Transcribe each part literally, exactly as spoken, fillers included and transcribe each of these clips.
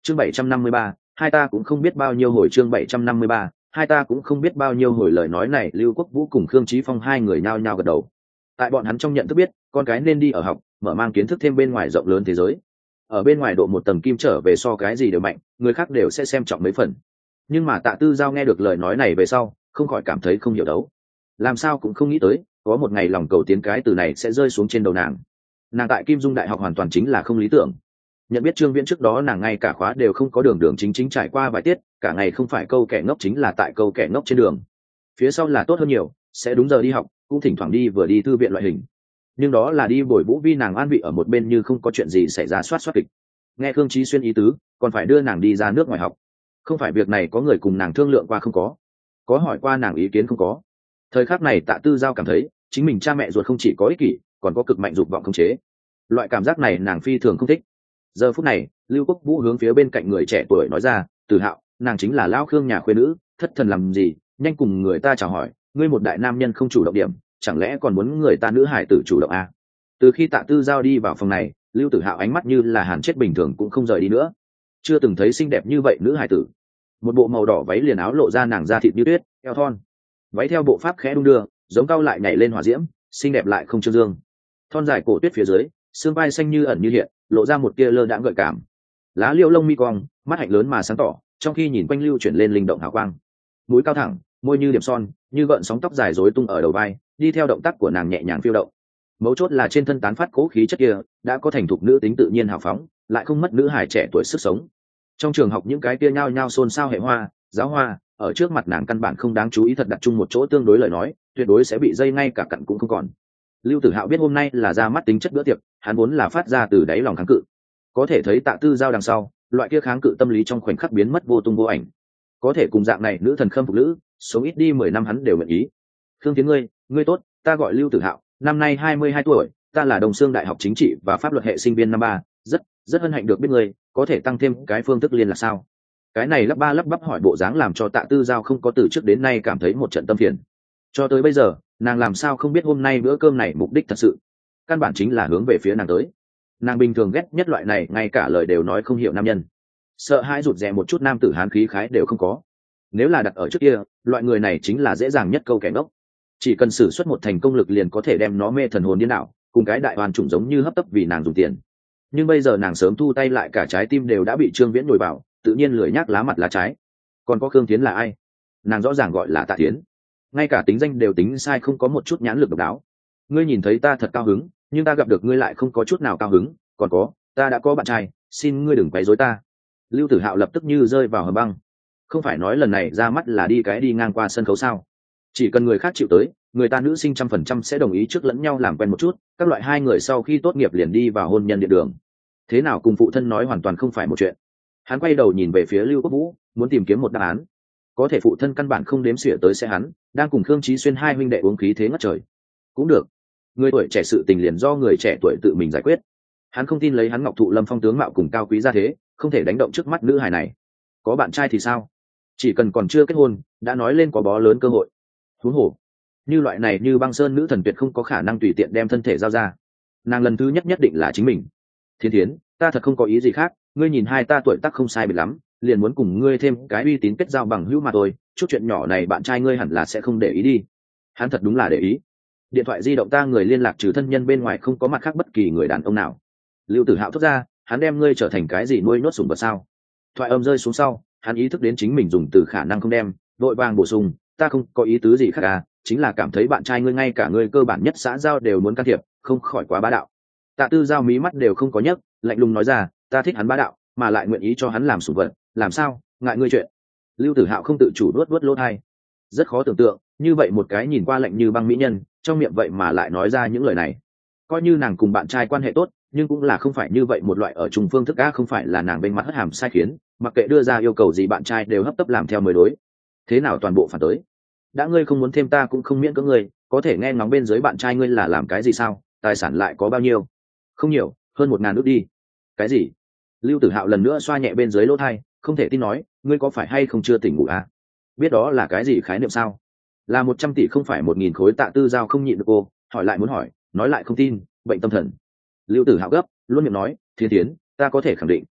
chương bảy trăm năm mươi ba, hai ta cũng không biết bao nhiêu hồi chương bảy trăm năm mươi ba, hai ta cũng không biết bao nhiêu hồi lời nói này Lưu Quốc Vũ cùng Khương Chí Phong hai người nhao nhao gật đầu. Tại bọn hắn trong nhận thức biết, con cái nên đi ở học, mở mang kiến thức thêm bên ngoài rộng lớn thế giới. Ở bên ngoài độ một tầng kim trở về so cái gì đều mạnh, người khác đều sẽ xem trọng mấy phần. Nhưng mà Tạ Tư Giao nghe được lời nói này về sau, không khỏi cảm thấy không hiểu đấu. Làm sao cũng không nghĩ tới, có một ngày lòng cầu tiến cái từ này sẽ rơi xuống trên đầu nàng. Nàng tại Kim Dung Đại học hoàn toàn chính là không lý tưởng. Nhận biết Trương Viễn trước đó nàng ngay cả khóa đều không có đường đường chính chính trải qua vài tiết, cả ngày không phải câu kẻ ngốc chính là tại câu kẻ ngốc trên đường. Phía sau là tốt hơn nhiều, sẽ đúng giờ đi học, cũng thỉnh thoảng đi vừa đi thư viện loại hình. Nhưng đó là đi bồi Vũ Vi nàng an vị ở một bên như không có chuyện gì xảy ra soát soát kịch. Nghe Khương Chí Xuyên ý tứ, còn phải đưa nàng đi ra nước ngoài học. Không phải việc này có người cùng nàng thương lượng qua không có, có hỏi qua nàng ý kiến không có. Thời khắc này Tạ Tư Giao cảm thấy, chính mình cha mẹ ruột không chỉ có ích kỷ, còn có cực mạnh dục vọng khống chế. Loại cảm giác này nàng phi thường không thích. Giờ phút này, Lưu Quốc Vũ hướng phía bên cạnh người trẻ tuổi nói ra, Từ Hạo, nàng chính là lão Khương nhà khuê nữ, thất thần làm gì, nhanh cùng người ta chào hỏi, ngươi một đại nam nhân không chủ động điểm, chẳng lẽ còn muốn người ta nữ hải tử chủ động à? Từ khi Tạ Tư Giao đi vào phòng này, Lưu Tử Hạo ánh mắt như là hàn chết bình thường cũng không rời đi nữa. Chưa từng thấy xinh đẹp như vậy nữ hải tử. Một bộ màu đỏ váy liền áo lộ ra nàng da thịt như tuyết, eo thon. Váy theo bộ pháp khẽ đung đưa, giống cao lại nhảy lên hỏa diễm, xinh đẹp lại không trương dương. Thon dài cổ tuyết phía dưới, xương vai xanh như ẩn như hiện, lộ ra một tia lơ đãng gợi cảm. Lá liễu lông mi cong, mắt hạnh lớn mà sáng tỏ, trong khi nhìn quanh lưu chuyển lên linh động hào quang. Mũi cao thẳng, môi như điểm son, như gợn sóng tóc dài rối tung ở đầu vai, đi theo động tác của nàng nhẹ nhàng phiêu động. Mấu chốt là trên thân tán phát cố khí chất kia, đã có thành thục nữ tính tự nhiên hào phóng, lại không mất nữ hài trẻ tuổi sức sống. Trong trường học những cái kia nhao nhao xôn xao hệ hoa, giáo hoa, ở trước mặt nàng căn bản không đáng chú ý, thật đặt chung một chỗ tương đối lời nói, tuyệt đối sẽ bị dây ngay cả cặn cũng không còn. Lưu Tử Hạo biết hôm nay là ra mắt tính chất bữa tiệc, hắn vốn là phát ra từ đáy lòng kháng cự. Có thể thấy Tạ Tư Giao đằng sau, loại kia kháng cự tâm lý trong khoảnh khắc biến mất vô tung vô ảnh. Có thể cùng dạng này nữ thần khâm phục nữ, sống ít đi mười năm hắn đều nguyện ý. Khương Tiến ngươi, ngươi tốt, ta gọi Lưu Tử Hạo, năm nay hai mươi hai tuổi, ta là Đồng Xương Đại học Chính trị và Pháp luật hệ sinh viên năm ba, rất rất hân hạnh được biết ngươi, có thể tăng thêm cái phương thức liên là sao? Cái này lắp ba lắp bắp hỏi bộ dáng làm cho Tạ Tư Giao không có từ trước đến nay cảm thấy một trận tâm phiền. Cho tới bây giờ, nàng làm sao không biết hôm nay bữa cơm này mục đích thật sự, căn bản chính là hướng về phía nàng tới. Nàng bình thường ghét nhất loại này ngay cả lời đều nói không hiểu nam nhân, sợ hãi rụt rè một chút nam tử hán khí khái đều không có. Nếu là đặt ở trước kia, loại người này chính là dễ dàng nhất câu kẻ ngốc, chỉ cần sử xuất một thành công lực liền có thể đem nó mê thần hồn điên đảo, cùng cái đại hoàn chủng giống như hấp tấp vì nàng dùng tiền. Nhưng bây giờ nàng sớm thu tay lại, cả trái tim đều đã bị Trương Viễn nhồi vào, tự nhiên lười nhác lá mặt lá trái. Còn có Khương Tiến là ai? Nàng rõ ràng gọi là Tạ Tiến, ngay cả tính danh đều tính sai, không có một chút nhãn lực độc đáo. Ngươi nhìn thấy ta thật cao hứng, nhưng ta gặp được ngươi lại không có chút nào cao hứng. Còn có, ta đã có bạn trai, xin ngươi đừng quấy rối ta. Lưu Tử Hạo lập tức như rơi vào hầm băng. Không phải nói lần này ra mắt là đi cái đi ngang qua sân khấu sao? Chỉ cần người khác chịu tới, người ta nữ sinh trăm phần trăm sẽ đồng ý trước lẫn nhau làm quen một chút, các loại hai người sau khi tốt nghiệp liền đi vào hôn nhân địa đường. Thế nào cùng phụ thân nói hoàn toàn không phải một chuyện. Hắn quay đầu nhìn về phía Lưu Quốc Vũ, muốn tìm kiếm một đáp án. Có thể phụ thân căn bản không đếm xỉa tới sẽ hắn, đang cùng Khương Chí Xuyên hai huynh đệ uống khí thế ngất trời. Cũng được, người tuổi trẻ sự tình liền do người trẻ tuổi tự mình giải quyết. Hắn không tin lấy hắn Ngọc Thụ Lâm phong tướng mạo cùng cao quý gia thế, không thể đánh động trước mắt nữ hài này. Có bạn trai thì sao? Chỉ cần còn chưa kết hôn, đã nói lên có bó lớn cơ hội. Huống hồ, như loại này như băng sơn nữ thần tuyệt không có khả năng tùy tiện đem thân thể giao ra. Nàng lần thứ nhất nhất định là chính mình. Thiên Thiến, ta thật không có ý gì khác, ngươi nhìn hai ta tuổi tác không sai biệt lắm, liền muốn cùng ngươi thêm cái uy tín kết giao bằng hữu mà thôi, chút chuyện nhỏ này bạn trai ngươi hẳn là sẽ không để ý đi. Hắn thật đúng là để ý. Điện thoại di động ta người liên lạc trừ thân nhân bên ngoài không có mặt khác bất kỳ người đàn ông nào. Lưu Tử Hạo thốt ra, hắn đem ngươi trở thành cái gì nuôi nốt sủng vật sao? Thoại âm rơi xuống sau, hắn ý thức đến chính mình dùng từ khả năng không đem, vội vàng bổ sung, ta không có ý tứ gì khác à, chính là cảm thấy bạn trai ngươi ngay cả ngươi cơ bản nhất xã giao đều muốn can thiệp, không khỏi quá bá đạo. Tạ Tư Giao mí mắt đều không có nhấc, lạnh lùng nói ra, ta thích hắn bá đạo, mà lại nguyện ý cho hắn làm sủng vật, làm sao, ngại ngươi chuyện. Lưu Tử Hạo không tự chủ nuốt nuốt lỗ tai. Rất khó tưởng tượng, như vậy một cái nhìn qua lạnh như băng mỹ nhân, trong miệng vậy mà lại nói ra những lời này. Coi như nàng cùng bạn trai quan hệ tốt, nhưng cũng là không phải như vậy một loại ở trùng phương thức á, không phải là nàng bên mặt hất hàm sai khiến, mặc kệ đưa ra yêu cầu gì bạn trai đều hấp tấp làm theo mới đối. Thế nào toàn bộ phản tới. Đã ngươi không muốn thêm ta cũng không miễn cưỡng ngươi, có thể nghe ngóng bên dưới bạn trai ngươi là làm cái gì sao, tài sản lại có bao nhiêu? Không nhiều, hơn một ngàn ước đi. Cái gì? Lưu Tử Hạo lần nữa xoa nhẹ bên dưới lỗ thai, không thể tin nói, ngươi có phải hay không chưa tỉnh ngủ à? Biết đó là cái gì khái niệm sao? Là một trăm tỷ không phải một nghìn khối. Tạ Tư Giao không nhịn được cô, hỏi lại muốn hỏi, nói lại không tin, bệnh tâm thần. Lưu Tử Hạo gấp, luôn miệng nói, Thiên Thiến, ta có thể khẳng định,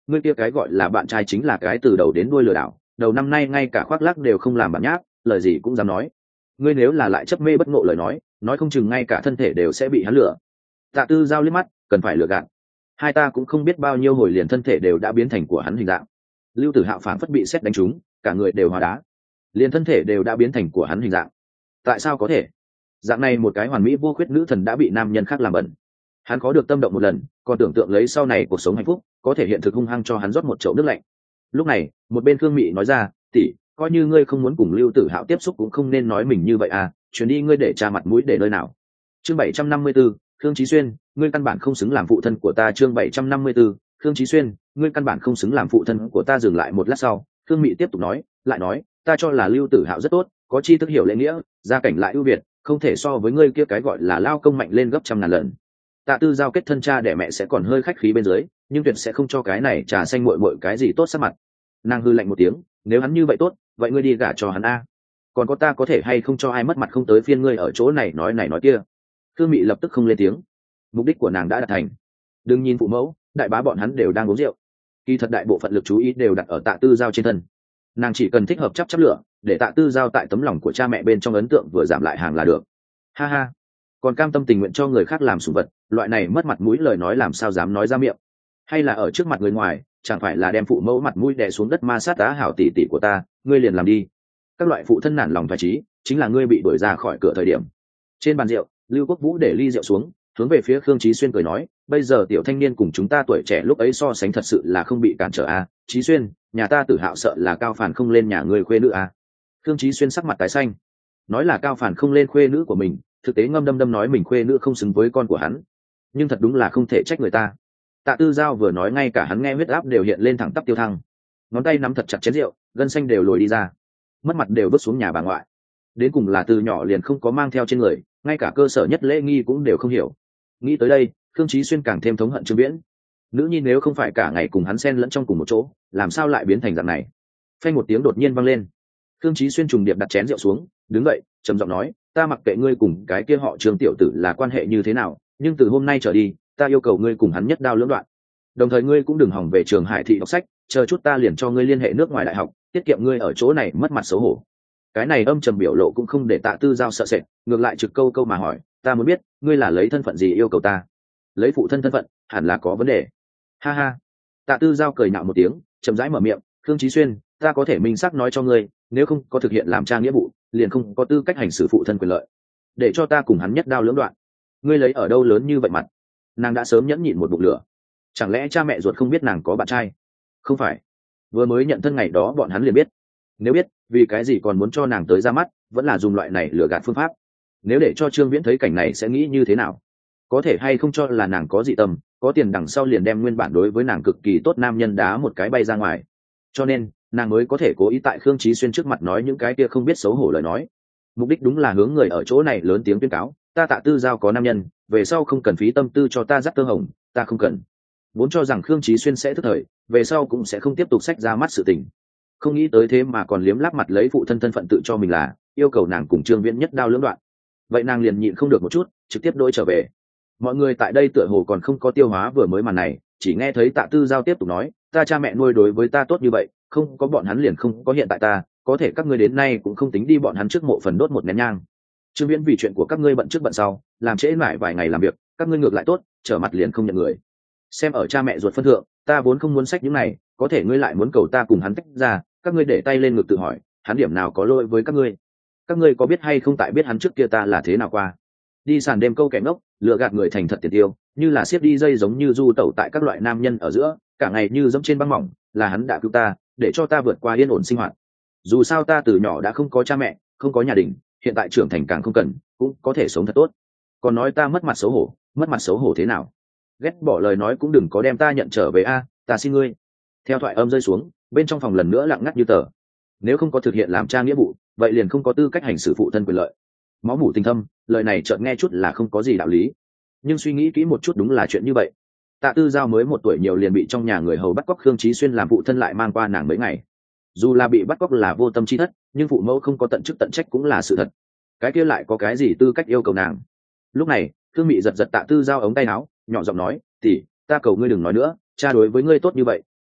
ngươi kia cái gọi là bạn trai chính là cái từ đầu đến đuôi lừa đảo, đầu năm nay ngay cả khoác lác đều không làm bản nháp, lời gì cũng dám nói. Ngươi nếu là lại chấp mê bất ngộ lời nói, nói không chừng ngay cả thân thể đều sẽ bị hắn lừa. Tạ Tư Giao liếc mắt, cần phải lừa gạt. Hai ta cũng không biết bao nhiêu hồi liền thân thể đều đã biến thành của hắn hình dạng. Lưu Tử Hạo phảng phất bị sét đánh trúng, cả người đều hóa đá. Liền thân thể đều đã biến thành của hắn hình dạng. Tại sao có thể? Dạng này một cái hoàn mỹ vô khuyết nữ thần đã bị nam nhân khác làm bẩn. Hắn có được tâm động một lần, còn tưởng tượng lấy sau này cuộc sống hạnh phúc, có thể hiện thực hung hăng cho hắn rót một chậu nước lạnh. Lúc này, một bên Khương Mị nói ra, tỷ, coi như ngươi không muốn cùng Lưu Tử Hạo tiếp xúc cũng không nên nói mình như vậy à, chuyến đi ngươi để tra mặt mũi để nơi nào. Chương bảy trăm năm mươi 754, Khương Chí Xuyên, ngươi căn bản không xứng làm phụ thân của ta. Chương bảy trăm năm mươi 754, Khương Chí Xuyên, ngươi căn bản không xứng làm phụ thân của ta. Dừng lại một lát sau, Khương Mị tiếp tục nói, lại nói, ta cho là Lưu Tử Hạo rất tốt, có tri thức hiểu lễ nghĩa, gia cảnh lại ưu việt, không thể so với ngươi kia cái gọi là lao công mạnh lên gấp trăm ngàn lần. Tạ Tư Giao kết thân cha để mẹ sẽ còn hơi khách khí bên dưới, nhưng tuyệt sẽ không cho cái này trà xanh muội muội cái gì tốt sắc mặt. Nàng hư lạnh một tiếng, nếu hắn như vậy tốt, vậy ngươi đi gả cho hắn a. Còn có ta có thể hay không cho ai mất mặt không tới phiên ngươi ở chỗ này nói này nói kia. Khương Mị lập tức không lên tiếng. Mục đích của nàng đã đạt thành. Đừng nhìn phụ mẫu, đại bá bọn hắn đều đang uống rượu. Kỳ thật đại bộ phận lực chú ý đều đặt ở Tạ Tư Giao trên thân. Nàng chỉ cần thích hợp chắp chắp lửa, để Tạ Tư Giao tại tấm lòng của cha mẹ bên trong ấn tượng vừa giảm lại hàng là được. Ha ha, còn cam tâm tình nguyện cho người khác làm sủng vật, loại này mất mặt mũi lời nói làm sao dám nói ra miệng. Hay là ở trước mặt người ngoài, chẳng phải là đem phụ mẫu mặt mũi đè xuống đất ma sát tá hảo tỷ tỷ của ta, ngươi liền làm đi. Các loại phụ thân nản lòng phải trí, chính là ngươi bị đuổi ra khỏi cửa thời điểm. Trên bàn rượu, Lưu Quốc Vũ để ly rượu xuống, hướng về phía Khương Chí Xuyên cười nói, bây giờ tiểu thanh niên cùng chúng ta tuổi trẻ lúc ấy so sánh thật sự là không bị cản trở a. Chí Xuyên, nhà ta Tử Hạo sợ là Cao Phản không lên nhà ngươi khuê nữ a. Khương Chí Xuyên sắc mặt tái xanh, nói là Cao Phản không lên khuê nữ của mình, thực tế ngâm đâm đâm nói mình khuê nữ không xứng với con của hắn, nhưng thật đúng là không thể trách người ta. Tạ Tư Giao vừa nói ngay cả hắn nghe huyết áp đều hiện lên thẳng tắp tiêu thăng, ngón tay nắm thật chặt chén rượu, gân xanh đều lồi đi ra, mất mặt đều bước xuống nhà bà ngoại. Đến cùng là từ nhỏ liền không có mang theo trên người, ngay cả cơ sở nhất lễ nghi cũng đều không hiểu. Nghĩ tới đây, Khương Chí Xuyên càng thêm thống hận Trương Viễn. Nữ nhi nếu không phải cả ngày cùng hắn xen lẫn trong cùng một chỗ, làm sao lại biến thành dạng này? Phanh một tiếng đột nhiên vang lên. Khương Chí Xuyên trùng điệp đặt chén rượu xuống, đứng dậy, trầm giọng nói, ta mặc kệ ngươi cùng cái kia họ Trương tiểu tử là quan hệ như thế nào, nhưng từ hôm nay trở đi, ta yêu cầu ngươi cùng hắn nhất đao lưỡng đoạn. Đồng thời ngươi cũng đừng hỏng về trường Hải thị đọc sách, chờ chút ta liền cho ngươi liên hệ nước ngoài đại học, tiết kiệm ngươi ở chỗ này mất mặt xấu hổ. Cái này âm trầm biểu lộ cũng không để Tạ Tư Giao sợ sệt, ngược lại trực câu câu mà hỏi, ta muốn biết, ngươi là lấy thân phận gì yêu cầu ta? Lấy phụ thân thân phận, hẳn là có vấn đề. Ha ha. Tạ Tư Giao cười nhạo một tiếng, chậm rãi mở miệng, Khương Chí Xuyên, ta có thể minh xác nói cho ngươi, nếu không có thực hiện làm cha nghĩa vụ, liền không có tư cách hành xử phụ thân quyền lợi. Để cho ta cùng hắn nhất đao lưỡng đoạn. Ngươi lấy ở đâu lớn như vậy mặt? Nàng đã sớm nhẫn nhịn một bụng lửa. Chẳng lẽ cha mẹ ruột không biết nàng có bạn trai? Không phải, vừa mới nhận thân ngày đó bọn hắn liền biết. Nếu biết, vì cái gì còn muốn cho nàng tới ra mắt, vẫn là dùng loại này lừa gạt phương pháp. Nếu để cho Trương Viễn thấy cảnh này sẽ nghĩ như thế nào? Có thể hay không cho là nàng có dị tâm, có tiền đằng sau liền đem nguyên bản đối với nàng cực kỳ tốt nam nhân đá một cái bay ra ngoài. Cho nên nàng mới có thể cố ý tại Khương Chí Xuyên trước mặt nói những cái kia không biết xấu hổ lời nói. Mục đích đúng là hướng người ở chỗ này lớn tiếng tuyên cáo, ta Tạ Tư Giao có nam nhân, về sau không cần phí tâm tư cho ta dắt tơ hồng, ta không cần. Vốn cho rằng Khương Chí Xuyên sẽ thức thời, về sau cũng sẽ không tiếp tục xách ra mắt sự tình. Không nghĩ tới thế mà còn liếm láp mặt lấy phụ thân thân phận tự cho mình là yêu cầu nàng cùng Trương Viễn nhất đao lưỡng đoạn. Vậy nàng liền nhịn không được một chút, trực tiếp đôi trở về. Mọi người tại đây tựa hồ còn không có tiêu hóa vừa mới màn này, chỉ nghe thấy Tạ Tư Giao tiếp tục nói, ta cha mẹ nuôi đối với ta tốt như vậy, không có bọn hắn liền không có hiện tại ta, có thể các ngươi đến nay cũng không tính đi bọn hắn trước mộ phần đốt một nén nhang. Trương Viễn vì chuyện của các ngươi bận trước bận sau, làm trễ mãi vài ngày làm việc, các ngươi ngược lại tốt, trở mặt liền không nhận người. Xem ở cha mẹ ruột phân thượng, ta vốn không muốn sách những này, có thể ngươi lại muốn cầu ta cùng hắn tách ra, các ngươi để tay lên ngực tự hỏi, hắn điểm nào có lỗi với các ngươi? Các ngươi có biết hay không tại biết hắn trước kia ta là thế nào qua? Đi sàn đêm câu kẻ ngốc, lừa gạt người thành thật tiền tiêu, như là siết đi dây giống như du tẩu tại các loại nam nhân ở giữa, cả ngày như dẫm trên băng mỏng, là hắn đã cứu ta, để cho ta vượt qua yên ổn sinh hoạt. Dù sao ta từ nhỏ đã không có cha mẹ, không có nhà đình, hiện tại trưởng thành càng không cần, cũng có thể sống thật tốt. Còn nói ta mất mặt xấu hổ, mất mặt xấu hổ thế nào? Ghét bỏ lời nói cũng đừng có đem ta nhận trở về a, ta xin ngươi. Theo thoại âm rơi xuống, bên trong phòng lần nữa lặng ngắt như tờ. Nếu không có thực hiện làm cha nghĩa vụ, vậy liền không có tư cách hành xử phụ thân quyền lợi. Máu mủ tình thâm, lời này chợt nghe chút là không có gì đạo lý, nhưng suy nghĩ kỹ một chút đúng là chuyện như vậy. Tạ Tư Giao mới một tuổi nhiều liền bị trong nhà người hầu bắt cóc Khương Chí Xuyên làm phụ thân lại mang qua nàng mấy ngày. Dù là bị bắt cóc là vô tâm chi thất, nhưng phụ mẫu không có tận chức tận trách cũng là sự thật. Cái kia lại có cái gì tư cách yêu cầu nàng? Lúc này, Khương Mị giật giật Tạ Tư Giao ống tay áo, nhỏ giọng nói, tỷ, ta cầu ngươi đừng nói nữa, cha đối với ngươi tốt như vậy,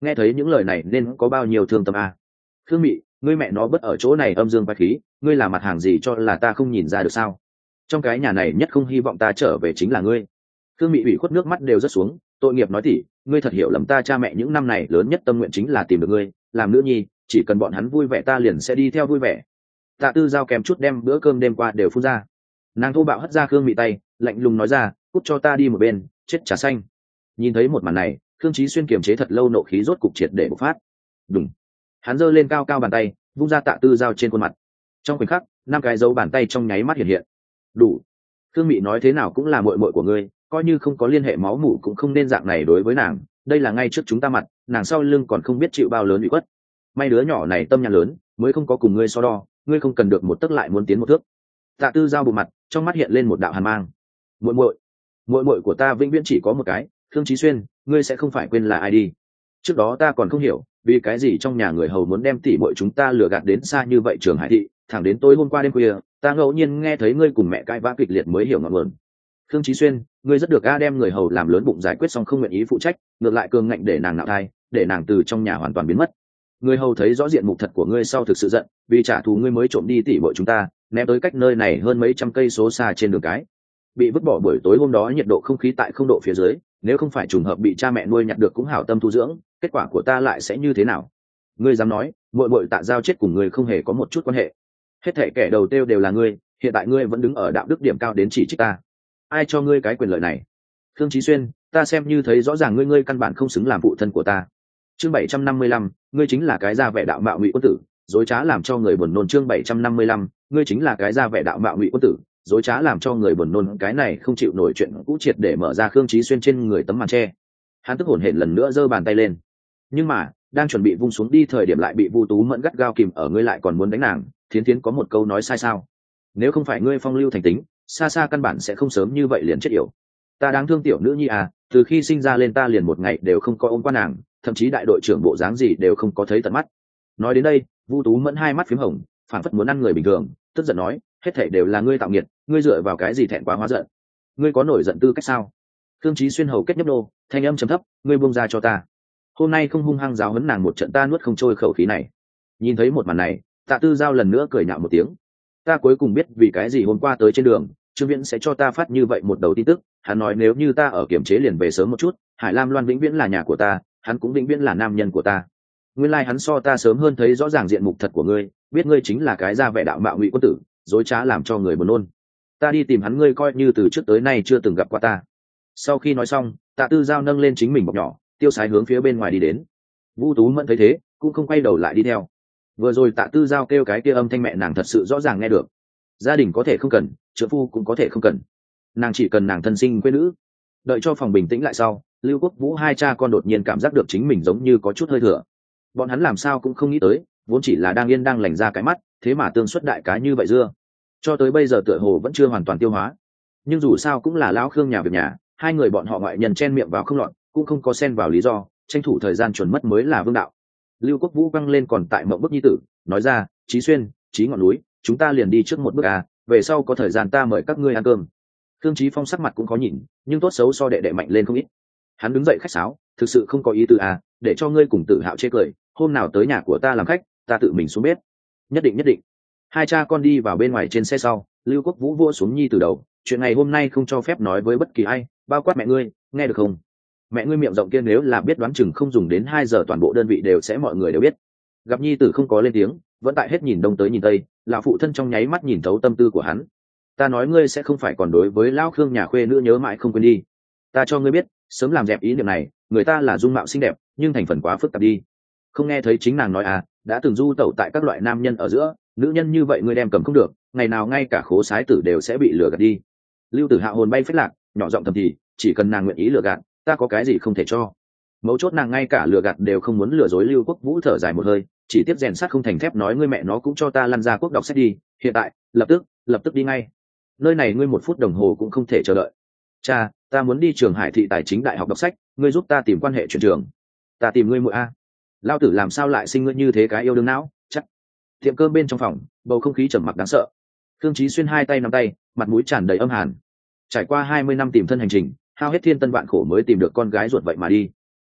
nghe thấy những lời này nên có bao nhiêu thương tâm à. Khương Mị, ngươi mẹ nó bất ở chỗ này âm dương quái khí, ngươi là mặt hàng gì cho là ta không nhìn ra được sao? Trong cái nhà này nhất không hy vọng ta trở về chính là ngươi. Khương Mị ủy khuất nước mắt đều rớt xuống, tội nghiệp nói tỉ, ngươi thật hiểu lầm ta cha mẹ những năm này lớn nhất tâm nguyện chính là tìm được ngươi, làm nữ nhi, chỉ cần bọn hắn vui vẻ ta liền sẽ đi theo vui vẻ. Tạ Tư Giao kèm chút đem bữa cơm đêm qua đều phun ra. Nàng thô bạo hất ra Khương Mị tay, lạnh lùng nói ra, cút cho ta đi một bên, chết trà xanh. Nhìn thấy một màn này, Khương Chí Xuyên kiềm chế thật lâu nộ khí rốt cục triệt để bộc phát. Đùng. Hắn giơ lên cao cao bàn tay, vung ra Tạ Tư Giao trên khuôn mặt. Trong khoảnh khắc, năm cái dấu bàn tay trong nháy mắt hiện hiện. Đủ. Khương Mị nói thế nào cũng là muội muội của ngươi, coi như không có liên hệ máu mủ cũng không nên dạng này đối với nàng, đây là ngay trước chúng ta mặt, nàng sau lưng còn không biết chịu bao lớn ủy khuất. May đứa nhỏ này tâm nhãn lớn, mới không có cùng ngươi so đo, ngươi không cần được một tấc lại muốn tiến một thước. Tạ Tư Giao bù mặt, trong mắt hiện lên một đạo hàn mang. Muội muội, muội muội của ta vĩnh viễn chỉ có một cái, Khương Chí Xuyên, ngươi sẽ không phải quên là ai đi. Trước đó ta còn không hiểu, vì cái gì trong nhà người hầu muốn đem tỷ muội chúng ta lừa gạt đến xa như vậy Trường Hải thị, thẳng đến tối hôm qua đêm khuya, ta ngẫu nhiên nghe thấy ngươi cùng mẹ cãi vã kịch liệt mới hiểu ngọn nguồn. Khương Chí Xuyên, ngươi rất được a đem người hầu làm lớn bụng giải quyết xong không nguyện ý phụ trách, ngược lại cường ngạnh để nàng nạo thai, để nàng từ trong nhà hoàn toàn biến mất. Người hầu thấy rõ diện mục thật của ngươi sau thực sự giận, vì trả thù ngươi mới trộm đi tỷ muội chúng ta, ném tới cách nơi này hơn mấy trăm cây số xa trên đường cái. Bị vứt bỏ buổi tối hôm đó nhiệt độ không khí tại không độ phía dưới, nếu không phải trùng hợp bị cha mẹ nuôi nhặt được cũng hảo tâm tu dưỡng, kết quả của ta lại sẽ như thế nào? Ngươi dám nói, muội muội Tạ Giao chết cùng ngươi không hề có một chút quan hệ. Hết thảy kẻ đầu tiêu đều là ngươi, hiện tại ngươi vẫn đứng ở đạo đức điểm cao đến chỉ trích ta. Ai cho ngươi cái quyền lợi này? Khương Chí Xuyên, ta xem như thấy rõ ràng ngươi ngươi căn bản không xứng làm phụ thân của ta. Chương bảy trăm năm mươi lăm, ngươi chính là cái ra vẻ đạo mạo ngụy quân tử, dối trá làm cho người buồn nôn. Chương bảy trăm năm mươi lăm, ngươi chính là cái ra vẻ đạo mạo ngụy quân tử, dối trá làm cho người buồn nôn. Cái này không chịu nổi chuyện cũ triệt để mở ra Khương Chí Xuyên trên người tấm màn che. Hắn tức hổn hển lần nữa giơ bàn tay lên, nhưng mà đang chuẩn bị vung xuống đi thời điểm lại bị Vu Tú Mẫn gắt gao kìm ở. Ngươi lại còn muốn đánh nàng? Thiến Thiến có một câu nói sai sao? Nếu không phải ngươi phong lưu thành tính, xa xa căn bản sẽ không sớm như vậy liền chết yểu. Ta đáng thương tiểu nữ nhi à, từ khi sinh ra lên ta liền một ngày đều không có ôm qua nàng, thậm chí đại đội trưởng bộ dáng gì đều không có thấy tận mắt. Nói đến đây, Vu Tú Mẫn hai mắt phím hồng, phản phất muốn ăn người bình thường, tức giận nói, hết thảy đều là ngươi tạo nghiệt, ngươi dựa vào cái gì thẹn quá hóa giận? Ngươi có nổi giận tư cách sao? Khương Chí Xuyên hầu kết nhấp nô, thanh âm trầm thấp, ngươi buông ra cho ta. Hôm nay không hung hăng giáo huấn nàng một trận ta nuốt không trôi khẩu khí này. Nhìn thấy một màn này, Tạ Tư Giao lần nữa cười nhạo một tiếng. Ta cuối cùng biết vì cái gì hôm qua tới trên đường, Trương Viễn sẽ cho ta phát như vậy một đầu tin tức. Hắn nói nếu như ta ở kiểm chế liền về sớm một chút, Hải Lam Loan vĩnh viễn là nhà của ta, hắn cũng vĩnh viễn là nam nhân của ta. Nguyên lai like hắn so ta sớm hơn thấy rõ ràng diện mục thật của ngươi, biết ngươi chính là cái ra vẻ đạo mạo ngụy quân tử, dối trá làm cho người buồn nôn. Ta đi tìm hắn ngươi coi như từ trước tới nay chưa từng gặp qua ta. Sau khi nói xong, Tạ Tư Giao nâng lên chính mình bọc nhỏ, tiêu sái hướng phía bên ngoài đi đến. Vu Tú Mẫn thấy thế, cũng không quay đầu lại đi theo. Vừa rồi Tạ Tư Giao kêu cái kia âm thanh mẹ nàng thật sự rõ ràng nghe được. Gia đình có thể không cần, trợ phu cũng có thể không cần, nàng chỉ cần nàng thân sinh quê nữ. Đợi cho phòng bình tĩnh lại sau, Lưu Quốc Vũ hai cha con đột nhiên cảm giác được chính mình giống như có chút hơi thừa. Bọn hắn làm sao cũng không nghĩ tới, vốn chỉ là đang yên đang lành ra cái mắt, thế mà tương xuất đại cá như vậy dưa. Cho tới bây giờ tựa hồ vẫn chưa hoàn toàn tiêu hóa. Nhưng dù sao cũng là lão Khương nhà việc nhà, hai người bọn họ ngoại nhân chen miệng vào không lọt, cũng không có xen vào lý do, tranh thủ thời gian chuẩn mất mới là vương đạo. Lưu Quốc Vũ văng lên còn tại mộng bức nhi tử, nói ra, Chí Xuyên, Chí ngọn núi, chúng ta liền đi trước một bước à, về sau có thời gian ta mời các ngươi ăn cơm. Khương Chí Phong sắc mặt cũng khó nhìn, nhưng tốt xấu so đệ đệ mạnh lên không ít. Hắn đứng dậy khách sáo, thực sự không có ý tư à, để cho ngươi cùng Tử Hạo chê cười, hôm nào tới nhà của ta làm khách, ta tự mình xuống bếp. Nhất định nhất định. Hai cha con đi vào bên ngoài trên xe sau, Lưu Quốc Vũ vỗ xuống nhi từ đầu, chuyện này hôm nay không cho phép nói với bất kỳ ai, bao quát mẹ ngươi, nghe được không? Mẹ ngươi miệng rộng kia nếu là biết đoán chừng không dùng đến hai giờ toàn bộ đơn vị đều sẽ mọi người đều biết. Gặp nhi tử không có lên tiếng, vẫn tại hết nhìn đông tới nhìn tây, lão phụ thân trong nháy mắt nhìn thấu tâm tư của hắn. Ta nói ngươi sẽ không phải còn đối với lão Khương nhà khuê nữ nhớ mãi không quên đi. Ta cho ngươi biết, sớm làm dẹp ý niệm này, người ta là dung mạo xinh đẹp, nhưng thành phần quá phức tạp đi. Không nghe thấy chính nàng nói à, đã từng du tẩu tại các loại nam nhân ở giữa, nữ nhân như vậy ngươi đem cầm không được, ngày nào ngay cả khố sái tử đều sẽ bị lừa gạt đi. Lưu Tử Hạo hồn bay phết lạc, nhỏ giọng thầm thì, chỉ cần nàng nguyện ý lừa gạt, ta có cái gì không thể cho. Mấu chốt nàng ngay cả lừa gạt đều không muốn lừa dối. Lưu Quốc Vũ thở dài một hơi, chỉ tiếp rèn sắt không thành thép nói ngươi mẹ nó cũng cho ta lăn ra quốc đọc sách đi, hiện tại, lập tức, lập tức đi ngay. Nơi này ngươi một phút đồng hồ cũng không thể chờ đợi. Cha, ta muốn đi Trường Hải thị tài chính đại học đọc sách, ngươi giúp ta tìm quan hệ chuyển trường. Ta tìm ngươi muội a. Lao tử làm sao lại sinh ngươi như thế cái yêu đương não, chắc. Tiệm cơm bên trong phòng, bầu không khí trầm mặc đáng sợ. Khương Chí Xuyên hai tay nắm tay, mặt mũi tràn đầy âm hàn. Trải qua hai mươi năm tìm thân hành trình, hao hết thiên tân vạn khổ mới tìm được con gái ruột vậy mà đi.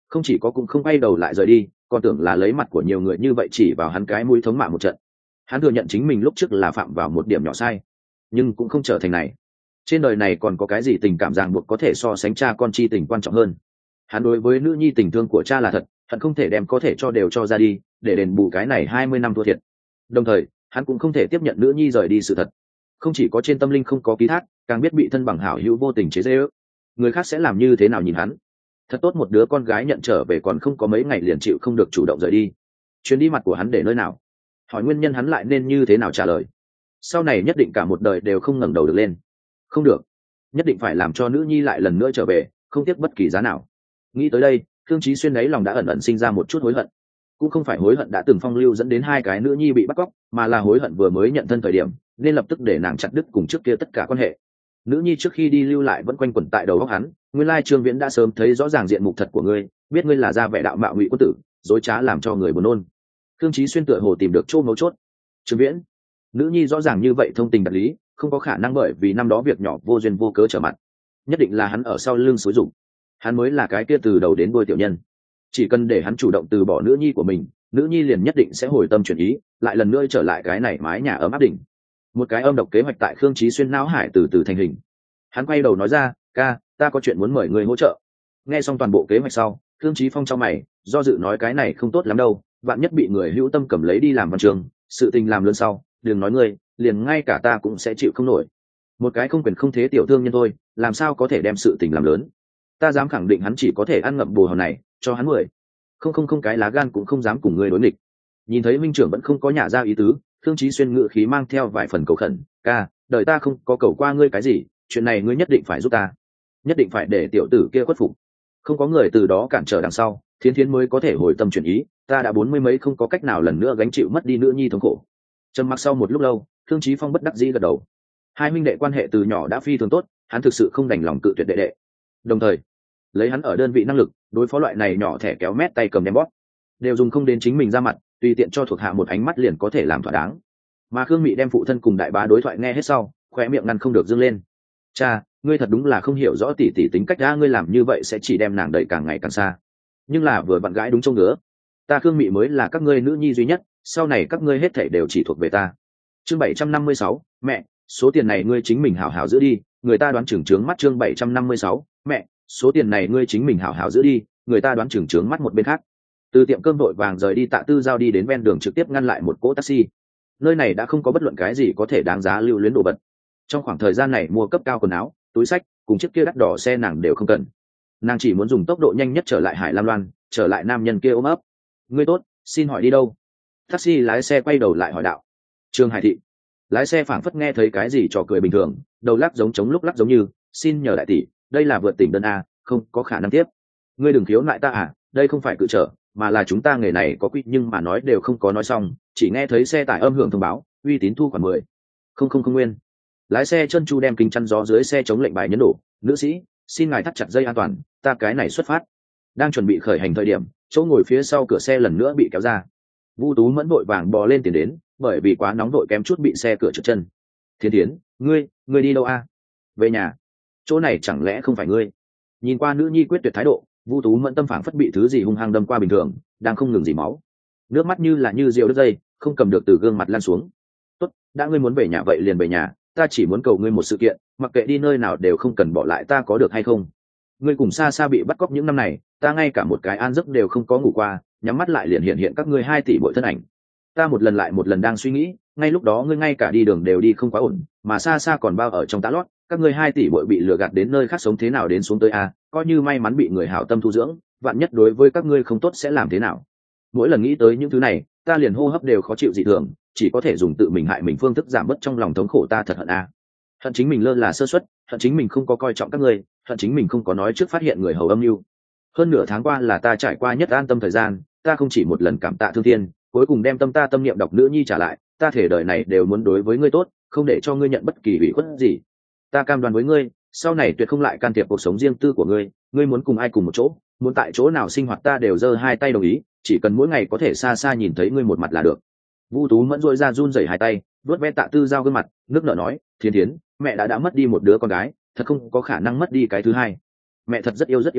không chỉ có cũng không quay đầu lại rời đi, còn tưởng là lấy mặt của nhiều người như vậy chỉ vào hắn cái mũi thống mạ một trận. Hắn thừa nhận chính mình lúc trước là phạm vào một điểm nhỏ sai, nhưng cũng không trở thành này. Trên đời này còn có cái gì tình cảm ràng buộc có thể so sánh cha con chi tình quan trọng hơn. Hắn đối với nữ nhi tình thương của cha là thật, hắn không thể đem có thể cho đều cho ra đi để đền bù cái này hai mươi năm thua thiệt. Đồng thời hắn cũng không thể tiếp nhận nữ nhi rời đi sự thật, không chỉ có trên tâm linh không có ký thác, càng biết bị thân bằng hảo hữu vô tình chế giễu. Người khác sẽ làm như thế nào nhìn hắn? Thật tốt một đứa con gái nhận trở về còn không có mấy ngày liền chịu không được chủ động rời đi. Chuyến đi mặt của hắn để nơi nào? Hỏi nguyên nhân hắn lại nên như thế nào trả lời? Sau này nhất định cả một đời đều không ngẩng đầu được lên. Không được, nhất định phải làm cho nữ nhi lại lần nữa trở về, không tiếc bất kỳ giá nào. Nghĩ tới đây, Thương Chí Xuyên ấy lòng đã ẩn ẩn sinh ra một chút hối hận. Cũng không phải hối hận đã từng phong lưu dẫn đến hai cái nữ nhi bị bắt cóc, mà là hối hận vừa mới nhận thân thời điểm nên lập tức để nàng chặt đứt cùng trước kia tất cả quan hệ. Nữ nhi trước khi đi lưu lại vẫn quanh quẩn tại đầu óc hắn, nguyên lai Trương Viễn đã sớm thấy rõ ràng diện mục thật của ngươi, biết ngươi là ra vẻ đạo mạo ngụy quân tử, dối trá làm cho người buồn nôn. Thương Chí Xuyên tựa hồ tìm được chỗ mấu chốt. Trương Viễn, nữ nhi rõ ràng như vậy thông tình đạt lý, không có khả năng bởi vì năm đó việc nhỏ vô duyên vô cớ trở mặt, nhất định là hắn ở sau lưng xúi dụng. Hắn mới là cái kia từ đầu đến đuôi tiểu nhân. Chỉ cần để hắn chủ động từ bỏ nữ nhi của mình, nữ nhi liền nhất định sẽ hồi tâm chuyển ý, lại lần nữa trở lại cái này mái nhà ấm áp đỉnh. Một cái âm độc kế hoạch tại Khương Chí Xuyên não hải từ từ thành hình. Hắn quay đầu nói ra, ca, ta có chuyện muốn mời người hỗ trợ. Nghe xong toàn bộ kế hoạch sau, Khương Chí Phong trong mày do dự nói cái này không tốt lắm đâu, vạn nhất bị người hữu tâm cầm lấy đi làm văn trường, sự tình làm lớn sau, đừng nói ngươi, liền ngay cả ta cũng sẽ chịu không nổi. Một cái không quyền không thế tiểu thương nhân thôi, làm sao có thể đem sự tình làm lớn? Ta dám khẳng định hắn chỉ có thể ăn ngậm bồ hòn này, cho hắn mười không không không cái lá gan cũng không dám cùng ngươi đối nghịch. Nhìn thấy minh trưởng vẫn không có nhả ra ý tứ, Thương Chí Xuyên ngự khí mang theo vài phần cầu khẩn, ca, đời ta không có cầu qua ngươi cái gì, chuyện này ngươi nhất định phải giúp ta, nhất định phải để tiểu tử kia khuất phục. Không có người từ đó cản trở đằng sau, Thiến Thiến mới có thể hồi tâm chuyển ý, ta đã bốn mươi mấy không có cách nào lần nữa gánh chịu mất đi nữ nhi thống khổ. Trầm mặc sau một lúc lâu, Thương Chí Phong bất đắc dĩ gật đầu. Hai huynh đệ quan hệ từ nhỏ đã phi thường tốt, hắn thực sự không đành lòng cự tuyệt đệ đệ. Đồng thời, lấy hắn ở đơn vị năng lực, đối phó loại này nhỏ thẻ kéo mét tay cầm đem bóp, đều dùng không đến chính mình ra mặt, tùy tiện cho thuộc hạ một ánh mắt liền có thể làm thỏa đáng. Mà Khương Mị đem phụ thân cùng đại bá đối thoại nghe hết sau, khóe miệng ngăn không được dương lên. Cha, ngươi thật đúng là không hiểu rõ tỷ tỷ tính cách đã, ngươi làm như vậy sẽ chỉ đem nàng đẩy càng ngày càng xa. Nhưng là vừa vặn gãi đúng chỗ ngứa. Ta Khương Mị mới là các ngươi nữ nhi duy nhất, sau này các ngươi hết thảy đều chỉ thuộc về ta. Chương bảy trăm năm mươi sáu, mẹ, số tiền này ngươi chính mình hảo hảo giữ đi, người ta đoán chừng trướng mắt. Chương bảy trăm năm mươi sáu, mẹ, số tiền này ngươi chính mình hảo hảo giữ đi, người ta đoán chừng trướng mắt một bên khác. Từ tiệm cơm vội vàng rời đi Tạ Tư Giao đi đến ven đường trực tiếp ngăn lại một cỗ taxi. Nơi này đã không có bất luận cái gì có thể đáng giá lưu luyến đồ vật. Trong khoảng thời gian này mua cấp cao quần áo, túi xách cùng chiếc kia đắt đỏ xe nàng đều không cần. Nàng chỉ muốn dùng tốc độ nhanh nhất trở lại Hải Lam Loan, trở lại nam nhân kia ôm ấp. Ngươi tốt, xin hỏi đi đâu? Taxi lái xe quay đầu lại hỏi đạo. Trương Hải thị. Lái xe phảng phất nghe thấy cái gì trò cười bình thường, đầu lắc giống chống lúc lắc giống như, xin nhờ đại tỷ, đây là vượt tỉnh đơn a, không có khả năng tiếp. Ngươi đừng khiếu nại ta à, đây không phải cự trở, mà là chúng ta nghề này có quy, nhưng mà nói đều không có nói xong, chỉ nghe thấy xe tải âm hưởng thông báo, uy tín thu khoản mười không không không nguyên. Lái xe chân chu đem kính chắn gió dưới xe chống lệnh bài nhấn đổ. Nữ sĩ, xin ngài thắt chặt dây an toàn, ta cái này xuất phát. Đang chuẩn bị khởi hành thời điểm, chỗ ngồi phía sau cửa xe lần nữa bị kéo ra. Vu Tú Mẫn vội vàng bò lên tiền đến, bởi vì quá nóng vội kém chút bị xe cửa trượt chân. Thiên Thiến, ngươi, ngươi đi đâu a? Về nhà. Chỗ này chẳng lẽ không phải ngươi? Nhìn qua nữ nhi quyết tuyệt thái độ, Vu Tú Mẫn tâm phảng phất bị thứ gì hung hăng đâm qua bình thường, đang không ngừng dỉ máu. Nước mắt như là như diều đứt dây, không cầm được từ gương mặt lan xuống. Tốt, đã ngươi muốn về nhà vậy liền về nhà, ta chỉ muốn cầu ngươi một sự kiện, mặc kệ đi nơi nào đều không cần bỏ lại ta, có được hay không? Ngươi cùng Sa Sa bị bắt cóc những năm này, ta ngay cả một cái an giấc đều không có ngủ qua, nhắm mắt lại liền hiện hiện các ngươi hai tỷ mỗi thân ảnh. Ta một lần lại một lần đang suy nghĩ, ngay lúc đó ngươi ngay cả đi đường đều đi không quá ổn, mà Sa Sa còn bao ở trong tá lót, các ngươi hai tỷ mỗi bị lừa gạt đến nơi khác sống thế nào đến xuống tới a, coi như may mắn bị người hảo tâm thu dưỡng, vạn nhất đối với các ngươi không tốt sẽ làm thế nào? Mỗi lần nghĩ tới những thứ này, ta liền hô hấp đều khó chịu dị thường, chỉ có thể dùng tự mình hại mình phương thức giảm bớt trong lòng thống khổ. Ta thật hận a, hận chính mình lơ là sơ suất, hận chính mình không có coi trọng các ngươi, hận chính mình không có nói trước phát hiện người hầu âm mưu. Hơn nửa tháng qua là ta trải qua nhất an tâm thời gian, ta không chỉ một lần cảm tạ thương thiên, cuối cùng đem tâm ta tâm niệm đọc nữ nhi trả lại, ta thể đời này đều muốn đối với ngươi tốt, không để cho ngươi nhận bất kỳ ủy khuất gì. Ta cam đoan với ngươi, sau này tuyệt không lại can thiệp cuộc sống riêng tư của ngươi, ngươi muốn cùng ai cùng một chỗ, muốn tại chỗ nào sinh hoạt ta đều giơ hai tay đồng ý, chỉ cần mỗi ngày có thể xa xa nhìn thấy ngươi một mặt là được. Vu Tú Mẫn rỗi ra run rẩy hai tay, vuốt ve Tạ Tư Giao gương mặt, nước nở nói, Thiên Thiến, mẹ đã đã mất đi một đứa con gái, thật không có khả năng mất đi cái thứ hai. Mẹ thật rất yêu rất yêu ngươi,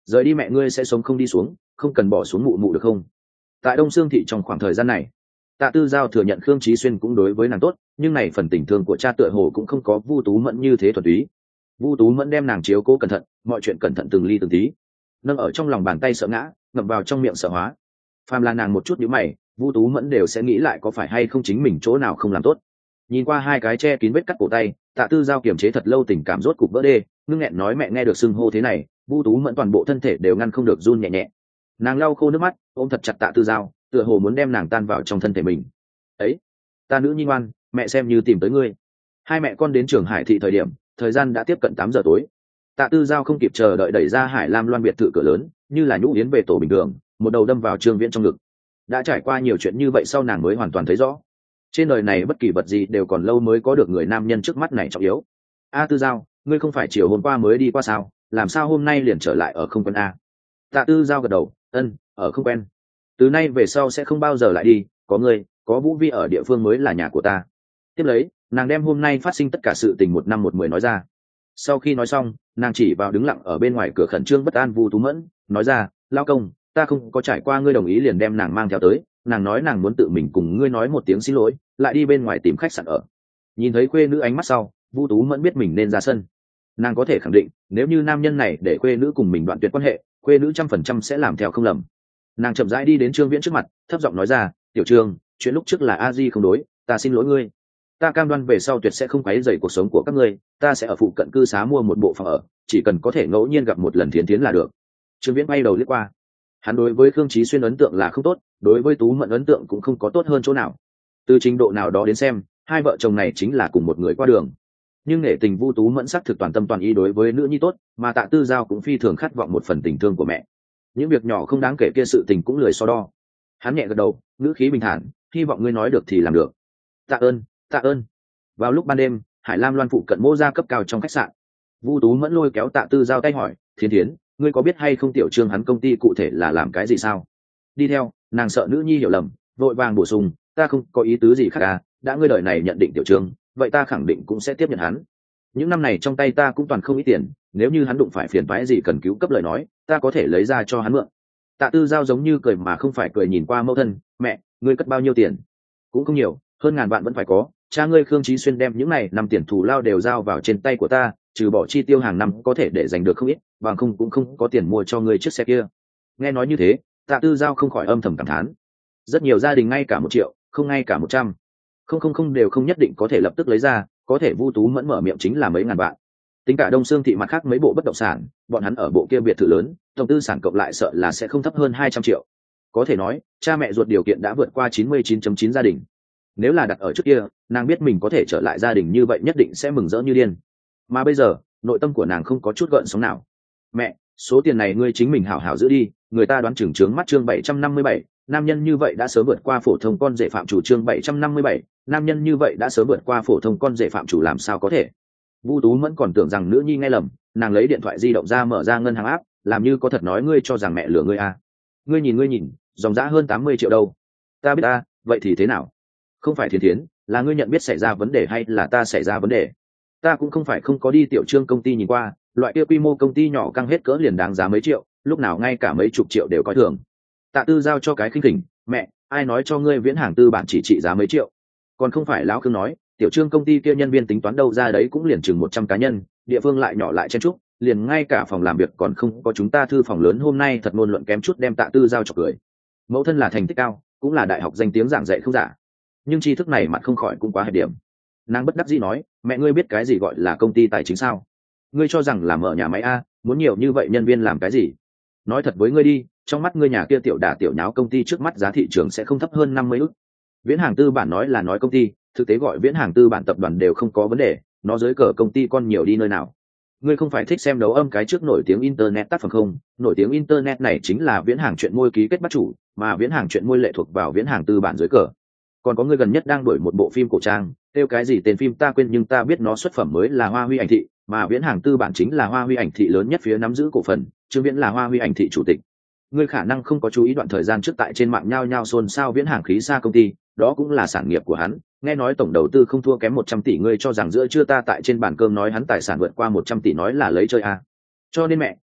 rời đi mẹ ngươi sẽ sống không đi xuống, không cần bỏ xuống mụ mụ được không? Tại Đông Sương thị trong khoảng thời gian này, Tạ Tư Giao thừa nhận Khương Chí Xuyên cũng đối với nàng tốt, nhưng này phần tình thương của cha tựa hồ cũng không có Vu Tú Mẫn như thế thuần túy. Vu Tú Mẫn đem nàng chiếu cố cẩn thận, mọi chuyện cẩn thận từng ly từng tí, nâng ở trong lòng bàn tay sợ ngã, ngậm vào trong miệng sợ hóa. Phàm là nàng một chút nhíu mày, Vu Tú Mẫn đều sẽ nghĩ lại có phải hay không chính mình chỗ nào không làm tốt. Nhìn qua hai cái che kín vết cắt cổ tay, Tạ Tư Giao kiềm chế thật lâu tình cảm rốt cục vỡ đê, ngưng nghẹn nói mẹ nghe được xưng hô thế này, Vu Tú Mẫn toàn bộ thân thể đều ngăn không được run nhẹ nhẹ. Nàng lau khô nước mắt, ôm thật chặt Tạ Tư Giao, tựa hồ muốn đem nàng tan vào trong thân thể mình. Ấy, ta nữ nhi ngoan, mẹ xem như tìm tới ngươi. Hai mẹ con đến trường Hải thị thời điểm, thời gian đã tiếp cận tám giờ tối. Tạ Tư Giao không kịp chờ đợi đẩy ra Hải Lam Loan biệt thự cửa lớn, như là nhũ yến về tổ bình thường, một đầu đâm vào Trương Viễn trong ngực. Đã trải qua nhiều chuyện như vậy sau nàng mới hoàn toàn thấy rõ, trên đời này bất kỳ vật gì đều còn lâu mới có được người nam nhân trước mắt này trọng yếu. A Tư Giao, ngươi không phải chiều hôm qua mới đi qua sao, làm sao hôm nay liền trở lại ở không quen a? Tạ Tư Giao gật đầu, ân, ở không quen. Từ nay về sau sẽ không bao giờ lại đi, có ngươi, có Vũ Vi ở địa phương mới là nhà của ta. Tiếp lấy, nàng đem hôm nay phát sinh tất cả sự tình một năm một mười nói ra. Sau khi nói xong, nàng chỉ vào đứng lặng ở bên ngoài cửa khẩn trương bất an Vu Tú Mẫn, nói ra, lao công, ta không có trải qua ngươi đồng ý liền đem nàng mang theo tới, nàng nói nàng muốn tự mình cùng ngươi nói một tiếng xin lỗi, lại đi bên ngoài tìm khách sạn ở. Nhìn thấy khuê nữ ánh mắt sau, Vu Tú Mẫn biết mình nên ra sân. Nàng có thể khẳng định, nếu như nam nhân này để khuê nữ cùng mình đoạn tuyệt quan hệ, khuê nữ trăm phần trăm sẽ làm theo không lầm. Nàng chậm rãi đi đến Trương Viễn trước mặt, thấp giọng nói ra, tiểu Trương, chuyện lúc trước là a di không đối, ta xin lỗi ngươi. Ta cam đoan về sau tuyệt sẽ không quấy rầy cuộc sống của các ngươi, ta sẽ ở phụ cận cư xá mua một bộ phòng ở, chỉ cần có thể ngẫu nhiên gặp một lần Thiến Thiến là được. Trương Viễn bay đầu liếc qua, hắn đối với Khương Chí Xuyên ấn tượng là không tốt, đối với Tú Mẫn ấn tượng cũng không có tốt hơn chỗ nào. Từ trình độ nào đó đến xem, hai vợ chồng này chính là cùng một người qua đường. Nhưng nể tình Vu Tú Mẫn sắc thực toàn tâm toàn ý đối với nữ nhi tốt, mà Tạ Tư Giao cũng phi thường khát vọng một phần tình thương của mẹ. Những việc nhỏ không đáng kể kia sự tình cũng lười so đo. Hắn nhẹ gật đầu, ngữ khí bình thản, hy vọng ngươi nói được thì làm được. Tạ ơn, tạ ơn. Vào lúc ban đêm, Hải Lam Loan phụ cận Mô gia cấp cao trong khách sạn. Vu Tú Mẫn lôi kéo Tạ Tư Giao tay hỏi, Thiến Thiến, ngươi có biết hay không tiểu Trương hắn công ty cụ thể là làm cái gì sao? Đi theo, nàng sợ nữ nhi hiểu lầm, vội vàng bổ sung, ta không có ý tứ gì khác à, đã ngươi đời này nhận định tiểu Trương, vậy ta khẳng định cũng sẽ tiếp nhận hắn. Những năm này trong tay ta cũng toàn không ít tiền, nếu như hắn đụng phải phiền toái gì cần cứu cấp lời nói, ta có thể lấy ra cho hắn mượn. Tạ Tư Giao giống như cười mà không phải cười nhìn qua mẫu thân, mẹ, ngươi cất bao nhiêu tiền? Cũng không nhiều, hơn ngàn vạn vẫn phải có. Cha ngươi Khương Chí Xuyên đem những này năm tiền thù lao đều giao vào trên tay của ta, trừ bỏ chi tiêu hàng năm có thể để dành được không ít, bằng không cũng không có tiền mua cho ngươi chiếc xe kia. Nghe nói như thế, Tạ Tư Giao không khỏi âm thầm cảm thán. Rất nhiều gia đình ngay cả một triệu, không ngay cả một trăm, không không không đều không nhất định có thể lập tức lấy ra, có thể Vu Tú Mẫn mở miệng chính là mấy ngàn vạn. Tính cả Đông Sương thị mặt khác mấy bộ bất động sản, bọn hắn ở bộ kia biệt thự lớn, tổng tư sản cộng lại sợ là sẽ không thấp hơn hai trăm triệu. Có thể nói, cha mẹ ruột điều kiện đã vượt qua chín mươi chín chấm chín gia đình. Nếu là đặt ở trước kia, nàng biết mình có thể trở lại gia đình như vậy nhất định sẽ mừng rỡ như điên. Mà bây giờ, nội tâm của nàng không có chút gợn sóng nào. Mẹ, số tiền này ngươi chính mình hảo hảo giữ đi, người ta đoán chừng trướng mắt chương bảy trăm năm mươi bảy, nam nhân như vậy đã sớm vượt qua phổ thông con rể phạm chủ chương bảy trăm năm mươi bảy, nam nhân như vậy đã sớm vượt qua phổ thông con rể phạm chủ làm sao có thể. Vu Tú Mẫn còn tưởng rằng nữ nhi nghe lầm, nàng lấy điện thoại di động ra mở ra ngân hàng áp, làm như có thật nói ngươi cho rằng mẹ lừa ngươi à. Ngươi nhìn ngươi nhìn, dòng giá hơn tám mươi triệu đâu. Ta biết ta, vậy thì thế nào? Không phải Thiến Thiến, là ngươi nhận biết xảy ra vấn đề hay là ta xảy ra vấn đề? Ta cũng không phải không có đi tiểu Trương công ty nhìn qua, loại kia quy mô công ty nhỏ căng hết cỡ liền đáng giá mấy triệu, lúc nào ngay cả mấy chục triệu đều coi thường. Tạ Tư Giao cho cái khinh khỉnh, mẹ, ai nói cho ngươi Viễn Hàng tư bản chỉ trị giá mấy triệu? Còn không phải lão Khương nói, tiểu Trương công ty kia nhân viên tính toán đâu ra đấy cũng liền chừng một trăm cá nhân, địa phương lại nhỏ lại chen chúc, liền ngay cả phòng làm việc còn không có chúng ta thư phòng lớn hôm nay thật ngôn luận kém chút đem Tạ Tư Giao chọc cười. Mẫu thân là thành tích cao, cũng là đại học danh tiếng giảng dạy không giả, nhưng tri thức này mặt không khỏi cũng quá hẹp điểm. Nàng bất đắc dĩ nói, mẹ ngươi biết cái gì gọi là công ty tài chính sao? Ngươi cho rằng là mở nhà máy a, muốn nhiều như vậy nhân viên làm cái gì? Nói thật với ngươi đi, trong mắt ngươi nhà kia tiểu đả tiểu nháo công ty trước mắt giá thị trường sẽ không thấp hơn năm mươi ức. Viễn Hàng tư bản nói là nói công ty, thực tế gọi Viễn Hàng tư bản tập đoàn đều không có vấn đề, nó dưới cờ công ty con nhiều đi nơi nào. Ngươi không phải thích xem đấu âm cái trước nổi tiếng internet tác phẩm không? Nổi tiếng internet này chính là Viễn Hàng chuyện môi ký kết bắt chủ, mà Viễn Hàng chuyện môi lệ thuộc vào Viễn Hàng tư bản dưới cờ. Còn có ngươi gần nhất đang đuổi một bộ phim cổ trang, tiêu cái gì tên phim ta quên nhưng ta biết nó xuất phẩm mới là Hoa Huy ảnh thị, mà Viễn Hàng tư bản chính là Hoa Huy ảnh thị lớn nhất phía nắm giữ cổ phần, Trương Viễn là Hoa Huy ảnh thị chủ tịch. Ngươi khả năng không có chú ý đoạn thời gian trước tại trên mạng nhao nhao xôn xao Viễn Hàng khí xa công ty, đó cũng là sản nghiệp của hắn, nghe nói tổng đầu tư không thua kém một trăm tỷ, ngươi cho rằng giữa trưa ta tại trên bàn cơm nói hắn tài sản vượt qua một trăm tỷ nói là lấy chơi à. Cho nên mẹ,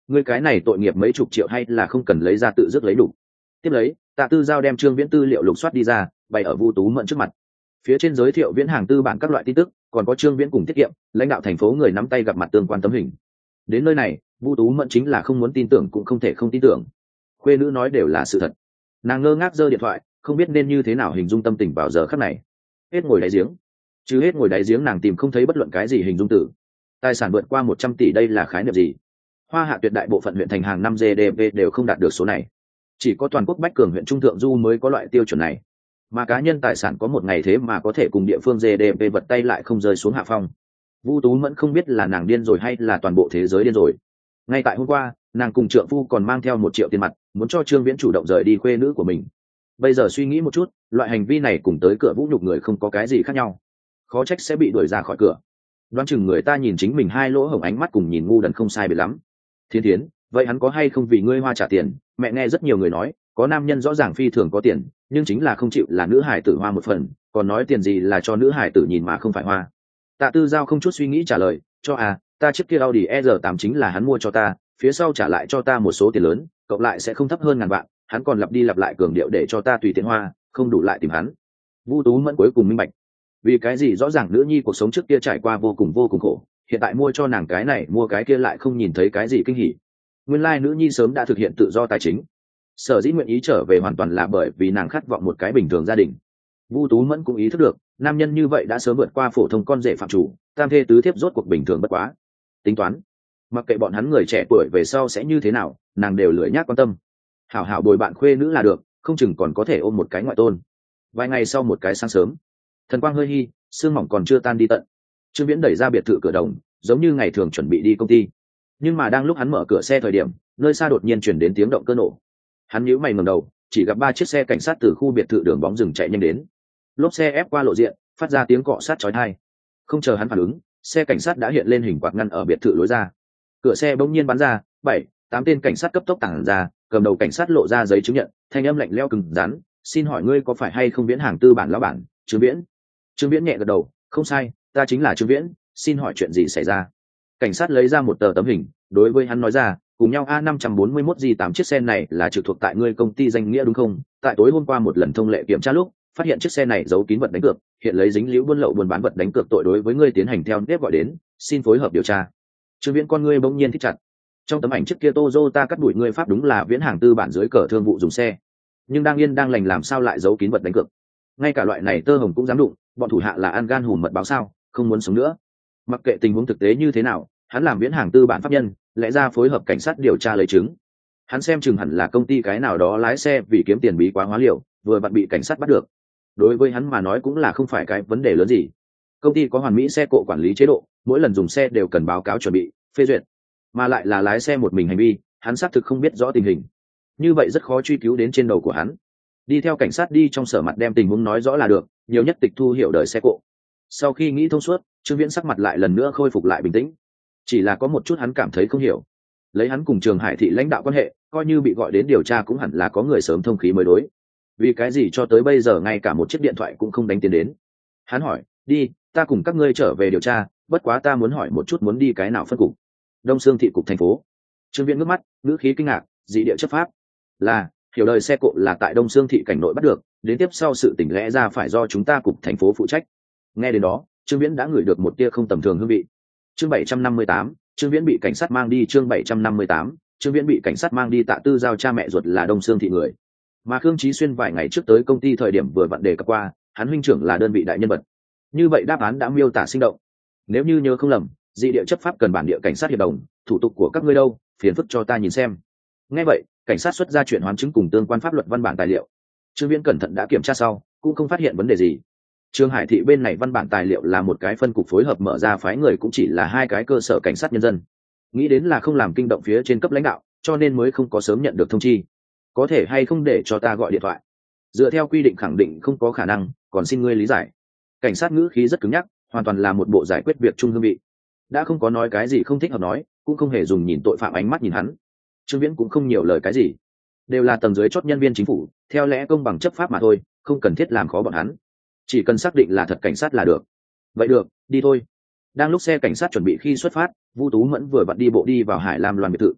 ngươi cái này tội nghiệp mấy chục triệu hay là không cần lấy ra tự dứt lấy đủ. Tiếp lấy Tạ Tư Giao đem Trương Viễn tư liệu lục soát đi ra bày ở Vu Tú Mẫn trước mặt. Phía trên giới thiệu Viễn hàng tư bản các loại tin tức, còn có Trương Viễn cùng tiết kiệm, lãnh đạo thành phố người nắm tay gặp mặt tương quan tấm hình. Đến nơi này Vu Tú Mẫn chính là không muốn tin tưởng cũng không thể không tin tưởng. Khuê nữ nói đều là sự thật. Nàng ngơ ngác giơ điện thoại, không biết nên như thế nào hình dung tâm tình vào giờ khắc này. Hết ngồi đáy giếng, chứ hết ngồi đáy giếng nàng tìm không thấy bất luận cái gì hình dung từ. Tài sản vượt qua một trăm tỷ đây là khái niệm gì? Hoa Hạ tuyệt đại bộ phận huyện thành hàng năm giê đê pê đều không đạt được số này. Chỉ có toàn quốc Bách Cường huyện Trung Thượng Du mới có loại tiêu chuẩn này. Mà cá nhân tài sản có một ngày thế mà có thể cùng địa phương giê đê pê vật tay lại không rơi xuống hạ phong. Vu Tú Mẫn không biết là nàng điên rồi hay là toàn bộ thế giới điên rồi. Ngay tại hôm qua, nàng cùng trượng phu còn mang theo một triệu tiền mặt, muốn cho Trương Viễn chủ động rời đi khuê nữ của mình. Bây giờ suy nghĩ một chút, loại hành vi này cùng tới cửa vũ nhục người không có cái gì khác nhau. Khó trách sẽ bị đuổi ra khỏi cửa. Đoán chừng người ta nhìn chính mình hai lỗ hổng ánh mắt cùng nhìn ngu đần không sai biệt lắm. Thiên Thiến, vậy hắn có hay không vì ngươi hoa trả tiền? Mẹ nghe rất nhiều người nói, có nam nhân rõ ràng phi thường có tiền, nhưng chính là không chịu là nữ hải tử hoa một phần, còn nói tiền gì là cho nữ hải tử nhìn mà không phải hoa. Tạ Tư Giao không chút suy nghĩ trả lời, cho à, ta chiếc kia Audi E R tám chính là hắn mua cho ta, phía sau trả lại cho ta một số tiền lớn, cộng lại sẽ không thấp hơn ngàn vạn, hắn còn lặp đi lặp lại cường điệu để cho ta tùy tiện hoa, không đủ lại tìm hắn. Vu Tú Mẫn cuối cùng minh bạch, vì cái gì rõ ràng nữ nhi cuộc sống trước kia trải qua vô cùng vô cùng khổ, hiện tại mua cho nàng cái này mua cái kia lại không nhìn thấy cái gì kinh hỉ. Nguyên lai nữ nhi sớm đã thực hiện tự do tài chính, sở dĩ nguyện ý trở về hoàn toàn là bởi vì nàng khát vọng một cái bình thường gia đình. Vu Tú Mẫn cũng ý thức được, nam nhân như vậy đã sớm vượt qua phổ thông con rể phạm chủ, tam thê tứ thiếp rốt cuộc bình thường bất quá. Tính toán, mặc kệ bọn hắn người trẻ tuổi về sau sẽ như thế nào, nàng đều lười nhác quan tâm. Hảo hảo bồi bạn khuê nữ là được, không chừng còn có thể ôm một cái ngoại tôn. Vài ngày sau một cái sáng sớm, thần quang hơi hi, sương mỏng còn chưa tan đi tận. Trương Viễn đẩy ra biệt thự cửa đồng, giống như ngày thường chuẩn bị đi công ty. Nhưng mà đang lúc hắn mở cửa xe thời điểm, nơi xa đột nhiên chuyển đến tiếng động cơ nổ. Hắn nhíu mày ngẩng đầu, chỉ gặp ba chiếc xe cảnh sát từ khu biệt thự đường bóng rừng chạy nhanh đến. Lốp xe ép qua lộ diện, phát ra tiếng cọ sát chói tai. Không chờ hắn phản ứng, xe cảnh sát đã hiện lên hình quạt ngăn ở biệt thự lối ra. Cửa xe bỗng nhiên bắn ra, bảy, tám tên cảnh sát cấp tốc tản ra, cầm đầu cảnh sát lộ ra giấy chứng nhận, thanh âm lạnh lẽo cứng rắn, "Xin hỏi ngươi có phải hay không Viễn hàng tư bản lão bản, Trương Viễn?" Trương Viễn nhẹ gật đầu, "Không sai, ta chính là Trương Viễn, xin hỏi chuyện gì xảy ra?" Cảnh sát lấy ra một tờ tấm hình, đối với hắn nói ra, "Cùng nhau A năm bốn mốt G tám chiếc xe này là trực thuộc tại ngươi công ty danh nghĩa đúng không? Tại tối hôm qua một lần thông lệ kiểm tra lúc, phát hiện chiếc xe này giấu kín vật đánh cược, hiện lấy dính líu buôn lậu buôn bán vật đánh cược tội đối với ngươi tiến hành theo nếp gọi đến, xin phối hợp điều tra." Trương Viễn con ngươi bỗng nhiên thích chặt. Trong tấm ảnh chiếc kia Toyota cắt đuổi ngươi pháp đúng là Viễn hàng tư bản dưới cờ thương vụ dùng xe, nhưng đang yên đang lành làm sao lại giấu kín vật đánh cược? Ngay cả loại này tơ hồng cũng dám đụng, bọn thủ hạ là ăn gan hùm mật báo sao, không muốn sống nữa. Mặc kệ tình huống thực tế như thế nào, hắn làm Viễn hàng tư bản pháp nhân, lẽ ra phối hợp cảnh sát điều tra lấy chứng. Hắn xem chừng hẳn là công ty cái nào đó lái xe vì kiếm tiền bí quá hóa liều, vừa vặn bị cảnh sát bắt được. Đối với hắn mà nói cũng là không phải cái vấn đề lớn gì. Công ty có hoàn mỹ xe cộ quản lý chế độ, mỗi lần dùng xe đều cần báo cáo chuẩn bị, phê duyệt, mà lại là lái xe một mình hành vi, hắn xác thực không biết rõ tình hình. Như vậy rất khó truy cứu đến trên đầu của hắn. Đi theo cảnh sát đi trong sở mặt đem tình huống nói rõ là được, nhiều nhất tịch thu hiểu đời xe cộ. Sau khi nghĩ thông suốt, Trương Viễn sắc mặt lại lần nữa khôi phục lại bình tĩnh. Chỉ là có một chút hắn cảm thấy không hiểu. Lấy hắn cùng Trường Hải thị lãnh đạo quan hệ, coi như bị gọi đến điều tra cũng hẳn là có người sớm thông khí mới đối. Vì cái gì cho tới bây giờ ngay cả một chiếc điện thoại cũng không đánh tiền đến? Hắn hỏi, "Đi, ta cùng các ngươi trở về điều tra, bất quá ta muốn hỏi một chút muốn đi cái nào phân cục?" Đông Sương thị cục thành phố. Trương Viễn ngước mắt, ngữ khí kinh ngạc, "Dị địa chấp pháp?" "Là, hiểu đời xe cộ là tại Đông Sương thị cảnh nội bắt được, đến tiếp sau sự tình lẽ ra phải do chúng ta cục thành phố phụ trách." Nghe đến đó, Trương Viễn đã ngửi được một tia không tầm thường hương vị. Chương bảy trăm năm mươi tám, Trương Viễn bị cảnh sát mang đi. Chương bảy trăm năm mươi tám, Trương Viễn bị cảnh sát mang đi. Tạ Tư Giao cha mẹ ruột là Đông Sương thị người, mà Khương Chí Xuyên vài ngày trước tới công ty thời điểm vừa vặn đề cập qua, hắn huynh trưởng là đơn vị đại nhân vật. Như vậy đáp án đã miêu tả sinh động. Nếu như nhớ không lầm, dị địa chấp pháp cần bản địa cảnh sát hiệp đồng, thủ tục của các ngươi đâu, phiền phức cho ta nhìn xem. Nghe vậy, cảnh sát xuất ra chuyện hoán chứng cùng tương quan pháp luật văn bản tài liệu. Trương Viễn cẩn thận đã kiểm tra sau, cũng không phát hiện vấn đề gì. Trương Hải thị bên này văn bản tài liệu là một cái phân cục phối hợp mở ra phái người cũng chỉ là hai cái cơ sở cảnh sát nhân dân. Nghĩ đến là không làm kinh động phía trên cấp lãnh đạo, cho nên mới không có sớm nhận được thông chi. Có thể hay không để cho ta gọi điện thoại? Dựa theo quy định khẳng định không có khả năng, còn xin ngươi lý giải. Cảnh sát ngữ khí rất cứng nhắc, hoàn toàn là một bộ giải quyết việc chung hương vị. Đã không có nói cái gì không thích hợp nói, cũng không hề dùng nhìn tội phạm ánh mắt nhìn hắn. Trương Viễn cũng không nhiều lời cái gì, đều là tầng dưới chót nhân viên chính phủ, theo lẽ công bằng chấp pháp mà thôi, không cần thiết làm khó bọn hắn, chỉ cần xác định là thật cảnh sát là được. Vậy được, đi thôi. Đang lúc xe cảnh sát chuẩn bị khi xuất phát, Vu Tú Mẫn vừa vặn đi bộ đi vào Hải Lam Loan biệt thự.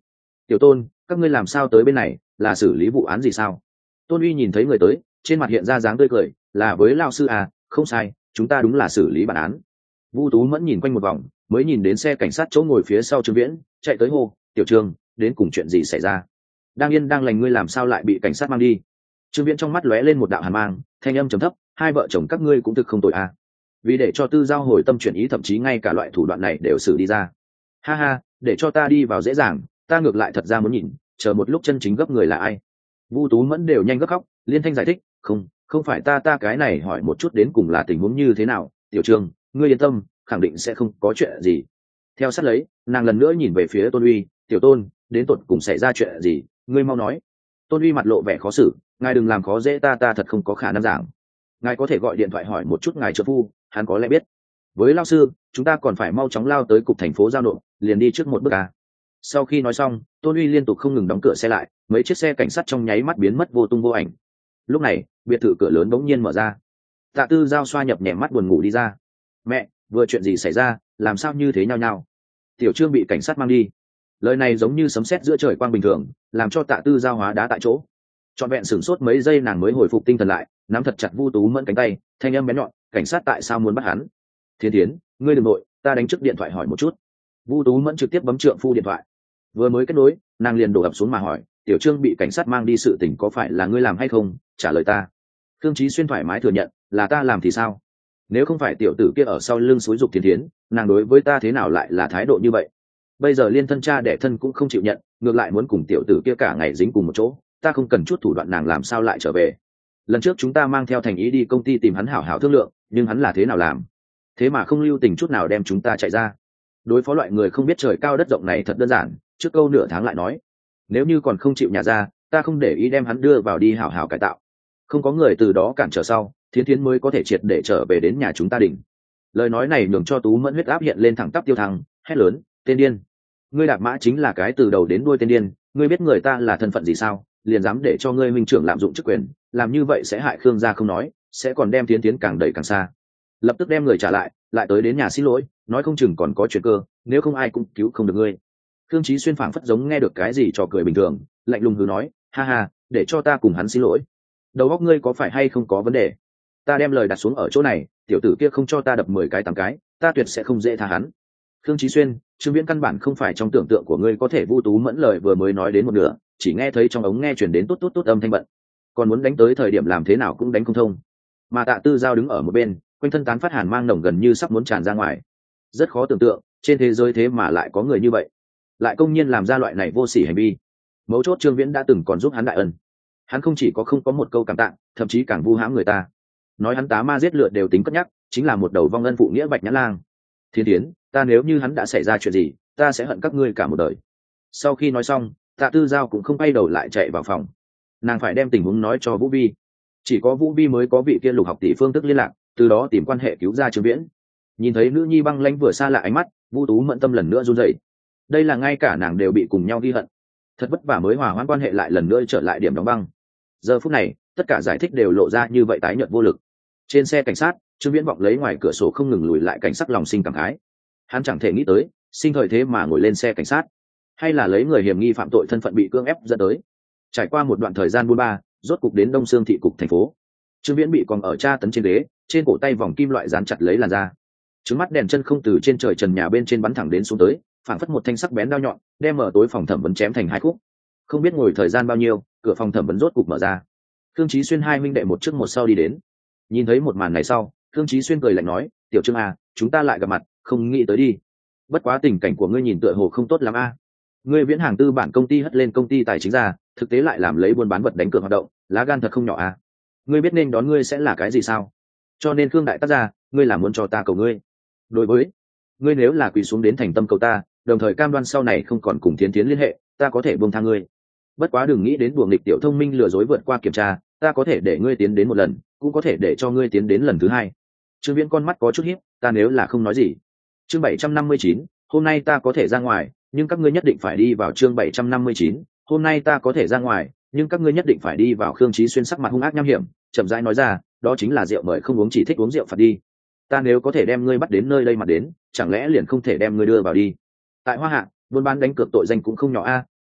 tiểu tôn, các ngươi làm sao tới bên này, là xử lý vụ án gì sao? Tôn Uy nhìn thấy người tới, trên mặt hiện ra dáng tươi cười, là với lao sư à, không sai, chúng ta đúng là xử lý bản án. Vu Tú Mẫn nhìn quanh một vòng, mới nhìn đến xe cảnh sát chỗ ngồi phía sau Trương Viễn, chạy tới hô, tiểu Trương, đến cùng chuyện gì xảy ra? Đang yên đang lành ngươi làm sao lại bị cảnh sát mang đi? Trương Viễn trong mắt lóe lên một đạo hàn mang, thanh âm trầm thấp, hai vợ chồng các ngươi cũng thực không tội à? Vì để cho Tư Giao hồi tâm chuyển ý, thậm chí ngay cả loại thủ đoạn này đều xử đi ra. Ha ha, để cho ta đi vào dễ dàng, ta ngược lại thật ra muốn nhìn, chờ một lúc chân chính gấp người là ai. Vu Tú Mẫn đều nhanh gấp khóc, liên thanh giải thích, không, không phải ta ta cái này hỏi một chút đến cùng là tình huống như thế nào, tiểu Trương, ngươi yên tâm, khẳng định sẽ không có chuyện gì. Theo sát lấy, nàng lần nữa nhìn về phía Tôn Uy, tiểu Tôn, đến tột cùng xảy ra chuyện gì, ngươi mau nói. Tôn Uy mặt lộ vẻ khó xử, ngài đừng làm khó dễ ta, ta thật không có khả năng giảng. Ngài có thể gọi điện thoại hỏi một chút ngài trợ phu, hắn có lẽ biết. Với lao sư, chúng ta còn phải mau chóng lao tới cục thành phố giao nộp, liền đi trước một bước à. Sau khi nói xong, Tôn Uy liên tục không ngừng đóng cửa xe lại, mấy chiếc xe cảnh sát trong nháy mắt biến mất vô tung vô ảnh. Lúc này, biệt thự cửa lớn bỗng nhiên mở ra. Tạ Tư Giao xoa nhập nhẹ mắt buồn ngủ đi ra. Mẹ, vừa chuyện gì xảy ra, làm sao như thế nhau nhau? Tiểu Trương bị cảnh sát mang đi. Lời này giống như sấm sét giữa trời quang bình thường, làm cho Tạ Tư Giao hóa đá tại chỗ. Trọn vẹn sửng sốt mấy giây nàng mới hồi phục tinh thần lại, nắm thật chặt Vu Tú Mẫn cánh tay, thanh âm bén nhọn, cảnh sát tại sao muốn bắt hắn? Thiên Thiến, ngươi đừng nội, ta đánh trước điện thoại hỏi một chút. Vu Tú Mẫn trực tiếp bấm trượng phu điện thoại. Vừa mới kết nối, nàng liền đổ ập xuống mà hỏi, tiểu Trương bị cảnh sát mang đi, sự tình có phải là ngươi làm hay không? Trả lời ta. Thương Chí Xuyên thoải mái thừa nhận, là ta làm thì sao? Nếu không phải tiểu tử kia ở sau lưng xúi giục Thiên Thiến, nàng đối với ta thế nào lại là thái độ như vậy? Bây giờ liên thân cha đẻ thân cũng không chịu nhận, ngược lại muốn cùng tiểu tử kia cả ngày dính cùng một chỗ, ta không cần chút thủ đoạn nàng làm sao lại trở về? Lần trước chúng ta mang theo thành ý đi công ty tìm hắn hảo hảo thương lượng, nhưng hắn là thế nào làm? Thế mà không lưu tình chút nào đem chúng ta chạy ra. Đối phó loại người không biết trời cao đất rộng này thật đơn giản, trước câu nửa tháng lại nói, nếu như còn không chịu nhà ra, ta không để ý đem hắn đưa vào đi hảo hảo cải tạo. Không có người từ đó cản trở sau, Thiến Thiến mới có thể triệt để trở về đến nhà chúng ta đỉnh. Lời nói này nhường cho Tú Mẫn huyết áp hiện lên thẳng tắp tiêu thăng, hét lớn, tên điên. Ngươi đạp mã chính là cái từ đầu đến đuôi tên điên, ngươi biết người ta là thân phận gì sao, liền dám để cho ngươi minh trưởng lạm dụng chức quyền, làm như vậy sẽ hại Khương gia không nói, sẽ còn đem Thiến Thiến càng đẩy càng xa. Lập tức đem người trả lại, lại tới đến nhà xin lỗi, nói không chừng còn có chuyện cơ, nếu không ai cũng cứu không được ngươi. Khương Chí Xuyên phảng phất giống nghe được cái gì trò cười bình thường, lạnh lùng hừ nói, ha ha, để cho ta cùng hắn xin lỗi. Đầu óc ngươi có phải hay không có vấn đề? Ta đem lời đặt xuống ở chỗ này, tiểu tử kia không cho ta đập mười cái tám cái, ta tuyệt sẽ không dễ tha hắn. Khương Chí Xuyên, Trương Viễn căn bản không phải trong tưởng tượng của ngươi có thể. Vu Tú Mẫn lời vừa mới nói đến một nửa, chỉ nghe thấy trong ống nghe truyền đến tốt tốt tốt âm thanh bận, còn muốn đánh tới thời điểm làm thế nào cũng đánh không thông. Mà Tạ Tư Giao đứng ở một bên, quanh thân tán phát hàn mang nồng gần như sắp muốn tràn ra ngoài. Rất khó tưởng tượng, trên thế giới thế mà lại có người như vậy, lại công nhiên làm ra loại này vô sỉ hành vi. Mấu chốt Trương Viễn đã từng còn giúp hắn đại ân, hắn không chỉ có không có một câu cảm tạ, thậm chí càng vu hãm người ta, nói hắn tá ma giết lượt đều tính cất nhắc, chính là một đầu vong ân phụ nghĩa bạch nhã lang. Thiên Thiến, ta nếu như hắn đã xảy ra chuyện gì, ta sẽ hận các ngươi cả một đời. Sau khi nói xong, Tạ Tư Giao cũng không quay đầu lại chạy vào phòng, nàng phải đem tình huống nói cho Vũ Vi. Chỉ có Vũ Vi mới có vị kia lục học tỷ phương thức liên lạc, từ đó tìm quan hệ cứu ra Trương Viễn. Nhìn thấy nữ nhi băng lãnh vừa xa lạ ánh mắt, Vu Tú Mẫn tâm lần nữa run rẩy. Đây là ngay cả nàng đều bị cùng nhau ghi hận, thật vất vả mới hòa hoãn quan hệ lại lần nữa trở lại điểm đóng băng. Giờ phút này, tất cả giải thích đều lộ ra như vậy tái nhợt vô lực. Trên xe cảnh sát, Trương Viễn vọng lấy ngoài cửa sổ không ngừng lùi lại, cảnh sắc lòng sinh cảm khái. Hắn chẳng thể nghĩ tới, sinh thời thế mà ngồi lên xe cảnh sát, hay là lấy người hiểm nghi phạm tội thân phận bị cưỡng ép dẫn tới. Trải qua một đoạn thời gian buôn ba, rốt cục đến Đông Sương thị cục thành phố. Trương Viễn bị còn ở tra tấn trên ghế, trên cổ tay vòng kim loại dán chặt lấy làn da. Trứng mắt đèn chân không từ trên trời trần nhà bên trên bắn thẳng đến xuống tới, phảng phất một thanh sắc bén đao nhọn, đem mở tối phòng thẩm vấn chém thành hai khúc. Không biết ngồi thời gian bao nhiêu, cửa phòng thẩm vấn rốt cục mở ra. Khương Chí Xuyên hai huynh đệ một trước một sau đi đến. Nhìn thấy một màn này sau, Khương Chí Xuyên cười lạnh nói, "Tiểu Trương à, chúng ta lại gặp mặt, không nghĩ tới đi. Bất quá tình cảnh của ngươi nhìn tựa hồ không tốt lắm a. À. Ngươi Viễn Hàng tư bản công ty hất lên công ty tài chính ra, thực tế lại làm lấy buôn bán vật đánh cược hoạt động, lá gan thật không nhỏ a. À. Ngươi biết nên đón ngươi sẽ là cái gì sao? Cho nên Khương đại tác gia, ngươi là muốn cho ta cầu ngươi. Đối với ngươi nếu là quỳ xuống đến thành tâm cầu ta, đồng thời cam đoan sau này không còn cùng Thiến Thiến liên hệ, ta có thể buông tha ngươi. Bất quá đừng nghĩ đến đùa nghịch tiểu thông minh lừa dối vượt qua kiểm tra, ta có thể để ngươi tiến đến một lần, cũng có thể để cho ngươi tiến đến lần thứ hai." Trương Viễn con mắt có chút híp, ta nếu là không nói gì. Chương bảy trăm năm mươi chín, hôm nay ta có thể ra ngoài, nhưng các ngươi nhất định phải đi vào. Chương bảy trăm năm mươi chín, hôm nay ta có thể ra ngoài, nhưng các ngươi nhất định phải đi vào. Khương Chí Xuyên sắc mặt hung ác nham hiểm, chậm rãi nói ra, đó chính là rượu mời không uống, chỉ thích uống rượu phạt đi. Ta nếu có thể đem ngươi bắt đến nơi đây mà đến, chẳng lẽ liền không thể đem ngươi đưa vào đi? Tại Hoa Hạ, buôn bán đánh cược tội danh cũng không nhỏ a,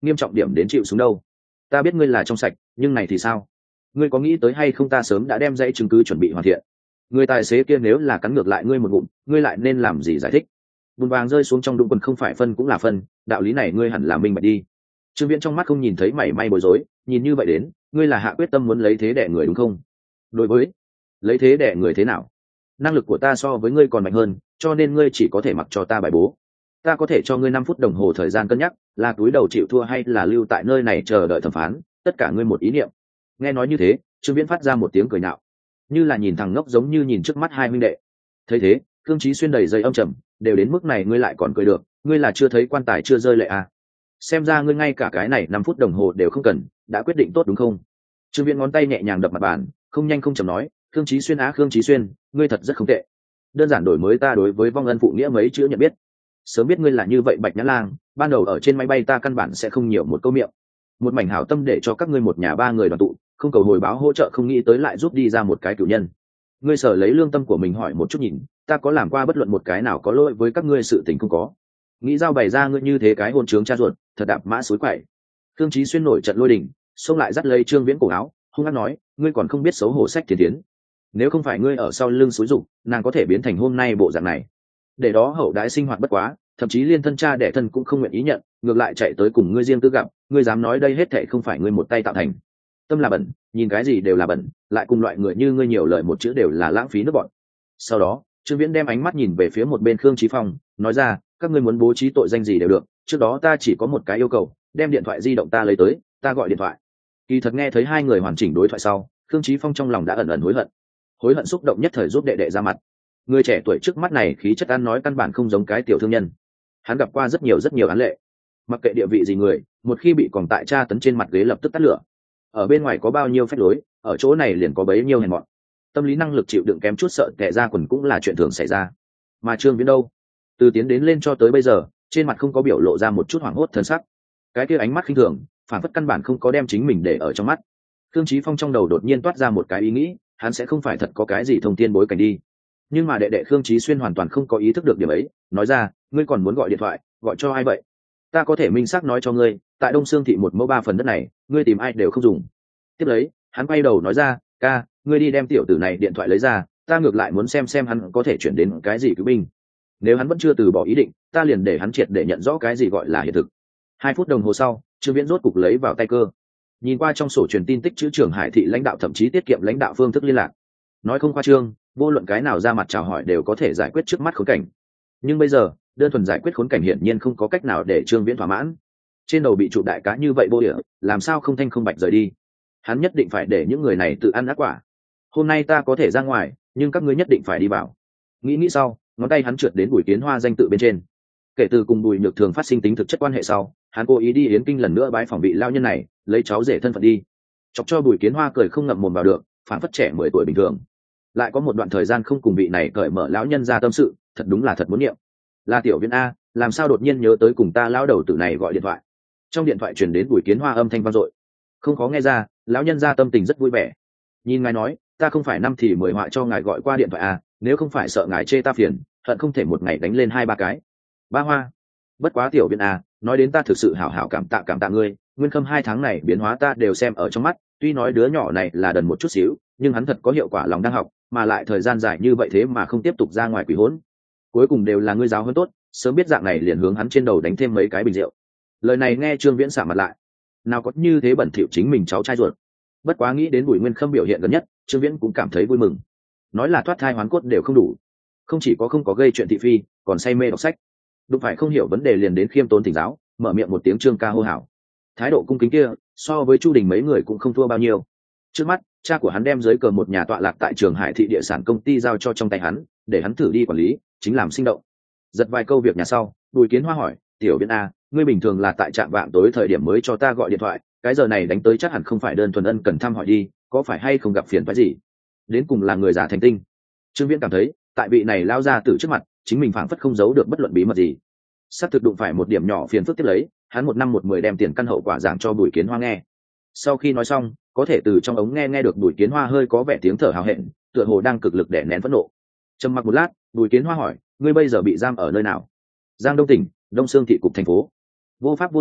nghiêm trọng điểm đến chịu xuống đâu. Ta biết ngươi là trong sạch, nhưng này thì sao? Ngươi có nghĩ tới hay không, ta sớm đã đem dãy chứng cứ chuẩn bị hoàn thiện. Người tài xế kia nếu là cắn ngược lại ngươi một ngụm, ngươi lại nên làm gì giải thích? Bùn vàng rơi xuống trong đụng quần không phải phân cũng là phân, đạo lý này ngươi hẳn là minh bạch đi. Trương Viễn trong mắt không nhìn thấy mảy may bối rối, nhìn như vậy đến, ngươi là hạ quyết tâm muốn lấy thế đẻ người đúng không? Đối với lấy thế đẻ người thế nào? Năng lực của ta so với ngươi còn mạnh hơn, cho nên ngươi chỉ có thể mặc cho ta bài bố. Ta có thể cho ngươi năm phút đồng hồ thời gian cân nhắc, là túi đầu chịu thua hay là lưu tại nơi này chờ đợi thẩm phán, tất cả ngươi một ý niệm. Nghe nói như thế, Trương Viễn phát ra một tiếng cười nhạo, như là nhìn thằng ngốc giống như nhìn trước mắt hai huynh đệ. Thấy thế, Khương Chí Xuyên đầy dây âm trầm, đều đến mức này ngươi lại còn cười được, ngươi là chưa thấy quan tài chưa rơi lệ à? Xem ra ngươi ngay cả cái này năm phút đồng hồ đều không cần, đã quyết định tốt đúng không? Trương Viễn ngón tay nhẹ nhàng đập mặt bàn, không nhanh không chậm nói, Khương Chí Xuyên á Khương Chí Xuyên, ngươi thật rất không tệ. Đơn giản đổi mới ta đối với vong ân phụ nghĩa mấy chữ nhận biết. Sớm biết ngươi là như vậy Bạch Nhã Lang, ban đầu ở trên máy bay ta căn bản sẽ không nhiều một câu miệng. Một mảnh hảo tâm để cho các ngươi một nhà ba người đoàn tụ, không cầu hồi báo hỗ trợ, không nghĩ tới lại giúp đi ra một cái cửu nhân. Ngươi sở lấy lương tâm của mình hỏi một chút nhìn, ta có làm qua bất luận một cái nào có lỗi với các ngươi sự tình không có. Nghĩ giao bày ra ngươi như thế cái hôn trướng cha ruột, thật đạp mã suối quậy. Khương Chí Xuyên nổi trận lôi đình, xông lại dắt lấy Trương Viễn cổ áo, hung hăng nói, ngươi còn không biết xấu hổ sách thiên tiến. Nếu không phải ngươi ở sau lưng xúi dục, nàng có thể biến thành hôm nay bộ dạng này. Để đó hậu đãi sinh hoạt bất quá, thậm chí liên thân cha đẻ thân cũng không nguyện ý nhận, ngược lại chạy tới cùng ngươi riêng tư gặp, ngươi dám nói đây hết thảy không phải ngươi một tay tạo thành. Tâm là bẩn, nhìn cái gì đều là bẩn, lại cùng loại người như ngươi nhiều lời một chữ đều là lãng phí nước bọn. Sau đó, Trương Viễn đem ánh mắt nhìn về phía một bên Khương Chí Phong, nói ra, các ngươi muốn bố trí tội danh gì đều được, trước đó ta chỉ có một cái yêu cầu, đem điện thoại di động ta lấy tới, ta gọi điện thoại. Kỳ thật nghe thấy hai người hoàn chỉnh đối thoại sau, Khương Chí Phong trong lòng đã ẩn ẩn hối hận. Hối hận xúc động nhất thời giúp đệ đệ ra mặt. Người trẻ tuổi trước mắt này khí chất ăn nói căn bản không giống cái tiểu thương nhân. Hắn gặp qua rất nhiều rất nhiều án lệ, mặc kệ địa vị gì người, một khi bị còng tại tra tấn trên mặt ghế lập tức tắt lửa. Ở bên ngoài có bao nhiêu phép lối, ở chỗ này liền có bấy nhiêu hèn mọn. Tâm lý năng lực chịu đựng kém chút sợ tè ra quần cũng là chuyện thường xảy ra. Mà Trương Viễn đâu, từ tiến đến lên cho tới bây giờ, trên mặt không có biểu lộ ra một chút hoảng hốt thần sắc. Cái kia ánh mắt khinh thường, phản phất căn bản không có đem chính mình để ở trong mắt. Khương Chí Phong trong đầu đột nhiên toát ra một cái ý nghĩ, hắn sẽ không phải thật có cái gì thông tin bối cảnh đi. Nhưng mà đệ đệ Khương Chí Xuyên hoàn toàn không có ý thức được điểm ấy, nói ra, ngươi còn muốn gọi điện thoại, gọi cho ai vậy? Ta có thể minh xác nói cho ngươi, tại Đông Sương thị một mẫu ba phần đất này, ngươi tìm ai đều không dùng. Tiếp lấy, hắn quay đầu nói ra, ca, ngươi đi đem tiểu tử này điện thoại lấy ra, ta ngược lại muốn xem xem hắn có thể chuyển đến cái gì cứu binh. Nếu hắn vẫn chưa từ bỏ ý định, ta liền để hắn triệt để nhận rõ cái gì gọi là hiện thực. Hai phút đồng hồ sau, Trương Viễn rốt cục lấy vào tay cơ. Nhìn qua trong sổ truyền tin tích chữ trưởng Hải thị lãnh đạo thậm chí tiết kiệm lãnh đạo phương thức liên lạc. Nói không khoa trương, vô luận cái nào ra mặt chào hỏi đều có thể giải quyết trước mắt khốn cảnh. Nhưng bây giờ, đơn thuần giải quyết khốn cảnh hiển nhiên không có cách nào để Trương Viễn thỏa mãn. Trên đầu bị trụ đại cá như vậy vô địa, làm sao không thanh không bạch rời đi? Hắn nhất định phải để những người này tự ăn ác quả. Hôm nay ta có thể ra ngoài, nhưng các ngươi nhất định phải đi vào. Nghĩ nghĩ sau, ngón tay hắn trượt đến Bùi Kiến Hoa danh tự bên trên. Kể từ cùng Bùi Nhược Thường phát sinh tính thực chất quan hệ sau, hắn cố ý đi Yến Kinh lần nữa bái phỏng vị lao nhân này, lấy cháu rể thân phận đi, chọc cho Bùi Kiến Hoa cười không ngậm mồm vào được, phản phất trẻ mười tuổi bình thường. Lại có một đoạn thời gian không cùng vị này cởi mở lão nhân ra tâm sự, thật đúng là thật muốn niệm. Là Tiểu Viễn a, làm sao đột nhiên nhớ tới cùng ta lão đầu tử này gọi điện thoại? Trong điện thoại truyền đến Bùi Kiến Hoa âm thanh vang dội. Không khó nghe ra, lão nhân ra tâm tình rất vui vẻ. Nhìn ngài nói, ta không phải năm thì mười họa cho ngài gọi qua điện thoại a, nếu không phải sợ ngài chê ta phiền, hận không thể một ngày đánh lên hai ba cái. Ba Hoa, bất quá Tiểu Viễn a, nói đến ta thực sự hảo hảo cảm tạ cảm tạ ngươi, Nguyên Khâm hai tháng này biến hóa ta đều xem ở trong mắt, tuy nói đứa nhỏ này là đần một chút xíu, nhưng hắn thật có hiệu quả lòng đang học, mà lại thời gian dài như vậy thế mà không tiếp tục ra ngoài quỷ hỗn. Cuối cùng đều là ngươi giáo hơn tốt, sớm biết dạng này liền hướng hắn trên đầu đánh thêm mấy cái bình rượu. Lời này nghe Trương Viễn xả mặt lại, nào có như thế bẩn thỉu chính mình cháu trai ruột. Bất quá nghĩ đến Bùi Nguyên Khâm biểu hiện gần nhất, Trương Viễn cũng cảm thấy vui mừng. Nói là thoát thai hoán cốt đều không đủ, không chỉ có không có gây chuyện thị phi, còn say mê đọc sách. Đúng phải không hiểu vấn đề liền đến khiêm tốn thỉnh giáo, mở miệng một tiếng Trương ca hô hào. Thái độ cung kính kia, so với Chu Đình mấy người cũng không thua bao nhiêu. Trước mắt, cha của hắn đem dưới cờ một nhà tọa lạc tại Trường Hải thị địa sản công ty giao cho trong tay hắn, để hắn thử đi quản lý, chính làm sinh động. Giật vài câu việc nhà sau, Bùi Kiến Hoa hỏi, Tiểu Viễn a, ngươi bình thường là tại trạm vạng tối thời điểm mới cho ta gọi điện thoại, cái giờ này đánh tới chắc hẳn không phải đơn thuần ân cần thăm hỏi đi, có phải hay không gặp phiền phức gì? Đến cùng là người già thành tinh. Trương Viễn cảm thấy, tại vị này lao ra từ trước mặt, chính mình phảng phất không giấu được bất luận bí mật gì. Sắp thực đụng phải một điểm nhỏ phiền phức tiếp lấy, hắn một năm một mười đem tiền căn hậu quả giảng cho Bùi Kiến Hoa nghe. Sau khi nói xong, có thể từ trong ống nghe nghe được Bùi Kiến Hoa hơi có vẻ tiếng thở hào hẹn, tựa hồ đang cực lực đè nén phẫn nộ. Trầm mặc một lát, Bùi Kiến Hoa hỏi, ngươi bây giờ bị giam ở nơi nào? Giang Đông tỉnh, Đông Sương thị cục thành phố. Vô pháp vô thiên,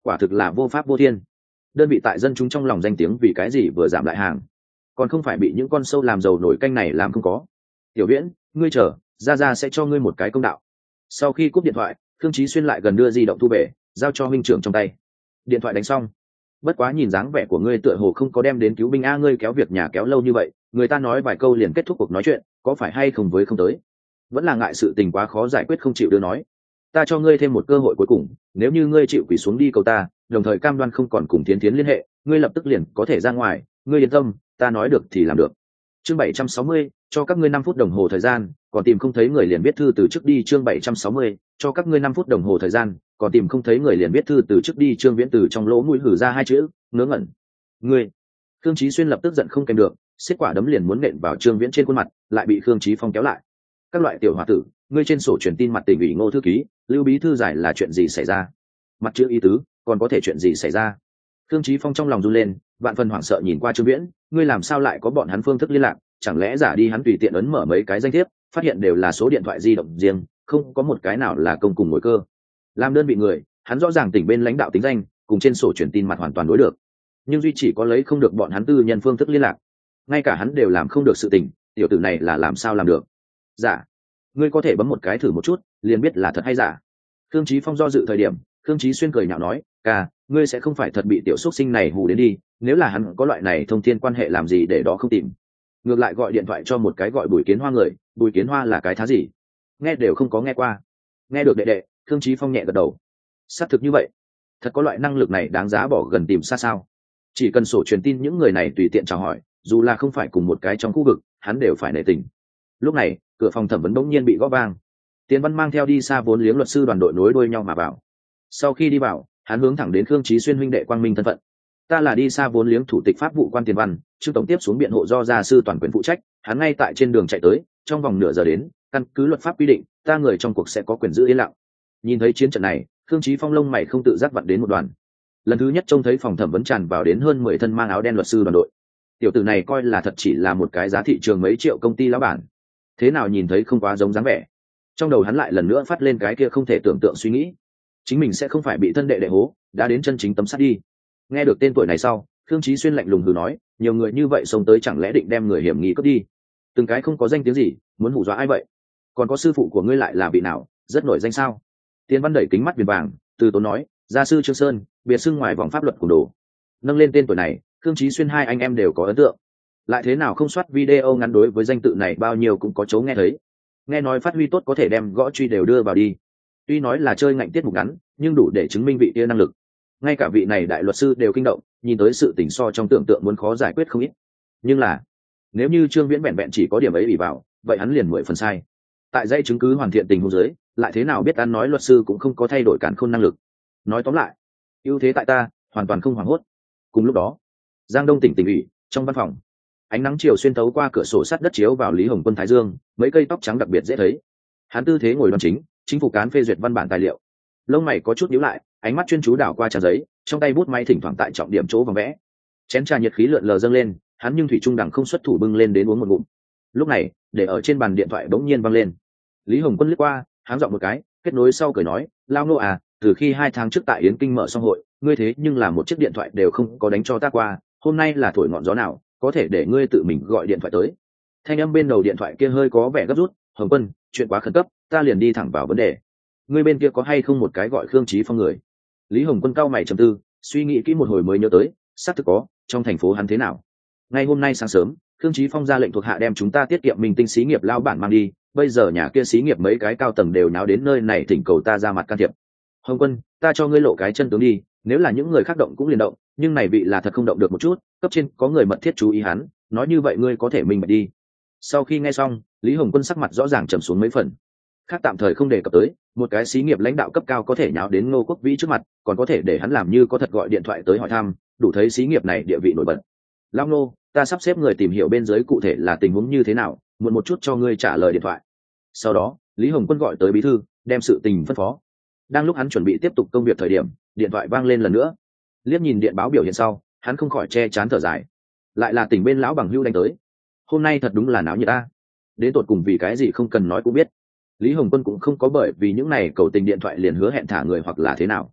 quả thực là vô pháp vô thiên. Đơn vị tại dân chúng trong lòng danh tiếng vì cái gì vừa giảm lại hàng, còn không phải bị những con sâu làm giàu nổi canh này làm không có. Tiểu Viễn, ngươi chờ, ra ra sẽ cho ngươi một cái công đạo. Sau khi cúp điện thoại, Khương Chí Xuyên lại gần đưa di động thu về, giao cho huynh trưởng trong tay. Điện thoại đánh xong. Bất quá nhìn dáng vẻ của ngươi tựa hồ không có đem đến cứu binh a, ngươi kéo việc nhà kéo lâu như vậy, người ta nói vài câu liền kết thúc cuộc nói chuyện, có phải hay không với không tới? Vẫn là ngại sự tình quá khó giải quyết không chịu đưa nói. Ta cho ngươi thêm một cơ hội cuối cùng, nếu như ngươi chịu quỳ xuống đi cầu ta, đồng thời cam đoan không còn cùng Thiến Thiến liên hệ, ngươi lập tức liền có thể ra ngoài, ngươi yên tâm, ta nói được thì làm được. Chương bảy trăm sáu mươi, cho các ngươi năm phút đồng hồ thời gian, còn tìm không thấy người liền viết thư từ trước đi. Chương bảy trăm sáu mươi, cho các ngươi năm phút đồng hồ thời gian, còn tìm không thấy người liền viết thư từ trước đi. Trương Viễn từ trong lỗ mũi hử ra hai chữ, ngớ ngẩn. Ngươi. Khương Chí Xuyên lập tức giận không kèm được, xiết quả đấm liền muốn nện vào Trương Viễn trên khuôn mặt, lại bị Khương Chí Phong kéo lại. Các loại tiểu hòa tử, ngươi trên sổ truyền tin mặt tỉnh ủy Ngô thư ký, Lưu bí thư giải là chuyện gì xảy ra? Mặt chữ ý tứ, còn có thể chuyện gì xảy ra? Khương Chí Phong trong lòng run lên, vạn phần hoảng sợ nhìn qua Trương Viễn, ngươi làm sao lại có bọn hắn phương thức liên lạc, chẳng lẽ giả đi hắn tùy tiện ấn mở mấy cái danh thiếp, phát hiện đều là số điện thoại di động riêng, không có một cái nào là công cùng ngồi cơ. Làm đơn vị người, hắn rõ ràng tỉnh bên lãnh đạo tính danh, cùng trên sổ truyền tin mặt hoàn toàn đối được, nhưng duy chỉ có lấy không được bọn hắn tư nhân phương thức liên lạc, ngay cả hắn đều làm không được sự tình, tiểu tử này là làm sao làm được? Giả? Ngươi có thể bấm một cái thử một chút, liền biết là thật hay giả. Khương Chí Phong do dự thời điểm, Khương Chí Xuyên cười nhạo nói, ca, ngươi sẽ không phải thật bị tiểu xuất sinh này hù đến đi, nếu là hắn có loại này thông thiên quan hệ làm gì để đó không tìm, ngược lại gọi điện thoại cho một cái gọi Bùi Kiến Hoa người. Bùi Kiến Hoa là cái thá gì? Nghe đều không có nghe qua. Nghe được đệ đệ, Khương Chí Phong nhẹ gật đầu. Xác thực như vậy, thật có loại năng lực này đáng giá bỏ gần tìm xa sao? Chỉ cần sổ truyền tin những người này tùy tiện chào hỏi, dù là không phải cùng một cái trong khu vực, hắn đều phải nể tình. Lúc này, cửa phòng thẩm vấn bỗng nhiên bị gõ vang. Tiền Văn mang theo đi xa vốn liếng luật sư đoàn đội nối đuôi nhau mà vào. Sau khi đi vào, hắn hướng thẳng đến Khương Chí Xuyên huynh đệ quang minh thân phận. Ta là đi xa vốn liếng thủ tịch pháp vụ quan Tiền Văn, Trương tổng tiếp xuống biện hộ do gia sư toàn quyền phụ trách, hắn ngay tại trên đường chạy tới, trong vòng nửa giờ đến, căn cứ luật pháp quy định, ta người trong cuộc sẽ có quyền giữ yên lặng. Nhìn thấy chiến trận này, Khương Chí Phong lông mày không tự giác vặn đến một đoàn. Lần thứ nhất trông thấy phòng thẩm vấn tràn vào đến hơn mười thân mang áo đen luật sư đoàn đội. Tiểu tử này coi là thật chỉ là một cái giá thị trường mấy triệu công ty lão bản, thế nào nhìn thấy không quá giống dáng vẻ. Trong đầu hắn lại lần nữa phát lên cái kia không thể tưởng tượng suy nghĩ, chính mình sẽ không phải bị thân đệ đệ hố, đã đến chân chính tấm sắt đi. Nghe được tên tuổi này sau, Khương Chí Xuyên lạnh lùng hừ nói, nhiều người như vậy xông tới chẳng lẽ định đem người hiểm nghi cướp đi? Từng cái không có danh tiếng gì, muốn hù dọa ai vậy? Còn có sư phụ của ngươi lại là vị nào, rất nổi danh sao? Tiên Văn đẩy kính mắt viền vàng, từ tốn nói, gia sư Trương Sơn, biệt xưng ngoài vòng pháp luật của đồ. Nâng lên tên tuổi này, Khương Chí Xuyên hai anh em đều có ấn tượng. Lại thế nào không soát video ngắn đối với danh tự này bao nhiêu cũng có chỗ nghe thấy. Nghe nói phát huy tốt có thể đem gõ truy đều đưa vào đi. Tuy nói là chơi ngạnh tiết mục ngắn, nhưng đủ để chứng minh vị kia năng lực. Ngay cả vị này đại luật sư đều kinh động, nhìn tới sự tình so trong tưởng tượng muốn khó giải quyết không ít. Nhưng là, nếu như Trương Viễn vẹn vẹn chỉ có điểm ấy bị vào, vậy hắn liền mười phần sai. Tại dãy chứng cứ hoàn thiện tình huống dưới, lại thế nào biết ăn nói luật sư cũng không có thay đổi cản khôn năng lực. Nói tóm lại, ưu thế tại ta, hoàn toàn không hoảng hốt. Cùng lúc đó, Giang Đông tỉnh tỉnh ủy, trong văn phòng, ánh nắng chiều xuyên thấu qua cửa sổ sắt đất chiếu vào Lý Hồng Quân thái dương, mấy cây tóc trắng đặc biệt dễ thấy. Hắn tư thế ngồi đoan chính, chính phủ cán phê duyệt văn bản tài liệu, lông mày có chút nhíu lại, ánh mắt chuyên chú đảo qua trang giấy, trong tay bút máy thỉnh thoảng tại trọng điểm chỗ vòng vẽ. Chén trà nhiệt khí lượn lờ dâng lên, hắn nhưng thủy trung đẳng không xuất thủ bưng lên đến uống một ngụm. Lúc này, để ở trên bàn điện thoại bỗng nhiên vang lên. Lý Hồng Quân liếc qua, háng giọng một cái, kết nối sau cười nói, lao Ngô à, từ khi hai tháng trước tại Yến Kinh mở xong hội, ngươi thế nhưng là một chiếc điện thoại đều không có đánh cho ta qua, hôm nay là thổi ngọn gió nào, có thể để ngươi tự mình gọi điện thoại tới. Thanh âm bên đầu điện thoại kia hơi có vẻ gấp rút, Hồng Quân, chuyện quá khẩn cấp, ta liền đi thẳng vào vấn đề. Ngươi bên kia có hay không một cái gọi Khương Chí Phong người? Lý Hồng Quân cau mày trầm tư, suy nghĩ kỹ một hồi mới nhớ tới, xác thực có, trong thành phố hắn thế nào? Ngay hôm nay sáng sớm, Khương Chí Phong ra lệnh thuộc hạ đem chúng ta tiết kiệm mình tinh xí nghiệp lao bản mang đi, bây giờ nhà kia xí nghiệp mấy cái cao tầng đều náo đến nơi này thỉnh cầu ta ra mặt can thiệp. Hồng Quân, ta cho ngươi lộ cái chân tướng đi, nếu là những người khác động cũng liền động, nhưng này vị là thật không động được một chút, cấp trên có người mật thiết chú ý hắn, nói như vậy ngươi có thể minh bạch đi. Sau khi nghe xong, Lý Hồng Quân sắc mặt rõ ràng trầm xuống mấy phần. Khác tạm thời không đề cập tới, một cái xí nghiệp lãnh đạo cấp cao có thể nháo đến Ngô Quốc Vĩ trước mặt, còn có thể để hắn làm như có thật gọi điện thoại tới hỏi thăm, đủ thấy xí nghiệp này địa vị nổi bật. Long Nô, ta sắp xếp người tìm hiểu bên dưới cụ thể là tình huống như thế nào, muộn một chút cho ngươi trả lời điện thoại. Sau đó, Lý Hồng Quân gọi tới bí thư, đem sự tình phân phó. Đang lúc hắn chuẩn bị tiếp tục công việc thời điểm, điện thoại vang lên lần nữa. Liếc nhìn điện báo biểu hiện sau, hắn không khỏi che chán thở dài. Lại là tỉnh bên lão bằng hưu đánh tới. Hôm nay thật đúng là náo nhiệt ta. Đến tột cùng vì cái gì không cần nói cũng biết. Lý Hồng Quân cũng không có bởi vì những này cầu tình điện thoại liền hứa hẹn thả người hoặc là thế nào.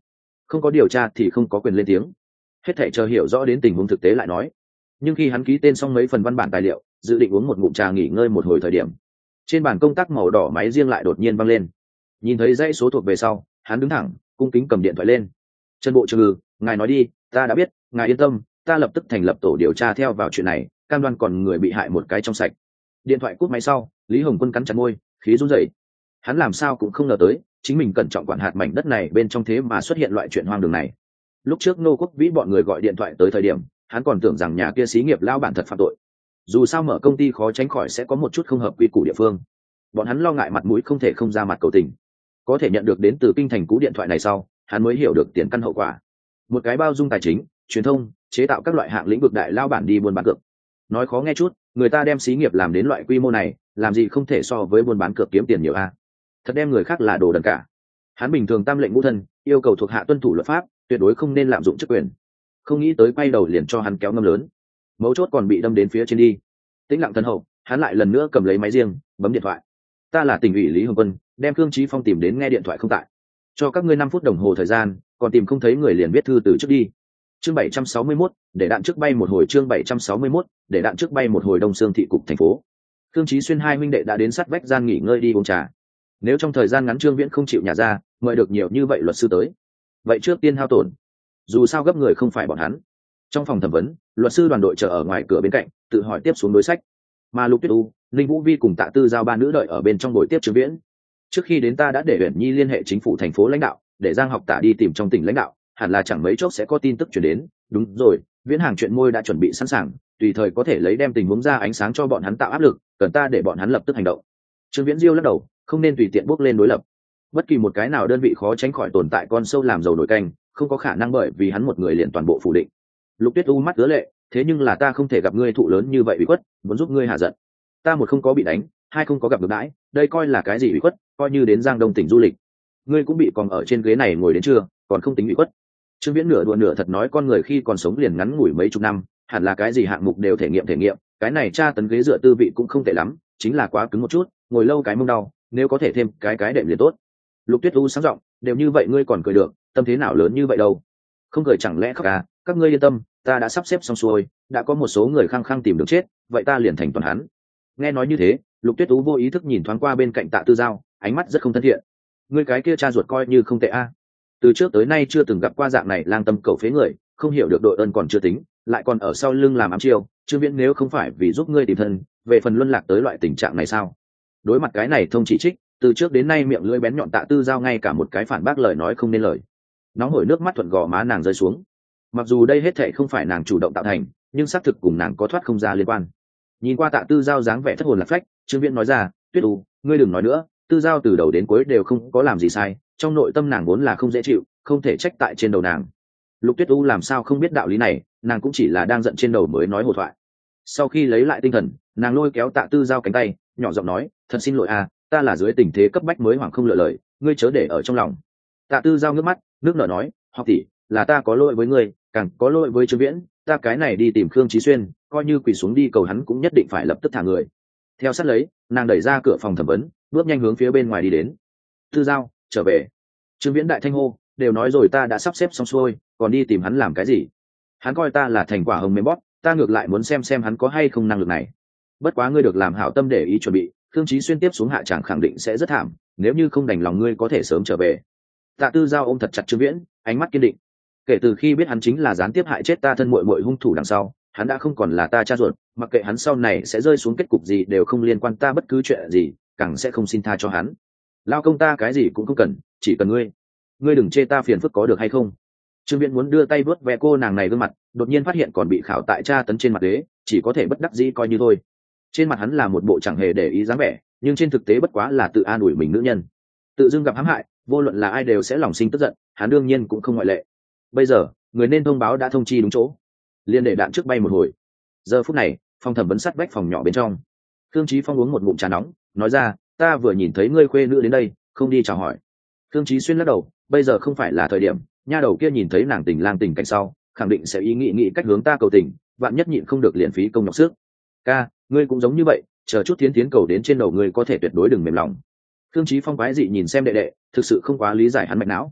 không có điều tra thì không có quyền lên tiếng, hết thảy chờ hiểu rõ đến tình huống thực tế lại nói. Nhưng khi hắn ký tên xong mấy phần văn bản tài liệu, dự định uống một ngụm trà nghỉ ngơi một hồi thời điểm, trên bàn công tác màu đỏ máy riêng lại đột nhiên văng lên. Nhìn thấy dãy số thuộc về sau, hắn đứng thẳng, cung kính cầm điện thoại lên. Trần bộ trưởng, ừ, ngài nói đi, ta đã biết, ngài yên tâm, ta lập tức thành lập tổ điều tra theo vào chuyện này, cam đoan còn người bị hại một cái trong sạch. Điện thoại cúp máy sau, Lý Hồng Quân cắn chặt môi, khí run rẩy. Hắn làm sao cũng không ngờ tới, chính mình cẩn trọng quản hạt mảnh đất này bên trong thế mà xuất hiện loại chuyện hoang đường này. Lúc trước Nô Quốc Vĩ bọn người gọi điện thoại tới thời điểm, hắn còn tưởng rằng nhà kia xí nghiệp lao bản thật phạm tội. Dù sao mở công ty khó tránh khỏi sẽ có một chút không hợp quy củ địa phương. Bọn hắn lo ngại mặt mũi không thể không ra mặt cầu tình. Có thể nhận được đến từ kinh thành cú điện thoại này sau, hắn mới hiểu được tiền căn hậu quả. Một cái bao dung tài chính, truyền thông, chế tạo các loại hạng lĩnh vực đại lao bản đi buôn bán cược. Nói khó nghe chút, người ta đem xí nghiệp làm đến loại quy mô này, làm gì không thể so với buôn bán cược kiếm tiền nhiều a. Thật đem người khác là đồ đần cả. Hắn bình thường tam lệnh ngũ thân, yêu cầu thuộc hạ tuân thủ luật pháp, tuyệt đối không nên lạm dụng chức quyền. Không nghĩ tới quay đầu liền cho hắn kéo ngâm lớn, mấu chốt còn bị đâm đến phía trên đi. Tĩnh lặng thân hậu, hắn lại lần nữa cầm lấy máy riêng, bấm điện thoại. Ta là tỉnh ủy Lý Hồng Quân, đem Khương Chí Phong tìm đến nghe điện thoại không tại. Cho các ngươi năm phút đồng hồ thời gian, còn tìm không thấy người liền viết thư từ trước đi. Chương bảy trăm sáu mươi mốt, để đạn trước bay một hồi. Chương bảy trăm sáu mươi mốt, để đạn trước bay một hồi. Đông Sương thị cục thành phố. Khương Chí Xuyên hai huynh đệ đã đến sát vách gian nghỉ ngơi đi uống trà. Nếu trong thời gian ngắn Trương Viễn không chịu nhà ra, mời được nhiều như vậy luật sư tới, vậy trước tiên hao tổn. Dù sao gấp người không phải bọn hắn. Trong phòng thẩm vấn, luật sư đoàn đội chờ ở ngoài cửa bên cạnh, tự hỏi tiếp xuống đối sách. Mà Lục Tuyết U, Linh Vũ Vi cùng Tạ Tư Giao ba nữ đợi ở bên trong buổi tiếp Trương Viễn. Trước khi đến ta đã để Uyển Nhi liên hệ chính phủ thành phố lãnh đạo, để Giang Học Tả đi tìm trong tỉnh lãnh đạo, hẳn là chẳng mấy chốc sẽ có tin tức truyền đến. Đúng rồi, Viễn hàng chuyện môi đã chuẩn bị sẵn sàng, tùy thời có thể lấy đem tình huống ra ánh sáng cho bọn hắn tạo áp lực, cần ta để bọn hắn lập tức hành động. Trương Viễn diêu lắc đầu, không nên tùy tiện bước lên đối lập. Bất kỳ một cái nào đơn vị khó tránh khỏi tồn tại con sâu làm dầu nổi canh, không có khả năng bởi vì hắn một người liền toàn bộ phủ định. Lục Tuyết U mắt ứa lệ, thế nhưng là ta không thể gặp ngươi thụ lớn như vậy ủy khuất, muốn giúp ngươi hạ giận. Ta một không có bị đánh, hai không có gặp được đãi, đây coi là cái gì ủy khuất, coi như đến Giang Đông tỉnh du lịch, ngươi cũng bị còn ở trên ghế này ngồi đến trưa, còn không tính ủy khuất. Trương Viễn nửa đùa nửa thật nói con người khi còn sống liền ngắn ngủi mấy chục năm, hẳn là cái gì hạng mục đều thể nghiệm thể nghiệm, cái này tra tấn ghế dựa tư vị cũng không tệ lắm, chính là quá cứng một chút, ngồi lâu cái mông đau, nếu có thể thêm cái cái đệm liền tốt. Lục Tuyết U sáng giọng, đều như vậy ngươi còn cười được, tâm thế nào lớn như vậy đâu? Không cười chẳng lẽ khóc à? Các ngươi yên tâm, ta đã sắp xếp xong xuôi, đã có một số người khăng khăng tìm được chết, vậy ta liền thành toàn hắn. Nghe nói như thế, Lục Tuyết U vô ý thức nhìn thoáng qua bên cạnh Tạ Tư Giao, ánh mắt rất không thân thiện. Ngươi cái kia cha ruột coi như không tệ a. Từ trước tới nay chưa từng gặp qua dạng này lang tâm cầu phế người, không hiểu được đội ơn còn chưa tính, lại còn ở sau lưng làm ám chiêu. Trương Viễn nếu không phải vì giúp ngươi tìm thân, về phần luân lạc tới loại tình trạng này sao? Đối mặt cái này thông chỉ trích, từ trước đến nay miệng lưỡi bén nhọn Tạ Tư Giao ngay cả một cái phản bác lời nói không nên lời. Nóng hổi nước mắt thuận gò má nàng rơi xuống. Mặc dù đây hết thảy không phải nàng chủ động tạo thành, nhưng xác thực cùng nàng có thoát không ra liên quan. Nhìn qua Tạ Tư Giao dáng vẻ thất hồn lạc phách, Trương Viễn nói ra, Tuyết U, ngươi đừng nói nữa, Tư Giao từ đầu đến cuối đều không có làm gì sai, trong nội tâm nàng vốn là không dễ chịu, không thể trách tại trên đầu nàng. Lục Tuyết U làm sao không biết đạo lý này, nàng cũng chỉ là đang giận trên đầu mới nói hồ thoại. Sau khi lấy lại tinh thần, nàng lôi kéo Tạ Tư Giao cánh tay, nhỏ giọng nói, thật xin lỗi à, ta là dưới tình thế cấp bách mới hoảng không lựa lời, ngươi chớ để ở trong lòng. Tạ Tư Giao nước mắt, nước nở nói, học tỷ, là ta có lỗi với ngươi, càng có lỗi với Trương Viễn, ta cái này đi tìm Khương Chí Xuyên, coi như quỳ xuống đi cầu hắn cũng nhất định phải lập tức thả người. Theo sát lấy, nàng đẩy ra cửa phòng thẩm vấn, bước nhanh hướng phía bên ngoài đi đến. Tư Giao, trở về. Trương Viễn đại thanh hô, đều nói rồi ta đã sắp xếp xong xuôi, còn đi tìm hắn làm cái gì? Hắn coi ta là thành quả hồng mềm bóp, ta ngược lại muốn xem xem hắn có hay không năng lực này. Bất quá ngươi được làm hảo tâm để ý chuẩn bị, Khương Chí Xuyên tiếp xuống hạ tràng khẳng định sẽ rất thảm, nếu như không đành lòng ngươi có thể sớm trở về. Tạ Tư Giao ôm thật chặt Trương Viễn, ánh mắt kiên định. Kể từ khi biết hắn chính là gián tiếp hại chết ta thân muội muội hung thủ đằng sau, hắn đã không còn là ta cha ruột, mặc kệ hắn sau này sẽ rơi xuống kết cục gì đều không liên quan ta bất cứ chuyện gì, càng sẽ không xin tha cho hắn. Lao công ta cái gì cũng không cần, chỉ cần ngươi. Ngươi đừng chê ta phiền phức có được hay không? Trương Viễn muốn đưa tay vuốt ve cô nàng này gương mặt, đột nhiên phát hiện còn bị khảo tại tra tấn trên mặt đế, chỉ có thể bất đắc dĩ coi như thôi. Trên mặt hắn là một bộ chẳng hề để ý dáng vẻ, nhưng trên thực tế bất quá là tự an ủi mình nữ nhân. Tự dưng gặp hãm hại, vô luận là ai đều sẽ lòng sinh tức giận, hắn đương nhiên cũng không ngoại lệ. Bây giờ, người nên thông báo đã thông chi đúng chỗ, liên để đạn trước bay một hồi. Giờ phút này, phòng thẩm vấn sát vách phòng nhỏ bên trong, Khương Chí Phong uống một ngụm trà nóng, nói ra, ta vừa nhìn thấy ngươi khuê nữ đến đây, không đi chào hỏi. Khương Chí Xuyên lắc đầu, bây giờ không phải là thời điểm, nha đầu kia nhìn thấy nàng tình lang tình cảnh sau, khẳng định sẽ ý nghĩ nghĩ cách hướng ta cầu tình, vạn nhất nhịn không được liền phí công nhọc sức. Ca, ngươi cũng giống như vậy, chờ chút tiến tiến cầu đến trên đầu ngươi có thể tuyệt đối đừng mềm lòng. Khương Chí Phong quái dị nhìn xem đệ đệ, thực sự không quá lý giải hắn mạch não.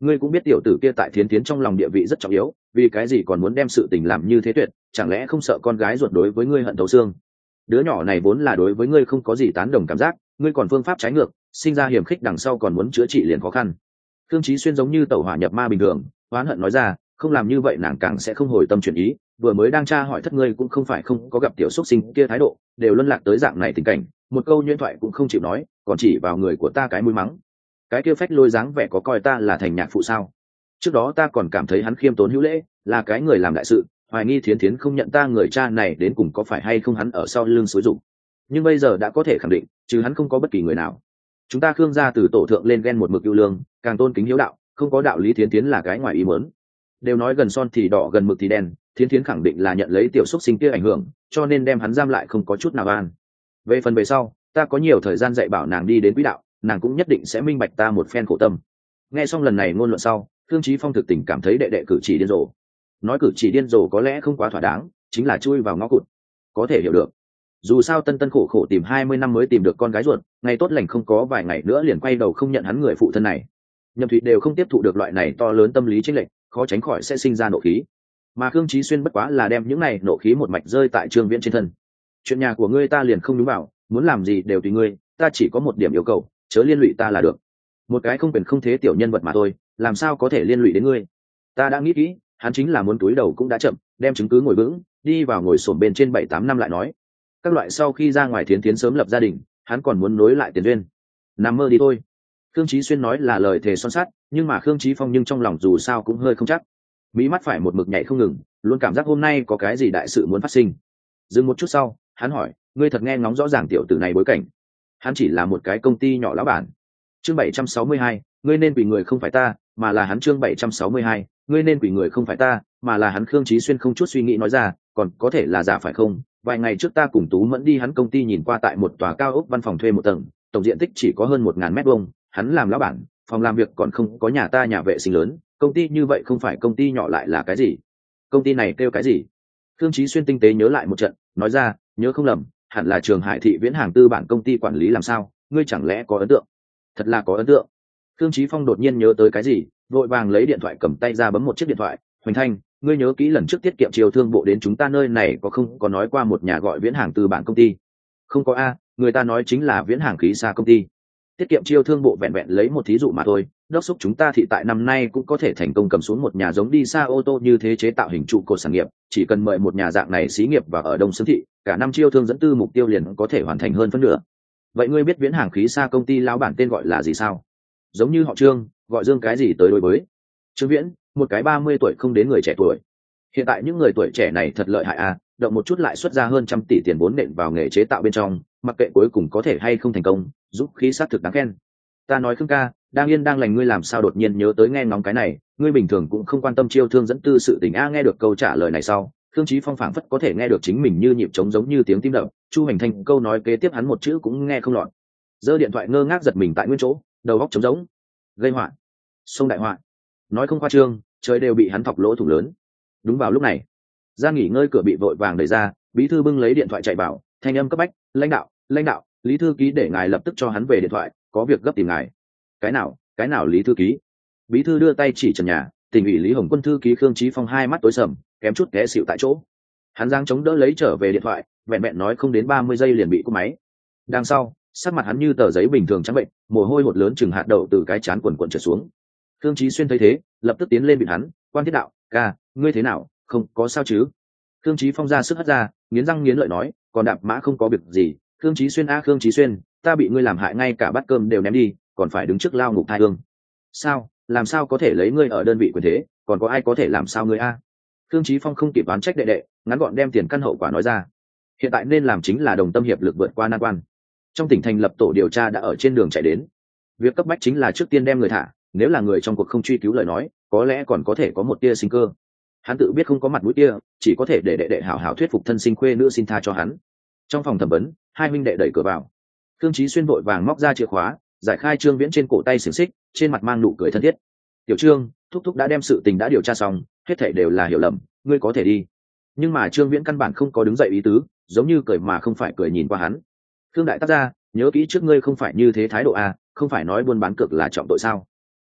ngươi cũng biết tiểu tử kia tại Thiến Thiến trong lòng địa vị rất trọng yếu, vì cái gì còn muốn đem sự tình làm như thế tuyệt, chẳng lẽ không sợ con gái ruột đối với ngươi hận thấu xương? Đứa nhỏ này vốn là đối với ngươi không có gì tán đồng cảm giác, ngươi còn phương pháp trái ngược, sinh ra hiểm khích đằng sau còn muốn chữa trị liền khó khăn. Thương Chí Xuyên giống như tẩu hỏa nhập ma bình thường, oán hận nói ra, không làm như vậy nàng càng sẽ không hồi tâm chuyển ý, vừa mới đang tra hỏi thất ngươi cũng không phải không có gặp tiểu xuất sinh kia thái độ, đều luân lạc tới dạng này tình cảnh, một câu nhuyễn thoại cũng không chịu nói, còn chỉ vào người của ta cái mũi mắng. Cái kia phách lôi dáng vẻ có coi ta là thành nhạc phụ sao? Trước đó ta còn cảm thấy hắn khiêm tốn hữu lễ, là cái người làm đại sự, hoài nghi Thiến Thiến không nhận ta người cha này đến cùng có phải hay không hắn ở sau lưng xúi dụng. Nhưng bây giờ đã có thể khẳng định, chứ hắn không có bất kỳ người nào. Chúng ta Khương gia từ tổ thượng lên ghen một mực yêu lương, càng tôn kính hiếu đạo, không có đạo lý Thiến Thiến là cái ngoài ý muốn. Đều nói gần son thì đỏ gần mực thì đen, Thiến Thiến khẳng định là nhận lấy tiểu xúc sinh kia ảnh hưởng, cho nên đem hắn giam lại không có chút nào an. Về phần về sau, ta có nhiều thời gian dạy bảo nàng đi đến quỹ đạo, nàng cũng nhất định sẽ minh bạch ta một phen khổ tâm. Nghe xong lần này ngôn luận sau, Thương Chí Phong thực tình cảm thấy đệ đệ cử chỉ điên rồ. Nói cử chỉ điên rồ có lẽ không quá thỏa đáng, chính là chui vào ngõ cụt. Có thể hiểu được. Dù sao Tân Tân khổ khổ tìm hai mươi năm mới tìm được con gái ruột, ngày tốt lành không có vài ngày nữa liền quay đầu không nhận hắn người phụ thân này. Nhậm Thụy đều không tiếp thụ được loại này to lớn tâm lý chênh lệch, khó tránh khỏi sẽ sinh ra nộ khí. Mà Khương Chí Xuyên bất quá là đem những này nộ khí một mạch rơi tại Trương Viễn trên thân. Chuyện nhà của ngươi ta liền không đúng vào, muốn làm gì đều tùy ngươi, ta chỉ có một điểm yêu cầu, chớ liên lụy ta là được. Một cái không quyền không thế tiểu nhân vật mà thôi, làm sao có thể liên lụy đến ngươi? Ta đã nghĩ kỹ, hắn chính là muốn túi đầu cũng đã chậm, đem chứng cứ ngồi vững, đi vào ngồi xổm bên trên bảy tám năm lại nói. Các loại sau khi ra ngoài Thiến Thiến sớm lập gia đình, hắn còn muốn nối lại tiền duyên. Nằm mơ đi thôi. Khương Chí Xuyên nói là lời thề son sắt, nhưng mà Khương Chí Phong nhưng trong lòng dù sao cũng hơi không chắc. Mỹ mắt phải một mực nhảy không ngừng, luôn cảm giác hôm nay có cái gì đại sự muốn phát sinh. Dừng một chút sau, hắn hỏi, ngươi thật nghe ngóng rõ ràng tiểu tử này bối cảnh? Hắn chỉ là một cái công ty nhỏ lão bản. Chương bảy trăm sáu mươi hai, ngươi nên quỷ người không phải ta, mà là hắn. Chương bảy trăm sáu mươi hai, ngươi nên quỷ người không phải ta, mà là hắn. Khương Chí Xuyên không chút suy nghĩ nói ra, còn có thể là giả phải không? Vài ngày trước ta cùng Tú Mẫn đi hắn công ty nhìn qua, tại một tòa cao ốc văn phòng thuê một tầng, tổng diện tích chỉ có hơn một ngàn mét vuông, hắn làm lão bản, phòng làm việc còn không có nhà ta nhà vệ sinh lớn, công ty như vậy không phải công ty nhỏ lại là cái gì? Công ty này kêu cái gì? Khương Chí Xuyên tinh tế nhớ lại một trận, nói ra, nhớ không lầm, hẳn là Trường Hải Thị Viễn Hàng Tư bản công ty quản lý. Làm sao, ngươi chẳng lẽ có ấn tượng? Thật là có ấn tượng. Khương Chí Phong đột nhiên nhớ tới cái gì, vội vàng lấy điện thoại cầm tay ra bấm một chiếc điện thoại. Hoành Thanh, ngươi nhớ kỹ lần trước tiết kiệm chiều thương bộ đến chúng ta nơi này có không có nói qua một nhà gọi Viễn Hàng Tư bản công ty? Không có a, người ta nói chính là Viễn Hàng Khí Xa công ty. Tiết kiệm chiêu thương bộ vẹn vẹn lấy một thí dụ mà thôi, đốc xúc chúng ta thị tại năm nay cũng có thể thành công cầm xuống một nhà giống đi xa ô tô như thế chế tạo hình trụ cột sản nghiệp, chỉ cần mời một nhà dạng này xí nghiệp và ở Đông Xương thị, cả năm chiêu thương dẫn tư mục tiêu liền có thể hoàn thành hơn phân nửa. Vậy ngươi biết Viễn Hàng Khí Xa công ty lão bản tên gọi là gì sao? Giống như họ Trương, gọi Dương cái gì tới đối với? Trương Viễn, một cái ba mươi tuổi không đến người trẻ tuổi. Hiện tại những người tuổi trẻ này thật lợi hại à, động một chút lại xuất ra hơn trăm tỷ tiền vốn nện vào nghề chế tạo bên trong, mặc kệ cuối cùng có thể hay không thành công, giúp khí sát thực đáng khen. Ta nói Khương ca, đang yên đang lành ngươi làm sao đột nhiên nhớ tới nghe ngóng cái này, ngươi bình thường cũng không quan tâm chiêu thương dẫn tư sự tình a. Nghe được câu trả lời này sau, Khương Chí Phong phảng phất có thể nghe được chính mình như nhịp trống giống như tiếng tim đập. Chu Hành Thanh câu nói kế tiếp hắn một chữ cũng nghe không lọt, giơ điện thoại ngơ ngác giật mình tại nguyên chỗ, đầu óc trống rỗng, gây họa, sông đại họa. Nói không khoa trương, trời đều bị hắn thọc lỗ thủng lớn. Đúng vào lúc này, ra nghỉ ngơi cửa bị vội vàng đẩy ra, bí thư bưng lấy điện thoại chạy vào, thanh âm cấp bách, lãnh đạo, lãnh đạo, Lý thư ký để ngài lập tức cho hắn về điện thoại, có việc gấp tìm ngài. Cái nào, cái nào Lý thư ký? Bí thư đưa tay chỉ trần nhà, tỉnh ủy Lý Hồng Quân thư ký. Khương Chí Phong hai mắt tối sầm, kém chút té xỉu tại chỗ. Hắn giang chống đỡ lấy trở về điện thoại, vẹn vẹn nói không đến ba mươi giây liền bị cúp máy. Đằng sau, sắc mặt hắn như tờ giấy bình thường trắng bệnh, mồ hôi hột lớn chừng hạt đậu từ cái trán quần quần trượt xuống. Khương Chí Xuyên thấy thế, lập tức tiến lên bịt hắn, quan thiết đạo, ca, ngươi thế nào, không có sao chứ? Khương Chí Phong ra sức hất ra, nghiến răng nghiến lợi nói, còn đạp mã không có việc gì. Khương Chí Xuyên a, Khương Chí Xuyên, ta bị ngươi làm hại ngay cả bát cơm đều ném đi, còn phải đứng trước lao ngục thai hương. Sao, làm sao có thể lấy ngươi ở đơn vị quyền thế, còn có ai có thể làm sao ngươi a? Khương Chí Phong không kịp oán trách đệ đệ, ngắn gọn đem tiền căn hậu quả nói ra. Hiện tại nên làm chính là đồng tâm hiệp lực vượt qua nan quan. Trong tỉnh thành lập tổ điều tra đã ở trên đường chạy đến. Việc cấp bách chính là trước tiên đem người thả, nếu là người trong cuộc không truy cứu lời nói, có lẽ còn có thể có một tia sinh cơ. Hắn tự biết không có mặt mũi kia, chỉ có thể để đệ đệ hảo hảo thuyết phục thân sinh khuê nữ xin tha cho hắn. Trong phòng thẩm vấn, hai huynh đệ đẩy cửa vào. Khương Chí Xuyên vội vàng móc ra chìa khóa, giải khai Trương Viễn trên cổ tay xiềng xích, trên mặt mang nụ cười thân thiết. Tiểu Trương, thúc thúc đã đem sự tình đã điều tra xong, hết thảy đều là hiểu lầm, ngươi có thể đi. Nhưng mà Trương Viễn căn bản không có đứng dậy ý tứ, giống như cười mà không phải cười nhìn qua hắn. Khương đại tác gia, nhớ kỹ trước ngươi không phải như thế thái độ à, không phải nói buôn bán cược là trọng tội sao?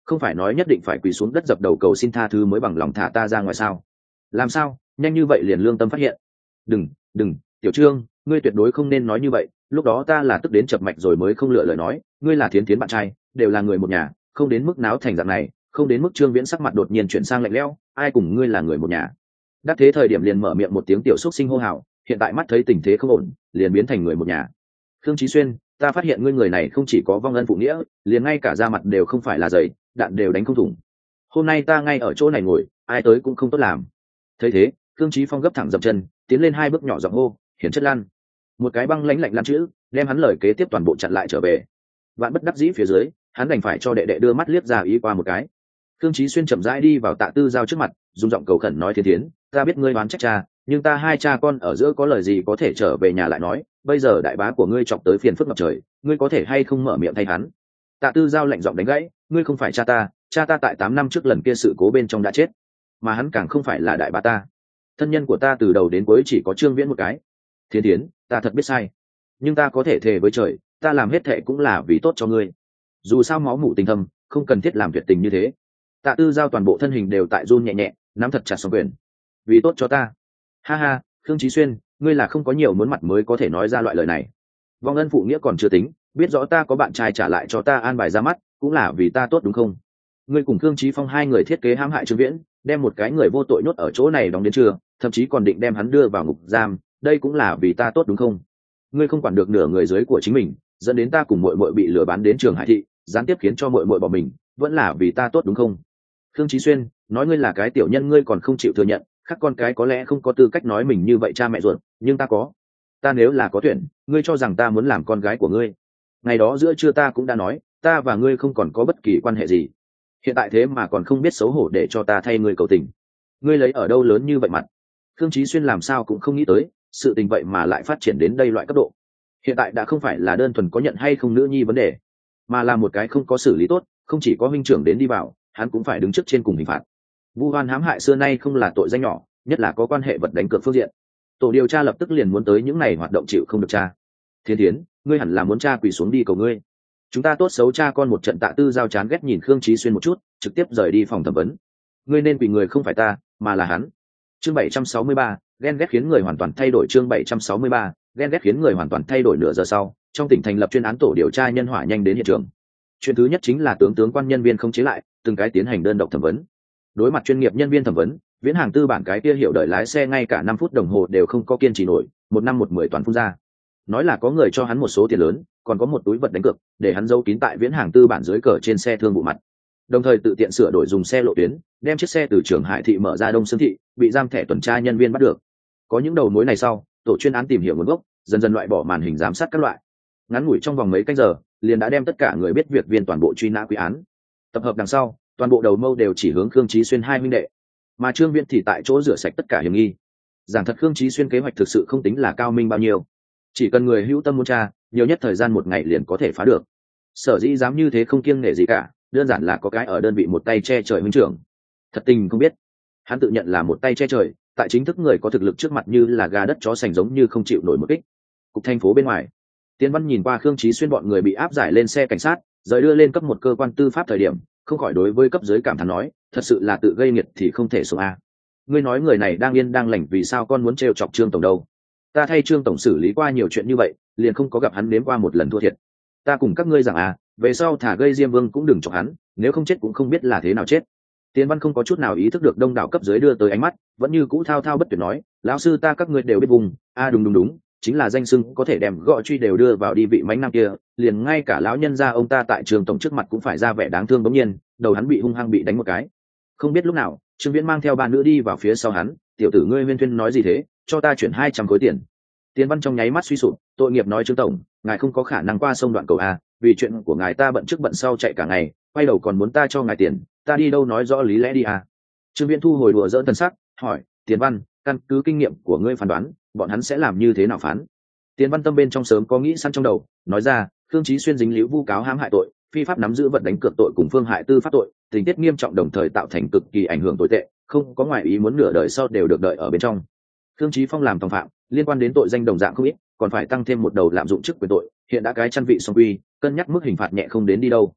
không phải nói nhất định phải quỳ xuống đất dập đầu cầu xin tha thứ mới bằng lòng thả ta ra ngoài sao? Làm sao nhanh như vậy liền lương tâm phát hiện? Đừng đừng tiểu trương, ngươi tuyệt đối không nên nói như vậy, lúc đó ta là tức đến chập mạch rồi mới không lựa lời nói. Ngươi là Thiến Thiến bạn trai, đều là người một nhà, không đến mức náo thành dạng này, không đến mức Trương Viễn sắc mặt đột nhiên chuyển sang lạnh lẽo. Ai cùng ngươi là người một nhà? Đắc thế thời điểm liền mở miệng một tiếng tiểu xúc sinh hô hào, hiện tại mắt thấy tình thế không ổn liền biến thành người một nhà. Khương Chí Xuyên, ta phát hiện ngươi người này không chỉ có vong ân phụ nghĩa, liền ngay cả da mặt đều không phải là dày, đạn đều đánh không thủng. Hôm nay ta ngay ở chỗ này ngồi, ai tới cũng không tốt làm. Thấy thế, Khương Chí Phong gấp thẳng dậm chân, tiến lên hai bước nhỏ giọng hô, hiển chất lan. Một cái băng lãnh lạnh lăn chữ, đem hắn lời kế tiếp toàn bộ chặn lại trở về. Vạn bất đắc dĩ phía dưới, hắn đành phải cho đệ đệ đưa mắt liếc ra ý qua một cái. Khương Chí Xuyên chậm rãi đi vào Tạ Tư Giao trước mặt, dùng giọng cầu khẩn nói: "Thiên Thiến, ta biết ngươi oán trách cha, nhưng ta hai cha con ở giữa có lời gì có thể trở về nhà lại nói, bây giờ đại bá của ngươi chọc tới phiền phức ngập trời, ngươi có thể hay không mở miệng thay hắn?" Tạ Tư Giao lạnh giọng đánh gãy: "Ngươi không phải cha ta, cha ta tại tám năm trước lần kia sự cố bên trong đã chết, mà hắn càng không phải là đại bá ta. Thân nhân của ta từ đầu đến cuối chỉ có Trương Viễn một cái. Thiên Thiến, ta thật biết sai, nhưng ta có thể thề với trời, ta làm hết thệ cũng là vì tốt cho ngươi. Dù sao máu mủ tình thâm, không cần thiết làm tuyệt tình như thế." Tạ Tư Giao toàn bộ thân hình đều tại run nhẹ nhẹ, nắm thật chặt song quyền. "Vì tốt cho ta." Ha ha, Khương Chí Xuyên, ngươi là không có nhiều muốn mặt mới có thể nói ra loại lời này. Vong ân phụ nghĩa còn chưa tính, biết rõ ta có bạn trai trả lại cho ta an bài ra mắt, cũng là vì ta tốt đúng không? Ngươi cùng Khương Chí Phong hai người thiết kế hãm hại Trương Viễn, đem một cái người vô tội nhốt ở chỗ này đóng đến trưa, thậm chí còn định đem hắn đưa vào ngục giam, đây cũng là vì ta tốt đúng không? Ngươi không quản được nửa người dưới của chính mình, dẫn đến ta cùng muội muội bị lừa bán đến Trường Hải thị, gián tiếp khiến cho muội muội bỏ mình, vẫn là vì ta tốt đúng không? Khương Chí Xuyên, nói ngươi là cái tiểu nhân ngươi còn không chịu thừa nhận, khác con cái có lẽ không có tư cách nói mình như vậy cha mẹ ruột, nhưng ta có. Ta nếu là có tuyển, ngươi cho rằng ta muốn làm con gái của ngươi? Ngày đó giữa trưa ta cũng đã nói, ta và ngươi không còn có bất kỳ quan hệ gì. Hiện tại thế mà còn không biết xấu hổ để cho ta thay ngươi cầu tình. Ngươi lấy ở đâu lớn như vậy mặt? Khương Chí Xuyên làm sao cũng không nghĩ tới, sự tình vậy mà lại phát triển đến đây loại cấp độ. Hiện tại đã không phải là đơn thuần có nhận hay không nữ nhi vấn đề, mà là một cái không có xử lý tốt, không chỉ có huynh trưởng đến đi vào, hắn cũng phải đứng trước trên cùng hình phạt. Vu oan hãm hại xưa nay không là tội danh nhỏ, nhất là có quan hệ vật đánh cược phương diện. Tổ điều tra lập tức liền muốn tới những này hoạt động chịu không được tra. Thiên Thiến, ngươi hẳn là muốn cha quỳ xuống đi cầu ngươi. Chúng ta tốt xấu cha con một trận. Tạ Tư Giao chán ghét nhìn Khương Chí Xuyên một chút, trực tiếp rời đi phòng thẩm vấn. Ngươi nên quỳ người không phải ta, mà là hắn. Chương bảy trăm sáu mươi ba, ghen ghét khiến người hoàn toàn thay đổi. Chương bảy trăm sáu mươi ba, ghen ghét khiến người hoàn toàn thay đổi. Nửa giờ sau, trong tỉnh thành lập chuyên án tổ điều tra nhân hỏa nhanh đến hiện trường. Chuyện thứ nhất chính là tướng tướng quan nhân viên không chế lại, từng cái tiến hành đơn độc thẩm vấn. Đối mặt chuyên nghiệp nhân viên thẩm vấn, Viễn Hàng tư bản cái kia hiểu đợi lái xe ngay cả năm phút đồng hồ đều không có kiên trì nổi, một năm một mười toàn phun ra. Nói là có người cho hắn một số tiền lớn, còn có một túi vật đánh cược, để hắn giấu kín tại Viễn Hàng tư bản dưới cờ trên xe thương vụ mặt. Đồng thời tự tiện sửa đổi dùng xe lộ tuyến, đem chiếc xe từ Trường Hải thị mở ra Đông Sương thị, bị giam thẻ tuần tra nhân viên bắt được. Có những đầu mối này sau, tổ chuyên án tìm hiểu nguồn gốc, dần dần loại bỏ màn hình giám sát các loại. Ngắn ngủi trong vòng mấy canh giờ, liền đã đem tất cả người biết việc viên toàn bộ truy nã quy án. Tập hợp đằng sau, toàn bộ đầu mâu đều chỉ hướng Khương Chí Xuyên hai huynh đệ, mà Trương Viễn thì tại chỗ rửa sạch tất cả hiểm nghi. Giảng thật, Khương Chí Xuyên kế hoạch thực sự không tính là cao minh bao nhiêu, chỉ cần người hữu tâm muốn tra, nhiều nhất thời gian một ngày liền có thể phá được. Sở dĩ dám như thế không kiêng nể gì cả, đơn giản là có cái ở đơn vị một tay che trời huynh trưởng. Thật tình không biết, hắn tự nhận là một tay che trời, tại chính thức người có thực lực trước mặt như là gà đất chó sành, giống như không chịu nổi một kích. Cục thành phố bên ngoài, Tiến Văn nhìn qua Khương Chí Xuyên bọn người bị áp giải lên xe cảnh sát, rời đưa lên cấp một cơ quan tư pháp thời điểm, không khỏi đối với cấp dưới cảm thán nói, thật sự là tự gây nghiệt thì không thể sống a. Ngươi nói người này đang yên đang lành, vì sao con muốn trêu chọc Trương tổng đâu? Ta thay Trương tổng xử lý qua nhiều chuyện như vậy, liền không có gặp hắn nếm qua một lần thua thiệt. Ta cùng các ngươi rằng à, về sau thả gây Diêm Vương cũng đừng chọc hắn, nếu không chết cũng không biết là thế nào chết. Tiến Văn không có chút nào ý thức được đông đảo cấp dưới đưa tới ánh mắt, vẫn như cũ thao thao bất tuyệt nói, lão sư ta các ngươi đều biết vùng, a à, đúng đúng đúng, chính là danh xưng có thể đem gọi truy đều đưa vào đi vị mánh nam kia, liền ngay cả lão nhân gia ông ta tại Trường tổng trước mặt cũng phải ra vẻ đáng thương. Bỗng nhiên, đầu hắn bị hung hăng bị đánh một cái. Không biết lúc nào, Trương Viễn mang theo ba nữ đi vào phía sau hắn, tiểu tử ngươi Huyên Thuyên nói gì thế, cho ta chuyển hai trăm khối tiền. Tiến Văn trong nháy mắt suy sụp, tội nghiệp nói, Trương tổng, ngài không có khả năng qua sông đoạn cầu a, vì chuyện của ngài ta bận trước bận sau chạy cả ngày, quay đầu còn muốn ta cho ngài tiền, ta đi đâu nói rõ lý lẽ đi a. Trương Viễn thu hồi đùa dỡn thần sắc, hỏi, Tiến Văn, căn cứ kinh nghiệm của ngươi phán đoán, bọn hắn sẽ làm như thế nào phán? Tiến Văn tâm bên trong sớm có nghĩ sẵn trong đầu, nói ra, Khương Chí Xuyên dính líu vu cáo hãm hại tội, phi pháp nắm giữ vật đánh cược tội cùng phương hại tư pháp tội, tình tiết nghiêm trọng, đồng thời tạo thành cực kỳ ảnh hưởng tồi tệ, không có ngoại ý muốn nửa đời sau đều được đợi ở bên trong. Khương Chí Phong làm tòng phạm, liên quan đến tội danh đồng dạng không ít, còn phải tăng thêm một đầu lạm dụng chức quyền tội, hiện đã cái chân vị song quy, cân nhắc mức hình phạt nhẹ không đến đi đâu.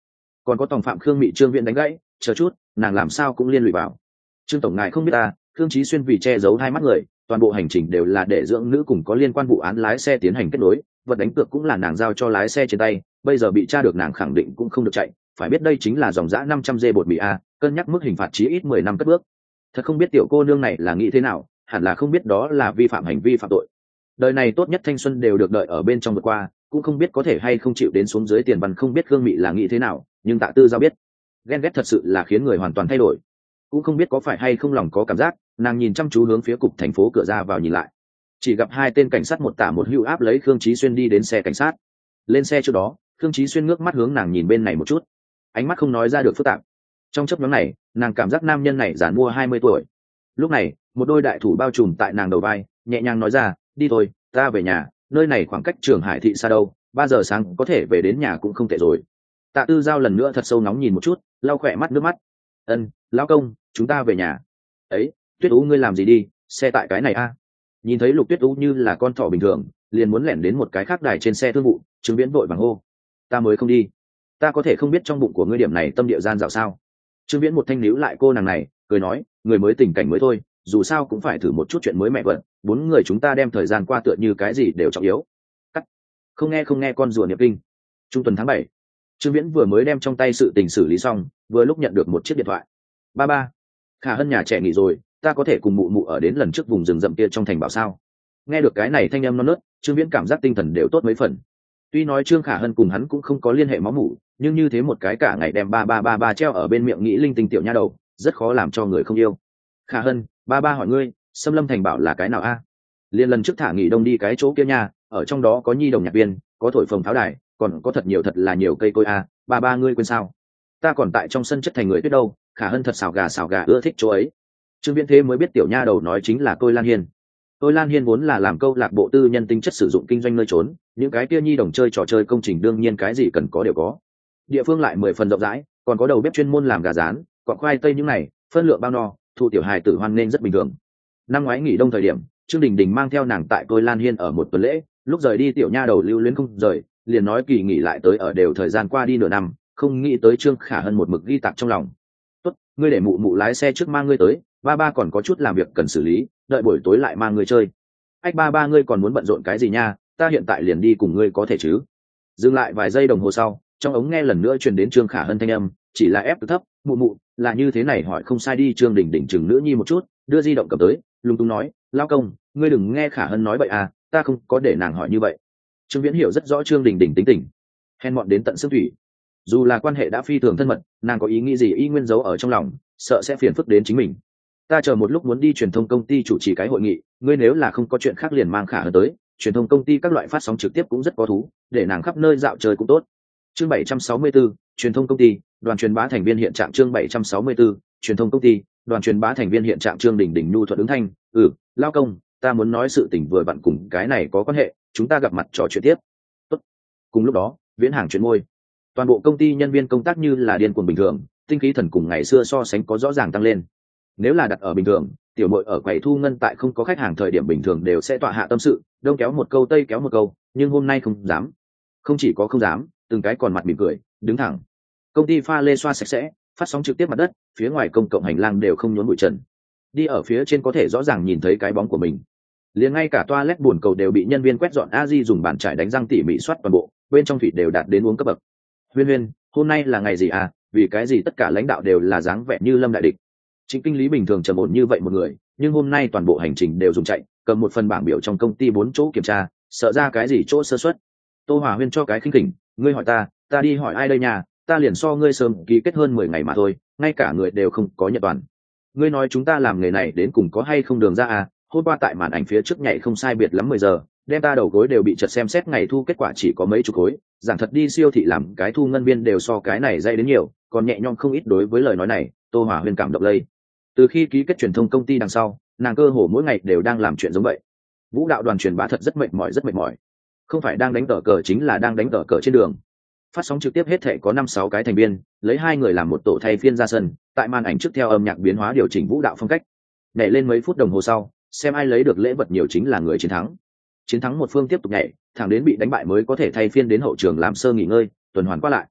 còn có tòng phạm khương mị trương viễn đánh gãy, chờ chút, nàng làm sao cũng liên lụy vào. Trương tổng ngài không biết ta, Khương Chí Xuyên vì che giấu hai mắt người, toàn bộ hành trình đều là để dưỡng nữ cùng có liên quan vụ án lái xe tiến hành kết nối, vật đánh cược cũng là nàng giao cho lái xe trên tay, bây giờ bị tra được nàng khẳng định cũng không được chạy, phải biết đây chính là dòng dã năm trăm dê bột mì a, cân nhắc mức hình phạt chí ít mười năm cất bước. Thật không biết tiểu cô nương này là nghĩ thế nào, hẳn là không biết đó là vi phạm hành vi phạm tội. Đời này tốt nhất thanh xuân đều được đợi ở bên trong vượt qua, cũng không biết có thể hay không chịu đến xuống dưới tiền văn, không biết Khương Mị là nghĩ thế nào, nhưng Tạ Tư Giao biết, ghen ghét thật sự là khiến người hoàn toàn thay đổi. Cũng không biết có phải hay không lòng có cảm giác, nàng nhìn chăm chú hướng phía cục thành phố cửa ra vào nhìn lại, chỉ gặp hai tên cảnh sát một tả một hữu áp lấy Khương Chí Xuyên đi đến xe cảnh sát. Lên xe trước đó, Khương Chí Xuyên ngước mắt hướng nàng nhìn bên này một chút, ánh mắt không nói ra được phức tạp. Trong chớp nhoáng này, nàng cảm giác nam nhân này giản mua hai mươi tuổi. Lúc này, một đôi đại thủ bao trùm tại nàng đầu vai, nhẹ nhàng nói ra, đi thôi, ta về nhà, nơi này khoảng cách Trường Hải thị xa đâu, ba giờ sáng có thể về đến nhà cũng không tệ rồi. Tạ Tư Giao lần nữa thật sâu nóng nhìn một chút, lau khỏe mắt nước mắt. Ân, lão công, chúng ta về nhà. Ấy, Tuyết Ú ngươi làm gì đi, xe tại cái này a? Nhìn thấy Lục Tuyết Ú như là con thỏ bình thường, liền muốn lẻn đến một cái khác đài trên xe thương vụ, Trương Viễn vội vàng hô, ta mới không đi, ta có thể không biết trong bụng của ngươi điểm này tâm địa gian dạo sao? Trương Viễn một thanh níu lại cô nàng này, cười nói, người mới tình cảnh mới thôi, dù sao cũng phải thử một chút chuyện mới mẹ vận, bốn người chúng ta đem thời gian qua tựa như cái gì đều trọng yếu. Cắt. Không nghe không nghe con rùa niệm kinh. Trung tuần tháng bảy, Trương Viễn vừa mới đem trong tay sự tình xử lý xong, vừa lúc nhận được một chiếc điện thoại. Ba ba, Khả Hân nhà trẻ nghỉ rồi, ta có thể cùng mụ mụ ở đến lần trước vùng rừng rậm kia trong thành bảo sao? Nghe được cái này thanh âm non nớt, Trương Viễn cảm giác tinh thần đều tốt mấy phần. Tuy nói Trương Khả Hân cùng hắn cũng không có liên hệ máu mủ, nhưng như thế một cái cả ngày đem ba ba ba ba treo ở bên miệng nghĩ linh tinh tiểu nha đầu, rất khó làm cho người không yêu. Khả Hân, ba ba hỏi ngươi, Sâm Lâm thành bảo là cái nào a? Liên lần trước thả nghỉ đông đi cái chỗ kia nha, ở trong đó có nhi đồng nhạc viên, có thổi phồng tháo đài, còn có thật nhiều thật là nhiều cây cối a, ba ba ngươi quên sao? Ta còn tại trong sân chất thành người tuyết đâu, Khả Hân thật xào gà xào gà ưa thích chỗ ấy. Trương Viễn thế mới biết tiểu nha đầu nói chính là Tôi Lan Hiên. Tôi Lan Hiên vốn là làm câu lạc bộ tư nhân tính chất sử dụng kinh doanh nơi trốn, những cái kia nhi đồng chơi trò chơi công trình đương nhiên cái gì cần có đều có. Địa phương lại mười phần rộng rãi, còn có đầu bếp chuyên môn làm gà rán, quặng khoai tây những này, phân lượng bao no, thu tiểu hài tử hoan nên rất bình thường. Năm ngoái nghỉ đông thời điểm, Trương Đình Đình mang theo nàng tại Tôi Lan Hiên ở một tuần lễ, lúc rời đi tiểu nha đầu lưu luyến không rời, liền nói kỳ nghỉ lại tới ở đều thời gian qua đi nửa năm, không nghĩ tới Trương Khả Hân một mực ghi tạc trong lòng. Tốt, ngươi để mụ mụ lái xe trước mang ngươi tới, ba ba còn có chút làm việc cần xử lý, đợi buổi tối lại mang ngươi chơi. Ách ba ba ngươi còn muốn bận rộn cái gì nha, ta hiện tại liền đi cùng ngươi có thể chứ? Dừng lại vài giây đồng hồ sau, trong ống nghe lần nữa truyền đến Trương Khả Hân thanh âm, chỉ là ép thấp, mụ mụ, là như thế này hỏi không sai đi. Trương Đình Đình chừng nữ nhi một chút, đưa di động cầm tới, lung tung nói, lao công, ngươi đừng nghe Khả Hân nói vậy à, ta không có để nàng hỏi như vậy. Trương Viễn hiểu rất rõ Trương Đình Đình tính tình, hèn mọn đến tận xương thủy. Dù là quan hệ đã phi thường thân mật, nàng có ý nghĩ gì y nguyên giấu ở trong lòng, sợ sẽ phiền phức đến chính mình. Ta chờ một lúc muốn đi truyền thông công ty chủ trì cái hội nghị, ngươi nếu là không có chuyện khác liền mang Khả Hân tới, truyền thông công ty các loại phát sóng trực tiếp cũng rất có thú, để nàng khắp nơi dạo chơi cũng tốt. Chương bảy trăm sáu mươi tư, truyền thông công ty, đoàn truyền bá thành viên hiện trạng. Chương bảy trăm sáu mươi tư, truyền thông công ty, đoàn truyền bá thành viên hiện trạng. Trương Đình Đình nhu thuận ứng thanh, ừ, lao công, ta muốn nói sự tình vừa vặn cùng cái này có quan hệ, chúng ta gặp mặt trò chuyện tiếp. Tốt. Cùng lúc đó, Viễn Hàng chuyển môi, toàn bộ công ty nhân viên công tác như là điên cuồng bình thường, tinh khí thần cùng ngày xưa so sánh có rõ ràng tăng lên. Nếu là đặt ở bình thường, tiểu muội ở quầy thu ngân tại không có khách hàng thời điểm bình thường đều sẽ tọa hạ tâm sự, đông kéo một câu tây kéo một câu, nhưng hôm nay không dám. Không chỉ có không dám, từng cái còn mặt mỉm cười, đứng thẳng. Công ty pha lê xoa sạch sẽ, phát sóng trực tiếp mặt đất, phía ngoài công cộng hành lang đều không nhốn bụi trần. Đi ở phía trên có thể rõ ràng nhìn thấy cái bóng của mình. Liền ngay cả toilet buồn cầu đều bị nhân viên quét dọn, a di dùng bàn chải đánh răng tỉ mỉ soát toàn bộ, bên trong thủy đều đạt đến uống cấp bậc. Huyên Huyên, hôm nay là ngày gì à? Vì cái gì tất cả lãnh đạo đều là dáng vẻ như Lâm đại địch? Chính kinh lý bình thường trầm ổn như vậy một người, nhưng hôm nay toàn bộ hành trình đều dùng chạy, cầm một phần bảng biểu trong công ty bốn chỗ kiểm tra, sợ ra cái gì chỗ sơ suất. Tô Hòa Huyên cho cái khinh khỉnh, ngươi hỏi ta, ta đi hỏi ai đây nhà, ta liền so ngươi sớm ký kết hơn mười ngày mà thôi, ngay cả người đều không có nhận toàn. Ngươi nói chúng ta làm nghề này đến cùng có hay không đường ra à? Hôm qua tại màn ảnh phía trước nhảy không sai biệt lắm mười giờ, đem ta đầu gối đều bị chật, xem xét ngày thu kết quả chỉ có mấy chục khối, giảng thật đi siêu thị làm cái thu ngân viên đều so cái này dây đến nhiều, còn nhẹ nhõm không ít. Đối với lời nói này, Tô Hòa Huyên cảm động lây. Từ khi ký kết truyền thông công ty đằng sau, nàng cơ hồ mỗi ngày đều đang làm chuyện giống vậy. Vũ đạo đoàn truyền bá thật rất mệt mỏi, rất mệt mỏi. Không phải đang đánh tờ cờ chính là đang đánh tờ cờ trên đường. Phát sóng trực tiếp hết thể có năm sáu cái thành viên, lấy hai người làm một tổ thay phiên ra sân, tại màn ảnh trước theo âm nhạc biến hóa điều chỉnh vũ đạo phong cách. Nhảy lên mấy phút đồng hồ sau, xem ai lấy được lễ vật nhiều chính là người chiến thắng. Chiến thắng một phương tiếp tục nhảy, thẳng đến bị đánh bại mới có thể thay phiên đến hậu trường làm sơ nghỉ ngơi, tuần hoàn qua lại.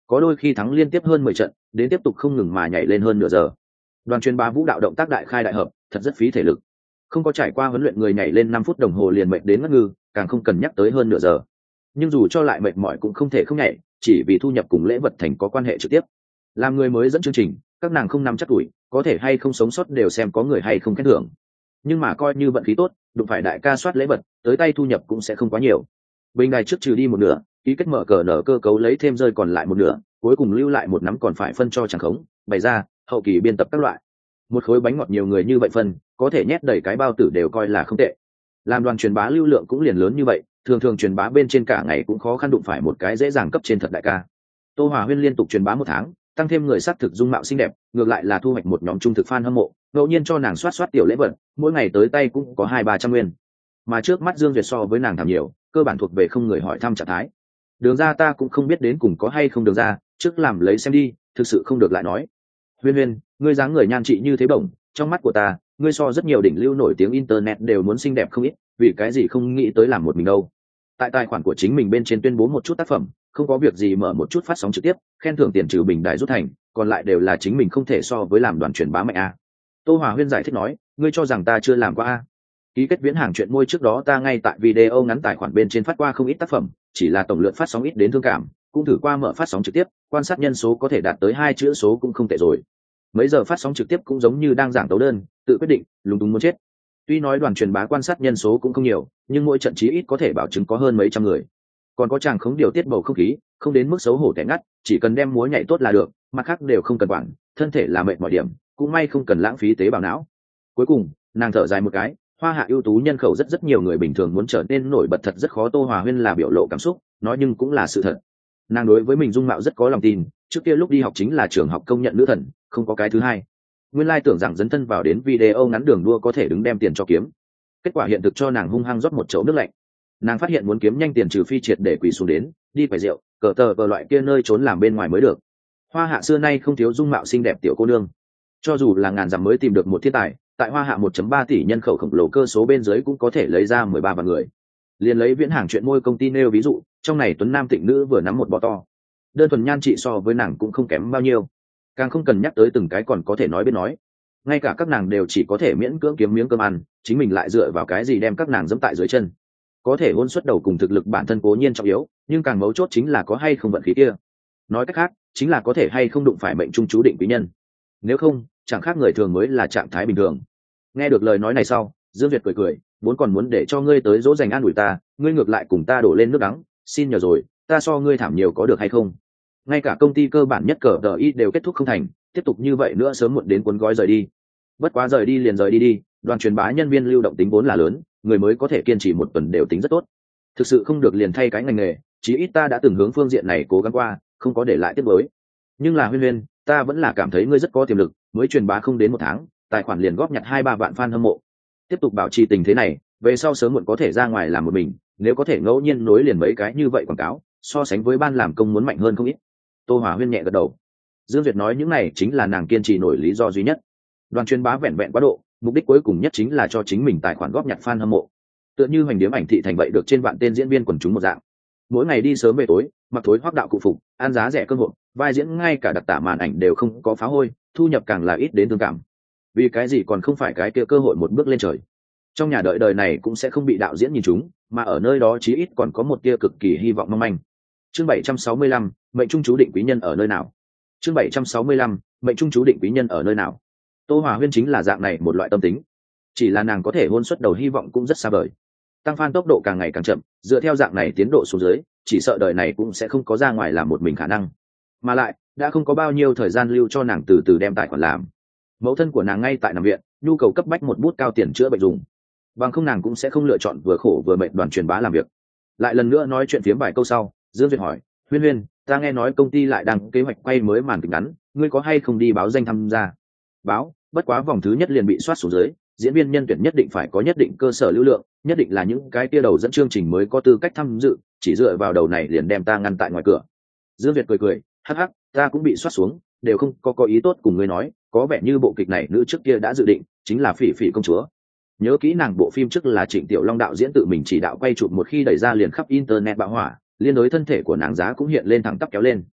có đôi khi thắng liên tiếp hơn mười trận đến tiếp tục không ngừng mà nhảy lên hơn nửa giờ. Đoàn truyền bá vũ đạo động tác đại khai đại hợp, thật rất phí thể lực, không có trải qua huấn luyện người nhảy lên năm phút đồng hồ liền mệt đến ngất ngư, càng không cần nhắc tới hơn nửa giờ. Nhưng dù cho lại mệt mỏi cũng không thể không nhảy, chỉ vì thu nhập cùng lễ vật thành có quan hệ trực tiếp. Làm người mới dẫn chương trình, các nàng không nắm chắc tuổi, có thể hay không sống sót đều xem có người hay không khen thưởng. Nhưng mà coi như vận khí tốt, đụng phải đại ca soát lễ vật, tới tay thu nhập cũng sẽ không quá nhiều. Bình đài trước trừ đi một nửa, ký kết mở cờ nở cơ cấu lấy thêm rơi còn lại một nửa, cuối cùng lưu lại một nắm còn phải phân cho chẳng khống, bày ra, hậu kỳ biên tập các loại. Một khối bánh ngọt nhiều người như vậy phân, có thể nhét đầy cái bao tử đều coi là không tệ. Làm đoàn truyền bá lưu lượng cũng liền lớn như vậy, thường thường truyền bá bên trên cả ngày cũng khó khăn đụng phải một cái dễ dàng cấp trên thật đại ca. Tô Hòa Huyên liên tục truyền bá một tháng, tăng thêm người sát thực dung mạo xinh đẹp, ngược lại là thu hoạch một nhóm trung thực fan hâm mộ, ngẫu nhiên cho nàng soát soát tiểu lễ vật, mỗi ngày tới tay cũng có hai ba trăm nguyên. Mà trước mắt Dương Duyệt so với nàng thảm nhiều, cơ bản thuộc về không người hỏi thăm trạng thái. Đường ra ta cũng không biết đến cùng có hay không đường ra, trước làm lấy xem đi, thực sự không được lại nói. Huyên Huyên, ngươi dáng người nhan trị như thế bổng, trong mắt của ta, ngươi so rất nhiều đỉnh lưu nổi tiếng internet đều muốn xinh đẹp không ít, vì cái gì không nghĩ tới làm một mình đâu. Tại tài khoản của chính mình bên trên tuyên bố một chút tác phẩm, không có việc gì mở một chút phát sóng trực tiếp, khen thưởng tiền trừ bình đài rút thành, còn lại đều là chính mình không thể so với làm đoàn truyền bá mạnh a. Tô Hòa Huyên giải thích nói, ngươi cho rằng ta chưa làm qua a? Ký kết viễn hàng chuyện môi trước đó ta ngay tại video ngắn tài khoản bên trên phát qua không ít tác phẩm, chỉ là tổng lượng phát sóng ít đến thương cảm, cũng thử qua mở phát sóng trực tiếp, quan sát nhân số có thể đạt tới hai chữ số cũng không tệ rồi. Mấy giờ phát sóng trực tiếp cũng giống như đang giảng tấu đơn, tự quyết định, lúng túng muốn chết. Tuy nói đoàn truyền bá quan sát nhân số cũng không nhiều, nhưng mỗi trận chí ít có thể bảo chứng có hơn mấy trăm người. Còn có chàng khống điều tiết bầu không khí, không đến mức xấu hổ tẻ ngắt, chỉ cần đem múa nhảy tốt là được, mặt khác đều không cần quản, thân thể là mệt mỏi điểm, cũng may không cần lãng phí tế bào não. Cuối cùng, nàng thở dài một cái, hoa hạ ưu tú nhân khẩu rất rất nhiều người bình thường muốn trở nên nổi bật thật rất khó. Tô Hòa Huyên là biểu lộ cảm xúc, nói nhưng cũng là sự thật. Nàng đối với mình dung mạo rất có lòng tin, trước kia lúc đi học chính là trường học công nhận nữ thần, không có cái thứ hai. Nguyên lai tưởng rằng dấn thân vào đến video ngắn đường đua có thể đứng đem tiền cho kiếm, kết quả hiện thực cho nàng hung hăng rót một chậu nước lạnh. Nàng phát hiện muốn kiếm nhanh tiền trừ phi triệt để quỳ xuống đến đi phải rượu cờ tờ vờ loại kia nơi trốn làm bên ngoài mới được. Hoa hạ xưa nay không thiếu dung mạo xinh đẹp tiểu cô nương, cho dù là ngàn dặm mới tìm được một thiên tài, tại hoa hạ một phẩy ba tỷ nhân khẩu khổng lồ cơ số bên dưới cũng có thể lấy ra mười ba vạn người. Liền lấy viễn hàng chuyện môi công ty nêu ví dụ, trong này tuấn nam tịnh nữ vừa nắm một bò to, đơn thuần nhan trị so với nàng cũng không kém bao nhiêu, càng không cần nhắc tới từng cái còn có thể nói biết nói. Ngay cả các nàng đều chỉ có thể miễn cưỡng kiếm miếng cơm ăn, chính mình lại dựa vào cái gì đem các nàng dẫm tại dưới chân. Có thể hôn xuất đầu cùng thực lực bản thân cố nhiên trọng yếu, nhưng càng mấu chốt chính là có hay không vận khí kia. Nói cách khác, chính là có thể hay không đụng phải mệnh trung chú định quý nhân. Nếu không, chẳng khác người thường mới là trạng thái bình thường. Nghe được lời nói này sau, Dương Việt cười cười, muốn còn muốn để cho ngươi tới dỗ dành an ủi ta, ngươi ngược lại cùng ta đổ lên nước đắng, xin nhờ rồi, ta so ngươi thảm nhiều có được hay không? Ngay cả công ty cơ bản nhất cờ đờ ít đều kết thúc không thành, tiếp tục như vậy nữa sớm muộn đến cuốn gói rời đi. Bất quá rời đi liền rời đi đi, đoàn truyền bá nhân viên lưu động tính vốn là lớn, người mới có thể kiên trì một tuần đều tính rất tốt. Thực sự không được liền thay cái ngành nghề, chí ít ta đã từng hướng phương diện này cố gắng qua, không có để lại tiếp nối. Nhưng là Huyên Huyên, ta vẫn là cảm thấy ngươi rất có tiềm lực, mới truyền bá không đến một tháng, tài khoản liền góp nhặt hai ba vạn fan hâm mộ. Tiếp tục bảo trì tình thế này, về sau sớm muộn có thể ra ngoài làm một mình, nếu có thể ngẫu nhiên nối liền mấy cái như vậy quảng cáo, so sánh với ban làm công muốn mạnh hơn không ít. Tô Hòa Huyên nhẹ gật đầu. Dương Duyệt nói những này chính là nàng kiên trì nổi lý do duy nhất. Đoàn truyền bá vẹn vẹn quá độ, mục đích cuối cùng nhất chính là cho chính mình tài khoản góp nhặt fan hâm mộ. Tựa như hoành điếm ảnh thị thành vậy được trên vạn tên diễn viên quần chúng một dạng. Mỗi ngày đi sớm về tối, mặc thối hoác đạo cụ phục, ăn giá rẻ cơm hộp, vai diễn ngay cả đặc tả màn ảnh đều không có phá hôi, thu nhập càng là ít đến thương cảm. Vì cái gì còn không phải cái kia cơ hội một bước lên trời. Trong nhà đợi đời này cũng sẽ không bị đạo diễn nhìn chúng, mà ở nơi đó chí ít còn có một tia cực kỳ hy vọng mong manh. Chương bảy trăm sáu mươi lăm, mệnh trung chú định quý nhân ở nơi nào? Chương bảy trăm sáu mươi lăm, mệnh trung chú định quý nhân ở nơi nào? Tô Hòa Huyên chính là dạng này một loại tâm tính, chỉ là nàng có thể hôn xuất đầu hy vọng cũng rất xa vời. Tăng fan tốc độ càng ngày càng chậm, dựa theo dạng này tiến độ xuống dưới, chỉ sợ đời này cũng sẽ không có ra ngoài làm một mình khả năng. Mà lại, đã không có bao nhiêu thời gian lưu cho nàng từ từ đem tài khoản làm. Mẫu thân của nàng ngay tại nằm viện, nhu cầu cấp bách một bút cao tiền chữa bệnh dùng. Bằng không nàng cũng sẽ không lựa chọn vừa khổ vừa mệt đoàn truyền bá làm việc. Lại lần nữa nói chuyện phiếm vài câu sau, Dương Duyệt hỏi, Huyên Huyên, ta nghe nói công ty lại đang kế hoạch quay mới màn kịch ngắn, ngươi có hay không đi báo danh tham gia? Báo, bất quá vòng thứ nhất liền bị soát xuống dưới, diễn viên nhân tuyển nhất định phải có nhất định cơ sở lưu lượng, nhất định là những cái tia đầu dẫn chương trình mới có tư cách tham dự, chỉ dựa vào đầu này liền đem ta ngăn tại ngoài cửa. Dương Việt cười cười, hắc hắc, ta cũng bị soát xuống, đều không có có ý tốt cùng ngươi nói, có vẻ như bộ kịch này nữ trước kia đã dự định, chính là Phỉ Phỉ công chúa. Nhớ kỹ nàng bộ phim trước là Trịnh Tiểu Long đạo diễn tự mình chỉ đạo quay chụp, một khi đẩy ra liền khắp internet bạo hỏa, liên đối thân thể của nàng giá cũng hiện lên thẳng tắp kéo lên.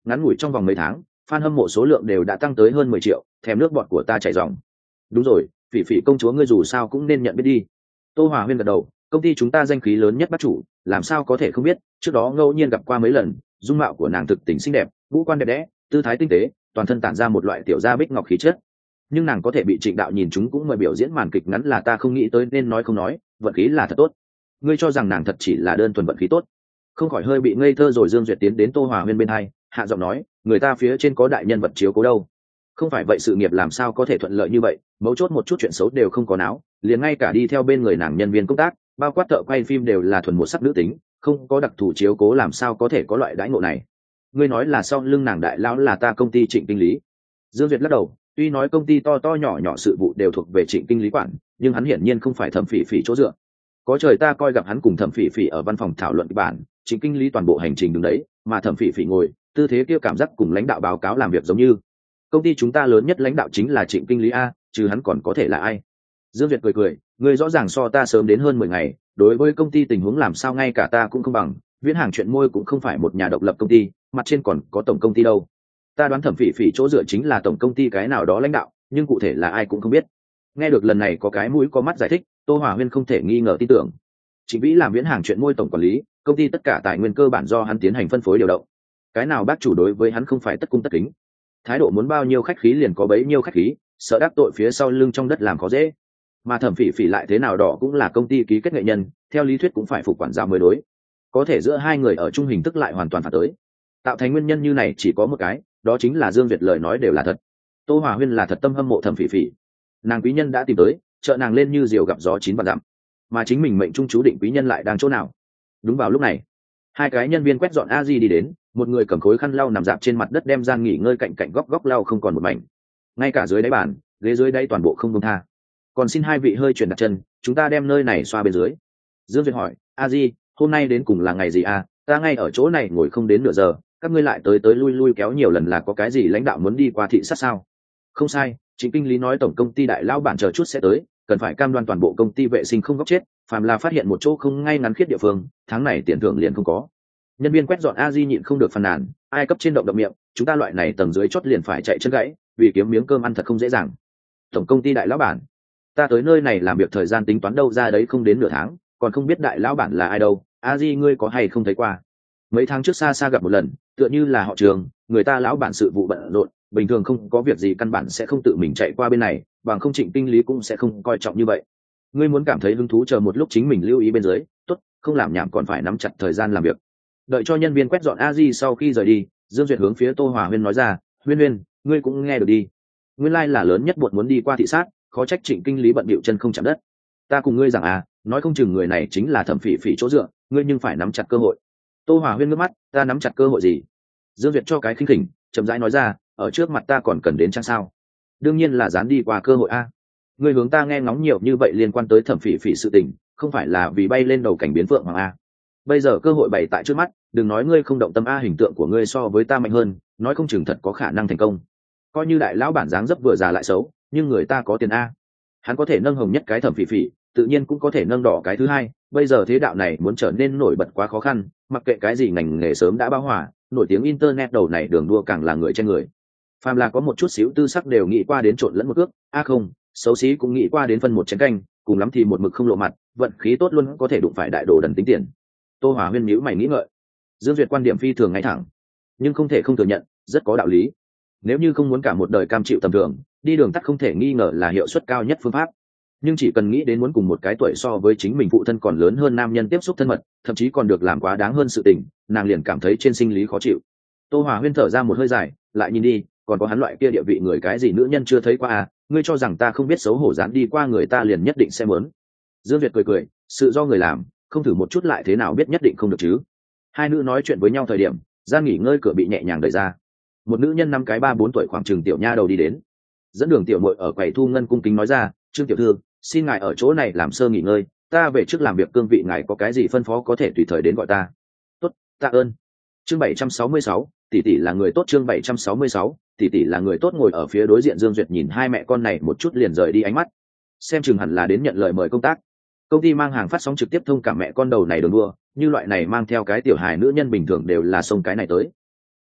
ngắn ngủi trong vòng mấy tháng fan hâm mộ số lượng đều đã tăng tới hơn mười triệu, thèm nước bọt của ta chảy ròng. Đúng rồi, Phỉ Phỉ công chúa ngươi dù sao cũng nên nhận biết đi. Tô Hòa Huyên gật đầu, công ty chúng ta danh khí lớn nhất bác chủ, làm sao có thể không biết, trước đó ngẫu nhiên gặp qua mấy lần, dung mạo của nàng thực tình xinh đẹp, ngũ quan đẹp đẽ, tư thái tinh tế, toàn thân tản ra một loại tiểu gia bích ngọc khí chất. Nhưng nàng có thể bị Trịnh đạo nhìn chúng cũng mời biểu diễn màn kịch ngắn là ta không nghĩ tới nên nói không nói, vận khí là thật tốt. Ngươi cho rằng nàng thật chỉ là đơn thuần vận khí tốt? Không khỏi hơi bị ngây thơ rồi. Dương Duyệt tiến đến Tô Hòa Huyên bên hai, hạ giọng nói, người ta phía trên có đại nhân vật chiếu cố đâu. Không phải vậy sự nghiệp làm sao có thể thuận lợi như vậy, mấu chốt một chút chuyện xấu đều không có náo, liền ngay cả đi theo bên người nàng nhân viên công tác, bao quát thợ quay phim đều là thuần một sắc nữ tính, không có đặc thù chiếu cố làm sao có thể có loại đãi ngộ này. Ngươi nói là sau lưng nàng đại lão là ta công ty Trịnh kinh lý. Dương Duyệt lắc đầu, tuy nói công ty to to nhỏ nhỏ sự vụ đều thuộc về Trịnh kinh lý quản, nhưng hắn hiển nhiên không phải Thẩm Phỉ Phỉ chỗ dựa. Có trời ta coi gặp hắn cùng Thẩm Phỉ Phỉ ở văn phòng thảo luận kịch bản, Trịnh kinh lý toàn bộ hành trình đứng đấy, mà Thẩm Phỉ Phỉ ngồi, tư thế kia cảm giác cùng lãnh đạo báo cáo làm việc giống như. Công ty chúng ta lớn nhất lãnh đạo chính là Trịnh kinh lý a, chứ hắn còn có thể là ai? Dương Duyệt cười cười, ngươi rõ ràng so ta sớm đến hơn mười ngày, đối với công ty tình huống làm sao ngay cả ta cũng không bằng, Viễn Hàng chuyện môi cũng không phải một nhà độc lập công ty, mặt trên còn có tổng công ty đâu. Ta đoán Thẩm Phỉ Phỉ chỗ dựa chính là tổng công ty cái nào đó lãnh đạo, nhưng cụ thể là ai cũng không biết. Nghe được lần này có cái mũi có mắt giải thích, Tô Hòa Huyên không thể nghi ngờ tin tưởng. Trịnh Vĩ làm Viễn Hàng chuyện môi tổng quản lý, công ty tất cả tài nguyên cơ bản do hắn tiến hành phân phối điều động. Cái nào bác chủ đối với hắn không phải tất cung tất kính. Thái độ muốn bao nhiêu khách khí liền có bấy nhiêu khách khí, sợ đắc tội phía sau lưng trong đất làm khó dễ. Mà Thẩm Phỉ Phỉ lại thế nào đó cũng là công ty ký kết nghệ nhân, theo lý thuyết cũng phải phục quản giáo mới đối. Có thể giữa hai người ở chung hình thức lại hoàn toàn phản tới. Tạo thành nguyên nhân như này chỉ có một cái, đó chính là Dương Duyệt lời nói đều là thật. Tô Hòa Huyên là thật tâm hâm mộ Thẩm Phỉ Phỉ. Nàng quý nhân đã tìm tới, trợ nàng lên như diều gặp gió chín vạn dặm. Mà chính mình mệnh trung chú định quý nhân lại đang chỗ nào? Đúng vào lúc này, hai cái nhân viên quét dọn a di đi đến, một người cầm khối khăn lau nằm dạp trên mặt đất đem gian nghỉ ngơi cạnh cạnh góc góc lau không còn một mảnh. Ngay cả dưới đáy bàn, ghế dưới đáy toàn bộ không buông tha. Còn xin hai vị hơi chuyển đặt chân, chúng ta đem nơi này xoa bên dưới. Dương Duyệt hỏi, a di, hôm nay đến cùng là ngày gì à? Ta ngay ở chỗ này ngồi không đến nửa giờ, các ngươi lại tới tới lui lui kéo nhiều lần là có cái gì lãnh đạo muốn đi qua thị sát sao? Không sai, Trịnh kinh lý nói tổng công ty đại lão bản chờ chút sẽ tới, cần phải cam đoan toàn bộ công ty vệ sinh không góc chết, phàm là phát hiện một chỗ không ngay ngắn khiết địa phương, tháng này tiền thưởng liền không có. Nhân viên quét dọn a di nhịn không được phàn nàn, ai cấp trên động động miệng, chúng ta loại này tầng dưới chót liền phải chạy chân gãy, vì kiếm miếng cơm ăn thật không dễ dàng. Tổng công ty đại lão bản, ta tới nơi này làm việc thời gian tính toán đâu ra đấy không đến nửa tháng, còn không biết đại lão bản là ai đâu. A di ngươi có hay không thấy qua? Mấy tháng trước xa xa gặp một lần, tựa như là họ Trường, người ta lão bản sự vụ bận rộn, bình thường không có việc gì căn bản sẽ không tự mình chạy qua bên này, bằng không Trịnh kinh lý cũng sẽ không coi trọng như vậy. Ngươi muốn cảm thấy hứng thú chờ một lúc chính mình lưu ý bên dưới, tốt, không làm nhảm còn phải nắm chặt thời gian làm việc. Đợi cho nhân viên quét dọn a di sau khi rời đi, Dương Duyệt hướng phía Tô Hòa Huyên nói ra, Huyên Huyên, ngươi cũng nghe được đi. Nguyên lai là lớn nhất buộc muốn đi qua thị sát, khó trách Trịnh kinh lý bận bịu chân không chạm đất. Ta cùng ngươi rằng à, nói không chừng người này chính là Thẩm Phỉ Phỉ chỗ dựa, ngươi nhưng phải nắm chặt cơ hội. Tô Hòa Huyên ngước mắt, ta nắm chặt cơ hội gì? Dương Duyệt cho cái khinh khỉnh, chậm rãi nói ra, ở trước mặt ta còn cần đến chăng sao? Đương nhiên là dán đi qua cơ hội a. Ngươi hướng ta nghe ngóng nhiều như vậy liên quan tới Thẩm Phỉ Phỉ sự tình, không phải là vì bay lên đầu cảnh biến phượng hoàng a. Bây giờ cơ hội bày tại trước mắt, đừng nói ngươi không động tâm a, hình tượng của ngươi so với ta mạnh hơn, nói không chừng thật có khả năng thành công. Coi như đại lão bản dáng dấp vừa già lại xấu, nhưng người ta có tiền a. Hắn có thể nâng hồng nhất cái Thẩm Phỉ Phỉ, tự nhiên cũng có thể nâng đỏ cái thứ hai. Bây giờ thế đạo này muốn trở nên nổi bật quá khó khăn, mặc kệ cái gì ngành nghề sớm đã bao hòa, nổi tiếng internet đầu này đường đua càng là người trên người. Phàm là có một chút xíu tư sắc đều nghĩ qua đến trộn lẫn một ước, a à không, xấu xí cũng nghĩ qua đến phân một chén canh, cùng lắm thì một mực không lộ mặt, vận khí tốt luôn có thể đụng phải đại đồ đần tính tiền. Tô Hòa Huyên nhíu mày nghĩ ngợi. Dương Duyệt quan điểm phi thường ngay thẳng, nhưng không thể không thừa nhận, rất có đạo lý. Nếu như không muốn cả một đời cam chịu tầm thường, đi đường tắt không thể nghi ngờ là hiệu suất cao nhất phương pháp. Nhưng chỉ cần nghĩ đến muốn cùng một cái tuổi so với chính mình phụ thân còn lớn hơn nam nhân tiếp xúc thân mật, thậm chí còn được làm quá đáng hơn sự tình, nàng liền cảm thấy trên sinh lý khó chịu. Tô Hòa Huyên thở ra một hơi dài, lại nhìn đi, còn có hắn loại kia địa vị người cái gì nữ nhân chưa thấy qua à? Ngươi cho rằng ta không biết xấu hổ dán đi qua người ta liền nhất định sẽ muốn? Dương Duyệt cười cười, sự do người làm, không thử một chút lại thế nào biết nhất định không được chứ? Hai nữ nói chuyện với nhau thời điểm, gian nghỉ ngơi cửa bị nhẹ nhàng đẩy ra, một nữ nhân năm cái ba bốn tuổi khoảng chừng tiểu nha đầu đi đến, dẫn đường tiểu muội ở quầy thu ngân cung kính nói ra, Trương tiểu thư, xin ngài ở chỗ này làm sơ nghỉ ngơi, ta về trước làm việc cương vị, ngài có cái gì phân phó có thể tùy thời đến gọi ta. Tốt, tạ ơn. Chương bảy trăm sáu mươi sáu, tỷ tỷ là người tốt. Chương bảy trăm sáu mươi sáu, tỷ tỷ là người tốt. Ngồi ở phía đối diện Dương Duyệt nhìn hai mẹ con này một chút liền rời đi ánh mắt, xem chừng hẳn là đến nhận lời mời công tác. Công ty mang hàng phát sóng trực tiếp thông cả mẹ con đầu này đường đua, như loại này mang theo cái tiểu hài nữ nhân bình thường đều là xông cái này tới.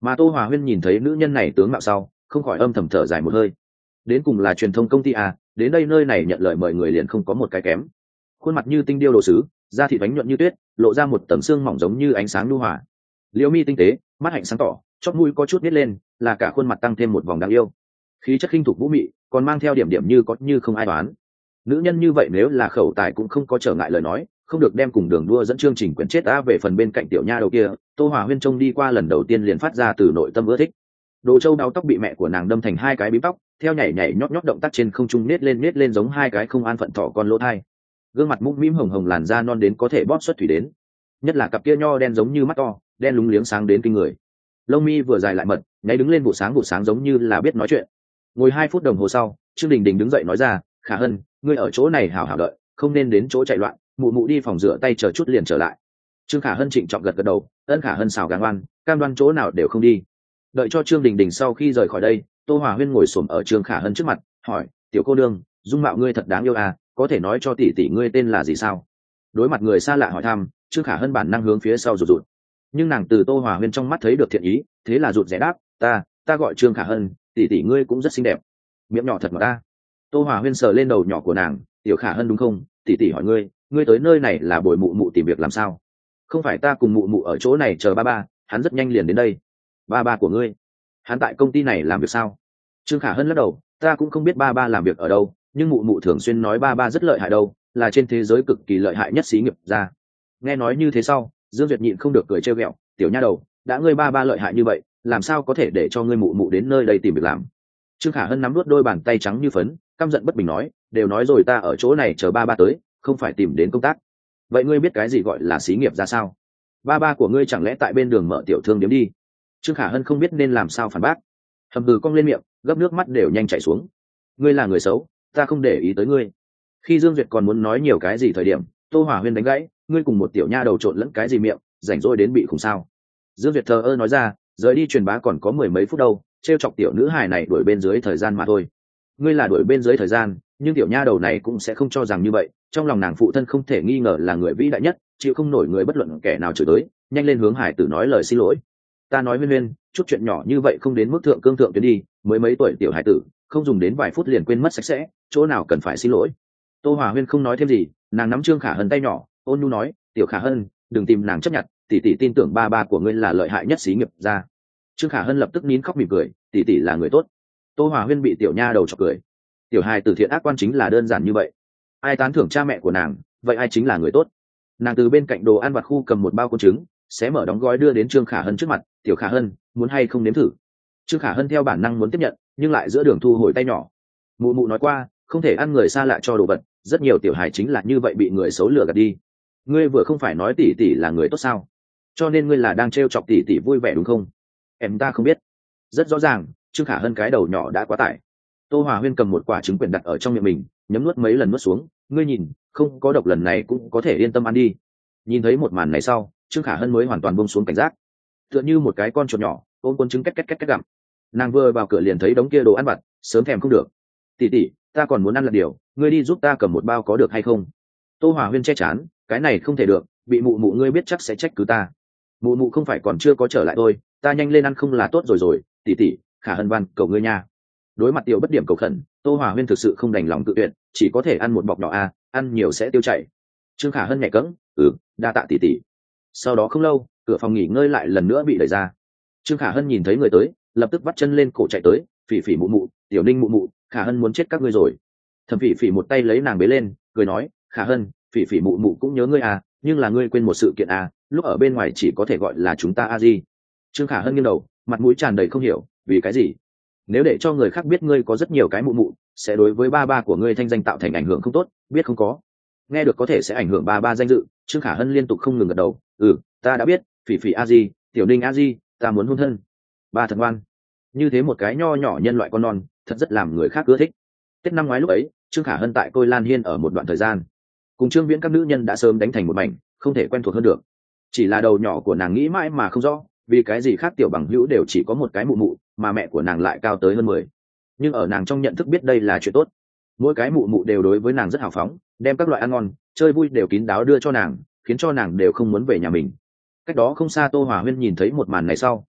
Mà Tô Hòa Huyên nhìn thấy nữ nhân này tướng mạo sau không khỏi âm thầm thở dài một hơi. Đến cùng là truyền thông công ty à, đến đây nơi này nhận lời mời người liền không có một cái kém. Khuôn mặt như tinh điêu đồ sứ, da thịt bánh nhuận như tuyết, lộ ra một tầng xương mỏng giống như ánh sáng nhu hòa. Liễu mi tinh tế, mắt hạnh sáng tỏ, chóp mũi có chút nít lên, là cả khuôn mặt tăng thêm một vòng đáng yêu. Khí chất khinh thục vũ mị, còn mang theo điểm điểm như có như không ai đoán. Nữ nhân như vậy nếu là khẩu tài cũng không có trở ngại lời nói, không được đem cùng đường đua dẫn chương trình quyển chết ta về phần bên cạnh tiểu nha đầu kia. Tô Hòa Huyên trông đi qua lần đầu tiên liền phát ra từ nội tâm ưa thích. Đồ Châu đau tóc bị mẹ của nàng đâm thành hai cái bím tóc, theo nhảy nhảy nhót nhót động tác trên không trung nết lên nết lên giống hai cái không an phận thỏ con lỗ thai. Gương mặt mũm mĩm hồng hồng, làn da non đến có thể bóp xuất thủy đến, nhất là cặp kia nho đen giống như mắt to, đen lúng liếng sáng đến kinh người. Lông mi vừa dài lại mật, nháy đứng lên vụ sáng vụ sáng giống như là biết nói chuyện. Ngồi hai phút đồng hồ sau, Trương Đình Đình đứng dậy nói ra, Khả Hân, ngươi ở chỗ này hảo hảo đợi, không nên đến chỗ chạy loạn, mụ mụ đi phòng rửa tay chờ chút liền trở lại. Trương Khả Hân trịnh trọng gật gật đầu, ân Khả Hân xào gà ngoan, cam đoan chỗ nào đều không đi. Đợi cho Trương Đình Đình sau khi rời khỏi đây, Tô Hòa Huyên ngồi xổm ở Trương Khả Hân trước mặt, hỏi, tiểu cô đương, dung mạo ngươi thật đáng yêu à, có thể nói cho tỷ tỷ ngươi tên là gì sao? Đối mặt người xa lạ hỏi thăm, Trương Khả Hân bản năng hướng phía sau rụt rụt, nhưng nàng từ Tô Hòa Huyên trong mắt thấy được thiện ý, thế là rụt rè đáp, ta ta gọi Trương Khả Hân, tỷ tỷ ngươi cũng rất xinh đẹp. Miệng nhỏ thật mà ta. Tô Hòa Huyên sờ lên đầu nhỏ của nàng, tiểu Khả Hân đúng không? Tỷ tỷ hỏi ngươi, ngươi tới nơi này là bồi mụ mụ tìm việc làm sao? Không phải ta cùng mụ mụ ở chỗ này chờ ba ba, hắn rất nhanh liền đến đây. Ba ba của ngươi, hắn tại công ty này làm việc sao? Trương Khả Hân lắc đầu, ta cũng không biết ba ba làm việc ở đâu, nhưng mụ mụ thường xuyên nói ba ba rất lợi hại đâu, là trên thế giới cực kỳ lợi hại nhất xí nghiệp ra. Nghe nói như thế sau, Dương Duyệt nhịn không được cười trêu ghẹo, tiểu nha đầu, đã ngươi ba ba lợi hại như vậy, làm sao có thể để cho ngươi mụ mụ đến nơi đây tìm việc làm? Trương Khả Hân nắm nuốt đôi bàn tay trắng như phấn, căm giận bất bình nói, đều nói rồi ta ở chỗ này chờ ba ba tới, không phải tìm đến công tác. Vậy ngươi biết cái gì gọi là xí nghiệp ra sao? Ba ba của ngươi chẳng lẽ tại bên đường mở tiểu thương điếm đi? Trương Khả Hân không biết nên làm sao phản bác, hầm hừ cong lên miệng, gấp nước mắt đều nhanh chảy xuống. Ngươi là người xấu, ta không để ý tới ngươi. Khi Dương Duyệt còn muốn nói nhiều cái gì thời điểm, Tô Hòa Huyên đánh gãy, ngươi cùng một tiểu nha đầu trộn lẫn cái gì miệng, rảnh rỗi đến bị khủng sao? Dương Duyệt thờ ơ nói ra, rời đi truyền bá còn có mười mấy phút đâu, trêu chọc tiểu nữ hài này đuổi bên dưới thời gian mà thôi. Ngươi là đuổi bên dưới thời gian, nhưng tiểu nha đầu này cũng sẽ không cho rằng như vậy, trong lòng nàng phụ thân không thể nghi ngờ là người vĩ đại nhất, chịu không nổi người bất luận kẻ nào chửi tới, nhanh lên hướng hải tử nói lời xin lỗi. Ta nói Huyên Huyên, chút chuyện nhỏ như vậy không đến mức thượng cương thượng tuyến đi, mới mấy tuổi tiểu hải tử, không dùng đến vài phút liền quên mất sạch sẽ, chỗ nào cần phải xin lỗi. Tô Hòa Huyên không nói thêm gì, nàng nắm Trương Khả Hân tay nhỏ, ôn nhu nói, tiểu Khả Hân, đừng tìm nàng chấp nhận, tỷ tỷ tin tưởng ba ba của ngươi là lợi hại nhất xí nghiệp ra. Trương Khả Hân lập tức nín khóc mỉm cười, tỷ tỷ là người tốt. Tô Hòa Huyên bị tiểu nha đầu chọc cười, tiểu hài tử thiện ác quan chính là đơn giản như vậy, ai tán thưởng cha mẹ của nàng, vậy ai chính là người tốt. Nàng từ bên cạnh đồ ăn vặt khu cầm một bao côn trứng, xé mở đóng gói đưa đến Trương Khả Hân trước mặt, tiểu Khả Hân, muốn hay không nếm thử? Trương Khả Hân theo bản năng muốn tiếp nhận, nhưng lại giữa đường thu hồi tay nhỏ. Mụ mụ nói qua, không thể ăn người xa lạ cho đồ vật, rất nhiều tiểu hài chính là như vậy bị người xấu lừa gạt đi. Ngươi vừa không phải nói tỷ tỷ là người tốt sao? Cho nên ngươi là đang trêu chọc tỷ tỷ vui vẻ đúng không? Em ta không biết. Rất rõ ràng, Trương Khả Hân cái đầu nhỏ đã quá tải. Tô Hòa Huyên cầm một quả trứng quyển đặt ở trong miệng mình, nhấm nuốt mấy lần nuốt xuống, ngươi nhìn, không có độc lần này cũng có thể yên tâm ăn đi. Nhìn thấy một màn này sau, Trương Khả Hân mới hoàn toàn buông xuống cảnh giác, tựa như một cái con chuột nhỏ ôm con trứng két két két két gặm. Nàng vừa vào cửa liền thấy đống kia đồ ăn vặt, sớm thèm không được. Tỷ tỷ, ta còn muốn ăn là điều, ngươi đi giúp ta cầm một bao có được hay không? Tô Hòa Huyên che chán, cái này không thể được, bị mụ mụ ngươi biết chắc sẽ trách cứ ta. Mụ mụ không phải còn chưa có trở lại thôi, ta nhanh lên ăn không là tốt rồi rồi. Tỷ tỷ, Khả Hân van cầu ngươi nha. Đối mặt tiểu bất điểm cầu khẩn, Tô Hòa Huyên thực sự không đành lòng tự tuyệt, chỉ có thể ăn một bọc nhỏ a, ăn nhiều sẽ tiêu chảy. Trương Khả Hân nhẹ cẫng, ừ, đa tạ tỷ tỷ. Sau đó không lâu, cửa phòng nghỉ ngơi lại lần nữa bị đẩy ra. Trương Khả Hân nhìn thấy người tới, lập tức vắt chân lên cổ chạy tới, phỉ phỉ mụ mụ, tiểu ninh mụ mụ, Khả Hân muốn chết các ngươi rồi. Thẩm phỉ phỉ một tay lấy nàng bế lên, cười nói, Khả Hân, phỉ phỉ mụ mụ cũng nhớ ngươi à, nhưng là ngươi quên một sự kiện à, lúc ở bên ngoài chỉ có thể gọi là chúng ta a di. Trương Khả Hân nghiêng đầu, mặt mũi tràn đầy không hiểu, vì cái gì? Nếu để cho người khác biết ngươi có rất nhiều cái mụ mụ, sẽ đối với ba ba của ngươi thanh danh tạo thành ảnh hưởng không tốt, biết không có? Nghe được có thể sẽ ảnh hưởng ba ba danh dự, Trương Khả Hân liên tục không ngừng gật đầu, ừ, ta đã biết, phỉ phỉ a di, tiểu ninh a di, ta muốn hôn thân. Ba thật ngoan. Như thế một cái nho nhỏ nhân loại con non, thật rất làm người khác ưa thích. Tết năm ngoái lúc ấy, Trương Khả Hân tại Côi Lan Hiên ở một đoạn thời gian, cùng Trương Viễn các nữ nhân đã sớm đánh thành một mảnh, không thể quen thuộc hơn được. Chỉ là đầu nhỏ của nàng nghĩ mãi mà không rõ, vì cái gì khác tiểu bằng hữu đều chỉ có một cái mụ mụ, mà mẹ của nàng lại cao tới hơn mười. Nhưng ở nàng trong nhận thức biết đây là chuyện tốt, mỗi cái mụ mụ đều đối với nàng rất hào phóng, đem các loại ăn ngon chơi vui đều kín đáo đưa cho nàng, khiến cho nàng đều không muốn về nhà mình. Cách đó không xa Tô Hòa Huyên nhìn thấy một màn này sau,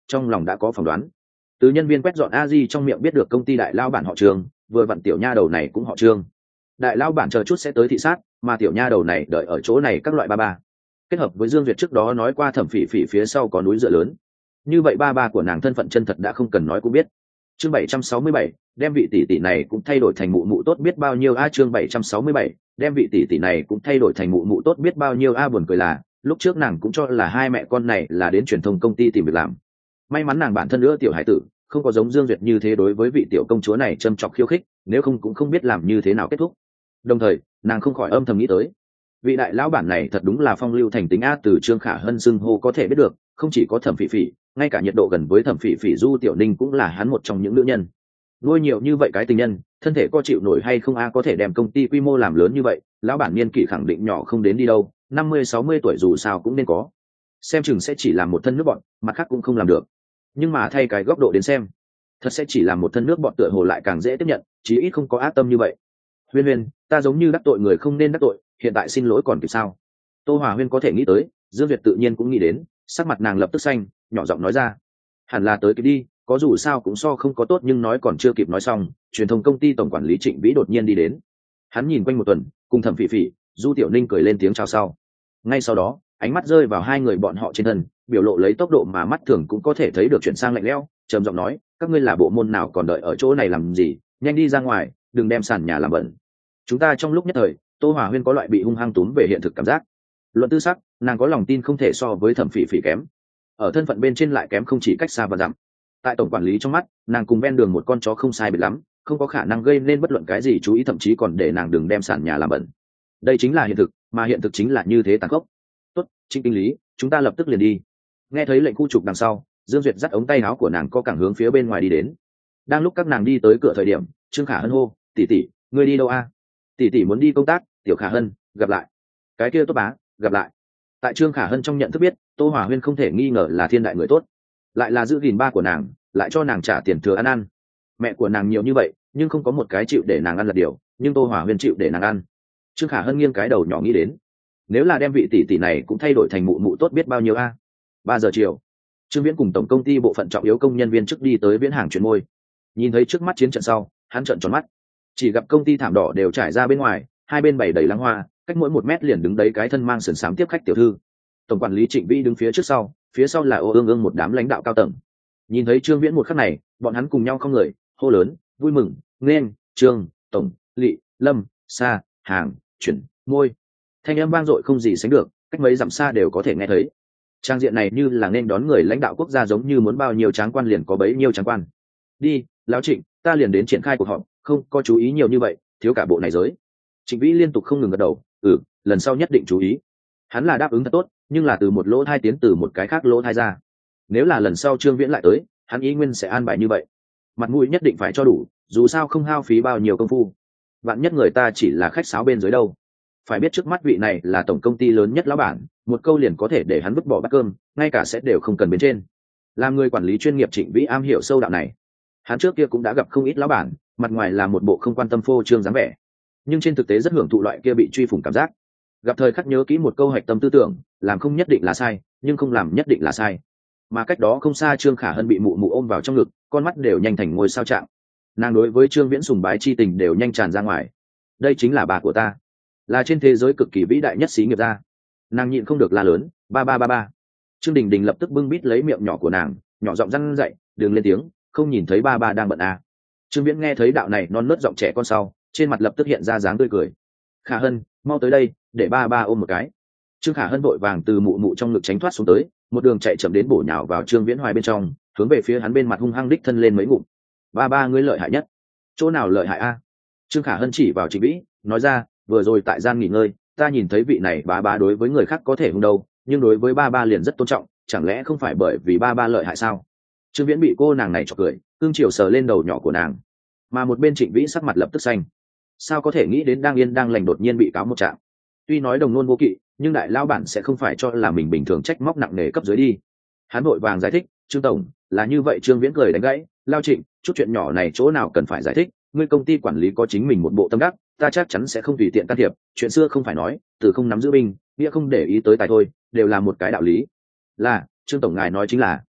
trong lòng đã có phỏng đoán. Từ nhân viên quét dọn a di trong miệng biết được công ty đại lao bản họ Trương, vừa vặn tiểu nha đầu này cũng họ Trương. Đại lao bản chờ chút sẽ tới thị sát, mà tiểu nha đầu này đợi ở chỗ này các loại ba ba. Kết hợp với Dương Duyệt trước đó nói qua Thẩm Phỉ Phỉ phía sau có núi dựa lớn, như vậy ba ba của nàng thân phận chân thật đã không cần nói cũng biết. Chương bảy trăm sáu mươi bảy, đem vị tỷ tỷ này cũng thay đổi thành mụ mụ tốt biết bao nhiêu a. Chương bảy trăm sáu mươi bảy, đem vị tỷ tỷ này cũng thay đổi thành mụ mụ tốt biết bao nhiêu a. Buồn cười là lúc trước nàng cũng cho là hai mẹ con này là đến truyền thông công ty tìm việc làm. May mắn nàng bản thân nữa tiểu hải tử không có giống Dương Duyệt như thế đối với vị tiểu công chúa này châm chọc khiêu khích, nếu không cũng không biết làm như thế nào kết thúc. Đồng thời nàng không khỏi âm thầm nghĩ tới, vị đại lão bản này thật đúng là phong lưu thành tính a. Từ Trương Khả Hân xưng hô có thể biết được, không chỉ có Thẩm Phỉ Phỉ, ngay cả nhiệt độ gần với Thẩm Phỉ Phỉ Du Tiểu Ninh cũng là hắn một trong những nữ nhân. Nuôi nhiều như vậy cái tình nhân, thân thể có chịu nổi hay không a? Có thể đem công ty quy mô làm lớn như vậy, lão bản niên kỷ khẳng định nhỏ không đến đi đâu, năm mươi sáu mươi tuổi dù sao cũng nên có. Xem chừng sẽ chỉ làm một thân nước bọn, mặt khác cũng không làm được. Nhưng mà thay cái góc độ đến xem, thật sẽ chỉ làm một thân nước bọn tựa hồ lại càng dễ tiếp nhận, chí ít không có ác tâm như vậy. Huyên Huyên, ta giống như đắc tội người không nên đắc tội, hiện tại xin lỗi còn kịp sao? Tô Hòa Huyên có thể nghĩ tới, Dương Việt tự nhiên cũng nghĩ đến, sắc mặt nàng lập tức xanh, nhỏ giọng nói ra, hẳn là tới cái đi, có dù sao cũng so không có tốt. Nhưng nói còn chưa kịp nói xong, truyền thông công ty tổng quản lý Trịnh Vĩ đột nhiên đi đến. Hắn nhìn quanh một tuần, cùng Thẩm Phỉ Phỉ, Du Tiểu Ninh cười lên tiếng chào sau. Ngay sau đó, ánh mắt rơi vào hai người bọn họ trên thân, biểu lộ lấy tốc độ mà mắt thường cũng có thể thấy được chuyển sang lạnh lẽo, trầm giọng nói, các ngươi là bộ môn nào còn đợi ở chỗ này làm gì, nhanh đi ra ngoài, đừng đem sàn nhà làm bẩn. Chúng ta trong lúc nhất thời, Tô Hòa Huyên có loại bị hung hăng túm về hiện thực cảm giác. Luận tư sắc, nàng có lòng tin không thể so với Thẩm Phỉ Phỉ kém, ở thân phận bên trên lại kém không chỉ cách xa và dặm. Tại tổng quản lý trong mắt, nàng cùng ven đường một con chó không sai biệt lắm, không có khả năng gây nên bất luận cái gì chú ý, thậm chí còn để nàng đừng đem sàn nhà làm bẩn. Đây chính là hiện thực, mà hiện thực chính là như thế tàn khốc. Tốt, Trịnh kinh lý, chúng ta lập tức liền đi. Nghe thấy lệnh khu trục đằng sau, Dương Duyệt dắt ống tay áo của nàng co cẳng hướng phía bên ngoài đi đến. Đang lúc các nàng đi tới cửa thời điểm, Trương Khả Hân hô, tỷ tỷ, ngươi đi đâu a? Tỷ tỷ muốn đi công tác. Tiểu Khả Hân, gặp lại. Cái kia tốt bá, gặp lại. Tại Trương Khả Hân trong nhận thức biết, Tô Hòa Huyên không thể nghi ngờ là thiên đại người tốt, lại là giữ gìn ba của nàng, lại cho nàng trả tiền thừa ăn ăn. Mẹ của nàng nhiều như vậy, nhưng không có một cái chịu để nàng ăn là điều, nhưng Tô Hòa Huyên chịu để nàng ăn. Trương Khả Hân nghiêng cái đầu nhỏ nghĩ đến, nếu là đem vị tỷ tỷ này cũng thay đổi thành mụ mụ tốt biết bao nhiêu a. Ba giờ chiều, Trương Viễn cùng tổng công ty bộ phận trọng yếu công nhân viên trước đi tới Viễn Hàng chuyển môi. Nhìn thấy trước mắt chiến trận sau, hắn trợn tròn mắt, chỉ gặp công ty thảm đỏ đều trải ra bên ngoài, hai bên bày đầy lăng hoa, cách mỗi một mét liền đứng đấy cái thân mang sườn xám tiếp khách tiểu thư. Tổng quản lý Trịnh Vĩ đứng phía trước sau, phía sau là ô ương ương một đám lãnh đạo cao tầng. Nhìn thấy Trương Viễn một khắc này, bọn hắn cùng nhau không người hô lớn, vui mừng, nghênh Trương tổng, Lị, Lâm, Sa, Hàng, chuyển, môi. Thanh âm vang dội không gì sánh được, cách mấy dặm xa đều có thể nghe thấy. Trang diện này như là nên đón người lãnh đạo quốc gia, giống như muốn bao nhiêu tráng quan liền có bấy nhiêu tráng quan. Đi, lão Trịnh, ta liền đến triển khai cuộc họp, không có chú ý nhiều như vậy, thiếu cả bộ này giới. Trịnh Vĩ liên tục không ngừng gật đầu, ừ, lần sau nhất định chú ý. Hắn là đáp ứng thật tốt, nhưng là từ một lỗ thai tiến từ một cái khác lỗ thai ra. Nếu là lần sau Trương Viễn lại tới, hắn ý nguyên sẽ an bài như vậy. Mặt mũi nhất định phải cho đủ, dù sao không hao phí bao nhiêu công phu. Bạn nhất người ta chỉ là khách sáo bên dưới đâu. Phải biết trước mắt vị này là tổng công ty lớn nhất lão bản, một câu liền có thể để hắn vứt bỏ bát cơm, ngay cả sẽ đều không cần bên trên. Làm người quản lý chuyên nghiệp, Trịnh Vĩ am hiểu sâu đạo này. Hắn trước kia cũng đã gặp không ít lão bản, mặt ngoài là một bộ không quan tâm phô trương dáng vẻ, nhưng trên thực tế rất hưởng thụ loại kia bị truy phủng cảm giác. Gặp thời khắc nhớ kỹ một câu hạch tâm tư tưởng, làm không nhất định là sai, nhưng không làm nhất định là sai. Mà cách đó không xa, Trương Khả Hân bị mụ mụ ôm vào trong ngực, con mắt đều nhanh thành ngôi sao trạng. Nàng đối với Trương Viễn sùng bái chi tình đều nhanh tràn ra ngoài. Đây chính là bà của ta, là trên thế giới cực kỳ vĩ đại nhất xí nghiệp gia. Nàng nhịn không được la lớn, ba ba ba ba. Trương Đình Đình lập tức bưng bít lấy miệng nhỏ của nàng, nhỏ giọng răn dậy, đừng lên tiếng, không nhìn thấy ba ba đang bận à. Trương Viễn nghe thấy đạo này non nớt giọng trẻ con sau, trên mặt lập tức hiện ra dáng tươi cười. Khả Hân, mau tới đây, để ba ba ôm một cái. Trương Khả Hân vội vàng từ mụ mụ trong ngực tránh thoát xuống tới, một đường chạy chậm đến bổ nhào vào Trương Viễn hoài bên trong, hướng về phía hắn bên mặt hung hăng đích thân lên mấy ngụm. Ba ba ngươi lợi hại nhất. Chỗ nào lợi hại a? Trương Khả Hân chỉ vào Trịnh Vĩ, nói ra, vừa rồi tại gian nghỉ ngơi, ta nhìn thấy vị này ba ba đối với người khác có thể hung đâu, nhưng đối với ba ba liền rất tôn trọng, chẳng lẽ không phải bởi vì ba ba lợi hại sao? Trương Viễn bị cô nàng này chọc cười, cương chiều sờ lên đầu nhỏ của nàng, mà một bên Trịnh Vĩ sắc mặt lập tức xanh. Sao có thể nghĩ đến đang yên đang lành đột nhiên bị cáo một trạng? Tuy nói đồng nôn vô kỵ, nhưng đại lao bản sẽ không phải cho là mình bình thường trách móc nặng nề cấp dưới đi. Hắn vội vàng giải thích, Trương tổng, là như vậy. Trương Viễn cười đánh gãy, lao Trịnh, chút chuyện nhỏ này chỗ nào cần phải giải thích, ngươi công ty quản lý có chính mình một bộ tâm đắc, ta chắc chắn sẽ không tùy tiện can thiệp, chuyện xưa không phải nói, từ không nắm giữ binh, nghĩa không để ý tới tài thôi, đều là một cái đạo lý. Là, Trương tổng ngài nói chính là.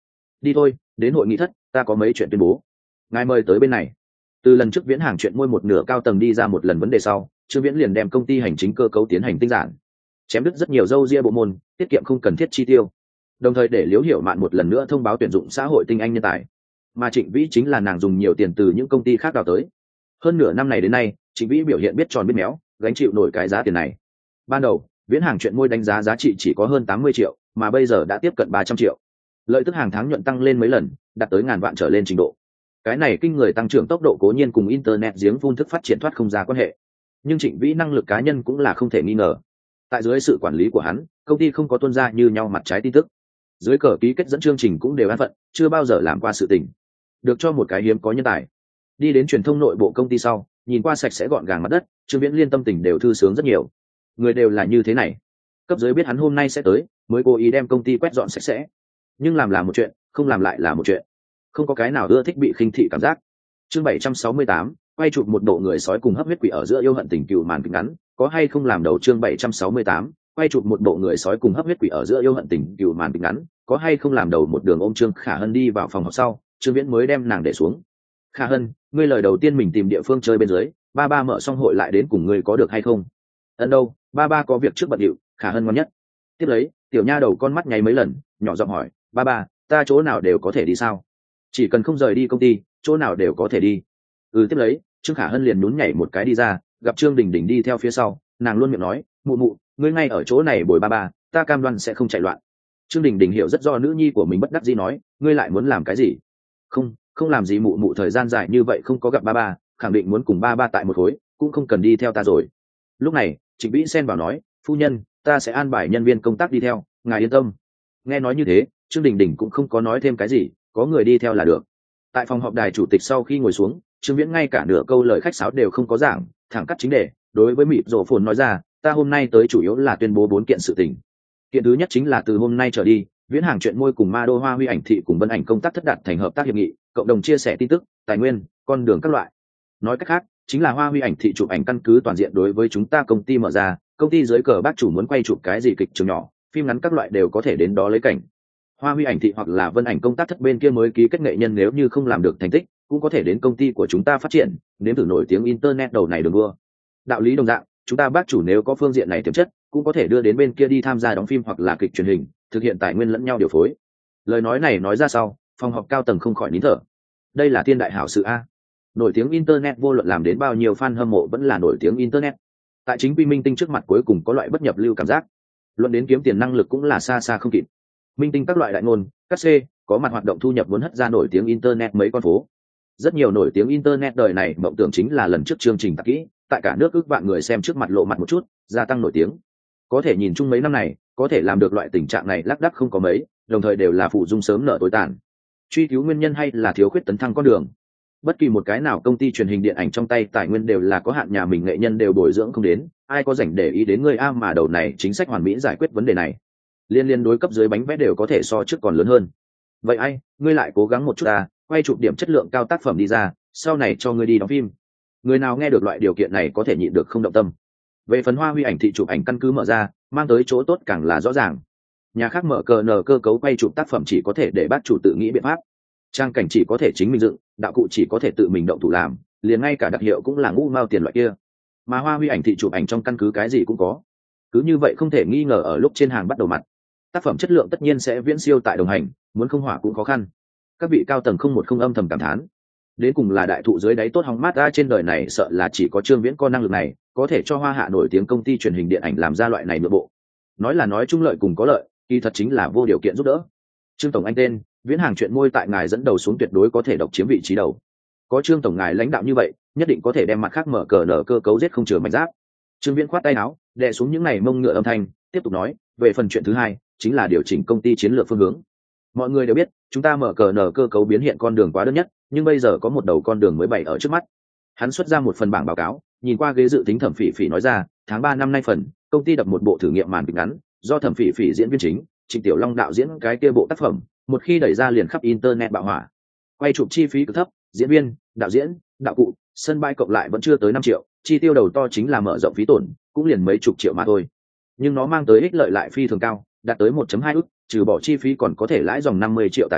đi thôi, đến hội nghị thất, ta có mấy chuyện tuyên bố. Ngài mời tới bên này. Từ lần trước Viễn Hàng chuyện môi một nửa cao tầng đi ra một lần vấn đề sau, Trương Viễn liền đem công ty hành chính cơ cấu tiến hành tinh giản, chém đứt rất nhiều dâu ria bộ môn, tiết kiệm không cần thiết chi tiêu, đồng thời để Liễu Hiểu Mạn một lần nữa thông báo tuyển dụng xã hội tinh anh nhân tài, mà Trịnh Vĩ chính là nàng dùng nhiều tiền từ những công ty khác đào tới. Hơn nửa năm này đến nay, Trịnh Vĩ biểu hiện biết tròn biết méo, gánh chịu nổi cái giá tiền này. Ban đầu Viễn Hàng chuyện môi đánh giá giá trị chỉ có hơn tám mươi triệu, mà bây giờ đã tiếp cận ba trăm triệu, lợi tức hàng tháng nhuận tăng lên mấy lần, đạt tới ngàn vạn trở lên trình độ. Cái này kinh người tăng trưởng tốc độ cố nhiên cùng internet giếng phun thức phát triển thoát không ra quan hệ, nhưng Trịnh Vĩ năng lực cá nhân cũng là không thể nghi ngờ. Tại dưới sự quản lý của hắn, công ty không có tuân ra như nhau mặt trái tin tức, dưới cờ ký kết dẫn chương trình cũng đều an phận, chưa bao giờ làm qua sự tình, được cho một cái hiếm có nhân tài. Đi đến truyền thông nội bộ công ty sau, nhìn qua sạch sẽ gọn gàng mặt đất, Trương Viễn liên tâm tình đều thư sướng rất nhiều. Người đều là như thế này, cấp dưới biết hắn hôm nay sẽ tới, mới cố ý đem công ty quét dọn sạch sẽ. Nhưng làm là một chuyện, không làm lại là một chuyện, không có cái nào ưa thích bị khinh thị cảm giác. Chương bảy trăm sáu mươi tám, quay chụp một bộ người sói cùng hấp huyết quỷ ở giữa yêu hận tình cừu màn kịch ngắn, có hay không làm đầu. Chương bảy trăm sáu mươi tám, quay chụp một bộ người sói cùng hấp huyết quỷ ở giữa yêu hận tình cừu màn kịch ngắn, có hay không làm đầu. Một đường ôm Trương Khả Hân đi vào phòng họp sau, Trương Viễn mới đem nàng để xuống. Khả Hân, ngươi lời đầu tiên mình tìm địa phương chơi bên dưới, ba ba mở xong hội lại đến cùng ngươi có được hay không? Ấn đâu, ba ba có việc trước bận điệu. Khả Hân ngon nhất. Tiếp lấy, tiểu nha đầu con mắt nháy mấy lần, nhỏ giọng hỏi, ba ba, ta chỗ nào đều có thể đi sao? Chỉ cần không rời đi công ty, chỗ nào đều có thể đi. Ừ. Tiếp lấy, Trương Khả Hân liền nhún nhảy một cái đi ra, gặp Trương Đình Đình đi theo phía sau, nàng luôn miệng nói, mụ mụ, ngươi ngay ở chỗ này bồi ba ba, ta cam đoan sẽ không chạy loạn. Trương Đình Đình hiểu rất do nữ nhi của mình bất đắc dĩ nói, ngươi lại muốn làm cái gì? Không, không làm gì mụ mụ, thời gian dài như vậy không có gặp ba ba, khẳng định muốn cùng ba ba tại một khối, cũng không cần đi theo ta rồi. Lúc này, Trịnh Vĩ xen vào nói, phu nhân, ta sẽ an bài nhân viên công tác đi theo, ngài yên tâm. Nghe nói như thế, Trương Đình Đình cũng không có nói thêm cái gì, có người đi theo là được. Tại phòng họp đài chủ tịch sau khi ngồi xuống, Trương Viễn ngay cả nửa câu lời khách sáo đều không có giảng, thẳng cắt chính đề, đối với mịt rổ phồn nói ra, ta hôm nay tới chủ yếu là tuyên bố bốn kiện sự tình. Kiện thứ nhất chính là từ hôm nay trở đi, Viễn Hàng chuyện môi cùng Ma Đô Hoa Huy ảnh thị cùng Vân ảnh công tác thất đạt thành hợp tác hiệp nghị, cộng đồng chia sẻ tin tức, tài nguyên, con đường các loại. Nói cách khác, chính là Hoa Huy ảnh thị chụp ảnh căn cứ toàn diện đối với chúng ta công ty mở ra, công ty dưới cờ bác chủ muốn quay chụp cái gì kịch trường nhỏ, phim ngắn các loại đều có thể đến đó lấy cảnh. Hoa Huy ảnh thị hoặc là Vân ảnh công tác thất bên kia mới ký kết nghệ nhân nếu như không làm được thành tích, cũng có thể đến công ty của chúng ta phát triển, nếm thử nổi tiếng internet đầu này đường đua. Đạo lý đồng dạng, chúng ta bác chủ nếu có phương diện này tiềm chất, cũng có thể đưa đến bên kia đi tham gia đóng phim hoặc là kịch truyền hình, thực hiện tài nguyên lẫn nhau điều phối. Lời nói này nói ra sau, phòng họp cao tầng không khỏi nín thở. Đây là thiên đại hảo sự a. Nổi tiếng internet vô luận làm đến bao nhiêu fan hâm mộ vẫn là nổi tiếng internet. Tại chính quy minh tinh trước mặt cuối cùng có loại bất nhập lưu cảm giác. Luận đến kiếm tiền năng lực cũng là xa xa không kịp. Minh tinh các loại đại ngôn, cắt xê, có mặt hoạt động thu nhập muốn hất ra nổi tiếng internet mấy con phố. Rất nhiều nổi tiếng internet đời này mộng tưởng chính là lần trước chương trình tạp kỹ, tại cả nước ước vạn người xem trước mặt lộ mặt một chút, gia tăng nổi tiếng. Có thể nhìn chung mấy năm này, có thể làm được loại tình trạng này lác đác không có mấy, đồng thời đều là phụ dung sớm nợ tối tàn. Truy cứu nguyên nhân hay là thiếu khuyết tấn thăng con đường. Bất kỳ một cái nào công ty truyền hình điện ảnh trong tay tài nguyên đều là có hạn, nhà mình nghệ nhân đều bồi dưỡng không đến, ai có rảnh để ý đến người a, mà đầu này chính sách hoàn mỹ giải quyết vấn đề này. Liên liên đối cấp dưới bánh vẽ đều có thể so trước còn lớn hơn. Vậy ai, ngươi lại cố gắng một chút à, quay chụp điểm chất lượng cao tác phẩm đi ra, sau này cho ngươi đi đóng phim. Người nào nghe được loại điều kiện này có thể nhịn được không động tâm. Về phần Hoa Huy ảnh thị chụp ảnh căn cứ mở ra, mang tới chỗ tốt càng là rõ ràng. Nhà khác mở cờ nờ cơ cấu quay chụp tác phẩm chỉ có thể để bác chủ tự nghĩ biện pháp, trang cảnh chỉ có thể chính mình dựng, đạo cụ chỉ có thể tự mình động thủ làm, liền ngay cả đặc hiệu cũng là ngũ mao tiền loại kia. Mà Hoa Huy ảnh thị chụp ảnh trong căn cứ cái gì cũng có, cứ như vậy không thể nghi ngờ ở lúc trên hàng bắt đầu mặt, tác phẩm chất lượng tất nhiên sẽ viễn siêu tại đồng hành, muốn không hỏa cũng khó khăn. Các vị cao tầng không một không âm thầm cảm thán, đến cùng là đại thụ dưới đáy tốt hóng mát ra, trên đời này sợ là chỉ có Trương Viễn có năng lực này, có thể cho Hoa Hạ nổi tiếng công ty truyền hình điện ảnh làm ra loại này nội bộ. Nói là nói chung lợi cùng có lợi, kỳ thật chính là vô điều kiện giúp đỡ. Trương tổng anh tên, Viễn Hàng chuyện môi tại ngài dẫn đầu xuống tuyệt đối có thể độc chiếm vị trí đầu. Có Trương tổng ngài lãnh đạo như vậy, nhất định có thể đem mặt khác mở cờ nở cơ cấu giết không chừa mảnh giáp. Trương Viễn khoát tay áo, đè xuống những này mông ngựa âm thanh, tiếp tục nói, về phần chuyện thứ hai, chính là điều chỉnh công ty chiến lược phương hướng. Mọi người đều biết, chúng ta mở cờ nở cơ cấu biến hiện con đường quá đơn nhất, nhưng bây giờ có một đầu con đường mới bày ở trước mắt. Hắn xuất ra một phần bảng báo cáo, nhìn qua ghế dự tính Thẩm Phỉ Phỉ nói ra, tháng ba năm nay phần, công ty đập một bộ thử nghiệm màn kịch ngắn, do Thẩm Phỉ Phỉ diễn viên chính, Trịnh Tiểu Long đạo diễn cái kia bộ tác phẩm, một khi đẩy ra liền khắp internet bạo hỏa. Quay chụp chi phí cực thấp, diễn viên, đạo diễn, đạo cụ, sân bay cộng lại vẫn chưa tới năm triệu, chi tiêu đầu to chính là mở rộng phí tổn, cũng liền mấy chục triệu mà thôi. Nhưng nó mang tới ích lợi lại phi thường cao, đạt tới một phẩy hai ức, trừ bỏ chi phí còn có thể lãi dòng năm mươi triệu tả hữu,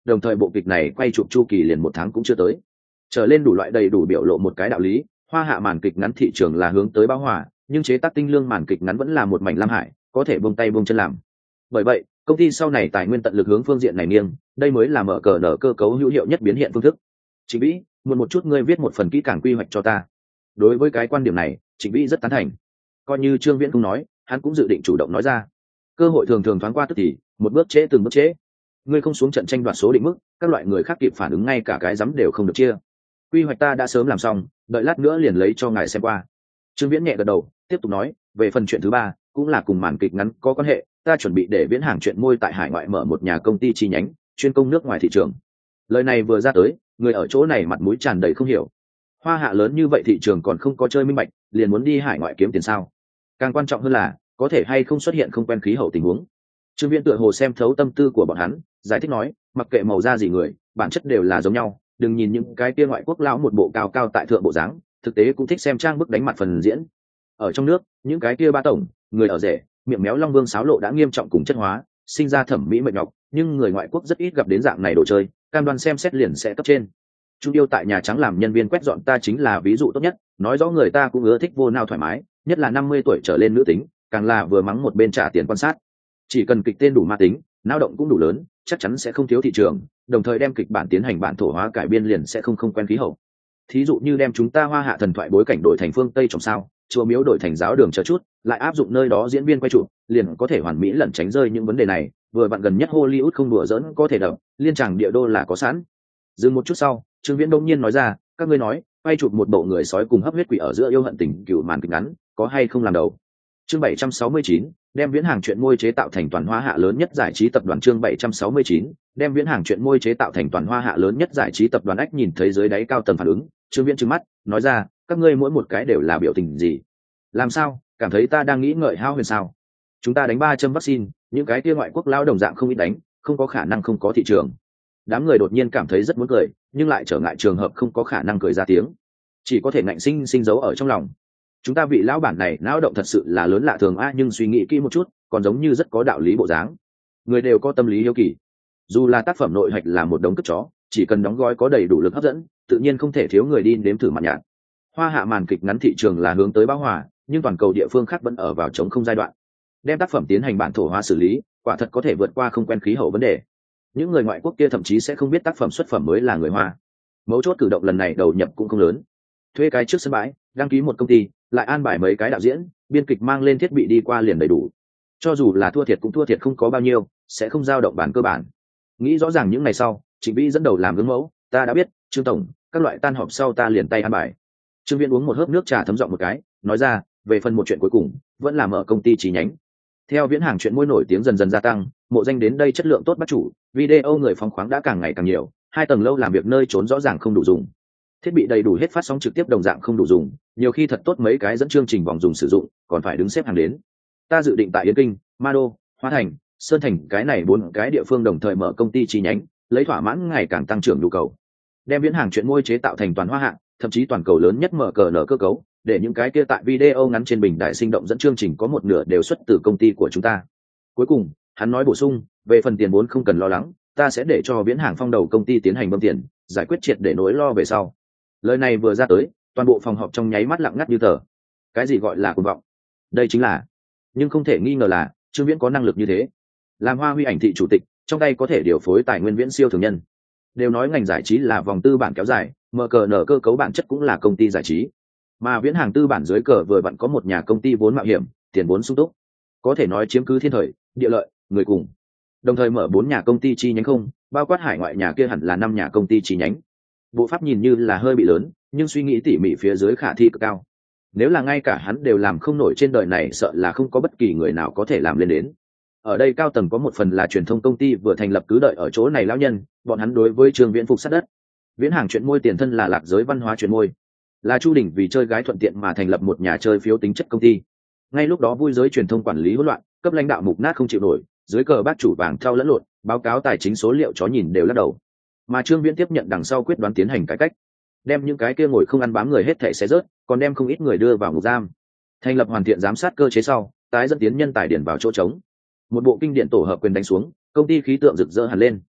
đồng thời bộ kịch này quay chụp chu kỳ liền một tháng cũng chưa tới. Trở lên đủ loại đầy đủ biểu lộ một cái đạo lý, hoa hạ màn kịch ngắn thị trường là hướng tới bão hòa, nhưng chế tác tinh lương màn kịch ngắn vẫn là một mảnh lam hải, có thể buông tay buông chân làm. Bởi vậy công ty sau này tài nguyên tận lực hướng phương diện này nghiêng, đây mới là mở cờ nở cơ cấu hữu hiệu nhất biến hiện phương thức. Trịnh Vĩ, muốn một chút ngươi viết một phần kỹ càng quy hoạch cho ta. Đối với cái quan điểm này, Trịnh Vĩ rất tán thành. Coi như Trương Viễn không nói, hắn cũng dự định chủ động nói ra. Cơ hội thường thường thoáng qua tức thì, một bước trễ từng bước trễ. Ngươi không xuống trận tranh đoạt số định mức, các loại người khác kịp phản ứng ngay cả cái dám đều không được chia. Quy hoạch ta đã sớm làm xong, đợi lát nữa liền lấy cho ngài xem qua. Trương Viễn nhẹ gật đầu, tiếp tục nói, về phần chuyện thứ ba, cũng là cùng màn kịch ngắn có quan hệ, ta chuẩn bị để Viễn Hàng chuyện môi tại hải ngoại mở một nhà công ty chi nhánh, chuyên công nước ngoài thị trường. Lời này vừa ra tới, người ở chỗ này mặt mũi tràn đầy không hiểu. Hoa hạ lớn như vậy thị trường còn không có chơi minh bạch, liền muốn đi hải ngoại kiếm tiền sao? Càng quan trọng hơn là, có thể hay không xuất hiện không quen khí hậu tình huống. Trương Viễn tựa hồ xem thấu tâm tư của bọn hắn, giải thích nói, mặc kệ màu da gì người, bản chất đều là giống nhau, đừng nhìn những cái kia ngoại quốc lão một bộ cao cao tại thượng bộ dáng, thực tế cũng thích xem trang bức đánh mặt phần diễn. Ở trong nước, những cái kia ba tổng, người ở rể, miệng méo long vương sáo lộ đã nghiêm trọng cùng chất hóa, sinh ra thẩm mỹ mệt nhọc, nhưng người ngoại quốc rất ít gặp đến dạng này đồ chơi, cam đoan xem xét liền sẽ cấp trên. Chu Điêu tại Nhà Trắng làm nhân viên quét dọn ta chính là ví dụ tốt nhất, nói rõ người ta cũng ưa thích vô nao thoải mái, nhất là năm mươi tuổi trở lên nữ tính, càng là vừa mắng một bên trả tiền quan sát. Chỉ cần kịch tên đủ ma tính, nao động cũng đủ lớn, chắc chắn sẽ không thiếu thị trường, đồng thời đem kịch bản tiến hành bản thổ hóa cải biên liền sẽ không không quen khí hậu. Thí dụ như đem chúng ta Hoa Hạ thần thoại bối cảnh đổi thành phương Tây trồng sao, chùa miếu đổi thành giáo đường chờ chút, lại áp dụng nơi đó diễn viên quay chụp, liền có thể hoàn mỹ lẩn tránh rơi những vấn đề này, vừa vặn gần nhất Hollywood không đùa giỡn có thể đập, liên tràng địa đô là có sẵn. Dừng một chút sau, Trương Viễn đông nhiên nói ra, các ngươi nói, quay chụp một bộ người sói cùng hấp huyết quỷ ở giữa yêu hận tình cựu màn kịch ngắn, có hay không làm đầu. Chương bảy trăm sáu mươi chín, đem Viễn Hàng chuyện môi chế tạo thành toàn Hoa Hạ lớn nhất giải trí tập đoàn. Chương bảy trăm sáu mươi chín, đem Viễn Hàng chuyện môi chế tạo thành toàn Hoa Hạ lớn nhất giải trí tập đoàn. Ách nhìn thấy dưới đáy cao tầng phản ứng, Trương Viễn trừng mắt, nói ra, các ngươi mỗi một cái đều là biểu tình gì? Làm sao, cảm thấy ta đang nghĩ ngợi hao huyền sao? Chúng ta đánh ba châm vaccine, những cái kia ngoại quốc lao đồng dạng không ít đánh, không có khả năng không có thị trường. Đám người đột nhiên cảm thấy rất muốn cười, nhưng lại trở ngại trường hợp không có khả năng cười ra tiếng, chỉ có thể ngạnh sinh sinh giấu ở trong lòng. Chúng ta vị lão bản này não động thật sự là lớn lạ thường a, nhưng suy nghĩ kỹ một chút, còn giống như rất có đạo lý bộ dáng. Người đều có tâm lý hiếu kỳ, dù là tác phẩm nội hạch là một đống cất chó, chỉ cần đóng gói có đầy đủ lực hấp dẫn, tự nhiên không thể thiếu người đi nếm thử mặn nhạt. Hoa hạ màn kịch ngắn thị trường là hướng tới bão hòa, nhưng toàn cầu địa phương khác vẫn ở vào chống không giai đoạn. Đem tác phẩm tiến hành bản thổ hóa xử lý, quả thật có thể vượt qua không quen khí hậu vấn đề. Những người ngoại quốc kia thậm chí sẽ không biết tác phẩm xuất phẩm mới là người Hoa. Mấu chốt cử động lần này đầu nhập cũng không lớn, thuê cái trước sân bãi, đăng ký một công ty, lại an bài mấy cái đạo diễn, biên kịch mang lên thiết bị đi qua liền đầy đủ. Cho dù là thua thiệt cũng thua thiệt không có bao nhiêu, sẽ không dao động bản cơ bản. Nghĩ rõ ràng những ngày sau, Trịnh Vĩ dẫn đầu làm gương mẫu, ta đã biết, Trương tổng, các loại tan họp sau ta liền tay an bài. Trương Viễn uống một hớp nước trà thấm giọng một cái, nói ra, về phần một chuyện cuối cùng, vẫn là mở công ty chi nhánh. Theo Viễn Hàng chuyện môi nổi tiếng dần dần gia tăng, mộ danh đến đây chất lượng tốt bắt chủ, video người phóng khoáng đã càng ngày càng nhiều, hai tầng lâu làm việc nơi trốn rõ ràng không đủ dùng. Thiết bị đầy đủ hết phát sóng trực tiếp đồng dạng không đủ dùng, nhiều khi thật tốt mấy cái dẫn chương trình vòng dùng sử dụng, còn phải đứng xếp hàng đến. Ta dự định tại Yên Kinh, Ma Đô, Hoa Thành, Sơn Thành cái này bốn cái địa phương đồng thời mở công ty chi nhánh, lấy thỏa mãn ngày càng tăng trưởng nhu cầu. Đem Viễn Hàng chuyện môi chế tạo thành toàn Hoa Hạ, thậm chí toàn cầu lớn nhất mở cờ nở cơ cấu, để những cái kia tại video ngắn trên bình đại sinh động dẫn chương trình có một nửa đều xuất từ công ty của chúng ta. Cuối cùng, hắn nói bổ sung, về phần tiền vốn không cần lo lắng, ta sẽ để cho Viễn Hàng phong đầu công ty tiến hành bơm tiền, giải quyết triệt để nỗi lo về sau. Lời này vừa ra tới, toàn bộ phòng họp trong nháy mắt lặng ngắt như tờ. Cái gì gọi là cuồng vọng? Đây chính là, nhưng không thể nghi ngờ là Trương Viễn có năng lực như thế, làm Hoa Huy ảnh thị chủ tịch, trong tay có thể điều phối tài nguyên viễn siêu thường nhân. Đều nói ngành giải trí là vòng tư bản kéo dài, mở cờ nở cơ cấu bản chất cũng là công ty giải trí, mà Viễn Hàng tư bản dưới cờ vừa vặn có một nhà công ty vốn mạo hiểm, tiền vốn sung túc, có thể nói chiếm cứ thiên thời, địa lợi, người cùng. Đồng thời mở bốn nhà công ty chi nhánh không, bao quát hải ngoại nhà kia hẳn là năm nhà công ty chi nhánh. Bộ pháp nhìn như là hơi bị lớn, nhưng suy nghĩ tỉ mỉ phía dưới khả thi cực cao. Nếu là ngay cả hắn đều làm không nổi trên đời này, sợ là không có bất kỳ người nào có thể làm lên đến. Ở đây cao tầng có một phần là truyền thông công ty vừa thành lập cứ đợi ở chỗ này lão nhân, bọn hắn đối với Trương Viễn phục sát đất. Viễn Hàng chuyện môi tiền thân là lạc giới văn hóa chuyện môi, là Chu Đình vì chơi gái thuận tiện mà thành lập một nhà chơi phiếu tính chất công ty. Ngay lúc đó vui giới truyền thông quản lý hỗn loạn, cấp lãnh đạo mục nát không chịu nổi, dưới cờ bác chủ vàng thao lẫn lộn, báo cáo tài chính số liệu chó nhìn đều lắc đầu. Mà Trương Viễn tiếp nhận đằng sau quyết đoán tiến hành cải cách, đem những cái kia ngồi không ăn bám người hết thảy xé rớt, còn đem không ít người đưa vào ngục giam. Thành lập hoàn thiện giám sát cơ chế sau, tái dẫn tiến nhân tài điển vào chỗ trống. Một bộ kinh điển tổ hợp quyền đánh xuống, công ty khí tượng rực rỡ hẳn lên.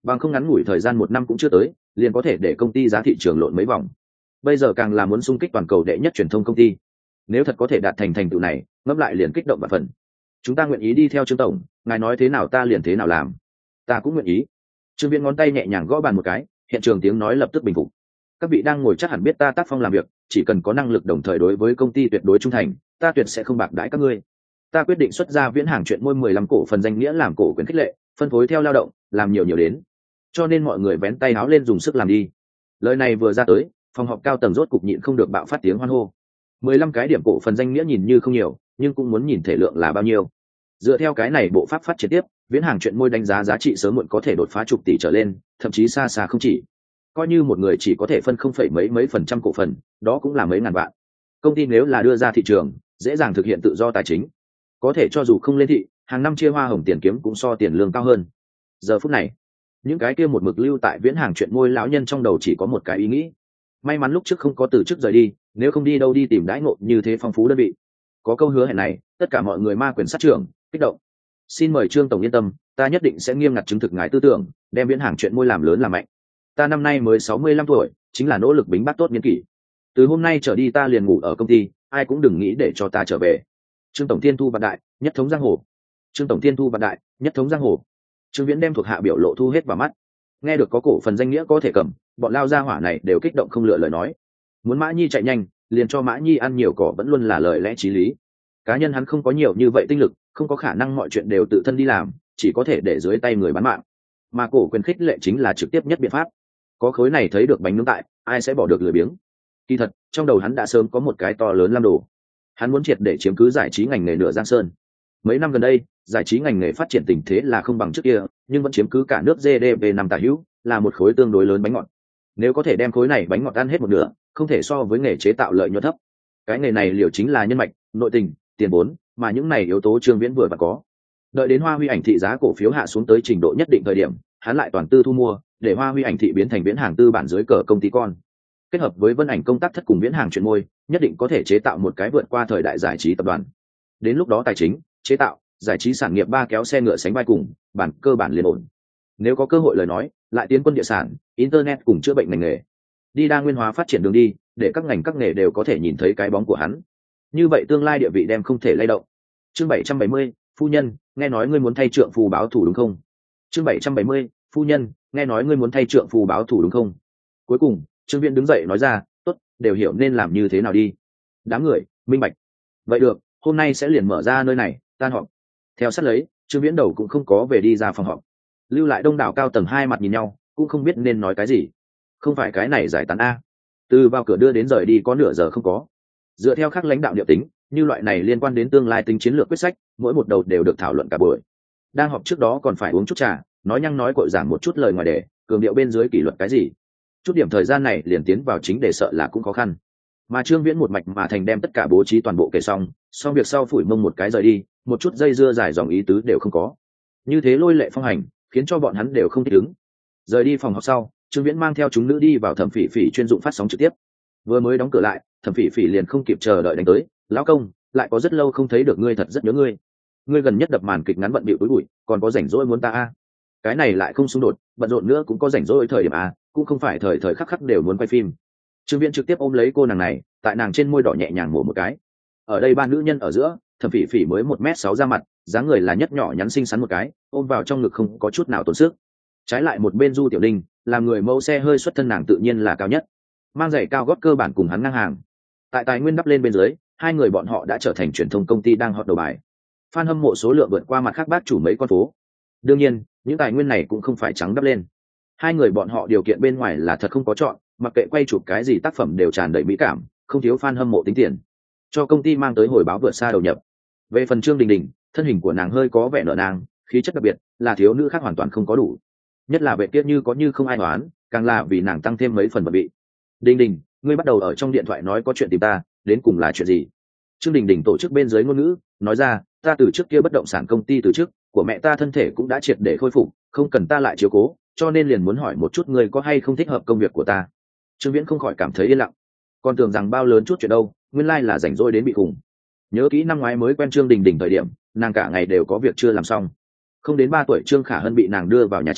bằng không ngắn ngủi thời gian một năm cũng chưa tới liền có thể để công ty giá thị trường lộn mấy vòng. Bây giờ càng là muốn xung kích toàn cầu đệ nhất truyền thông công ty, nếu thật có thể đạt thành thành tựu này, ngẫm lại liền kích động và phần. Chúng ta nguyện ý đi theo Trương tổng, ngài nói thế nào ta liền thế nào làm. Ta cũng nguyện ý. Trương Viễn ngón tay nhẹ nhàng gõ bàn một cái, hiện trường tiếng nói lập tức bình phục. Các vị đang ngồi chắc hẳn biết ta tác phong làm việc, chỉ cần có năng lực đồng thời đối với công ty tuyệt đối trung thành, ta tuyệt sẽ không bạc đãi các ngươi. Ta quyết định xuất ra Viễn Hàng chuyện môi mười lăm cổ phần danh nghĩa làm cổ quyền khích lệ, phân phối theo lao động, làm nhiều nhiều đến. Cho nên mọi người vén tay áo lên dùng sức làm đi. Lời này vừa ra tới, phòng họp cao tầng rốt cục nhịn không được bạo phát tiếng hoan hô. mười lăm cái điểm cổ phần danh nghĩa nhìn như không nhiều, nhưng cũng muốn nhìn thể lượng là bao nhiêu. Dựa theo cái này bộ pháp phát triển tiếp, Viễn Hàng chuyện môi đánh giá giá trị sớm muộn có thể đột phá chục tỷ trở lên, thậm chí xa xa không chỉ. Coi như một người chỉ có thể phân không phẩy mấy mấy phần trăm cổ phần, đó cũng là mấy ngàn vạn. Công ty nếu là đưa ra thị trường, dễ dàng thực hiện tự do tài chính. Có thể cho dù không lên thị, hàng năm chia hoa hồng tiền kiếm cũng so tiền lương cao hơn. Giờ phút này, những cái kia một mực lưu tại Viễn Hàng chuyện môi lão nhân trong đầu chỉ có một cái ý nghĩ. May mắn lúc trước không có từ chức rời đi, nếu không đi đâu đi tìm đãi ngộ như thế phong phú đơn vị. Có câu hứa hẹn này, tất cả mọi người ma quyền sát trưởng, kích động. Xin mời Trương tổng yên tâm, ta nhất định sẽ nghiêm ngặt chứng thực ngài tư tưởng, đem Viễn Hàng chuyện môi làm lớn làm mạnh. Ta năm nay mới sáu mươi lăm tuổi, chính là nỗ lực bính bát tốt niên kỷ. Từ hôm nay trở đi ta liền ngủ ở công ty, ai cũng đừng nghĩ để cho ta trở về. Trương tổng thiên thu vạn đại, nhất thống giang hồ. Trương tổng thiên thu vạn đại, nhất thống giang hồ. Trương Viễn đem thuộc hạ biểu lộ thu hết vào mắt. Nghe được có cổ phần danh nghĩa có thể cầm, bọn lao gia hỏa này đều kích động không lựa lời nói. Muốn Mã Nhi chạy nhanh, liền cho Mã Nhi ăn nhiều cỏ vẫn luôn là lời lẽ chí lý. Cá nhân hắn không có nhiều như vậy tinh lực, không có khả năng mọi chuyện đều tự thân đi làm, chỉ có thể để dưới tay người bán mạng. Mà cổ quyền khích lệ chính là trực tiếp nhất biện pháp. Có khối này thấy được bánh nướng tại, ai sẽ bỏ được lười biếng. Kỳ thật, trong đầu hắn đã sớm có một cái to lớn lam đồ. Hắn muốn triệt để chiếm cứ giải trí ngành nghề nửa Giang Sơn. Mấy năm gần đây, giải trí ngành nghề phát triển tình thế là không bằng trước kia, nhưng vẫn chiếm cứ cả nước giê đê pê năm tả hữu, là một khối tương đối lớn bánh ngọt. Nếu có thể đem khối này bánh ngọt ăn hết một nửa, không thể so với nghề chế tạo lợi nhuận thấp. Cái nghề này liều chính là nhân mạch, nội tình, tiền vốn, mà những này yếu tố Trương Viễn vừa và có. Đợi đến Hoa Huy Ảnh thị giá cổ phiếu hạ xuống tới trình độ nhất định thời điểm, hắn lại toàn tư thu mua, để Hoa Huy Ảnh thị biến thành Viễn Hàng tư bản dưới cờ công ty con. Kết hợp với Vân Ảnh công tác thất cùng Viễn Hàng chuyện môi, nhất định có thể chế tạo một cái vượt qua thời đại giải trí tập đoàn. Đến lúc đó tài chính, chế tạo, giải trí sản nghiệp ba kéo xe ngựa sánh vai cùng, bản cơ bản liền ổn. Nếu có cơ hội lời nói, lại tiến quân địa sản, internet cùng chữa bệnh ngành nghề, đi đa nguyên hóa phát triển đường đi, để các ngành các nghề đều có thể nhìn thấy cái bóng của hắn. Như vậy tương lai địa vị đem không thể lay động. Chương bảy trăm bảy mươi, phu nhân, nghe nói ngươi muốn thay trượng phu báo thù đúng không? Chương bảy trăm bảy mươi, phu nhân, nghe nói ngươi muốn thay trượng phu báo thù đúng không? Cuối cùng, Trương Viễn đứng dậy nói ra, tốt, đều hiểu nên làm như thế nào đi. Đám người, minh bạch. Vậy được, hôm nay sẽ liền mở ra nơi này, tan họp. Theo sát lấy, Trương Viễn đầu cũng không có về đi ra phòng họp. Lưu lại đông đảo cao tầng hai mặt nhìn nhau, cũng không biết nên nói cái gì. Không phải cái này giải tán a. Từ vào cửa đưa đến rời đi có nửa giờ không có. Dựa theo các lãnh đạo điệu tính, như loại này liên quan đến tương lai tính chiến lược quyết sách, mỗi một đầu đều được thảo luận cả buổi. Đang họp trước đó còn phải uống chút trà, nói nhăng nói cội giảng một chút lời ngoài đề, cường điệu bên dưới kỷ luật cái gì. Chút điểm thời gian này liền tiến vào chính đề sợ là cũng khó khăn. Mà Trương Viễn một mạch mà thành đem tất cả bố trí toàn bộ kể xong, xong việc sau phủi mông một cái rời đi, một chút dây dưa dài dòng ý tứ đều không có. Như thế lôi lệ phong hành, khiến cho bọn hắn đều không thích ứng. Rời đi phòng họp sau, Trương Viễn mang theo chúng nữ đi vào Thẩm Phỉ Phỉ chuyên dụng phát sóng trực tiếp. Vừa mới đóng cửa lại, Thẩm Phỉ Phỉ liền không kịp chờ đợi đánh tới, lão công, lại có rất lâu không thấy được ngươi, thật rất nhớ ngươi. Ngươi gần nhất đập màn kịch ngắn bận bịu túi bụi, còn có rảnh rỗi muốn ta a? Cái này lại không xung đột, bận rộn nữa cũng có rảnh rỗi thời điểm a, cũng không phải thời thời khắc khắc đều muốn quay phim. Trương Viễn trực tiếp ôm lấy cô nàng này, tại nàng trên môi đỏ nhẹ nhàng mổ một cái. Ở đây ba nữ nhân ở giữa, Thẩm Phỉ Phỉ mới một mét sáu ra mặt, dáng người là nhất nhỏ nhắn xinh xắn một cái, ôm vào trong ngực không có chút nào tốn sức. Trái lại một bên Du Tiểu Linh, làm người mẫu xe hơi xuất thân nàng tự nhiên là cao nhất, mang giày cao gót cơ bản cùng hắn ngang hàng. Tại tài nguyên đắp lên bên dưới, hai người bọn họ đã trở thành truyền thông công ty đang hot đầu bài. Fan hâm mộ số lượng vượt qua mặt khác bác chủ mấy con phố. Đương nhiên, những tài nguyên này cũng không phải trắng đắp lên. Hai người bọn họ điều kiện bên ngoài là thật không có chọn, mặc kệ quay chụp cái gì tác phẩm đều tràn đầy mỹ cảm, không thiếu fan hâm mộ tính tiền, cho công ty mang tới hồi báo vượt xa đầu nhập. Về phần Trương Đình Đình, thân hình của nàng hơi có vẻ nở nang, khí chất đặc biệt, là thiếu nữ khác hoàn toàn không có đủ. Nhất là vệ tiết như có như không ai đoán, càng là vì nàng tăng thêm mấy phần bận bị. Đình Đình, ngươi bắt đầu ở trong điện thoại nói có chuyện tìm ta, đến cùng là chuyện gì? Trương Đình Đình tổ chức bên dưới ngôn ngữ, nói ra, ta từ trước kia bất động sản công ty từ trước, của mẹ ta thân thể cũng đã triệt để khôi phục, không cần ta lại chiếu cố, cho nên liền muốn hỏi một chút ngươi có hay không thích hợp công việc của ta. Trương Viễn không khỏi cảm thấy yên lặng, còn tưởng rằng bao lớn chút chuyện đâu, nguyên lai là rảnh rỗi đến bị khủng. Nhớ kỹ năm ngoái mới quen Trương Đình Đình thời điểm, nàng cả ngày đều có việc chưa làm xong. Không đến ba tuổi Trương Khả Hân bị nàng đưa vào nhà trẻ,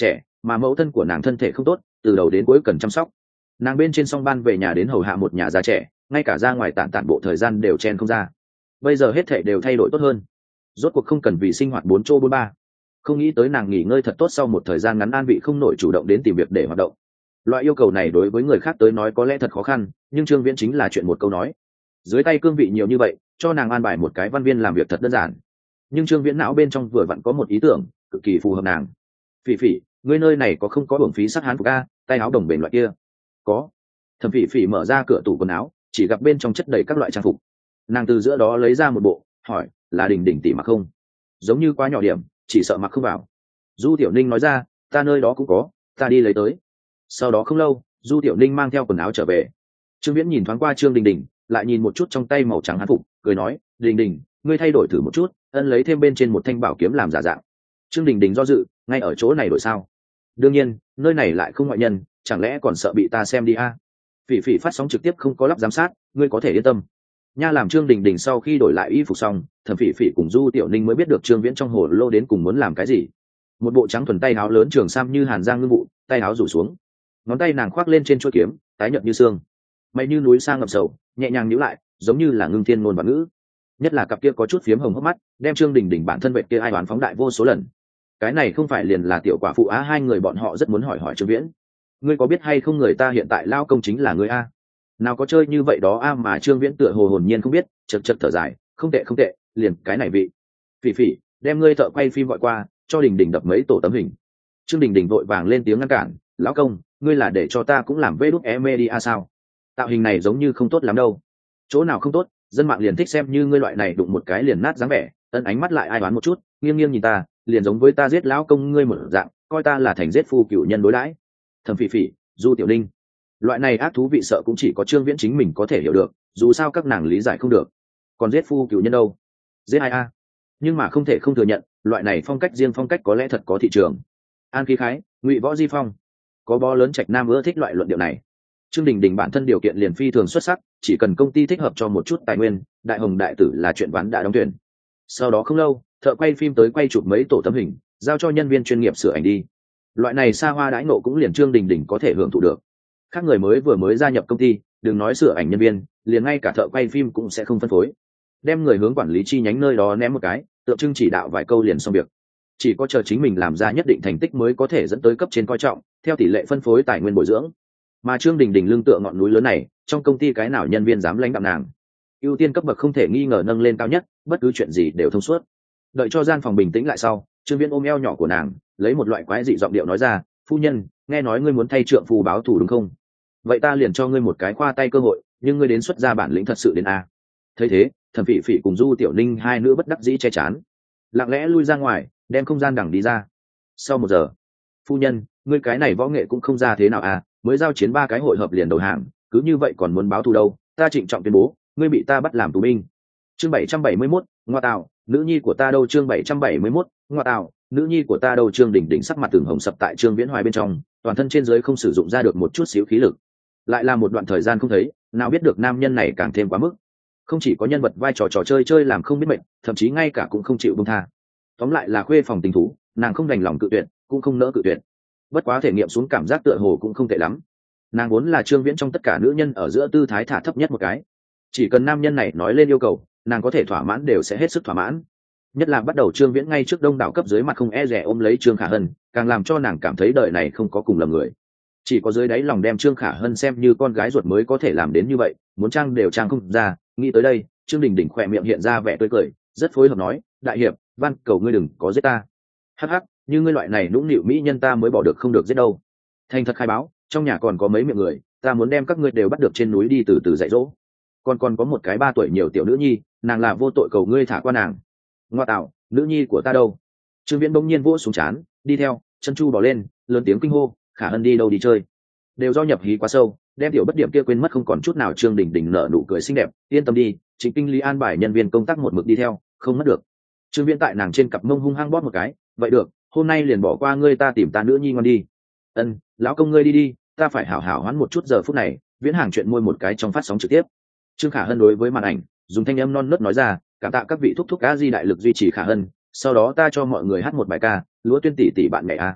mà mẫu thân của nàng thân thể không tốt, từ đầu đến cuối cần chăm sóc. Nàng bên trên song ban về nhà đến hầu hạ một nhà già trẻ, ngay cả ra ngoài tản tản bộ thời gian đều chen không ra. Bây giờ hết thảy đều thay đổi tốt hơn, rốt cuộc không cần vì sinh hoạt bốn chỗ bốn ba. Không nghĩ tới nàng nghỉ ngơi thật tốt, sau một thời gian ngắn an vị không nổi, chủ động đến tìm việc để hoạt động. Loại yêu cầu này đối với người khác tới nói có lẽ thật khó khăn, nhưng Trương Viễn chính là chuyện một câu nói. Dưới tay cương vị nhiều như vậy, cho nàng an bài một cái văn viên làm việc thật đơn giản. Nhưng Trương Viễn não bên trong vừa vặn có một ý tưởng cực kỳ phù hợp nàng. Phỉ Phỉ, ngươi nơi này có không có bổng phí sắc hán phục a, tay áo đồng bền loại kia? Có. Thẩm Phỉ Phỉ mở ra cửa tủ quần áo, chỉ gặp bên trong chất đầy các loại trang phục. Nàng từ giữa đó lấy ra một bộ, hỏi, là Đình Đình tỷ mặc không? Giống như quá nhỏ điểm, chỉ sợ mặc không vào. Du Tiểu Ninh nói ra, ta nơi đó cũng có, ta đi lấy tới. Sau đó không lâu, Du Tiểu Ninh mang theo quần áo trở về. Trương Viễn nhìn thoáng qua Trương Đình Đình, lại nhìn một chút trong tay màu trắng hán phục, cười nói, Đình Đình, ngươi thay đổi thử một chút, ân lấy thêm bên trên một thanh bảo kiếm làm giả dạng. Trương Đình Đình do dự, ngay ở chỗ này đổi sao? Đương nhiên, nơi này lại không ngoại nhân, chẳng lẽ còn sợ bị ta xem đi a? Phỉ Phỉ phát sóng trực tiếp không có lắp giám sát, ngươi có thể yên tâm. Nha. Làm Trương Đình Đình sau khi đổi lại y phục xong, Thẩm Phỉ Phỉ cùng Du Tiểu Ninh mới biết được Trương Viễn trong hồ lô đến cùng muốn làm cái gì. Một bộ trắng thuần tay áo lớn trường sam như hàn giang ngưng vụ, tay áo rủ xuống, ngón tay nàng khoác lên trên chuôi kiếm, tái nhợt như xương, mày như núi sang ngập sầu, nhẹ nhàng nhíu lại, giống như là ngưng thiên ngôn và ngữ. Nhất là cặp kia có chút phiếm hồng hốc mắt, đem Trương Đình Đình bản thân vệ kia ai đoán phóng đại vô số lần. Cái này không phải liền là tiểu quả phụ á? Hai người bọn họ rất muốn hỏi hỏi Trương Viễn, ngươi có biết hay không người ta hiện tại lao công chính là ngươi a? Nào có chơi như vậy đó a? Mà Trương Viễn tựa hồ hồn nhiên không biết, chật chật thở dài, không tệ không tệ, liền cái này vị. Phỉ Phỉ, đem ngươi thợ quay phim gọi qua, cho Đình Đình đập mấy tổ tấm hình. Trương Đình Đình vội vàng lên tiếng ngăn cản, lão công, ngươi là để cho ta cũng làm vê đút e media sao? Tạo hình này giống như không tốt lắm đâu. Chỗ nào không tốt? Dân mạng liền thích xem như ngươi loại này đụng một cái liền nát dáng vẻ. Ân ánh mắt lại ai đoán một chút, nghiêng nghiêng nhìn ta, liền giống với ta giết lão công ngươi một dạng, coi ta là thành giết phu cựu nhân đối đãi. Thẩm Phỉ Phỉ, Du Tiểu Ninh, loại này ác thú vị sợ cũng chỉ có Trương Viễn chính mình có thể hiểu được, dù sao các nàng lý giải không được. Còn giết phu cựu nhân đâu? Giết ai a? Nhưng mà không thể không thừa nhận, loại này phong cách riêng, phong cách có lẽ thật có thị trường. An Khí Khái, Ngụy Võ Di Phong, có bó lớn trạch nam ưa thích loại luận điệu này. Trương Đình Đình bản thân điều kiện liền phi thường xuất sắc, chỉ cần công ty thích hợp cho một chút tài nguyên, đại hồng đại tử là chuyện ván đã đóng thuyền. Sau đó không lâu, thợ quay phim tới quay chụp mấy tổ tấm hình, giao cho nhân viên chuyên nghiệp sửa ảnh đi. Loại này xa hoa đãi ngộ cũng liền Trương Đình Đình có thể hưởng thụ được. Khác người mới vừa mới gia nhập công ty, đừng nói sửa ảnh nhân viên, liền ngay cả thợ quay phim cũng sẽ không phân phối. Đem người hướng quản lý chi nhánh nơi đó ném một cái, tượng trưng chỉ đạo vài câu liền xong việc. Chỉ có chờ chính mình làm ra nhất định thành tích mới có thể dẫn tới cấp trên coi trọng, theo tỷ lệ phân phối tài nguyên bồi dưỡng. Mà Trương Đình Đình lưng tựa ngọn núi lớn này, trong công ty cái nào nhân viên dám lãnh đạm nàng? Ưu tiên cấp bậc không thể nghi ngờ nâng lên cao nhất, bất cứ chuyện gì đều thông suốt. Đợi cho gian phòng bình tĩnh lại sau, Trương Viễn ôm eo nhỏ của nàng, lấy một loại quái dị giọng điệu nói ra, phu nhân, nghe nói ngươi muốn thay trượng phu báo thù đúng không? Vậy ta liền cho ngươi một cái khoa tay cơ hội, nhưng ngươi đến xuất ra bản lĩnh thật sự đến a. Thấy thế, Thẩm Phỉ Phỉ cùng Du Tiểu Ninh hai nữ bất đắc dĩ che chắn, lặng lẽ lui ra ngoài, đem không gian đằng đi ra. Sau một giờ, phu nhân, ngươi cái này võ nghệ cũng không ra thế nào à? Mới giao chiến ba cái hội hợp liền đầu hàng, cứ như vậy còn muốn báo thù đâu? Ta trịnh trọng tuyên bố, ngươi bị ta bắt làm tù binh. Chương bảy trăm bảy mươi mốt, ngoa tạo, nữ nhi của ta đâu? Chương bảy trăm bảy mươi mốt, ngoa tạo, nữ nhi của ta đâu? Trương Đình Đình sắc mặt từng hồng sập tại Trương Viễn Hoài bên trong, toàn thân trên dưới không sử dụng ra được một chút xíu khí lực. Lại là một đoạn thời gian không thấy, nào biết được nam nhân này càng thêm quá mức. Không chỉ có nhân vật vai trò trò chơi chơi làm không biết mệnh, thậm chí ngay cả cũng không chịu buông tha. Tóm lại là khuê phòng tình thú, nàng không đành lòng cự tuyệt, cũng không nỡ cự tuyệt. Bất quá thể nghiệm xuống cảm giác tựa hồ cũng không tệ lắm. Nàng vốn là Trương Viễn trong tất cả nữ nhân ở giữa tư thái thả thấp nhất một cái. Chỉ cần nam nhân này nói lên yêu cầu, nàng có thể thỏa mãn đều sẽ hết sức thỏa mãn. Nhất là bắt đầu Trương Viễn ngay trước đông đảo cấp dưới mặt không e dè ôm lấy Trương Khả Hân, càng làm cho nàng cảm thấy đời này không có cùng lầm người. Chỉ có dưới đáy lòng đem Trương Khả Hân xem như con gái ruột mới có thể làm đến như vậy, muốn trang đều trang không ra. Nghĩ tới đây, Trương Đình Đình khỏe miệng hiện ra vẻ tươi cười, rất phối hợp nói, đại hiệp, van cầu ngươi đừng có giết ta. Hắc hắc, như ngươi loại này nũng nịu mỹ nhân ta mới bỏ được không được giết đâu. Thành thật khai báo, trong nhà còn có mấy miệng người, ta muốn đem các ngươi đều bắt được trên núi đi từ từ dạy dỗ. Còn còn có một cái ba tuổi nhiều tiểu nữ nhi, nàng là vô tội, cầu ngươi thả qua nàng. Ngoa tạo, nữ nhi của ta đâu? Trương Viễn bỗng nhiên vỗ xuống trán, đi theo chân chu bỏ lên, lớn tiếng kinh hô, Khả Hân đi đâu đi chơi? Đều do nhập hí quá sâu, đem tiểu bất điểm kia quên mất không còn chút nào. Trương Đình Đình nở nụ cười xinh đẹp, yên tâm đi, Trịnh kinh lý an bài nhân viên công tác một mực đi theo, không mất được. Trương Viễn tại nàng trên cặp mông hung hăng bóp một cái, vậy được, hôm nay liền bỏ qua ngươi, ta tìm ta nữ nhi ngon đi. Ân, lão công ngươi đi đi, ta phải hảo hảo hoán một chút giờ phút này. Viễn Hàng chuyện môi một cái trong phát sóng trực tiếp. Trương Khả Hân đối với màn ảnh dùng thanh âm non nớt nói ra, cảm tạ các vị thúc thúc a di đại lực duy trì Khả Hân, sau đó ta cho mọi người hát một bài ca, lúa tuyên tỷ tỷ bạn mẹ a.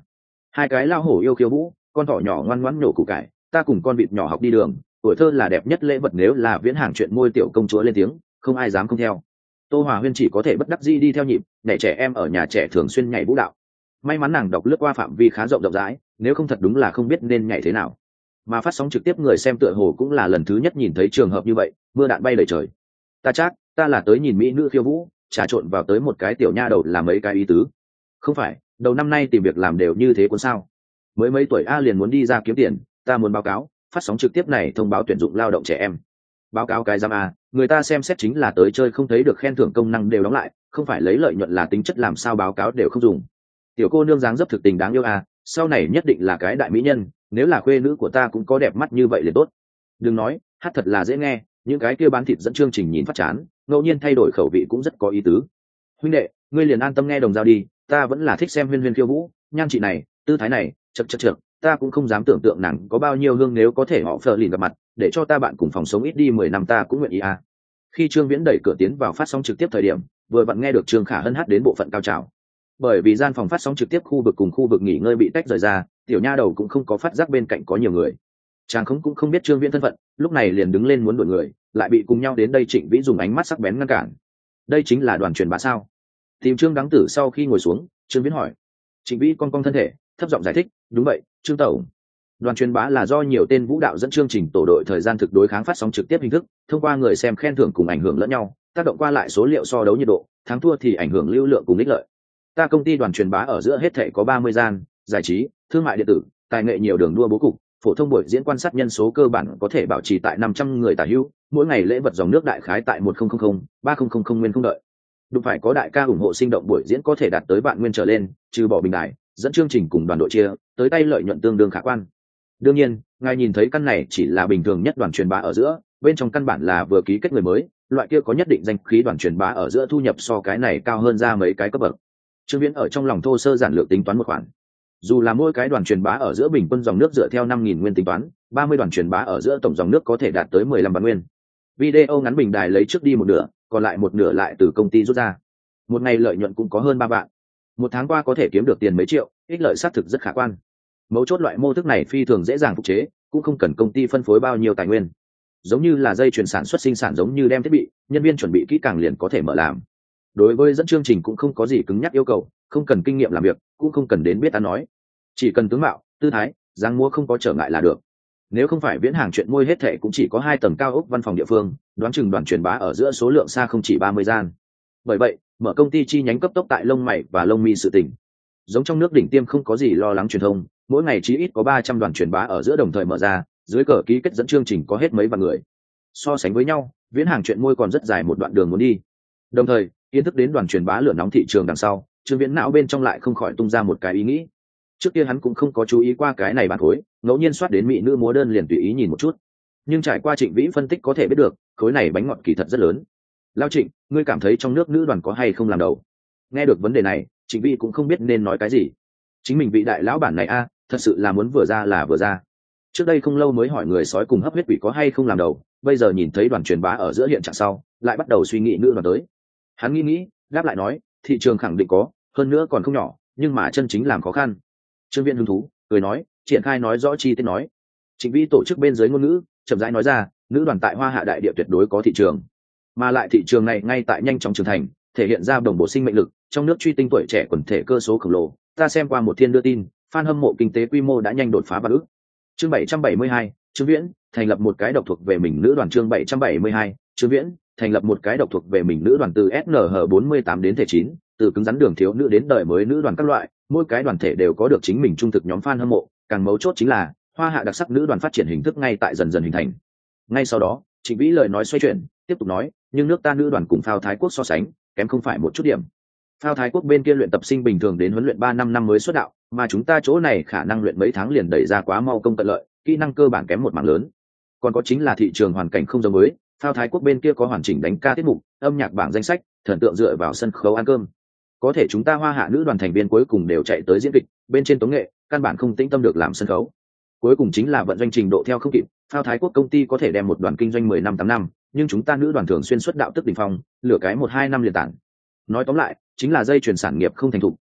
Hai cái lao hổ yêu khiêu vũ, con thỏ nhỏ ngoan ngoãn nhổ củ cải, ta cùng con vịt nhỏ học đi đường, tuổi thơ là đẹp nhất lễ vật, nếu là viễn hàng chuyện môi tiểu công chúa lên tiếng, không ai dám không theo. Tô Hòa Huyên chỉ có thể bất đắc dĩ đi theo nhịp, nhảy trẻ em ở nhà trẻ thường xuyên nhảy vũ đạo. May mắn nàng đọc lướt qua phạm vi khá rộng rộng rãi, nếu không thật đúng là không biết nên nhảy thế nào. Mà phát sóng trực tiếp người xem tựa hồ cũng là lần thứ nhất nhìn thấy trường hợp như vậy, mưa đạn bay đầy trời. Ta chắc, ta là tới nhìn mỹ nữ khiêu vũ, trà trộn vào tới một cái tiểu nha đầu là mấy cái ý tứ. Không phải, đầu năm nay tìm việc làm đều như thế cuốn sao? Mới mấy tuổi a liền muốn đi ra kiếm tiền, ta muốn báo cáo, phát sóng trực tiếp này thông báo tuyển dụng lao động trẻ em. Báo cáo cái giam a, người ta xem xét chính là tới chơi không thấy được khen thưởng công năng đều đóng lại, không phải lấy lợi nhuận là tính chất, làm sao báo cáo đều không dùng. Tiểu cô nương dáng dấp thực tình đáng yêu a, sau này nhất định là cái đại mỹ nhân, nếu là khuê nữ của ta cũng có đẹp mắt như vậy liền tốt. Đừng nói, hát thật là dễ nghe, những cái kia bán thịt dẫn chương trình nhìn phát chán, ngẫu nhiên thay đổi khẩu vị cũng rất có ý tứ. Huynh đệ, ngươi liền an tâm nghe đồng dao đi, ta vẫn là thích xem Huyên Huyên khiêu vũ, nhan chị này, tư thái này, chật chật chật, ta cũng không dám tưởng tượng nàng có bao nhiêu hương, nếu có thể họ phờ lìn gặp mặt, để cho ta bạn cùng phòng sống ít đi mười năm ta cũng nguyện ý à. Khi Trương Viễn đẩy cửa tiến vào phát sóng trực tiếp thời điểm, vừa vặn nghe được Trương Khả Hân hát đến bộ phận cao trào. Bởi vì gian phòng phát sóng trực tiếp khu vực cùng khu vực nghỉ ngơi bị tách rời ra, tiểu nha đầu cũng không có phát giác bên cạnh có nhiều người. Chàng không cũng không biết Trương Viễn thân phận, lúc này liền đứng lên muốn đuổi người, lại bị cùng nhau đến đây Trịnh Vĩ dùng ánh mắt sắc bén ngăn cản. Đây chính là Đoàn Truyền Bá sao? Tìm Trương Đáng Tử sau khi ngồi xuống, Trương Viễn hỏi. Trịnh Vĩ cong cong thân thể, thấp giọng giải thích, đúng vậy, Trương tổng. Đoàn Truyền Bá là do nhiều tên vũ đạo dẫn chương trình tổ đội thời gian thực đối kháng phát sóng trực tiếp hình thức, thông qua người xem khen thưởng cùng ảnh hưởng lẫn nhau, tác động qua lại số liệu so đấu nhiệt độ, thắng thua thì ảnh hưởng lưu lượng cùng ích lợi. Ta công ty Đoàn Truyền Bá ở giữa hết thảy có ba mươi gian, giải trí, thương mại điện tử, tài nghệ nhiều đường đua bố cục, phổ thông buổi diễn quan sát nhân số cơ bản có thể bảo trì tại năm trăm người tả hữu, mỗi ngày lễ vật dòng nước đại khái tại một nghìn ba nghìn nguyên không đợi. Đúng phải có đại ca ủng hộ sinh động buổi diễn có thể đạt tới vạn nguyên trở lên, trừ bỏ bình đài, dẫn chương trình cùng đoàn đội chia, tới tay lợi nhuận tương đương khả quan. Đương nhiên, ngài nhìn thấy căn này chỉ là bình thường nhất Đoàn Truyền Bá ở giữa, bên trong căn bản là vừa ký kết người mới, loại kia có nhất định danh khí Đoàn Truyền Bá ở giữa thu nhập so cái này cao hơn ra mấy cái cấp bậc. Trương Viễn ở trong lòng thô sơ giản lược tính toán một khoản. Dù là mỗi cái Đoàn Truyền Bá ở giữa bình quân dòng nước dựa theo năm nghìn nguyên tính toán, ba mươi đoàn truyền bá ở giữa tổng dòng nước có thể đạt tới mười lăm vạn nguyên. Video ngắn bình đài lấy trước đi một nửa, còn lại một nửa lại từ công ty rút ra. Một ngày lợi nhuận cũng có hơn ba vạn. Một tháng qua có thể kiếm được tiền mấy triệu, ích lợi xác thực rất khả quan. Mấu chốt loại mô thức này phi thường dễ dàng phục chế, cũng không cần công ty phân phối bao nhiêu tài nguyên. Giống như là dây chuyền sản xuất sinh sản, giống như đem thiết bị, nhân viên chuẩn bị kỹ càng liền có thể mở làm. Đối với dẫn chương trình cũng không có gì cứng nhắc yêu cầu, không cần kinh nghiệm làm việc, cũng không cần đến biết ăn nói, chỉ cần tướng mạo, tư thái, dáng múa không có trở ngại là được. Nếu không phải viễn hàng chuyện môi hết thệ cũng chỉ có hai tầng cao ốc văn phòng địa phương, đoán chừng đoàn truyền bá ở giữa số lượng xa không chỉ ba mươi gian. Bởi vậy, mở công ty chi nhánh cấp tốc tại lông mày và lông mi sự tỉnh. Giống trong nước đỉnh tiêm không có gì lo lắng truyền thông, mỗi ngày chí ít có ba trăm đoàn truyền bá ở giữa đồng thời mở ra, dưới cờ ký kết dẫn chương trình có hết mấy vạn người. So sánh với nhau, viễn hàng chuyện môi còn rất dài một đoạn đường muốn đi. Đồng thời, kiến thức đến đoàn truyền bá lửa nóng thị trường đằng sau, Trương Viễn não bên trong lại không khỏi tung ra một cái ý nghĩ. Trước kia hắn cũng không có chú ý qua cái này bản khối, ngẫu nhiên soát đến mỹ nữ múa đơn liền tùy ý nhìn một chút. Nhưng trải qua Trịnh Vĩ phân tích có thể biết được, khối này bánh ngọt kỳ thật rất lớn. Lao Trịnh, ngươi cảm thấy trong nước nữ đoàn có hay không làm đầu? Nghe được vấn đề này, Trịnh Vĩ cũng không biết nên nói cái gì. Chính mình vị đại lão bản này a, thật sự là muốn vừa ra là vừa ra. Trước đây không lâu mới hỏi người sói cùng hấp huyết quỷ có hay không làm đầu, bây giờ nhìn thấy đoàn truyền bá ở giữa hiện trạng sau, lại bắt đầu suy nghĩ nữ đoàn tới. Hắn nghĩ nghĩ, đáp lại nói, thị trường khẳng định có, hơn nữa còn không nhỏ, nhưng mà chân chính làm khó khăn. Trương Viễn hứng thú, cười nói, triển khai nói rõ chi tiết nói. Trịnh Vĩ tổ chức bên dưới ngôn ngữ, chậm rãi nói ra, nữ đoàn tại Hoa Hạ đại địa tuyệt đối có thị trường, mà lại thị trường này ngay tại nhanh chóng trưởng thành, thể hiện ra đồng bộ sinh mệnh lực, trong nước truy tinh tuổi trẻ quần thể cơ số khổng lồ. Ta xem qua một thiên đưa tin, fan hâm mộ kinh tế quy mô đã nhanh đột phá vạn ức. Chương bảy trăm bảy mươi hai, Trương Viễn thành lập một cái độc thuộc về mình nữ đoàn. Chương bảy trăm bảy mươi hai, Trương Viễn thành lập một cái độc thuộc về mình nữ đoàn. Từ ét en hát bốn mươi tám đến thể chín, từ cứng rắn đường thiếu nữ đến đời mới nữ đoàn các loại, mỗi cái đoàn thể đều có được chính mình trung thực nhóm fan hâm mộ. Càng mấu chốt chính là Hoa Hạ đặc sắc nữ đoàn phát triển hình thức ngay tại dần dần hình thành. Ngay sau đó, Trịnh Vĩ lời nói xoay chuyển, tiếp tục nói, nhưng nước ta nữ đoàn cùng Phao Thái Quốc so sánh, kém không phải một chút điểm. Phao Thái Quốc bên kia luyện tập sinh bình thường đến huấn luyện ba năm năm mới xuất đạo, mà chúng ta chỗ này khả năng luyện mấy tháng liền đẩy ra quá mau công tận lợi, kỹ năng cơ bản kém một mảng lớn. Còn có chính là thị trường hoàn cảnh không giống mới, Phao Thái Quốc bên kia có hoàn chỉnh đánh ca tiết mục, âm nhạc bảng danh sách, thần tượng dựa vào sân khấu ăn cơm. Có thể chúng ta Hoa Hạ nữ đoàn thành viên cuối cùng đều chạy tới diễn kịch, bên trên tống nghệ, căn bản không tĩnh tâm được làm sân khấu. Cuối cùng chính là vận doanh trình độ theo không kịp, Phao Thái Quốc công ty có thể đem một đoàn kinh doanh mười năm tám năm, nhưng chúng ta nữ đoàn thường xuyên xuất đạo tức đỉnh phong, lửa cái một hai năm liền tản. Nói tóm lại, chính là dây chuyển sản nghiệp không thành thục,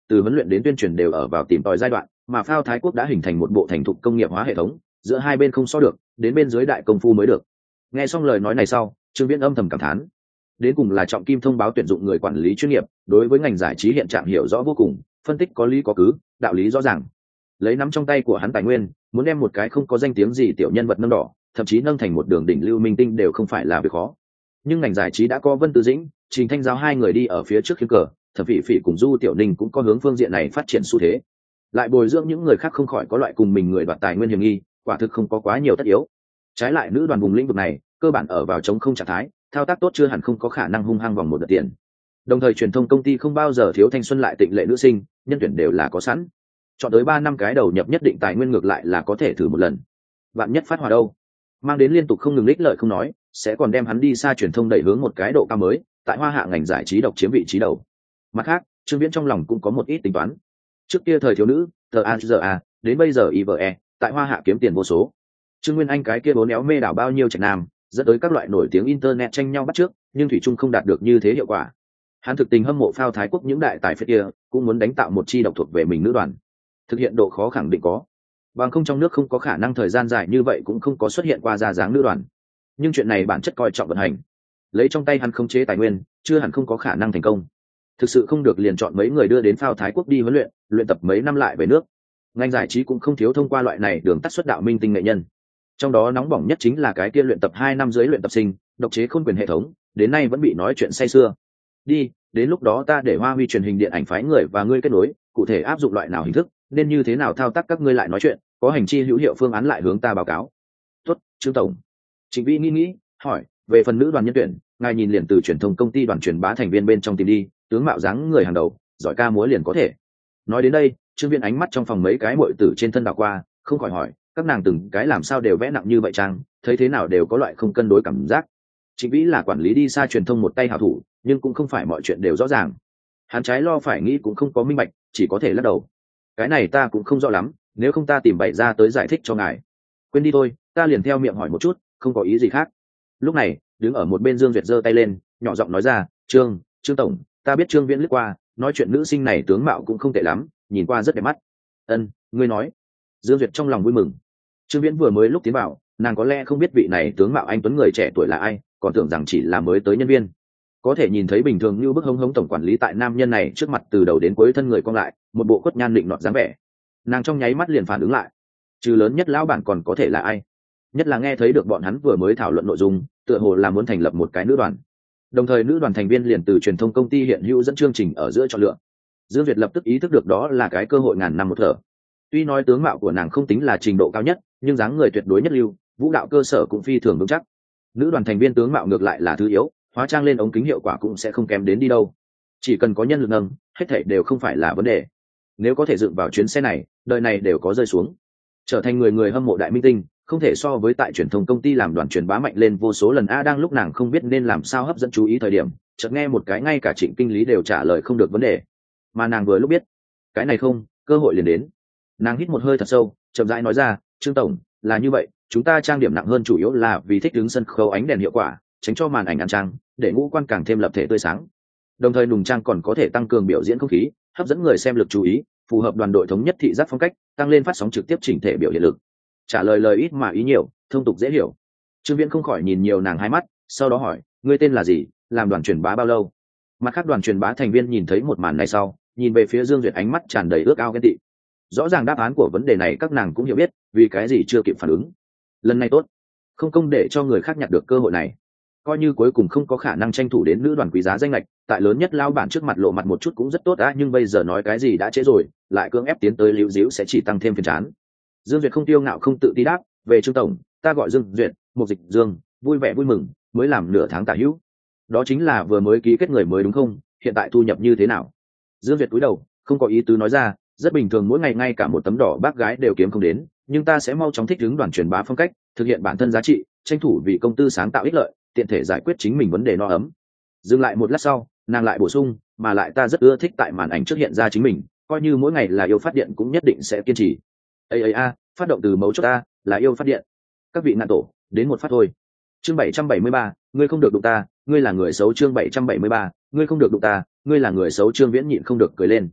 từ huấn luyện đến tuyên truyền đều ở vào tìm tòi giai đoạn, mà Phao Thái Quốc đã hình thành một bộ thành thục công nghiệp hóa hệ thống, giữa hai bên không so được, đến bên dưới đại công phu mới được. Nghe xong lời nói này sau, Trương Viễn âm thầm cảm thán, đến cùng là Trọng Kim thông báo tuyển dụng người quản lý chuyên nghiệp, đối với ngành giải trí hiện trạng hiểu rõ vô cùng, phân tích có lý có cứ, đạo lý rõ ràng. Lấy nắm trong tay của hắn tài nguyên, muốn đem một cái không có danh tiếng gì tiểu nhân vật nâng đỏ, thậm chí nâng thành một đường đỉnh lưu minh tinh đều không phải là việc khó. Nhưng ngành giải trí đã có Vân Tư Dĩnh, Trình Thanh Giao hai người đi ở phía trước khiên cờ, Thẩm Phỉ Phỉ cùng Du Tiểu Ninh cũng có hướng phương diện này phát triển xu thế. Lại bồi dưỡng những người khác không khỏi có loại cùng mình người đoạt tài nguyên hiểm nghi, quả thực không có quá nhiều tất yếu. Trái lại nữ đoàn vùng lĩnh vực này, cơ bản ở vào chống không trạng thái, thao tác tốt chưa hẳn không có khả năng hung hăng vòng một đợt tiền. Đồng thời truyền thông công ty không bao giờ thiếu thanh xuân lại tịnh lệ nữ sinh, nhân tuyển đều là có sẵn. Chọn tới ba năm cái đầu nhập nhất định tài nguyên ngược lại là có thể thử một lần. Vạn nhất phát hỏa đâu, mang đến liên tục không ngừng lích lợi không nói, sẽ còn đem hắn đi xa truyền thông đẩy hướng một cái độ cao mới, tại Hoa Hạ ngành giải trí độc chiếm vị trí đầu. Mặt khác, Trương Viễn trong lòng cũng có một ít tính toán. Trước kia thời thiếu nữ, tờ a giờ a, đến bây giờ i vê e, tại Hoa Hạ kiếm tiền vô số. Trương Nguyên Anh cái kia bốn éo mê đảo bao nhiêu trạch nam, dẫn tới các loại nổi tiếng internet tranh nhau bắt trước, nhưng thủy chung không đạt được như thế hiệu quả. Hắn thực tình hâm mộ Phao Thái Quốc những đại tài phiệt kia, cũng muốn đánh tạo một chi độc thuộc về mình nữ đoàn. Thực hiện độ khó khẳng định có, bằng không trong nước không có khả năng thời gian dài như vậy cũng không có xuất hiện qua ra dáng nữ đoàn. Nhưng chuyện này bản chất coi trọng vận hành, lấy trong tay hắn khống chế tài nguyên, chưa hẳn không có khả năng thành công. Thực sự không được liền chọn mấy người đưa đến Phao Thái Quốc đi huấn luyện, luyện tập mấy năm lại về nước. Ngành giải trí cũng không thiếu thông qua loại này đường tắt xuất đạo minh tinh nghệ nhân. Trong đó nóng bỏng nhất chính là cái kia luyện tập hai năm dưới luyện tập sinh, độc chế khôn quyền hệ thống, đến nay vẫn bị nói chuyện say sưa. Đi, đến lúc đó ta để Hoa Huy truyền hình điện ảnh phái người và ngươi kết nối, cụ thể áp dụng loại nào hình thức, nên như thế nào thao tác các ngươi lại nói chuyện, có hành chi hữu hiệu phương án lại hướng ta báo cáo. Tốt, Trương tổng. Trịnh Vĩ nghĩ nghĩ, hỏi, về phần nữ đoàn nhân tuyển, ngài nhìn liền từ truyền thông công ty đoàn truyền bá thành viên bên trong tìm đi, tướng mạo dáng người hàng đầu, giỏi ca múa liền có thể. Nói đến đây, Trương Viễn ánh mắt trong phòng mấy cái muội tử trên thân đảo qua, không khỏi hỏi, các nàng từng cái làm sao đều vẽ nặng như vậy trang, thấy thế nào đều có loại không cân đối cảm giác. Trịnh Vĩ là quản lý đi xa truyền thông một tay hảo thủ, nhưng cũng không phải mọi chuyện đều rõ ràng. Hắn trái lo phải nghĩ cũng không có minh bạch, chỉ có thể lắc đầu. Cái này ta cũng không rõ lắm, nếu không ta tìm bậy ra tới giải thích cho ngài. Quên đi thôi, ta liền theo miệng hỏi một chút, không có ý gì khác. Lúc này, đứng ở một bên Dương Duyệt giơ tay lên, nhỏ giọng nói ra, Trương, Trương tổng, ta biết Trương Viễn lướt qua, nói chuyện nữ sinh này tướng mạo cũng không tệ lắm, nhìn qua rất đẹp mắt. Ân, ngươi nói. Dương Duyệt trong lòng vui mừng. Trương Viễn vừa mới lúc tiến vào, nàng có lẽ không biết vị này tướng mạo anh tuấn người trẻ tuổi là ai, còn tưởng rằng chỉ là mới tới nhân viên. Có thể nhìn thấy bình thường như bức hống hống tổng quản lý tại nam nhân này trước mặt từ đầu đến cuối thân người cong lại, một bộ khuất nhan định nọt dáng vẻ. Nàng trong nháy mắt liền phản ứng lại, trừ lớn nhất lão bản còn có thể là ai? Nhất là nghe thấy được bọn hắn vừa mới thảo luận nội dung, tựa hồ là muốn thành lập một cái nữ đoàn. Đồng thời nữ đoàn thành viên liền từ truyền thông công ty hiện hữu dẫn chương trình ở giữa chọn lựa. Dương Việt lập tức ý thức được đó là cái cơ hội ngàn năm một thở. Tuy nói tướng mạo của nàng không tính là trình độ cao nhất, nhưng dáng người tuyệt đối nhất lưu, vũ đạo cơ sở cũng phi thường vững chắc. Nữ đoàn thành viên tướng mạo ngược lại là thứ yếu, hóa trang lên ống kính hiệu quả cũng sẽ không kém đến đi đâu. Chỉ cần có nhân lực nâng, hết thảy đều không phải là vấn đề. Nếu có thể dựng vào chuyến xe này, đời này đều có rơi xuống. Trở thành người người hâm mộ đại minh tinh, không thể so với tại truyền thông công ty làm đoàn truyền bá mạnh lên vô số lần. A đang lúc nàng không biết nên làm sao hấp dẫn chú ý thời điểm, chợt nghe một cái ngay cả Trịnh kinh lý đều trả lời không được vấn đề. Mà nàng vừa lúc biết, cái này không, cơ hội liền đến. Nàng hít một hơi thật sâu, chậm rãi nói ra, Trương tổng, là như vậy, chúng ta trang điểm nặng hơn chủ yếu là vì thích ứng sân khấu ánh đèn hiệu quả, tránh cho màn ảnh ăn trang, để ngũ quan càng thêm lập thể tươi sáng. Đồng thời nùng trang còn có thể tăng cường biểu diễn không khí, hấp dẫn người xem lực chú ý, phù hợp đoàn đội thống nhất thị giác phong cách, tăng lên phát sóng trực tiếp chỉnh thể biểu hiện lực. Trả lời lời ít mà ý nhiều, thông tục dễ hiểu. Trương Viễn không khỏi nhìn nhiều nàng hai mắt, sau đó hỏi, ngươi tên là gì, làm đoàn truyền bá bao lâu? Mặt khác đoàn truyền bá thành viên nhìn thấy một màn này sau, nhìn về phía Dương Duyệt ánh mắt tràn đầy ước ao ghen tị. Rõ ràng đáp án của vấn đề này các nàng cũng hiểu biết, vì cái gì chưa kịp phản ứng. Lần này tốt, không công để cho người khác nhặt được cơ hội này. Coi như cuối cùng không có khả năng tranh thủ đến nữ đoàn quý giá danh lệch, tại lớn nhất lao bản trước mặt lộ mặt một chút cũng rất tốt đã, nhưng bây giờ nói cái gì đã trễ rồi, lại cưỡng ép tiến tới liễu díu sẽ chỉ tăng thêm phiền chán. Dương Duyệt không tiêu ngạo không tự ti đáp, về Trương tổng, ta gọi Dương Duyệt, một dịch Dương, vui vẻ vui mừng, mới làm nửa tháng tả hữu. Đó chính là vừa mới ký kết người mới đúng không? Hiện tại thu nhập như thế nào? Dương Duyệt cúi đầu, không có ý tứ nói ra, rất bình thường, mỗi ngày ngay cả một tấm đỏ bác gái đều kiếm không đến, nhưng ta sẽ mau chóng thích ứng đoàn truyền bá phong cách, thực hiện bản thân giá trị, tranh thủ vì công tư sáng tạo ích lợi, tiện thể giải quyết chính mình vấn đề no ấm. Dừng lại một lát sau, nàng lại bổ sung, mà lại ta rất ưa thích tại màn ảnh trước hiện ra chính mình, coi như mỗi ngày là yêu phát điện cũng nhất định sẽ kiên trì. Ây ây a, phát động từ mấu chốt ta, là yêu phát điện. Các vị nạn tổ, đến một phát thôi. Chương bảy trăm bảy mươi ba, ngươi không được đụng ta, ngươi là người xấu. Chương bảy trăm bảy mươi ba, ngươi không được đụng ta, ngươi là người xấu. Trương Viễn nhịn không được cười lên.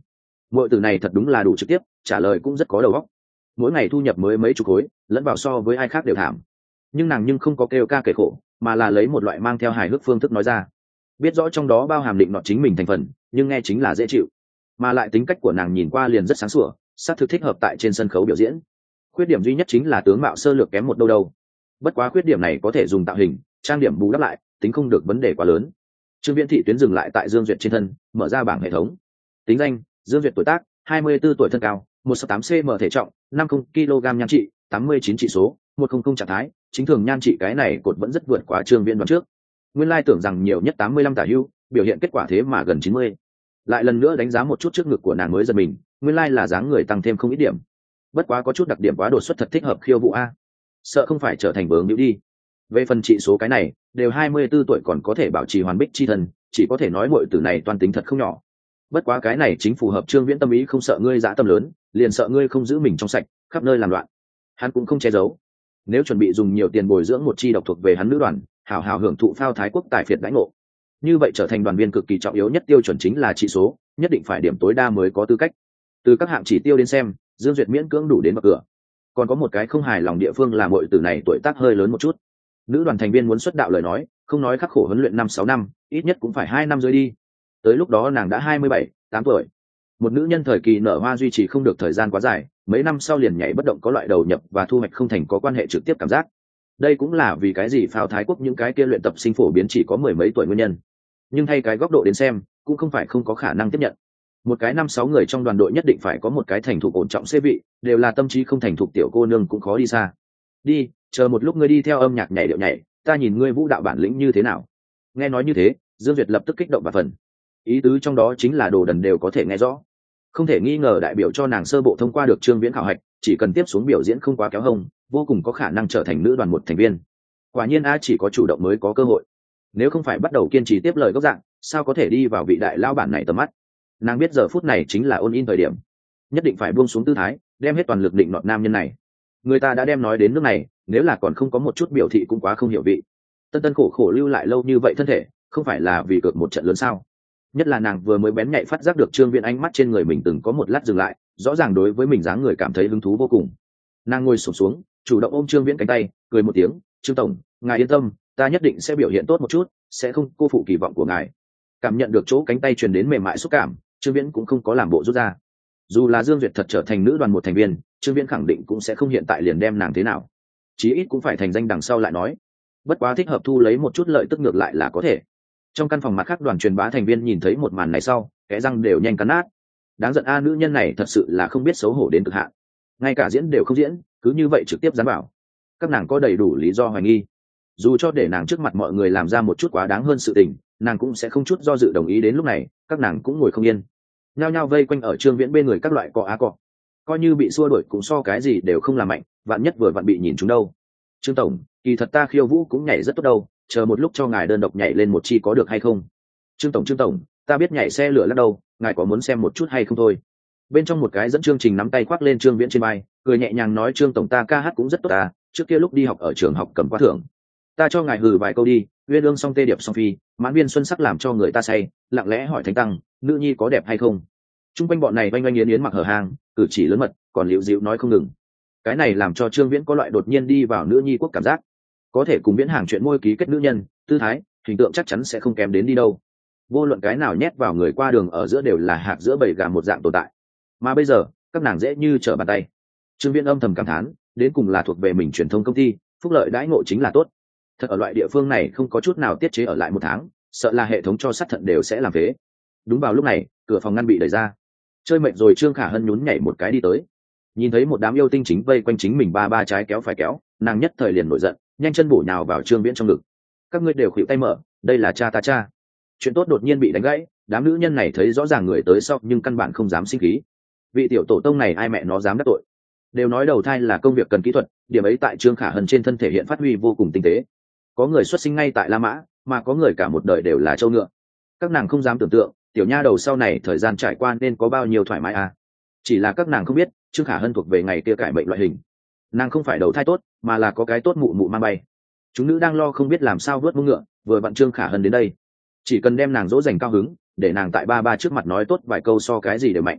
Muội tử này thật đúng là đủ trực tiếp, trả lời cũng rất có đầu óc. Mỗi ngày thu nhập mới mấy chục khối, lẫn vào so với ai khác đều thảm. Nhưng nàng nhưng không có kêu ca kể khổ, mà là lấy một loại mang theo hài hước phương thức nói ra. Biết rõ trong đó bao hàm định nọ chính mình thành phần, nhưng nghe chính là dễ chịu. Mà lại tính cách của nàng nhìn qua liền rất sáng sủa, sát thực thích hợp tại trên sân khấu biểu diễn. Khuyết điểm duy nhất chính là tướng mạo sơ lược kém một đâu đâu. Bất quá khuyết điểm này có thể dùng tạo hình, trang điểm bù đắp lại, tính không được vấn đề quá lớn. Trương Viễn thị tuyến dừng lại tại Dương Duyệt trên thân, mở ra bảng hệ thống. Tính danh: Dương Duyệt, tuổi tác hai mươi tư tuổi, thân cao một sáu tám cm, thể trọng năm mươi ki lô gam, nhan trị tám mươi chín, trị số một trăm, trạng thái chính thường, nhan trị cái này cột vẫn rất vượt quá Trương Viễn đoán trước. Nguyên lai tưởng rằng nhiều nhất tám mươi lăm tả hữu, biểu hiện kết quả thế mà gần chín mươi. Lại lần nữa đánh giá một chút trước ngực của nàng mới giật mình, nguyên lai là dáng người tăng thêm không ít điểm. Bất quá có chút đặc điểm quá đột xuất, thật thích hợp khiêu vũ a. Sợ không phải trở thành bướng hữu đi. Về phần trị số cái này, đều hai mươi tư tuổi còn có thể bảo trì hoàn bích chi thân, chỉ có thể nói muội tử này toan tính thật không nhỏ. Bất quá cái này chính phù hợp Trương Viễn tâm ý, không sợ ngươi dã tâm lớn, liền sợ ngươi không giữ mình trong sạch, khắp nơi làm loạn. Hắn cũng không che giấu. Nếu chuẩn bị dùng nhiều tiền bồi dưỡng một chi độc thuộc về hắn nữ đoàn, hào hào hưởng thụ phao thái quốc tài phiệt đãi ngộ, như vậy trở thành đoàn viên cực kỳ trọng yếu nhất tiêu chuẩn chính là trị số, nhất định phải điểm tối đa mới có tư cách. Từ các hạng chỉ tiêu đến xem, Dương Duyệt miễn cưỡng đủ đến bậc cửa. Còn có một cái không hài lòng địa phương là muội tử này tuổi tác hơi lớn một chút. Nữ đoàn thành viên muốn xuất đạo lời nói, không nói khắc khổ huấn luyện năm sáu năm, ít nhất cũng phải hai năm dưới đi. Tới lúc đó nàng đã hai mươi bảy, tám tuổi. Một nữ nhân thời kỳ nở hoa duy trì không được thời gian quá dài, mấy năm sau liền nhảy bất động, có loại đầu nhập và thu hoạch không thành có quan hệ trực tiếp cảm giác. Đây cũng là vì cái gì phao thái quốc những cái kia luyện tập sinh phổ biến chỉ có mười mấy tuổi nguyên nhân. Nhưng thay cái góc độ đến xem, cũng không phải không có khả năng tiếp nhận. Một cái năm sáu người trong đoàn đội nhất định phải có một cái thành thục ổn trọng xê vị, đều là tâm trí không thành thục tiểu cô nương cũng khó đi xa. Đi, chờ một lúc ngươi đi theo âm nhạc nhảy điệu nhảy, ta nhìn ngươi vũ đạo bản lĩnh như thế nào. Nghe nói như thế, Dương Duyệt lập tức kích động và phần. Ý tứ trong đó chính là đồ đần đều có thể nghe rõ. Không thể nghi ngờ đại biểu cho nàng sơ bộ thông qua được Trương Viễn khảo hạch, chỉ cần tiếp xuống biểu diễn không quá kéo hông, vô cùng có khả năng trở thành nữ đoàn một thành viên. Quả nhiên a, chỉ có chủ động mới có cơ hội. Nếu không phải bắt đầu kiên trì tiếp lời gốc dạng, sao có thể đi vào vị đại lao bản này tầm mắt. Nàng biết giờ phút này chính là ôn in thời điểm, nhất định phải buông xuống tư thái, đem hết toàn lực định nọt nam nhân này. Người ta đã đem nói đến nước này, nếu là còn không có một chút biểu thị cũng quá không hiểu vị. Tân Tân khổ khổ lưu lại lâu như vậy thân thể, không phải là vì cược một trận lớn sao? Nhất là nàng vừa mới bén nhạy phát giác được Trương Viễn ánh mắt trên người mình từng có một lát dừng lại, rõ ràng đối với mình dáng người cảm thấy hứng thú vô cùng. Nàng ngồi xổm xuống, chủ động ôm Trương Viễn cánh tay, cười một tiếng: "Trương tổng, ngài yên tâm, ta nhất định sẽ biểu hiện tốt một chút, sẽ không cô phụ kỳ vọng của ngài." Cảm nhận được chỗ cánh tay truyền đến mềm mại xúc cảm, Trương Viễn cũng không có làm bộ rút ra. Dù là Dương Duyệt thật trở thành nữ đoàn một thành viên, Trương Viễn khẳng định cũng sẽ không hiện tại liền đem nàng thế nào, chí ít cũng phải thành danh đằng sau lại nói. Bất quá thích hợp thu lấy một chút lợi tức ngược lại là có thể. Trong căn phòng mặt khác, đoàn truyền bá thành viên nhìn thấy một màn này sau, kẽ răng đều nhanh cắn nát. Đáng giận a, nữ nhân này thật sự là không biết xấu hổ đến cực hạn, ngay cả diễn đều không diễn, cứ như vậy trực tiếp dán vào. Các nàng có đầy đủ lý do hoài nghi. Dù cho để nàng trước mặt mọi người làm ra một chút quá đáng hơn sự tình, nàng cũng sẽ không chút do dự đồng ý. Đến lúc này, các nàng cũng ngồi không yên, nhao nhao vây quanh ở Trương Viễn bên người các loại cọ á cọ. Coi như bị xua đuổi cũng so cái gì đều không làm mạnh, vạn nhất vừa vặn bị nhìn chúng đâu. Trương tổng, kỳ thật ta khiêu vũ cũng nhảy rất tốt đâu, chờ một lúc cho ngài đơn độc nhảy lên một chi có được hay không? Trương tổng, Trương tổng, ta biết nhảy xe lửa lắc đâu, ngài có muốn xem một chút hay không thôi? Bên trong một cái dẫn chương trình nắm tay khoác lên Trương Viễn trên vai, cười nhẹ nhàng nói: Trương tổng, ta ca hát cũng rất tốt à, trước kia lúc đi học ở trường học cầm qua thưởng. Ta cho ngài hừ vài câu đi, uyên ương song tê điệp song phi, mãn viên xuân sắc làm cho người ta say, lặng lẽ hỏi thánh tăng, nữ nhi có đẹp hay không? Trung quanh bọn này oanh oanh yến yến mặc hở hang, cử chỉ lớn mật, còn liễu dịu nói không ngừng. Cái này làm cho Trương Viễn có loại đột nhiên đi vào nữ nhi quốc cảm giác. Có thể cùng Viễn hàng chuyện môi ký kết nữ nhân, tư thái, hình tượng chắc chắn sẽ không kém đến đi đâu. Vô luận cái nào nhét vào người qua đường ở giữa đều là hạt giữa bầy gà một dạng tồn tại. Mà bây giờ, các nàng dễ như trở bàn tay. Trương Viễn âm thầm cảm thán, đến cùng là thuộc về mình truyền thông công ty, phúc lợi đãi ngộ chính là tốt. Thật ở loại địa phương này không có chút nào tiết chế ở lại một tháng, sợ là hệ thống cho sát thận đều sẽ làm phế. Đúng vào lúc này, cửa phòng ngăn bị đẩy ra. Chơi mệt rồi Trương Khả Hân nhún nhảy một cái đi tới, nhìn thấy một đám yêu tinh chính vây quanh chính mình ba ba trái kéo phải kéo, nàng nhất thời liền nổi giận, nhanh chân bổ nhào vào Trương Viễn trong ngực. Các ngươi đều khuỵu tay mở, đây là cha ta cha. Chuyện tốt đột nhiên bị đánh gãy, đám nữ nhân này thấy rõ ràng người tới sau nhưng căn bản không dám sinh khí. Vị tiểu tổ tông này ai mẹ nó dám đắc tội? Đều nói đầu thai là công việc cần kỹ thuật, điểm ấy tại Trương Khả Hân trên thân thể hiện phát huy vô cùng tinh tế. Có người xuất sinh ngay tại La Mã, mà có người cả một đời đều là châu ngựa. Các nàng không dám tưởng tượng, tiểu nha đầu sau này thời gian trải qua nên có bao nhiêu thoải mái à. Chỉ là các nàng không biết, Trương Khả Hân thuộc về ngày kia cải mệnh loại hình. Nàng không phải đầu thai tốt, mà là có cái tốt mụ mụ mang bay. Chúng nữ đang lo không biết làm sao vớt mông ngựa, vừa vặn Trương Khả Hân đến đây, chỉ cần đem nàng dỗ dành cao hứng, để nàng tại ba ba trước mặt nói tốt vài câu so cái gì đều mạnh.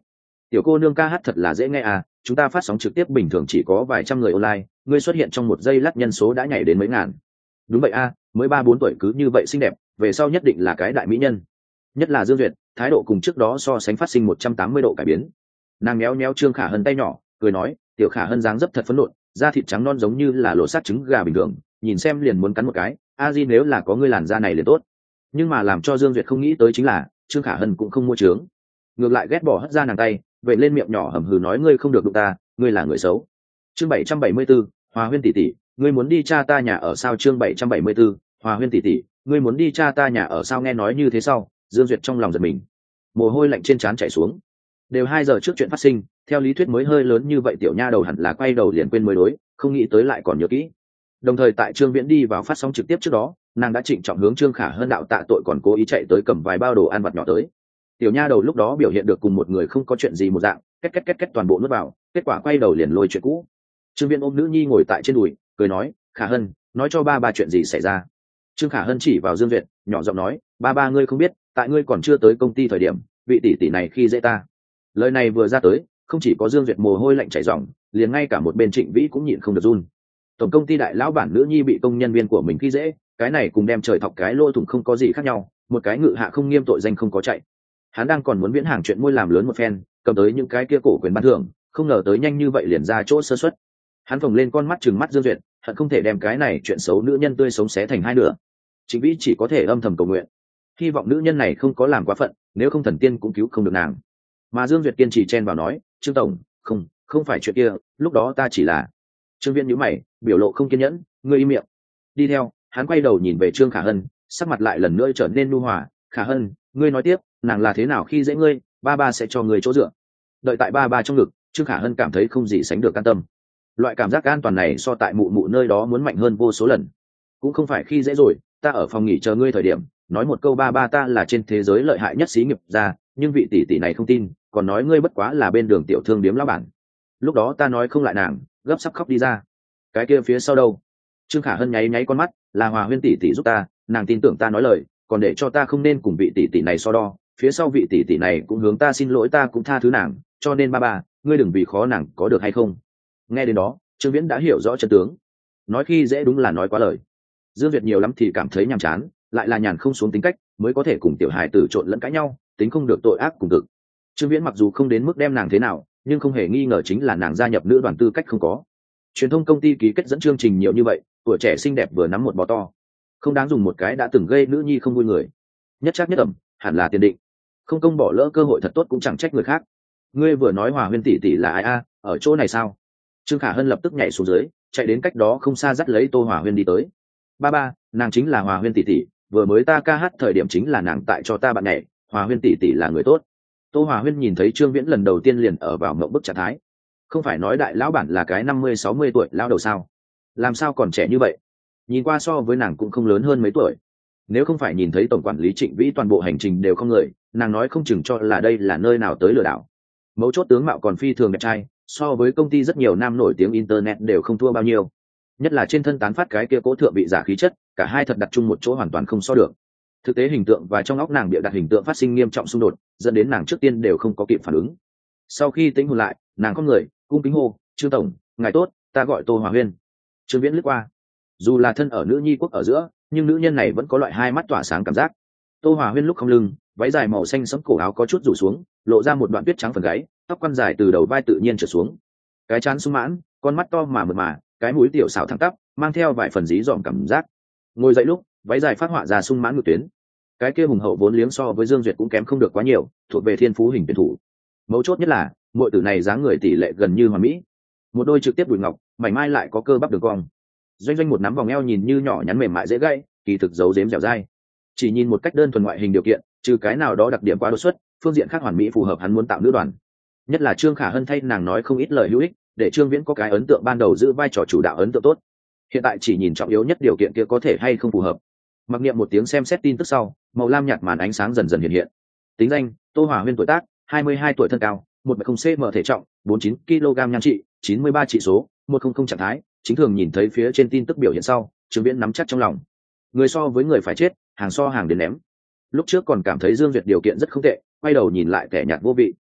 Tiểu cô nương ca hát thật là dễ nghe à, chúng ta phát sóng trực tiếp bình thường chỉ có vài trăm người online, ngươi xuất hiện trong một giây lát nhân số đã nhảy đến mấy ngàn. Đúng vậy a, mới ba bốn tuổi cứ như vậy xinh đẹp, về sau nhất định là cái đại mỹ nhân. Nhất là Dương Duyệt, thái độ cùng trước đó so sánh phát sinh một trăm tám mươi độ cải biến. Nàng méo méo Trương Khả Hân tay nhỏ, cười nói, tiểu Khả Hân dáng dấp thật phấn nộn, da thịt trắng non giống như là lỗ sát trứng gà bình thường, nhìn xem liền muốn cắn một cái. A Di nếu là có ngươi làn da này liền tốt. Nhưng mà làm cho Dương Duyệt không nghĩ tới chính là, Trương Khả Hân cũng không mua trướng, ngược lại ghét bỏ hất ra nàng tay, vậy lên miệng nhỏ hầm hừ nói ngươi không được đụng ta, ngươi là người xấu. Chương bảy trăm bảy mươi 74, Hòa Huyên tỷ tỷ, ngươi muốn đi cha ta nhà ở sao? Chương bảy trăm bảy mươi 74, Hòa Huyên tỷ tỷ, ngươi muốn đi cha ta nhà ở sao? Nghe nói như thế sau, Dương Duyệt trong lòng giật mình, mồ hôi lạnh trên trán chảy xuống. Đều hai giờ trước chuyện phát sinh, theo lý thuyết mới hơi lớn như vậy tiểu nha đầu hẳn là quay đầu liền quên mới đối, không nghĩ tới lại còn nhớ kỹ. Đồng thời tại Trương Viễn đi vào phát sóng trực tiếp trước đó, nàng đã trịnh trọng hướng Trương Khả Hân đạo tạ tội, còn cố ý chạy tới cầm vài bao đồ ăn vặt nhỏ tới. Tiểu nha đầu lúc đó biểu hiện được cùng một người không có chuyện gì một dạng, két két két két toàn bộ nuốt vào, kết quả quay đầu liền lôi chuyện cũ. Trương Viễn ôm nữ nhi ngồi tại trên đùi, cười nói, Khả Hân, nói cho ba ba chuyện gì xảy ra. Trương Khả Hân chỉ vào Dương Duyệt, nhỏ giọng nói, ba ba ngươi không biết, tại ngươi còn chưa tới công ty thời điểm, vị tỷ tỷ này khi dễ ta. Lời này vừa ra tới, không chỉ có Dương Duyệt mồ hôi lạnh chảy ròng, liền ngay cả một bên Trịnh Vĩ cũng nhịn không được run. Tổng công ty đại lão bản nữ nhi bị công nhân viên của mình khi dễ, cái này cùng đem trời thọc cái lỗ thủng không có gì khác nhau, một cái ngự hạ không nghiêm tội danh không có chạy. Hắn đang còn muốn viễn hàng chuyện môi làm lớn một phen, cầm tới những cái kia cổ quyền ban thưởng, không ngờ tới nhanh như vậy liền ra chỗ sơ suất. Hắn phồng lên con mắt trừng mắt Dương Duyệt, hận không thể đem cái này chuyện xấu nữ nhân tươi sống xé thành hai nửa. Trịnh Vĩ chỉ có thể âm thầm cầu nguyện, hy vọng nữ nhân này không có làm quá phận, nếu không thần tiên cũng cứu không được nàng. Mà Dương Duyệt kiên trì chen vào nói, Trương tổng, không, không phải chuyện kia, lúc đó ta chỉ là. Trương Viễn nhíu mày, biểu lộ không kiên nhẫn, ngươi im miệng. Đi theo, hắn quay đầu nhìn về Trương Khả Hân, sắc mặt lại lần nữa trở nên nhu hòa, Khả Hân, ngươi nói tiếp, nàng là thế nào khi dễ ngươi, ba ba sẽ cho ngươi chỗ dựa. Đợi tại ba ba trong ngực, Trương Khả Hân cảm thấy không gì sánh được an tâm. Loại cảm giác an toàn này so tại mụ mụ nơi đó muốn mạnh hơn vô số lần. Cũng không phải khi dễ rồi, ta ở phòng nghỉ chờ ngươi thời điểm, nói một câu ba ba ta là trên thế giới lợi hại nhất xí nghiệp ra, nhưng vị tỷ tỷ này không tin, còn nói ngươi bất quá là bên đường tiểu thương điếm lão bản. Lúc đó ta nói không lại nàng, gấp sắp khóc đi ra. Cái kia phía sau đâu? Trương Khả Hân nháy nháy con mắt, là Hòa Huyên tỷ tỷ giúp ta, nàng tin tưởng ta nói lời, còn để cho ta không nên cùng vị tỷ tỷ này so đo, phía sau vị tỷ tỷ này cũng hướng ta xin lỗi, ta cũng tha thứ nàng, cho nên ba ba, ngươi đừng vì khó nàng có được hay không. Nghe đến đó, Trương Viễn đã hiểu rõ chân tướng. Nói khi dễ đúng là nói quá lời. Dương Việt nhiều lắm thì cảm thấy nhàm chán, lại là nhàn không xuống tính cách, mới có thể cùng tiểu hài tử trộn lẫn cãi nhau, tính không được tội ác cùng cực. Trương Viễn mặc dù không đến mức đem nàng thế nào, nhưng không hề nghi ngờ chính là nàng gia nhập nữ đoàn tư cách không có. Truyền thông công ty ký kết dẫn chương trình nhiều như vậy, tuổi trẻ xinh đẹp vừa nắm một bò to, không đáng dùng một cái đã từng gây nữ nhi không vui người. Nhất chắc nhất ẩm, hẳn là tiền định. Không công bỏ lỡ cơ hội thật tốt cũng chẳng trách người khác. Ngươi vừa nói Hòa Huyên tỷ tỷ là ai a? Ở chỗ này sao? Trương Khả Hân lập tức nhảy xuống dưới, chạy đến cách đó không xa dắt lấy Tô Hòa Huyên đi tới. Ba ba, nàng chính là Hòa Huyên tỷ tỷ, vừa mới ta ca hát thời điểm chính là nàng tại cho ta bạn nhảy, Hòa Huyên tỷ tỷ là người tốt. Tô Hòa Huyên nhìn thấy Trương Viễn lần đầu tiên liền ở vào mộng bức trạng thái. Không phải nói đại lão bản là cái năm mươi sáu mươi tuổi lão đầu sao? Làm sao còn trẻ như vậy? Nhìn qua so với nàng cũng không lớn hơn mấy tuổi. Nếu không phải nhìn thấy tổng quản lý Trịnh Vĩ toàn bộ hành trình đều không người, nàng nói không chừng cho là đây là nơi nào tới lừa đảo. Mấu chốt tướng mạo còn phi thường đẹp trai, so với công ty rất nhiều nam nổi tiếng internet đều không thua bao nhiêu. Nhất là trên thân tán phát cái kia cố thượng vị giả khí chất, cả hai thật đặt chung một chỗ hoàn toàn không so được. Thực tế hình tượng và trong óc nàng bịa đặt hình tượng phát sinh nghiêm trọng xung đột, dẫn đến nàng trước tiên đều không có kịp phản ứng. Sau khi tĩnh hồn lại, nàng có người cung kính hô, Trương tổng, ngài tốt, ta gọi Tô Hòa Huyên. Trương Viễn lướt qua, dù là thân ở nữ nhi quốc ở giữa, nhưng nữ nhân này vẫn có loại hai mắt tỏa sáng cảm giác. Tô Hòa Huyên lúc không lưng, váy dài màu xanh sẫm, cổ áo có chút rủ xuống, lộ ra một đoạn tuyết trắng phần gáy, tóc quăn dài từ đầu vai tự nhiên trở xuống, cái trán sung mãn, con mắt to mà mượt mà, cái mũi tiểu xảo thẳng tắp, mang theo vài phần dí dỏm cảm giác. Ngồi dậy lúc, váy dài phát họa ra sung mãn ngực tuyến, cái kia hùng hậu vốn liếng so với Dương Duyệt cũng kém không được quá nhiều, thuộc về thiên phú hình tuyển thủ. Mấu chốt nhất là muội tử này dáng người tỷ lệ gần như hoàn mỹ, một đôi trực tiếp đùi ngọc, mảnh mai lại có cơ bắp đường cong, doanh doanh một nắm vòng eo nhìn như nhỏ nhắn mềm mại dễ gãy, kỳ thực giấu giếm dẻo dai. Chỉ nhìn một cách đơn thuần ngoại hình điều kiện, trừ cái nào đó đặc điểm quá đột xuất, phương diện khác hoàn mỹ phù hợp hắn muốn tạo nữ đoàn. Nhất là Trương Khả Hân thay nàng nói không ít lời hữu ích, để Trương Viễn có cái ấn tượng ban đầu giữ vai trò chủ đạo ấn tượng tốt. Hiện tại chỉ nhìn trọng yếu nhất điều kiện kia có thể hay không phù hợp. Mặc niệm một tiếng xem xét tin tức sau, màu lam nhạt màn ánh sáng dần dần hiện hiện. Tính danh: Tô Hòa Huyên, tuổi tác hai mươi hai tuổi, thân cao một không cm, thể trọng bốn mươi chín ki lô gam, nhan trị chín mươi ba, trị số một trăm, trạng thái chính thường. Nhìn thấy phía trên tin tức biểu hiện sau, Trương Viễn nắm chắc trong lòng. Người so với người phải chết, hàng so hàng đến ném. Lúc trước còn cảm thấy Dương Duyệt điều kiện rất không tệ, quay đầu nhìn lại kẻ nhạt vô vị.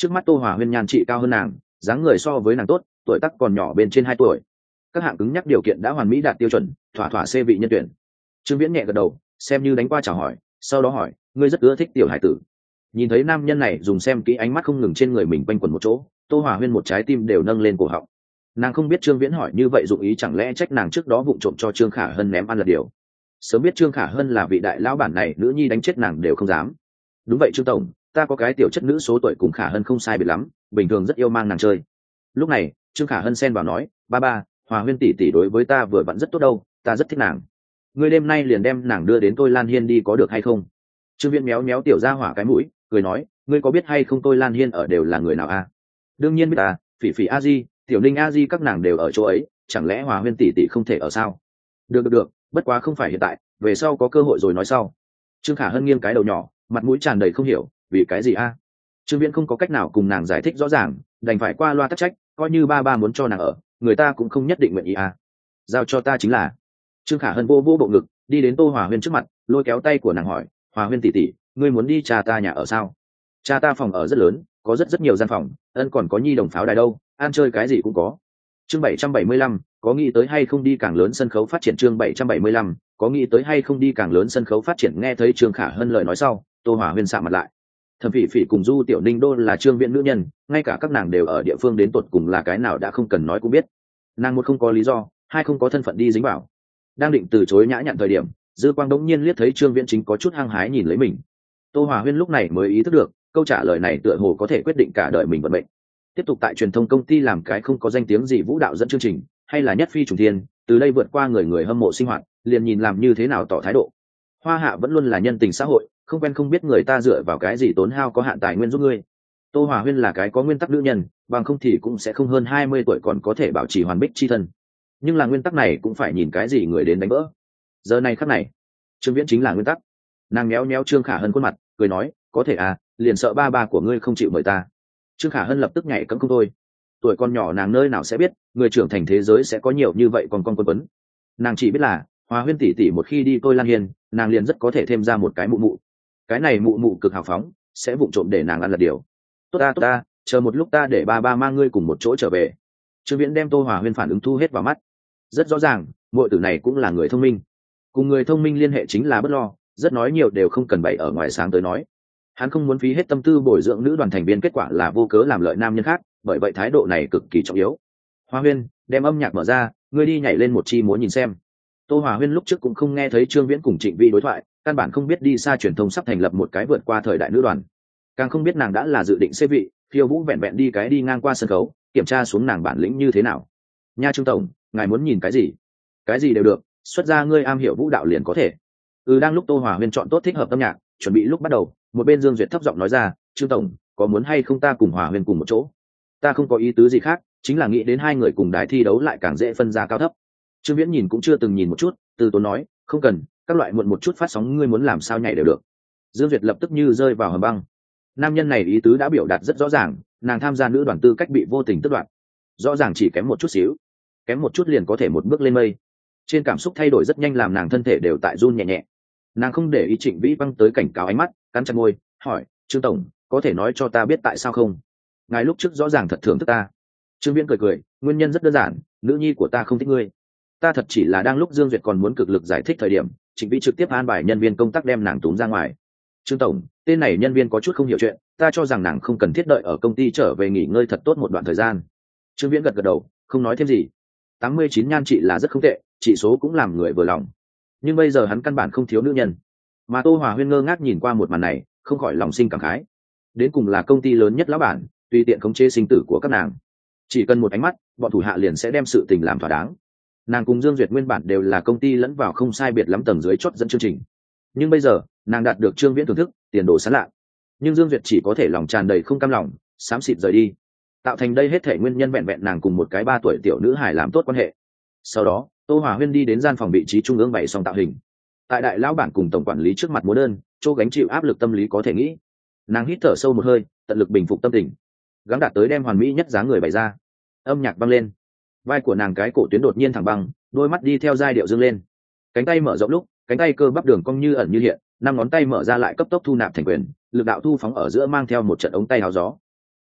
Trước mắt Tô Hòa Huyên nhan trị cao hơn nàng, dáng người so với nàng tốt, tuổi tác còn nhỏ bên trên hai tuổi. Các hạng cứng nhắc điều kiện đã hoàn mỹ đạt tiêu chuẩn, thỏa thỏa xê vị nhân tuyển. Trương Viễn nhẹ gật đầu, xem như đánh qua chào hỏi, sau đó hỏi, ngươi rất ưa thích tiểu hải tử. Nhìn thấy nam nhân này dùng xem kỹ ánh mắt không ngừng trên người mình quanh quẩn một chỗ, Tô Hòa Huyên một trái tim đều nâng lên cổ họng. Nàng không biết Trương Viễn hỏi như vậy dụng ý chẳng lẽ trách nàng trước đó vụng trộm cho Trương Khả Hân ném ăn là điều. Sớm biết Trương Khả Hân là vị đại lão bản này, nữ nhi đánh chết nàng đều không dám. Đúng vậy Trương tổng, ta có cái tiểu chất nữ số tuổi cùng Khả Hân không sai biệt lắm, bình thường rất yêu mang nàng chơi. Lúc này Trương Khả Hân xen vào nói, ba ba, Hòa Huyên tỷ tỷ đối với ta vừa vặn rất tốt đâu, ta rất thích nàng. Ngươi đêm nay liền đem nàng đưa đến Tôi Lan Hiên đi có được hay không? Trương Viễn méo méo tiểu gia hỏa cái mũi, cười nói, ngươi có biết hay không Tôi Lan Hiên ở đều là người nào a? À? Đương nhiên biết ta, Phỉ Phỉ a di, Tiểu Ninh a di các nàng đều ở chỗ ấy, chẳng lẽ Hòa Huyên tỷ tỷ không thể ở sao? Được được được, bất quá không phải hiện tại, về sau có cơ hội rồi nói sau. Trương Khả Hân nghiêng cái đầu nhỏ, mặt mũi tràn đầy không hiểu, vì cái gì a? À? Trương Viễn không có cách nào cùng nàng giải thích rõ ràng, đành phải qua loa tắc trách, coi như ba ba muốn cho nàng ở, người ta cũng không nhất định nguyện ý a. À. Giao cho ta chính là. Trương Khả Hân vô vô bộ ngực, đi đến Tô Hòa Huyên trước mặt, lôi kéo tay của nàng hỏi, Hòa Huyên tỷ tỷ, ngươi muốn đi cha ta nhà ở sao? Cha ta phòng ở rất lớn, có rất rất nhiều gian phòng, ân còn có nhi đồng pháo đài đâu, ăn chơi cái gì cũng có. Chương bảy trăm bảy mươi lăm, có nghĩ tới hay không đi càng lớn sân khấu phát triển. Chương bảy trăm bảy mươi lăm, có nghĩ tới hay không đi càng lớn sân khấu phát triển. Nghe thấy Trương Khả Hân lời nói sau, Tô Hòa Huyên sạm mặt lại. Thẩm Phỉ Phỉ cùng Du Tiểu Ninh đô là Trương Viễn nữ nhân, ngay cả các nàng đều ở địa phương đến tột cùng là cái nào đã không cần nói cũng biết. Nàng một không có lý do, hai không có thân phận đi dính vào. Đang định từ chối nhã nhặn thời điểm, dư quang đống nhiên liếc thấy Trương Viễn chính có chút hăng hái nhìn lấy mình. Tô Hòa Huyên lúc này mới ý thức được, câu trả lời này tựa hồ có thể quyết định cả đời mình vận mệnh. Tiếp tục tại truyền thông công ty làm cái không có danh tiếng gì vũ đạo dẫn chương trình, hay là nhất phi trùng thiên, từ đây vượt qua người người hâm mộ sinh hoạt, liền nhìn làm như thế nào tỏ thái độ. Hoa Hạ vẫn luôn là nhân tình xã hội, không quen không biết người ta dựa vào cái gì tốn hao có hạn tài nguyên giúp ngươi. Tô Hòa Huyên là cái có nguyên tắc nữ nhân, bằng không thì cũng sẽ không hơn hai mươi tuổi còn có thể bảo trì hoàn bích chi thân. Nhưng là nguyên tắc này cũng phải nhìn cái gì người đến đánh vỡ. Giờ này khắc này, Trương Viễn chính là nguyên tắc. Nàng méo méo Trương Khả Hân khuôn mặt, cười nói, có thể à, liền sợ ba ba của ngươi không chịu mời ta. Trương Khả Hân lập tức nhảy cẫng không thôi. Tuổi con nhỏ nàng nơi nào sẽ biết, người trưởng thành thế giới sẽ có nhiều như vậy còn con quân quấn. Nàng chỉ biết là, Hòa Huyên tỷ tỷ một khi đi Tôi Lan Hiên, nàng liền rất có thể thêm ra một cái mụ mụ. Cái này mụ mụ cực hào phóng, sẽ vụng trộm để nàng ăn lật điều. Tốt ta tốt ta, chờ một lúc ta để ba ba mang ngươi cùng một chỗ trở về. Trương Viễn đem Tô Hòa Huyên phản ứng thu hết vào mắt. Rất rõ ràng, muội tử này cũng là người thông minh. Cùng người thông minh liên hệ chính là bất lo, rất nói nhiều đều không cần bày ở ngoài sáng tới nói. Hắn không muốn phí hết tâm tư bồi dưỡng nữ đoàn thành viên, kết quả là vô cớ làm lợi nam nhân khác, bởi vậy thái độ này cực kỳ trọng yếu. Hoa Huyên, đem âm nhạc mở ra, ngươi đi nhảy lên một chi múa nhìn xem. Tô Hòa Huyên lúc trước cũng không nghe thấy Trương Viễn cùng Trịnh Vĩ đối thoại, căn bản không biết đi xa truyền thông sắp thành lập một cái vượt qua thời đại nữ đoàn, càng không biết nàng đã là dự định xếp vị, phiêu vũ vẹn vẹn đi cái đi ngang qua sân khấu, kiểm tra xuống nàng bản lĩnh như thế nào. Nha Trương tổng, ngài muốn nhìn cái gì? Cái gì đều được, xuất ra ngươi am hiểu vũ đạo liền có thể. Ừ, đang lúc Tô Hòa Huyên chọn tốt thích hợp âm nhạc, chuẩn bị lúc bắt đầu, một bên Dương Duyệt thấp giọng nói ra, Trương tổng, có muốn hay không ta cùng Hòa Huyên cùng một chỗ? Ta không có ý tứ gì khác, chính là nghĩ đến hai người cùng đài thi đấu lại càng dễ phân ra cao thấp. Trương Viễn nhìn cũng chưa từng nhìn một chút, từ tốn nói, không cần, các loại muộn một chút phát sóng ngươi muốn làm sao nhảy đều được. Dương Duyệt lập tức như rơi vào hầm băng. Nam nhân này ý tứ đã biểu đạt rất rõ ràng, nàng tham gia nữ đoàn tư cách bị vô tình tước đoạt. Rõ ràng chỉ kém một chút xíu, kém một chút liền có thể một bước lên mây. Trên cảm xúc thay đổi rất nhanh làm nàng thân thể đều tại run nhẹ nhẹ. Nàng không để ý Trịnh Vĩ băng tới cảnh cáo ánh mắt, cắn chặt môi, hỏi, Trương tổng, có thể nói cho ta biết tại sao không? Ngài lúc trước rõ ràng thật thưởng thức ta. Trương Viễn cười cười, nguyên nhân rất đơn giản, nữ nhi của ta không thích ngươi. Ta thật chỉ là đang lúc Dương Duyệt còn muốn cực lực giải thích thời điểm, Trịnh Vĩ trực tiếp an bài nhân viên công tác đem nàng túm ra ngoài. Trương tổng, tên này nhân viên có chút không hiểu chuyện, ta cho rằng nàng không cần thiết đợi ở công ty trở về nghỉ ngơi thật tốt một đoạn thời gian. Trương Viễn gật gật đầu, không nói thêm gì. tám mươi chín nhan trị là rất không tệ, chỉ số cũng làm người vừa lòng. Nhưng bây giờ hắn căn bản không thiếu nữ nhân. Mà Tô Hòa Huyên ngơ ngác nhìn qua một màn này, không khỏi lòng sinh cảm khái. Đến cùng là công ty lớn nhất lão bản, tùy tiện khống chế sinh tử của các nàng. Chỉ cần một ánh mắt, bọn thủ hạ liền sẽ đem sự tình làm thỏa đáng. Nàng cùng Dương Duyệt nguyên bản đều là công ty lẫn vào không sai biệt lắm tầng dưới chót dẫn chương trình. Nhưng bây giờ, nàng đạt được Trương Viễn thưởng thức, tiền đồ sáng lạ. Nhưng Dương Duyệt chỉ có thể lòng tràn đầy không cam lòng, xám xịt rời đi. Tạo thành đây hết thể nguyên nhân vẹn vẹn nàng cùng một cái ba tuổi tiểu nữ hài làm tốt quan hệ. Sau đó, Tô Hòa Huyên đi đến gian phòng vị trí trung ương bày xong tạo hình. Tại đại lão bản cùng tổng quản lý trước mặt múa đơn, chỗ gánh chịu áp lực tâm lý có thể nghĩ. Nàng hít thở sâu một hơi, tận lực bình phục tâm tình, gắng đạt tới đem hoàn mỹ nhất dáng người bày ra. Âm nhạc vang lên, vai của nàng cái cổ tuyến đột nhiên thẳng băng, đôi mắt đi theo giai điệu dương lên. Cánh tay mở rộng lúc, cánh tay cơ bắp đường cong như ẩn như hiện, năm ngón tay mở ra lại cấp tốc thu nạp thành quyền, lực đạo thu phóng ở giữa mang theo một trận ống tay hào gió.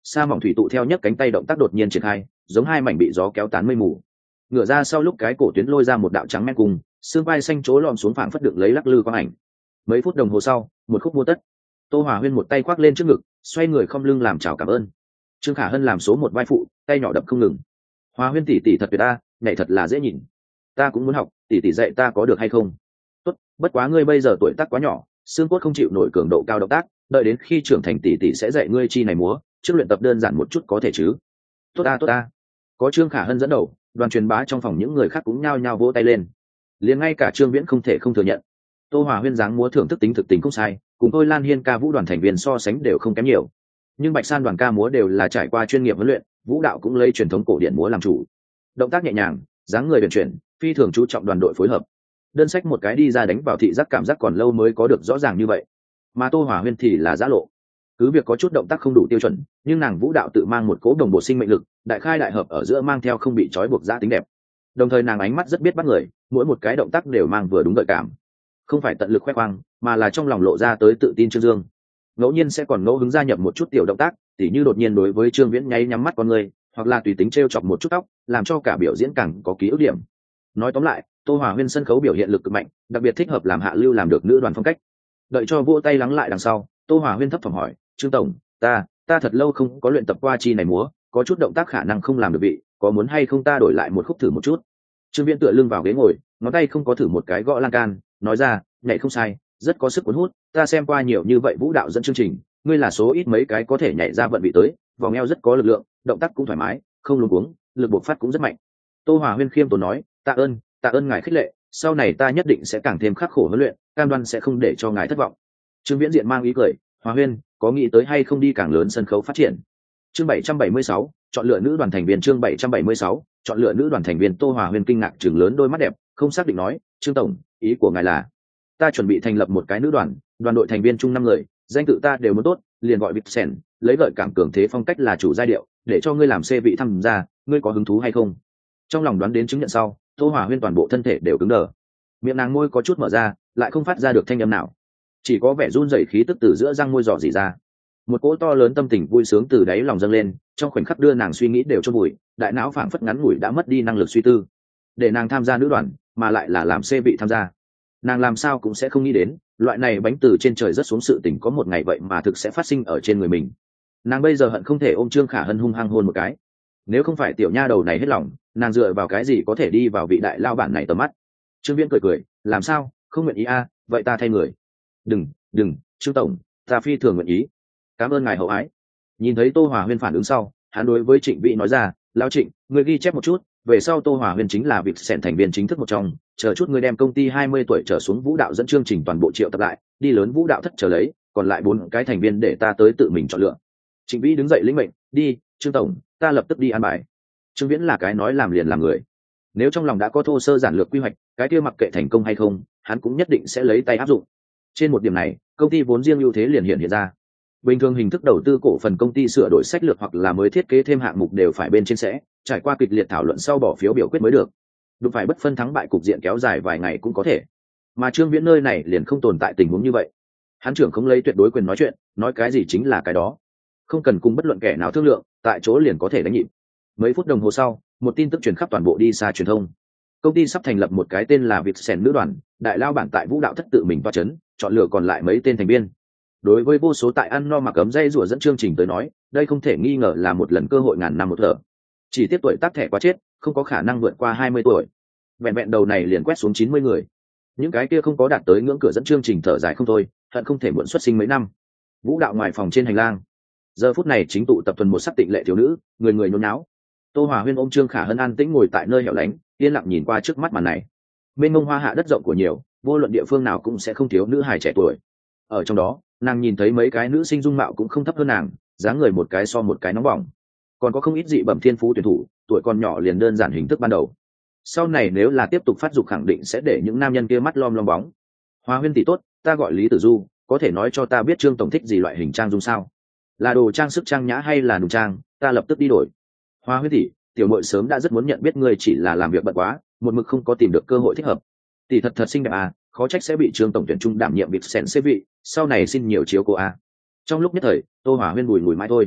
sa mỏng thủy tụ theo nhấc cánh tay động tác đột nhiên triển khai, giống hai mảnh bị gió kéo tán mây mù. Ngửa ra sau lúc cái cổ tuyến lôi ra một đạo trắng men cùng, xương vai xanh chỗ lom xuống phảng phất đựng lấy lắc lư quang ảnh. Mấy phút đồng hồ sau, một khúc mua tất. Tô Hòa Huyên một tay khoác lên trước ngực, xoay người không lưng làm chào cảm ơn. Trương Khả Hân làm số một vai phụ, tay nhỏ đập không ngừng. Hòa Huyên tỷ tỷ thật tuyệt ta, nhảy thật là dễ nhìn. Ta cũng muốn học, tỷ tỷ dạy ta có được hay không? Tốt, bất quá ngươi bây giờ tuổi tác quá nhỏ, xương cốt không chịu nổi cường độ cao động tác, đợi đến khi trưởng thành tỷ tỷ sẽ dạy ngươi chi này múa, trước luyện tập đơn giản một chút có thể chứ? Tốt ta, tốt ta. Có Trương Khả Hân dẫn đầu, đoàn truyền bá trong phòng những người khác cũng nhao nhao vỗ tay lên. Liền ngay cả Trương Viễn không thể không thừa nhận. Tô Hòa Huyên dáng múa thưởng thức tính thực tình không sai, cùng tôi Lan Hiên ca vũ đoàn thành viên so sánh đều không kém nhiều. Nhưng Bạch San đoàn ca múa đều là trải qua chuyên nghiệp huấn luyện, vũ đạo cũng lấy truyền thống cổ điển múa làm chủ. Động tác nhẹ nhàng, dáng người uyển chuyển, phi thường chú trọng đoàn đội phối hợp. Đơn sách một cái đi ra đánh vào thị giác cảm giác còn lâu mới có được rõ ràng như vậy. Mà Tô Hòa Huyên thì là giã lộ. Cứ việc có chút động tác không đủ tiêu chuẩn, nhưng nàng vũ đạo tự mang một cỗ đồng bộ sinh mệnh lực, đại khai đại hợp ở giữa mang theo không bị trói buộc giã tính đẹp. Đồng thời nàng ánh mắt rất biết bắt người, mỗi một cái động tác đều mang vừa đúng gợi cảm. Không phải tận lực khoe khoang, mà là trong lòng lộ ra tới tự tin trương dương. Ngẫu nhiên sẽ còn ngẫu hứng gia nhập một chút tiểu động tác, tỉ như đột nhiên đối với Trương Viễn nháy nhắm mắt con người, hoặc là tùy tính trêu chọc một chút tóc, làm cho cả biểu diễn càng có ký ức điểm. Nói tóm lại, Tô Hòa Huyên sân khấu biểu hiện lực cực mạnh, đặc biệt thích hợp làm hạ lưu làm được nữ đoàn phong cách. Đợi cho vỗ tay lắng lại đằng sau, Tô Hòa Huyên thấp thỏm hỏi, Trương tổng, ta, ta thật lâu không có luyện tập qua chi này múa, có chút động tác khả năng không làm được vị, có muốn hay không ta đổi lại một khúc thử một chút? Trương Viễn tựa lưng vào ghế ngồi, ngón tay không có thử một cái gõ lan can, nói ra, nhảy không sai, rất có sức cuốn hút, ta xem qua nhiều như vậy vũ đạo dẫn chương trình, ngươi là số ít mấy cái có thể nhảy ra vận vị tới, vòng eo rất có lực lượng, động tác cũng thoải mái, không luống cuống, lực bộc phát cũng rất mạnh. Tô Hòa Huyên khiêm tốn nói, tạ ơn, tạ ơn ngài khích lệ, sau này ta nhất định sẽ càng thêm khắc khổ huấn luyện, cam đoan sẽ không để cho ngài thất vọng. Trương Viễn diện mang ý cười, Hòa Huyên, có nghĩ tới hay không đi càng lớn sân khấu phát triển? Chương bảy trăm bảy mươi sáu, chọn lựa nữ đoàn thành viên. Chương bảy trăm bảy mươi sáu, chọn lựa nữ đoàn thành viên. Tô Hòa Huyên kinh ngạc trừng lớn đôi mắt đẹp, không xác định nói, Trương tổng, ý của ngài là? Ta chuẩn bị thành lập một cái nữ đoàn, đoàn đội thành viên chung năm người, danh tự ta đều muốn tốt, liền gọi Vixen, lấy gợi cảm cường thế phong cách là chủ giai điệu, để cho ngươi làm xê vị tham gia, ngươi có hứng thú hay không? Trong lòng đoán đến chứng nhận sau, Tô Hòa Huyên toàn bộ thân thể đều cứng đờ, miệng nàng môi có chút mở ra, lại không phát ra được thanh âm nào, chỉ có vẻ run rẩy khí tức từ giữa răng môi dò dỉ ra. Một cỗ to lớn tâm tình vui sướng từ đáy lòng dâng lên, trong khoảnh khắc đưa nàng suy nghĩ đều cho bụi, đại não phảng phất ngắn ngủi đã mất đi năng lực suy tư. Để nàng tham gia nữ đoàn, mà lại là làm xê vị tham gia, nàng làm sao cũng sẽ không nghĩ đến, loại này bánh từ trên trời rớt xuống sự tình có một ngày vậy mà thực sẽ phát sinh ở trên người mình. Nàng bây giờ hận không thể ôm Trương Khả Hân hung hăng hôn một cái. Nếu không phải tiểu nha đầu này hết lòng, nàng dựa vào cái gì có thể đi vào vị đại lao bản này tầm mắt? Trương Viễn cười cười, làm sao, không nguyện ý a? À, vậy ta thay người. Đừng, đừng, Trương tổng, ta phi thường nguyện ý. Cảm ơn ngài hậu ái. Nhìn thấy Tô Hòa Huyên phản ứng sau, hắn đối với Trịnh Vĩ nói ra, lão Trịnh, người ghi chép một chút, về sau Tô Hòa Huyên chính là việc sẹn thành viên chính thức một trong, chờ chút người đem công ty hai mươi tuổi trở xuống vũ đạo dẫn chương trình toàn bộ triệu tập lại, đi lớn vũ đạo thất chờ lấy, còn lại bốn cái thành viên để ta tới tự mình chọn lựa. Trịnh Vĩ đứng dậy lĩnh mệnh, đi, Trương tổng, ta lập tức đi an bài. Trương Viễn là cái nói làm liền làm người, nếu trong lòng đã có thô sơ giản lược quy hoạch, cái kia mặc kệ thành công hay không, hắn cũng nhất định sẽ lấy tay áp dụng. Trên một điểm này, công ty vốn riêng ưu thế liền hiện hiện ra. Bình thường hình thức đầu tư cổ phần công ty sửa đổi sách lược hoặc là mới thiết kế thêm hạng mục đều phải bên trên sẽ trải qua kịch liệt thảo luận sau bỏ phiếu biểu quyết mới được. Đúng phải bất phân thắng bại cục diện kéo dài vài ngày cũng có thể. Mà Trương Viễn nơi này liền không tồn tại tình huống như vậy. Hắn trưởng không lấy tuyệt đối quyền nói chuyện, nói cái gì chính là cái đó. Không cần cùng bất luận kẻ nào thương lượng, tại chỗ liền có thể đánh nhịp. Mấy phút đồng hồ sau, một tin tức truyền khắp toàn bộ đi xa truyền thông. Công ty sắp thành lập một cái tên là Vixen nữ đoàn, đại lao bản tại vũ đạo thất tự mình toa chấn, chọn lựa còn lại mấy tên thành viên. Đối với vô số tại ăn no mặc ấm dây rủa dẫn chương trình tới nói, đây không thể nghi ngờ là một lần cơ hội ngàn năm một thở. Chỉ tiếp tuổi tác thẻ quá chết, không có khả năng vượt qua hai mươi tuổi. Vẹn vẹn đầu này liền quét xuống chín mươi người. Những cái kia không có đạt tới ngưỡng cửa dẫn chương trình thở dài không thôi, hận không thể muộn xuất sinh mấy năm. Vũ đạo ngoài phòng trên hành lang, giờ phút này chính tụ tập tuần một sắc tịnh lệ thiếu nữ, người người nhốn nháo. Tô Hòa Huyên ôm Trương Khả Hân an tĩnh ngồi tại nơi hẻo lánh, yên lặng nhìn qua trước mắt màn này. Mênh mông hoa hạ đất rộng của nhiều, vô luận địa phương nào cũng sẽ không thiếu nữ hài trẻ tuổi. Ở trong đó, nàng nhìn thấy mấy cái nữ sinh dung mạo cũng không thấp hơn nàng, dáng người một cái so một cái nóng bỏng. Còn có không ít dị bẩm thiên phú tuyển thủ, tuổi còn nhỏ liền đơn giản hình thức ban đầu. Sau này nếu là tiếp tục phát dục khẳng định sẽ để những nam nhân kia mắt lom lom bóng. Hòa Huyên tỷ tốt, ta gọi Lý Tử Du, có thể nói cho ta biết Trương tổng thích gì loại hình trang dung sao? Là đồ trang sức trang nhã hay là nùng trang, ta lập tức đi đổi. Hòa Huyên tỷ, tiểu muội sớm đã rất muốn nhận biết ngươi, chỉ là làm việc bận quá, một mực không có tìm được cơ hội thích hợp. Tỷ thật thật xinh đẹp à, khó trách sẽ bị Trương tổng tuyển trung đảm nhiệm việc sèn xếp vị, sau này xin nhiều chiếu cô à. Trong lúc nhất thời, Tô Hòa Huyên bùi ngùi mãi thôi.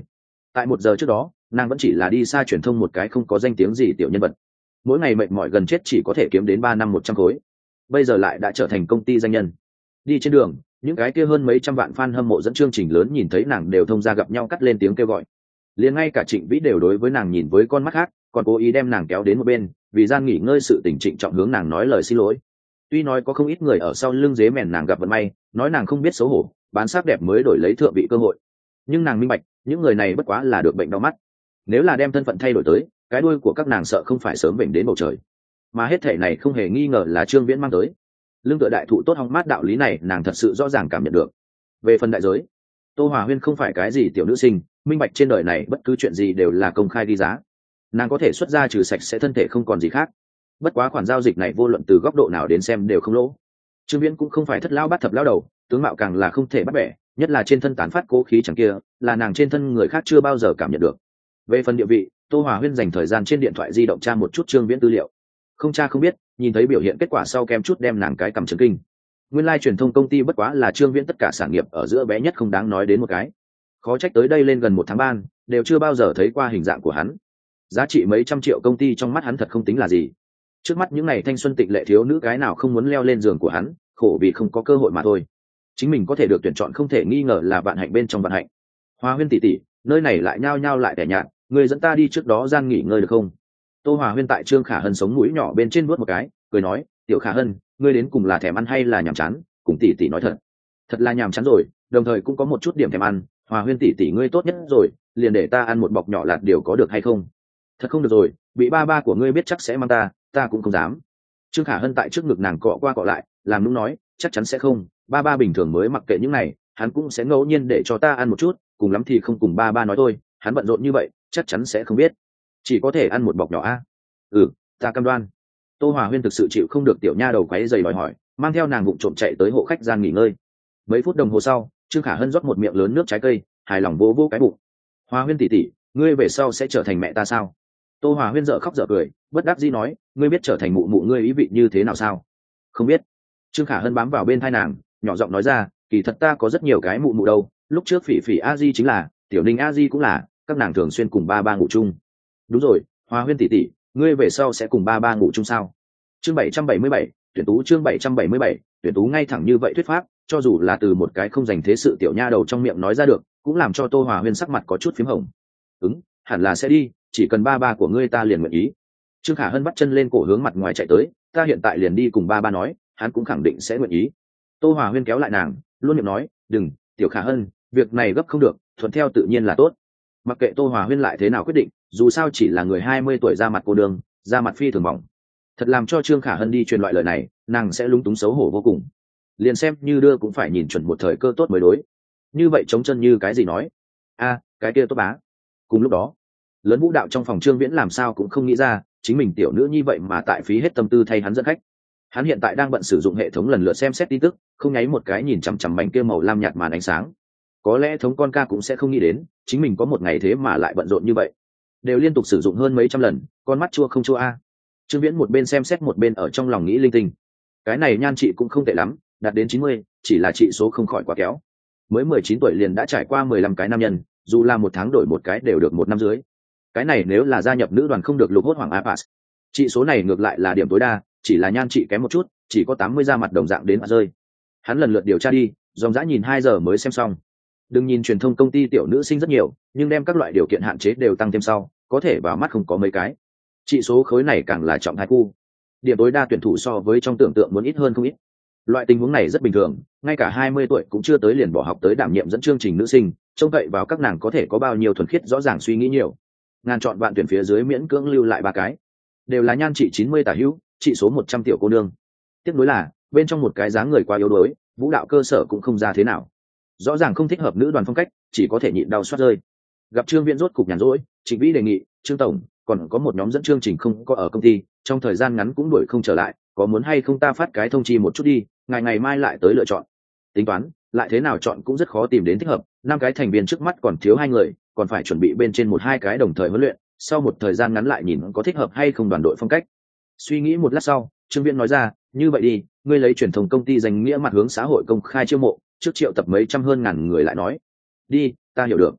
Tại một giờ trước đó nàng vẫn chỉ là đi xa truyền thông một cái không có danh tiếng gì tiểu nhân vật, mỗi ngày mệt mỏi gần chết chỉ có thể kiếm đến ba năm một trăm khối, bây giờ lại đã trở thành công ty danh nhân. Đi trên đường, những cái kia hơn mấy trăm vạn fan hâm mộ dẫn chương trình lớn nhìn thấy nàng đều thông ra gặp nhau cắt lên tiếng kêu gọi, liền ngay cả Trịnh Vĩ đều đối với nàng nhìn với con mắt khác, còn cố ý đem nàng kéo đến một bên, vì gian nghỉ ngơi sự tình trịnh trọng hướng nàng nói lời xin lỗi. Tuy nói có không ít người ở sau lưng dế mèn nàng gặp vận may, nói nàng không biết xấu hổ, bán sắc đẹp mới đổi lấy thượng vị cơ hội, nhưng nàng minh bạch những người này bất quá là được bệnh đau mắt, nếu là đem thân phận thay đổi tới, cái đuôi của các nàng sợ không phải sớm bệnh đến bầu trời. Mà hết thể này không hề nghi ngờ là Trương Viễn mang tới. Lương tựa đại thụ tốt hóng mát đạo lý này nàng thật sự rõ ràng cảm nhận được. Về phần đại giới, Tô Hòa Huyên không phải cái gì tiểu nữ sinh, minh bạch trên đời này bất cứ chuyện gì đều là công khai đi giá, nàng có thể xuất ra trừ sạch sẽ thân thể không còn gì khác. Bất quá khoản giao dịch này vô luận từ góc độ nào đến xem đều không lỗ. Trương Viễn cũng không phải thất lão bắt thập lão đầu, tướng mạo càng là không thể bắt bẻ, nhất là trên thân tán phát cố khí chẳng kia, là nàng trên thân người khác chưa bao giờ cảm nhận được. Về phần địa vị, Tô Hòa Huyên dành thời gian trên điện thoại di động tra một chút Trương Viễn tư liệu. Không tra không biết, nhìn thấy biểu hiện kết quả sau kem chút đem nàng cái cầm chấn kinh. Nguyên lai truyền thông công ty bất quá là Trương Viễn tất cả sản nghiệp ở giữa bé nhất không đáng nói đến một cái. Khó trách tới đây lên gần một tháng ban, đều chưa bao giờ thấy qua hình dạng của hắn. Giá trị mấy trăm triệu công ty trong mắt hắn thật không tính là gì. Trước mắt những này thanh xuân tịnh lệ thiếu nữ cái nào không muốn leo lên giường của hắn, khổ vì không có cơ hội mà thôi. Chính mình có thể được tuyển chọn không thể nghi ngờ là vạn hạnh bên trong vạn hạnh. Hòa Huyên tỷ tỷ, nơi này lại nhao nhao lại tẻ nhạt, người dẫn ta đi trước đó gian nghỉ ngơi được không? Tô Hòa Huyên tại Trương Khả Hân sống mũi nhỏ bên trên vuốt một cái, cười nói, tiểu Khả Hân, ngươi đến cùng là thèm ăn hay là nhàm chán? Cùng tỷ tỷ nói thật, thật là nhàm chán rồi, đồng thời cũng có một chút điểm thèm ăn. Hòa Huyên tỷ tỷ ngươi tốt nhất rồi, liền để ta ăn một bọc nhỏ lạt điều có được hay không? Thật không được rồi, bị ba ba của ngươi biết chắc sẽ mang ta, ta cũng không dám. Trương Khả Hân tại trước ngực nàng cọ qua cọ lại, làm nũng nói, chắc chắn sẽ không, ba ba bình thường mới mặc kệ những này, hắn cũng sẽ ngẫu nhiên để cho ta ăn một chút, cùng lắm thì không cùng ba ba nói thôi, hắn bận rộn như vậy, chắc chắn sẽ không biết, chỉ có thể ăn một bọc nhỏ a. Ừ, ta cam đoan. Tô Hòa Huyên thực sự chịu không được tiểu nha đầu quấy giày đòi hỏi, mang theo nàng vụng trộm chạy tới hộ khách gian nghỉ ngơi. Mấy phút đồng hồ sau, Trương Khả Hân rót một miệng lớn nước trái cây, hài lòng vô vô cái bụng. Hòa Huyên tỷ tỷ, ngươi về sau sẽ trở thành mẹ ta sao? Tô Hòa Huyên dở khóc dở cười, bất đắc dĩ nói, ngươi biết trở thành mụ mụ ngươi ý vị như thế nào sao? Không biết. Trương Khả Hân bám vào bên tai nàng, nhỏ giọng nói ra, kỳ thật ta có rất nhiều cái mụ mụ đâu, lúc trước Phỉ Phỉ A Di chính là, Tiểu Ninh A Di cũng là, các nàng thường xuyên cùng ba ba ngủ chung. Đúng rồi, Hòa Huyên tỷ tỷ, ngươi về sau sẽ cùng ba ba ngủ chung sao? Chương bảy trăm bảy mươi bảy, tuyển tú chương bảy trăm bảy mươi bảy, tuyển tú ngay thẳng như vậy thuyết pháp, cho dù là từ một cái không dành thế sự tiểu nha đầu trong miệng nói ra được, cũng làm cho Tô Hòa Huyên sắc mặt có chút phím hồng. Ứng, hẳn là sẽ đi, chỉ cần ba ba của ngươi ta liền nguyện ý. Trương Khả Hân bắt chân lên cổ hướng mặt ngoài chạy tới, ta hiện tại liền đi cùng ba ba nói, hắn cũng khẳng định sẽ nguyện ý. Tô Hòa Huyên kéo lại nàng, luôn miệng nói, đừng, tiểu Khả Hân, việc này gấp không được, thuận theo tự nhiên là tốt. Mặc kệ Tô Hòa Huyên lại thế nào quyết định, dù sao chỉ là người hai mươi tuổi ra mặt cô đường, ra mặt phi thường mỏng. Thật làm cho Trương Khả Hân đi truyền loại lời này, nàng sẽ lúng túng xấu hổ vô cùng. Liền xem như đưa cũng phải nhìn chuẩn một thời cơ tốt mới đối. Như vậy chống chân như cái gì nói? A, cái kia tốt bá. Cùng lúc đó, lớn vũ đạo trong phòng Trương Viễn làm sao cũng không nghĩ ra, chính mình tiểu nữ như vậy mà tại phí hết tâm tư thay hắn dẫn khách. Hắn hiện tại đang bận sử dụng hệ thống lần lượt xem xét tin tức, không nháy một cái nhìn chằm chằm mảnh kia màu lam nhạt màn ánh sáng. Có lẽ thống con ca cũng sẽ không nghĩ đến, chính mình có một ngày thế mà lại bận rộn như vậy. Đều liên tục sử dụng hơn mấy trăm lần, con mắt chua không chua a. Trương Viễn một bên xem xét một bên ở trong lòng nghĩ linh tinh. Cái này nhan chị cũng không tệ lắm, đạt đến chín mươi, chỉ là trị số không khỏi quá kéo. Mới mười chín tuổi liền đã trải qua mười lăm cái nam nhân, dù là một tháng đổi một cái đều được một năm dưới. Cái này nếu là gia nhập nữ đoàn không được lục hốt hoàng Apas. Trị số này ngược lại là điểm tối đa, chỉ là nhan chị kém một chút, chỉ có tám mươi da mặt đồng dạng đến mà rơi. Hắn lần lượt điều tra đi, dòng dã nhìn hai giờ mới xem xong. Đừng nhìn truyền thông công ty tiểu nữ sinh rất nhiều, nhưng đem các loại điều kiện hạn chế đều tăng thêm sau, có thể vào mắt không có mấy cái. Trị số khối này càng là trọng hai khu. Điểm tối đa tuyển thủ so với trong tưởng tượng muốn ít hơn không ít. Loại tình huống này rất bình thường, ngay cả hai mươi tuổi cũng chưa tới liền bỏ học tới đảm nhiệm dẫn chương trình nữ sinh, trông cậy vào các nàng có thể có bao nhiêu thuần khiết rõ ràng suy nghĩ nhiều. Ngàn chọn bạn tuyển phía dưới miễn cưỡng lưu lại ba cái, đều là nhan trị chín mươi tả hữu, trị số một trăm tiểu cô nương. Tiếc nuối là, bên trong một cái dáng người quá yếu đuối, vũ đạo cơ sở cũng không ra thế nào. Rõ ràng không thích hợp nữ đoàn phong cách, chỉ có thể nhịn đau xoát rơi. Gặp Trương Viễn rốt cục nhàn rỗi, Trịnh Vĩ đề nghị, Trương tổng, còn có một nhóm dẫn chương trình không có ở công ty, trong thời gian ngắn cũng đuổi không trở lại, có muốn hay không ta phát cái thông chi một chút đi, ngày ngày mai lại tới lựa chọn. Tính toán, lại thế nào chọn cũng rất khó tìm đến thích hợp, năm cái thành viên trước mắt còn thiếu hai người, còn phải chuẩn bị bên trên một hai cái đồng thời huấn luyện, sau một thời gian ngắn lại nhìn có thích hợp hay không đoàn đội phong cách. Suy nghĩ một lát sau, Trương Viễn nói ra, như vậy đi, ngươi lấy truyền thông công ty danh nghĩa mặt hướng xã hội công khai chiêu mộ, trước triệu tập mấy trăm hơn ngàn người lại nói. Đi, ta hiểu được.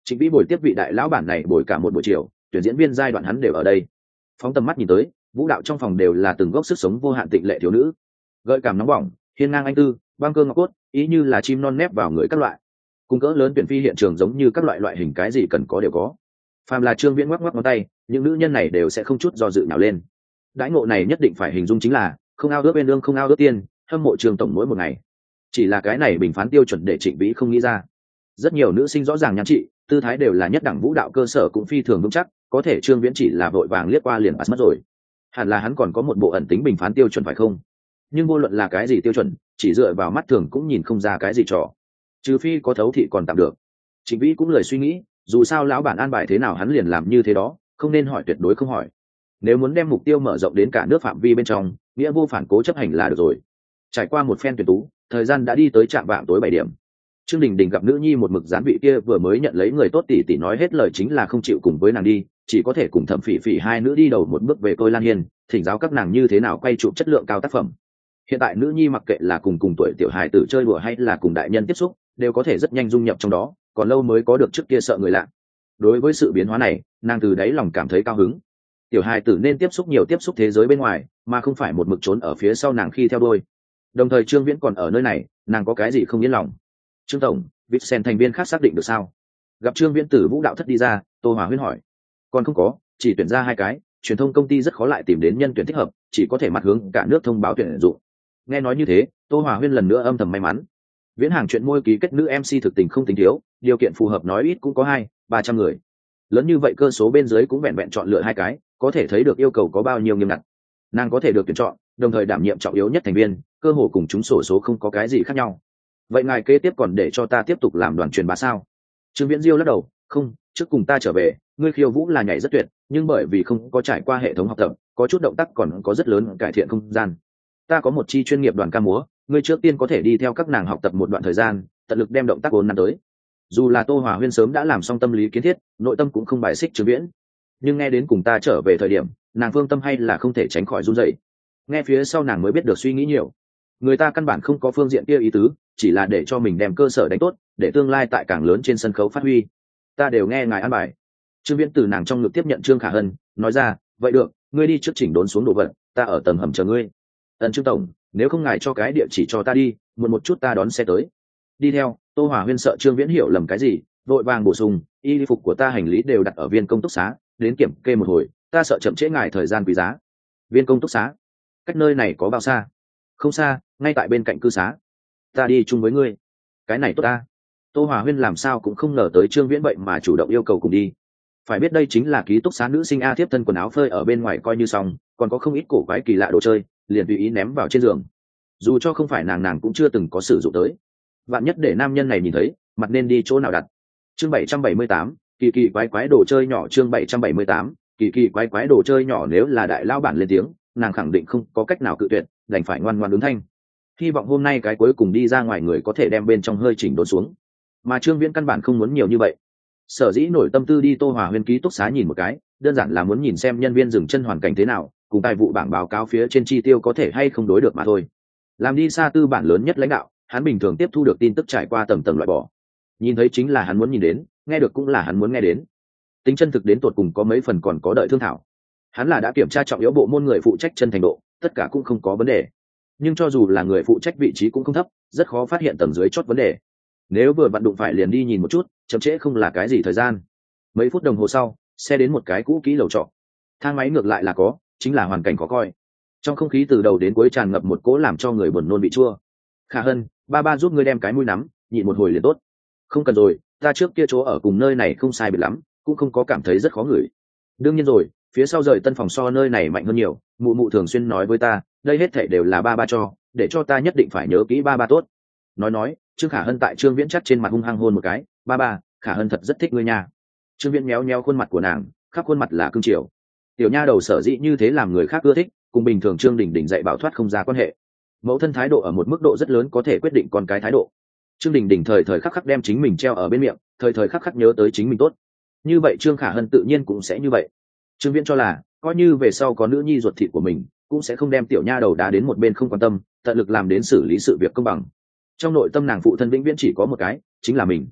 Trịnh Vĩ buổi tiếp vị đại lão bản này buổi cả một buổi chiều, tuyển diễn viên giai đoạn hắn đều ở đây. Phóng tầm mắt nhìn tới, vũ đạo trong phòng đều là từng gốc sức sống vô hạn tịnh lệ thiếu nữ, gợi cảm nóng bỏng, hiên ngang anh tư, băng cơ ngọc cốt, ý như là chim non nép vào người các loại. Cùng cỡ lớn tuyển phi hiện trường giống như các loại loại hình cái gì cần có đều có. Phàm là Trương Viễn ngoắc ngoắc ngón tay, những nữ nhân này đều sẽ không chút do dự nào lên. Đãi ngộ này nhất định phải hình dung chính là không ao ước bên lương không ao ước tiên, hâm mộ Trường tổng mỗi một ngày. Chỉ là cái này bình phán tiêu chuẩn để Trịnh Vĩ không nghĩ ra. Rất nhiều nữ sinh rõ ràng nhan trị, tư thái đều là nhất đẳng vũ đạo cơ sở cũng phi thường vững chắc, có thể Trương Viễn chỉ là vội vàng liếc qua liền pass mất rồi. Hẳn là hắn còn có một bộ ẩn tính bình phán tiêu chuẩn phải không? Nhưng vô luận là cái gì tiêu chuẩn, chỉ dựa vào mắt thường cũng nhìn không ra cái gì trò. Trừ phi có thấu thị còn tạm được. Trịnh Vĩ cũng lời suy nghĩ, dù sao lão bản an bài thế nào hắn liền làm như thế đó, không nên hỏi tuyệt đối không hỏi. Nếu muốn đem mục tiêu mở rộng đến cả nước phạm vi bên trong, nghĩa vô phản cố chấp hành là được rồi. Trải qua một phen tuyển tú, thời gian đã đi tới trạm vạng tối bảy điểm. Trương Đình Đình gặp nữ nhi một mực gián vị kia vừa mới nhận lấy người tốt tỷ tỷ nói hết lời chính là không chịu cùng với nàng đi, chỉ có thể cùng Thẩm Phỉ Phỉ hai nữ đi đầu một bước về Tôi Lan Hiên, thỉnh giáo các nàng như thế nào quay chụp chất lượng cao tác phẩm. Hiện tại nữ nhi mặc kệ là cùng cùng tuổi tiểu hài tử chơi đùa hay là cùng đại nhân tiếp xúc, đều có thể rất nhanh dung nhập trong đó, còn lâu mới có được trước kia sợ người lạ. Đối với sự biến hóa này, nàng từ đáy lòng cảm thấy cao hứng. Tiểu hài tử nên tiếp xúc nhiều tiếp xúc thế giới bên ngoài, mà không phải một mực trốn ở phía sau nàng khi theo đuôi. Đồng thời Trương Viễn còn ở nơi này, nàng có cái gì không yên lòng. Trương tổng, Vincent thành viên khác xác định được sao? Gặp Trương Viễn từ vũ đạo thất đi ra, Tô Hòa Huyên hỏi. Còn không có, chỉ tuyển ra hai cái, truyền thông công ty rất khó lại tìm đến nhân tuyển thích hợp, chỉ có thể mặt hướng cả nước thông báo tuyển dụng. Nghe nói như thế, Tô Hòa Huyên lần nữa âm thầm may mắn. Viễn Hàng chuyện môi ký kết nữ em xê thực tình không tính thiếu, điều kiện phù hợp nói ít cũng có hai ba trăm người. Lớn như vậy cơ số bên dưới cũng vẹn vẹn chọn lựa hai cái, có thể thấy được yêu cầu có bao nhiêu nghiêm ngặt. Nàng có thể được tuyển chọn, đồng thời đảm nhiệm trọng yếu nhất thành viên, cơ hồ cùng chúng sổ số không có cái gì khác nhau. Vậy ngài kế tiếp còn để cho ta tiếp tục làm đoàn truyền bá sao? Trương Viễn Diêu lắc đầu, không, trước cùng ta trở về, ngươi khiêu vũ là nhảy rất tuyệt, nhưng bởi vì không có trải qua hệ thống học tập, có chút động tác còn có rất lớn cải thiện không gian. Ta có một chi chuyên nghiệp đoàn ca múa, ngươi trước tiên có thể đi theo các nàng học tập một đoạn thời gian, tận lực đem động tác vốn năm tới. Dù là Tô Hòa Huyên sớm đã làm xong tâm lý kiến thiết, nội tâm cũng không bài xích Trương Viễn, nhưng nghe đến cùng ta trở về thời điểm, nàng phương tâm hay là không thể tránh khỏi run rẩy. Nghe phía sau nàng mới biết được suy nghĩ nhiều. Người ta căn bản không có phương diện kia ý tứ, chỉ là để cho mình đem cơ sở đánh tốt, để tương lai tại càng lớn trên sân khấu phát huy. Ta đều nghe ngài an bài. Trương Viễn từ nàng trong ngực tiếp nhận Trương Khả Hân, nói ra, vậy được, ngươi đi trước chỉnh đốn xuống đồ vật, ta ở tầng hầm chờ ngươi. Ân Trương tổng, nếu không ngài cho cái địa chỉ cho ta đi, muộn một chút ta đón xe tới. Đi theo. Tô Hòa Huyên sợ Trương Viễn hiểu lầm cái gì, vội vàng bổ sung, y phục của ta hành lý đều đặt ở viên công túc xá, đến kiểm kê một hồi, ta sợ chậm trễ ngài thời gian quý giá. Viên công túc xá? Cách nơi này có bao xa? Không xa, ngay tại bên cạnh cư xá. Ta đi chung với ngươi. Cái này tốt ta. Tô Hòa Huyên làm sao cũng không ngờ tới Trương Viễn vậy mà chủ động yêu cầu cùng đi. Phải biết đây chính là ký túc xá nữ sinh a, tiếp thân quần áo phơi ở bên ngoài coi như xong, còn có không ít cổ quái kỳ lạ đồ chơi, liền tùy ý ném vào trên giường. Dù cho không phải nàng nàng cũng chưa từng có sử dụng tới. Vạn nhất để nam nhân này nhìn thấy, mặt nên đi chỗ nào đặt. Chương bảy trăm bảy mươi tám, kỳ kỳ quái quái đồ chơi nhỏ. Chương bảy trăm bảy mươi tám, kỳ kỳ quái quái đồ chơi nhỏ. Nếu là đại lao bản lên tiếng, nàng khẳng định không có cách nào cự tuyệt, đành phải ngoan ngoãn ứng thanh. Hy vọng hôm nay cái cuối cùng đi ra ngoài người có thể đem bên trong hơi chỉnh đốn xuống. Mà Trương Viễn căn bản không muốn nhiều như vậy. Sở dĩ nổi tâm tư đi Tô Hòa Huyên ký túc xá nhìn một cái, đơn giản là muốn nhìn xem nhân viên dừng chân hoàn cảnh thế nào, cùng tài vụ bảng báo cáo phía trên chi tiêu có thể hay không đối được mà thôi. Làm đi xa tư bản lớn nhất lãnh đạo, hắn bình thường tiếp thu được tin tức trải qua tầng tầng loại bỏ. Nhìn thấy chính là hắn muốn nhìn đến, nghe được cũng là hắn muốn nghe đến. Tính chân thực đến tột cùng có mấy phần còn có đợi thương thảo. Hắn là đã kiểm tra trọng yếu bộ môn người phụ trách chân thành độ, tất cả cũng không có vấn đề. Nhưng cho dù là người phụ trách vị trí cũng không thấp, rất khó phát hiện tầng dưới chót vấn đề. Nếu vừa vặn đụng phải liền đi nhìn một chút, chậm trễ không là cái gì thời gian. Mấy phút đồng hồ sau, xe đến một cái cũ kỹ lầu trọ. Thang máy ngược lại là có, chính là hoàn cảnh khó coi. Trong không khí từ đầu đến cuối tràn ngập một cỗ làm cho người buồn nôn bị chua. Khả Hân, ba ba giúp ngươi đem cái mũi nắm, nhịn một hồi liền tốt. Không cần rồi, ta trước kia chỗ ở cùng nơi này không sai biệt lắm, cũng không có cảm thấy rất khó ngửi. Đương nhiên rồi, phía sau rời tân phòng so nơi này mạnh hơn nhiều, mụ mụ thường xuyên nói với ta, đây hết thảy đều là ba ba cho, để cho ta nhất định phải nhớ kỹ ba ba tốt. Nói nói, Trương Khả Hân tại Trương Viễn chắc trên mặt hung hăng hôn một cái, ba ba, Khả Hân thật rất thích ngươi nha. Trương Viễn méo méo khuôn mặt của nàng, khắp khuôn mặt là cưng chiều. Tiểu nha đầu sở dĩ như thế làm người khác ưa thích, cùng bình thường Trương Đình Đình dạy bảo thoát không ra quan hệ. Mẫu thân thái độ ở một mức độ rất lớn có thể quyết định con cái thái độ. Trương Đình Đình thời thời khắc khắc đem chính mình treo ở bên miệng, thời thời khắc khắc nhớ tới chính mình tốt. Như vậy Trương Khả Hân tự nhiên cũng sẽ như vậy. Trương Viễn cho là, coi như về sau có nữ nhi ruột thịt của mình, cũng sẽ không đem tiểu nha đầu đá đến một bên không quan tâm, tận lực làm đến xử lý sự việc công bằng. Trong nội tâm nàng phụ thân vĩnh viễn chỉ có một cái, chính là mình.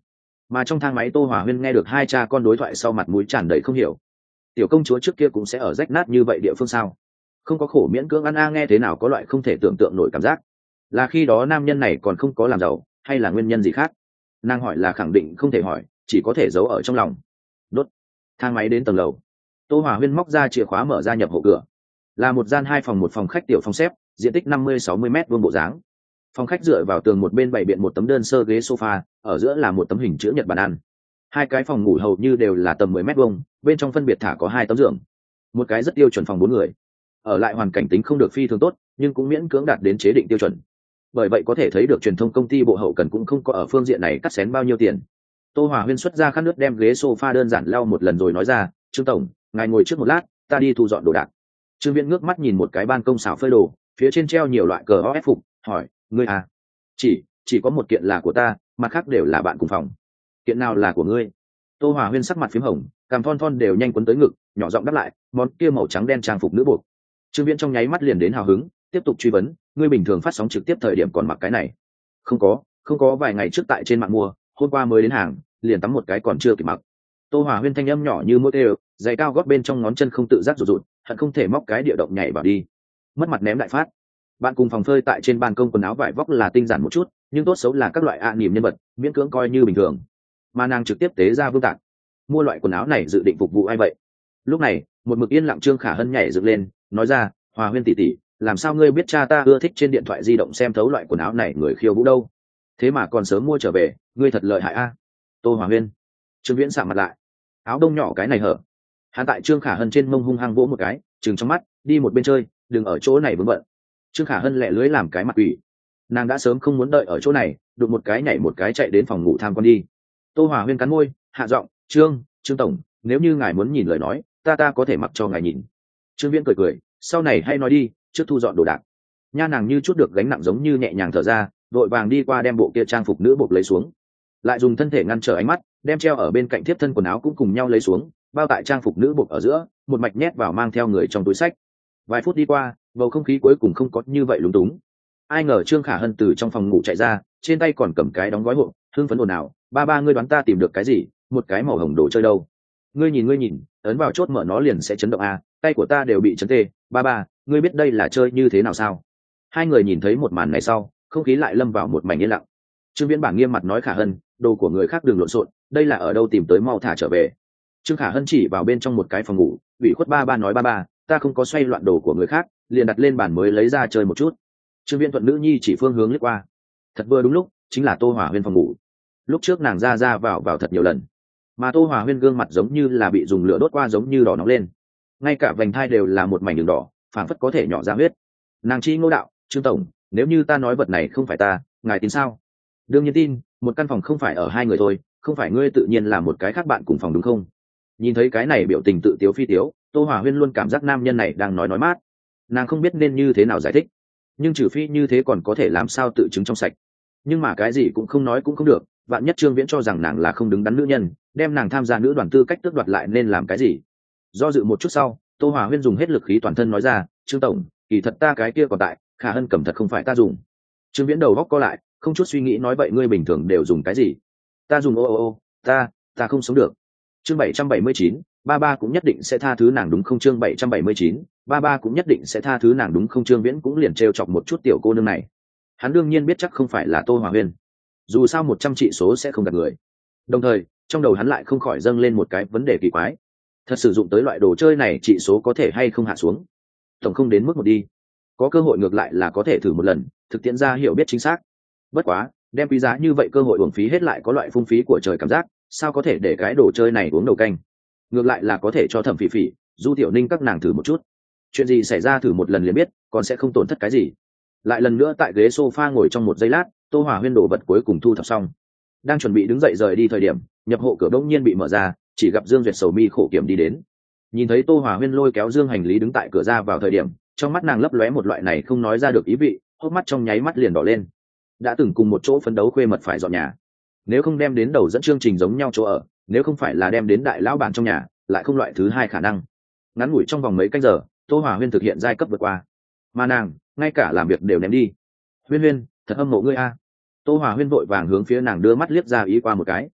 Mà trong thang máy Tô Hòa Huyên nghe được hai cha con đối thoại sau mặt mũi tràn đầy không hiểu. Tiểu công chúa trước kia cũng sẽ ở rách nát như vậy địa phương sao? Không có khổ miễn cưỡng ăn a, nghe thế nào có loại không thể tưởng tượng nổi cảm giác. Là khi đó nam nhân này còn không có làm giàu, hay là nguyên nhân gì khác? Nàng hỏi là khẳng định không thể hỏi, chỉ có thể giấu ở trong lòng. Đốt. Thang máy đến tầng lầu. Tô Hòa Huyên móc ra chìa khóa mở ra nhập hộ cửa. Là một gian hai phòng một phòng khách tiểu phòng xếp, diện tích năm mươi sáu mươi mét vuông bộ dáng. Phòng khách dựa vào tường một bên bày biện một tấm đơn sơ ghế sofa, ở giữa là một tấm hình chữ nhật bàn ăn. Hai cái phòng ngủ hầu như đều là tầm mười mét vuông, bên trong phân biệt thả có hai tấm giường. Một cái rất tiêu chuẩn phòng bốn người. Ở lại hoàn cảnh tính không được phi thường tốt, nhưng cũng miễn cưỡng đạt đến chế định tiêu chuẩn. Bởi vậy có thể thấy được truyền thông công ty bộ hậu cần cũng không có ở phương diện này cắt xén bao nhiêu tiền. Tô Hòa Huyên xuất ra khăn nước đem ghế sofa đơn giản lau một lần rồi nói ra, "Trương tổng, ngài ngồi trước một lát, ta đi thu dọn đồ đạc." Trương Viễn ngước mắt nhìn một cái ban công xảo phơi đồ, phía trên treo nhiều loại cờ o ép phục, hỏi, "Ngươi à?" "Chỉ, chỉ có một kiện là của ta, mặt khác đều là bạn cùng phòng." "Kiện nào là của ngươi?" Tô Hòa Huyên sắc mặt phím hồng, cằm thon thon đều nhanh quấn tới ngực, nhỏ giọng đáp lại, "Món kia màu trắng đen trang phục nữ buộc." Trương Viễn trong nháy mắt liền đến hào hứng, tiếp tục truy vấn, "Ngươi bình thường phát sóng trực tiếp thời điểm còn mặc cái này?" "Không có, không có, vài ngày trước tại trên mạng mua, hôm qua mới đến hàng, liền tắm một cái còn chưa kịp mặc." Tô Hòa Huyên thanh âm nhỏ như mũi kêu, giày cao gót bên trong ngón chân không tự giác rụt rụt, hận không thể móc cái địa động nhảy vào đi. Mất mặt ném đại phát. Bạn cùng phòng phơi tại trên ban công quần áo vải vóc là tinh giản một chút, nhưng tốt xấu là các loại ạ niềm nhân vật, miễn cưỡng coi như bình thường. Mà nàng trực tiếp tế ra vương tạc. Mua loại quần áo này dự định phục vụ ai vậy? Lúc này, một mực yên lặng Trương Khả Hân nhảy dựng lên, nói ra, "Hòa Huyên tỷ tỷ, làm sao ngươi biết cha ta ưa thích trên điện thoại di động xem thấu loại quần áo này người khiêu vũ đâu? Thế mà còn sớm mua trở về, ngươi thật lợi hại a." Tô Hòa Huyên. Trương Viễn sạm mặt lại. Áo đông nhỏ cái này hở. Hắn tại Trương Khả Hân trên mông hung hăng vỗ một cái, trừng trong mắt, "Đi một bên chơi, đừng ở chỗ này vướng bận." Trương Khả Hân lẹ lưới làm cái mặt quỷ. Nàng đã sớm không muốn đợi ở chỗ này, đụng một cái nhảy một cái chạy đến phòng ngủ tham quan đi. Tô Hòa Huyên cắn môi, hạ giọng, "Trương, Trương tổng, nếu như ngài muốn nhìn lời nói, ta ta có thể mặc cho ngài nhìn." Trương Viễn cười cười, "Sau này hay nói đi, trước thu dọn đồ đạc." Nha nàng như chút được gánh nặng giống như nhẹ nhàng thở ra, vội vàng đi qua đem bộ kia trang phục nữ buộc lấy xuống, lại dùng thân thể ngăn trở ánh mắt, đem treo ở bên cạnh thiếp thân quần áo cũng cùng nhau lấy xuống, bao tại trang phục nữ buộc ở giữa, một mạch nhét vào mang theo người trong túi sách. Vài phút đi qua, bầu không khí cuối cùng không có như vậy lúng túng. Ai ngờ Trương Khả Hân từ trong phòng ngủ chạy ra, trên tay còn cầm cái đóng gói hộp, hưng phấn ồn ào, "Ba ba, ngươi đoán ta tìm được cái gì? Một cái màu hồng đồ chơi đâu? Ngươi nhìn, ngươi nhìn, ấn vào chốt mở nó liền sẽ chấn động a, tay của ta đều bị chấn tê. Ba ba, ngươi biết đây là chơi như thế nào sao?" Hai người nhìn thấy một màn này sau, không khí lại lâm vào một mảnh yên lặng. Trương Viễn bảng nghiêm mặt nói, "Khả Hân, đồ của người khác đừng lộn xộn, đây là ở đâu tìm tới, mau thả trở về." Trương Khả Hân chỉ vào bên trong một cái phòng ngủ, ủy khuất ba ba nói, "Ba ba, ta không có xoay loạn đồ của người khác, liền đặt lên bàn mới lấy ra chơi một chút." Trương Viễn thuận nữ nhi chỉ phương hướng lướt qua. Thật vừa đúng lúc, chính là Tô Hòa Huyên phòng ngủ. Lúc trước nàng ra ra vào vào thật nhiều lần, mà Tô Hòa Huyên gương mặt giống như là bị dùng lửa đốt qua, giống như đỏ nóng lên, ngay cả vành thai đều là một mảnh đường đỏ, phảng phất có thể nhỏ ra huyết. Nàng chi ngô đạo, "Trương tổng, nếu như ta nói vật này không phải ta, ngài tin sao?" "Đương nhiên tin, một căn phòng không phải ở hai người thôi, không phải ngươi tự nhiên là một cái khác bạn cùng phòng đúng không?" Nhìn thấy cái này biểu tình tự tiếu phi tiếu, Tô Hòa Huyên luôn cảm giác nam nhân này đang nói nói mát. Nàng không biết nên như thế nào giải thích, nhưng trừ phi như thế còn có thể làm sao tự chứng trong sạch. Nhưng mà cái gì cũng không nói cũng không được, vạn nhất Trương Viễn cho rằng nàng là không đứng đắn nữ nhân, đem nàng tham gia nữ đoàn tư cách tước đoạt lại nên làm cái gì. Do dự một chút sau, Tô Hòa Huyên dùng hết lực khí toàn thân nói ra, "Trương tổng, kỳ thật ta cái kia còn tại, Khả Hân cầm thật không phải ta dùng." Trương Viễn đầu góc co lại, không chút suy nghĩ nói, "Vậy ngươi bình thường đều dùng cái gì?" "Ta dùng ô ô ô, ta, ta không sống được." Chương bảy trăm bảy mươi chín, ba ba cũng nhất định sẽ tha thứ nàng đúng không? Chương bảy trăm bảy mươi chín, ba ba cũng nhất định sẽ tha thứ nàng đúng không? Trương Viễn cũng liền trêu chọc một chút tiểu cô nương này. Hắn đương nhiên biết chắc không phải là Tô Hòa Huyên, dù sao một trăm trị số sẽ không gạt người. Đồng thời, trong đầu hắn lại không khỏi dâng lên một cái vấn đề kỳ quái. Thật sử dụng tới loại đồ chơi này trị số có thể hay không hạ xuống? Tổng không đến mức một đi. Có cơ hội ngược lại là có thể thử một lần, thực tiễn ra hiểu biết chính xác. Bất quá, đem quý giá như vậy cơ hội uổng phí hết lại có loại phung phí của trời cảm giác, sao có thể để cái đồ chơi này uống đầu canh. Ngược lại là có thể cho Thẩm Phỉ Phỉ, Du Tiểu Ninh các nàng thử một chút. Chuyện gì xảy ra thử một lần liền biết, còn sẽ không tổn thất cái gì. Lại lần nữa tại ghế sofa ngồi trong một giây lát, Tô Hòa Huyên đồ vật cuối cùng thu thập xong, đang chuẩn bị đứng dậy rời đi thời điểm, nhập hộ cửa bỗng nhiên bị mở ra, chỉ gặp Dương Duyệt sầu mi khổ kiểm đi đến. Nhìn thấy Tô Hòa Huyên lôi kéo dương hành lý đứng tại cửa ra vào thời điểm, trong mắt nàng lấp lóe một loại này không nói ra được ý vị, hốc mắt trong nháy mắt liền đỏ lên. Đã từng cùng một chỗ phấn đấu khuê mật phải dọn nhà, nếu không đem đến đầu dẫn chương trình giống nhau chỗ ở, nếu không phải là đem đến đại lão bản trong nhà, lại không loại thứ hai khả năng. Ngắn ngủi trong vòng mấy canh giờ, Tô Hòa Huyên thực hiện giai cấp vượt qua, mà nàng ngay cả làm việc đều ném đi. "Huyên Huyên, thật âm mộ ngươi a." Tô Hòa Huyên vội vàng hướng phía nàng đưa mắt liếc ra ý qua một cái.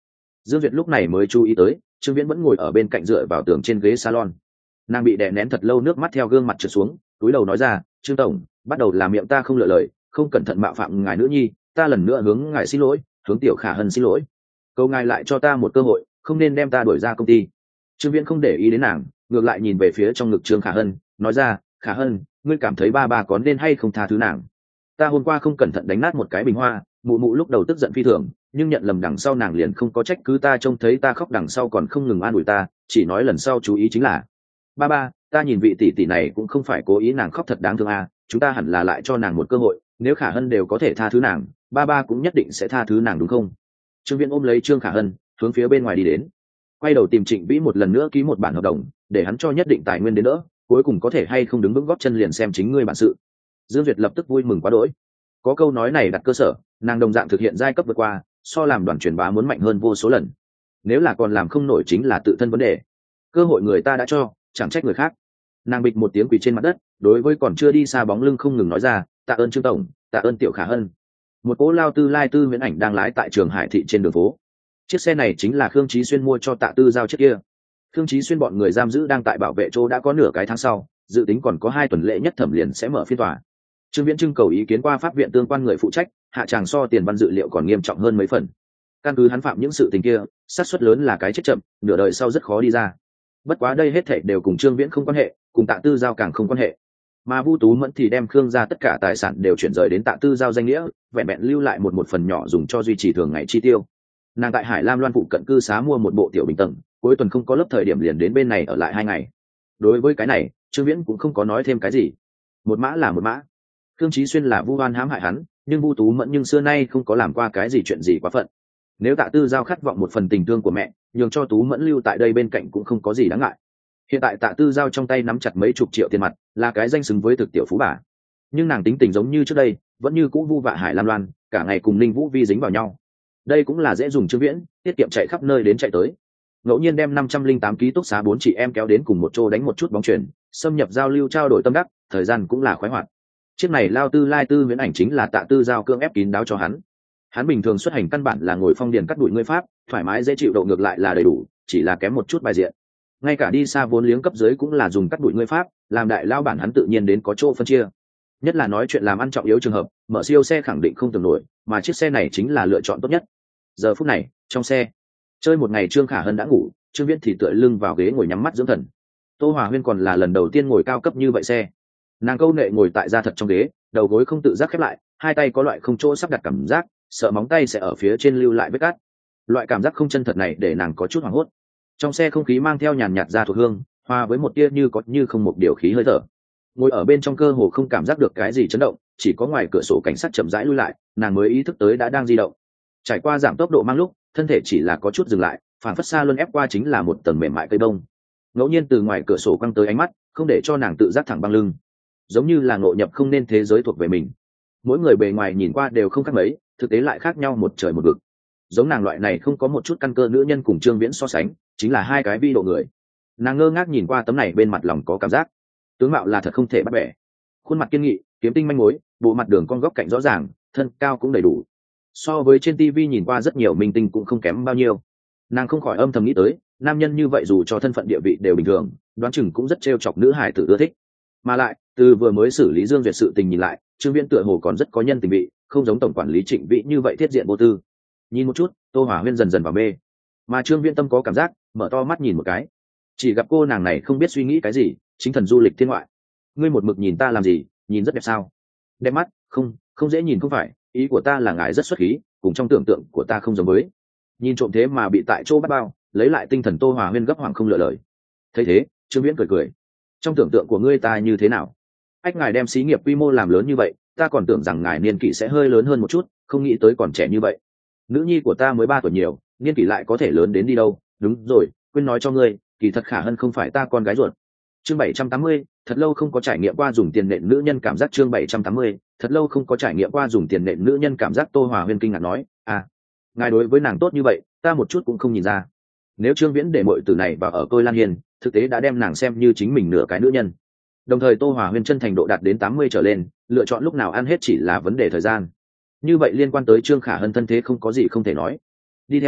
Dương Duyệt lúc này mới chú ý tới Trương Viễn vẫn ngồi ở bên cạnh dựa vào tường trên ghế salon. Nàng bị đè nén thật lâu, nước mắt theo gương mặt trượt xuống, túi đầu nói ra, Trương tổng, bắt đầu là miệng ta không lựa lời, không cẩn thận mạo phạm ngài nữ nhi, ta lần nữa hướng ngài xin lỗi, hướng Tiểu Khả Hân xin lỗi, cầu ngài lại cho ta một cơ hội, không nên đem ta đuổi ra công ty. Trương Viễn không để ý đến nàng, ngược lại nhìn về phía trong ngực Trương Khả Hân, nói ra, Khả Hân, ngươi cảm thấy ba ba có nên hay không tha thứ nàng? Ta hôm qua không cẩn thận đánh nát một cái bình hoa, mụ mụ lúc đầu tức giận phi thường, nhưng nhận lầm đằng sau nàng liền không có trách cứ ta, trông thấy ta khóc đằng sau còn không ngừng an ủi ta, chỉ nói lần sau chú ý chính là. Ba ba, ta nhìn vị tỷ tỷ này cũng không phải cố ý, nàng khóc thật đáng thương à, chúng ta hẳn là lại cho nàng một cơ hội, nếu Khả Hân đều có thể tha thứ nàng, ba ba cũng nhất định sẽ tha thứ nàng đúng không? Trương Viễn ôm lấy Trương Khả Hân, hướng phía bên ngoài đi đến, quay đầu tìm Trịnh Vĩ một lần nữa ký một bản hợp đồng, để hắn cho nhất định tài nguyên đến đỡ, cuối cùng có thể hay không đứng vững góp chân liền xem chính ngươi bản sự. Dương Duyệt lập tức vui mừng quá đỗi, có câu nói này đặt cơ sở, nàng đồng dạng thực hiện giai cấp vượt qua, so làm đoàn truyền bá muốn mạnh hơn vô số lần. Nếu là còn làm không nổi chính là tự thân vấn đề, cơ hội người ta đã cho, chẳng trách người khác. Nàng bịch một tiếng quỳ trên mặt đất, đối với còn chưa đi xa bóng lưng không ngừng nói ra, tạ ơn Trương tổng, tạ ơn Tiểu Khả Hân. Một cỗ lao tư lai tư viễn ảnh đang lái tại Trường Hải thị trên đường phố. Chiếc xe này chính là Khương Chí Xuyên mua cho Tạ Tư Giao chiếc kia. Khương Chí Xuyên bọn người giam giữ đang tại bảo vệ chỗ đã có nửa cái tháng sau, dự tính còn có hai tuần lễ nhất thẩm liền sẽ mở phiên tòa. Trương Viễn trưng cầu ý kiến qua pháp viện tương quan người phụ trách, hạ tràng so tiền văn dự liệu còn nghiêm trọng hơn mấy phần. Căn cứ hắn phạm những sự tình kia, xác suất lớn là cái chết chậm, nửa đời sau rất khó đi ra. Bất quá đây hết thảy đều cùng Trương Viễn không quan hệ, cùng Tạ Tư Giao càng không quan hệ. Mà Vu Tú Mẫn thì đem Khương gia tất cả tài sản đều chuyển rời đến Tạ Tư Giao danh nghĩa, vẹn vẹn lưu lại một một phần nhỏ dùng cho duy trì thường ngày chi tiêu. Nàng tại Hải Lam Loan phụ cận cư xá mua một bộ tiểu bình tầng, cuối tuần không có lớp thời điểm liền đến bên này ở lại hai ngày. Đối với cái này, Trương Viễn cũng không có nói thêm cái gì. Một mã là một mã. Khương Chí Xuyên là vu oan hãm hại hắn, nhưng Vu Tú Mẫn nhưng xưa nay không có làm qua cái gì chuyện gì quá phận. Nếu Tạ Tư Giao khát vọng một phần tình thương của mẹ, nhường cho Tú Mẫn lưu tại đây bên cạnh cũng không có gì đáng ngại. Hiện tại Tạ Tư Giao trong tay nắm chặt mấy chục triệu tiền mặt, là cái danh xứng với thực tiểu phú bà. Nhưng nàng tính tình giống như trước đây, vẫn như cũ vu vạ Hải Lam Loan, cả ngày cùng Ninh Vũ Vi dính vào nhau. Đây cũng là dễ dùng Trương Viễn, tiết kiệm chạy khắp nơi đến chạy tới. Ngẫu nhiên đem năm trăm linh tám ký túc xá bốn chị em kéo đến cùng một chỗ đánh một chút bóng chuyền, xâm nhập giao lưu trao đổi tâm đắc, thời gian cũng là khoái hoạt. Chiếc này lao tư lai tư viễn ảnh chính là Tạ Tư Giao cưỡng ép kín đáo cho hắn. Hắn bình thường xuất hành căn bản là ngồi phong điền cắt đuổi ngươi pháp, thoải mái dễ chịu, độ ngược lại là đầy đủ, chỉ là kém một chút bài diện. Ngay cả đi xa vốn liếng cấp dưới cũng là dùng cắt đuổi ngươi pháp, làm đại lao bản hắn tự nhiên đến có chỗ phân chia. Nhất là nói chuyện làm ăn trọng yếu trường hợp, mở siêu xe khẳng định không tưởng nổi, mà chiếc xe này chính là lựa chọn tốt nhất. Giờ phút này, trong xe, chơi một ngày Trương Khả Hân đã ngủ, Trương Viễn thì tựa lưng vào ghế ngồi nhắm mắt dưỡng thần. Tô Hòa Huyên còn là lần đầu tiên ngồi cao cấp như vậy xe. Nàng câu nệ ngồi tại da thật trong ghế, đầu gối không tự giác khép lại, hai tay có loại không chỗ sắp đặt cảm giác, sợ móng tay sẽ ở phía trên lưu lại vết cát. Loại cảm giác không chân thật này để nàng có chút hoảng hốt. Trong xe không khí mang theo nhàn nhạt da thuộc hương, hòa với một tia như có như không một điều khí hơi thở. Ngồi ở bên trong cơ hồ không cảm giác được cái gì chấn động, chỉ có ngoài cửa sổ cảnh sát chậm rãi lui lại, nàng mới ý thức tới đã đang di động. Trải qua giảm tốc độ mang lúc, thân thể chỉ là có chút dừng lại, phản phất xa luôn ép qua chính là một tầng mềm mại cây bông. Ngẫu nhiên từ ngoài cửa sổ quăng tới ánh mắt, không để cho nàng tự giác thẳng băng lưng, giống như là ngộ nhập không nên thế giới thuộc về mình. Mỗi người bề ngoài nhìn qua đều không khác mấy, thực tế lại khác nhau một trời một vực. Giống nàng loại này không có một chút căn cơ nữ nhân cùng Trương Viễn so sánh, chính là hai cái vi độ người. Nàng ngơ ngác nhìn qua tấm này bên mặt lòng có cảm giác, tướng mạo là thật không thể bắt bẻ. Khuôn mặt kiên nghị, kiếm tinh manh mối, bộ mặt đường con góc cạnh rõ ràng, thân cao cũng đầy đủ. So với trên tivi nhìn qua rất nhiều minh tinh cũng không kém bao nhiêu. Nàng không khỏi âm thầm nghĩ tới, nam nhân như vậy dù cho thân phận địa vị đều bình thường, đoán chừng cũng rất trêu chọc nữ hải tử ưa thích. Mà lại, từ vừa mới xử lý Dương Duyệt sự tình nhìn lại, Trương Viễn tựa hồ còn rất có nhân tình vị, không giống tổng quản lý Trịnh Vĩ như vậy thiết diện vô tư. Nhìn một chút, Tô Hỏa Huyên dần dần vào mê, mà Trương Viễn tâm có cảm giác, mở to mắt nhìn một cái, chỉ gặp cô nàng này không biết suy nghĩ cái gì, chính thần du lịch thiên ngoại. Ngươi một mực nhìn ta làm gì, nhìn rất đẹp sao? Đẹp mắt? Không, không dễ nhìn không phải, ý của ta là ngài rất xuất khí, cùng trong tưởng tượng của ta không giống với. Nhìn trộm thế mà bị tại chỗ bắt bao, lấy lại tinh thần Tô Hòa Huyên gấp hoàng không lựa lời. Thấy thế, Trương Viễn cười cười. Trong tưởng tượng của ngươi ta như thế nào? Ách, ngài đem xí nghiệp quy mô làm lớn như vậy, ta còn tưởng rằng ngài niên kỷ sẽ hơi lớn hơn một chút, không nghĩ tới còn trẻ như vậy. Nữ nhi của ta mới ba tuổi nhiều, niên kỷ lại có thể lớn đến đi đâu? Đúng rồi, quên nói cho ngươi, kỳ thật Khả Hân không phải ta con gái ruột. Chương bảy trăm tám mươi, thật lâu không có trải nghiệm qua dùng tiền nện nữ nhân cảm giác. Chương bảy trăm tám mươi, thật lâu không có trải nghiệm qua dùng tiền nện nữ nhân cảm giác. Tô Hòa Huyên kinh ngạc nói, à, ngài đối với nàng tốt như vậy, ta một chút cũng không nhìn ra. Nếu Trương Viễn để muội tử này vào ở tôi Lan Hiền, thực tế đã đem nàng xem như chính mình nửa cái nữ nhân. Đồng thời Tô Hòa Huyên chân thành độ đạt đến tám mươi trở lên, lựa chọn lúc nào ăn hết chỉ là vấn đề thời gian. Như vậy liên quan tới Trương Khả Hân thân thế không có gì không thể nói. Đi theo,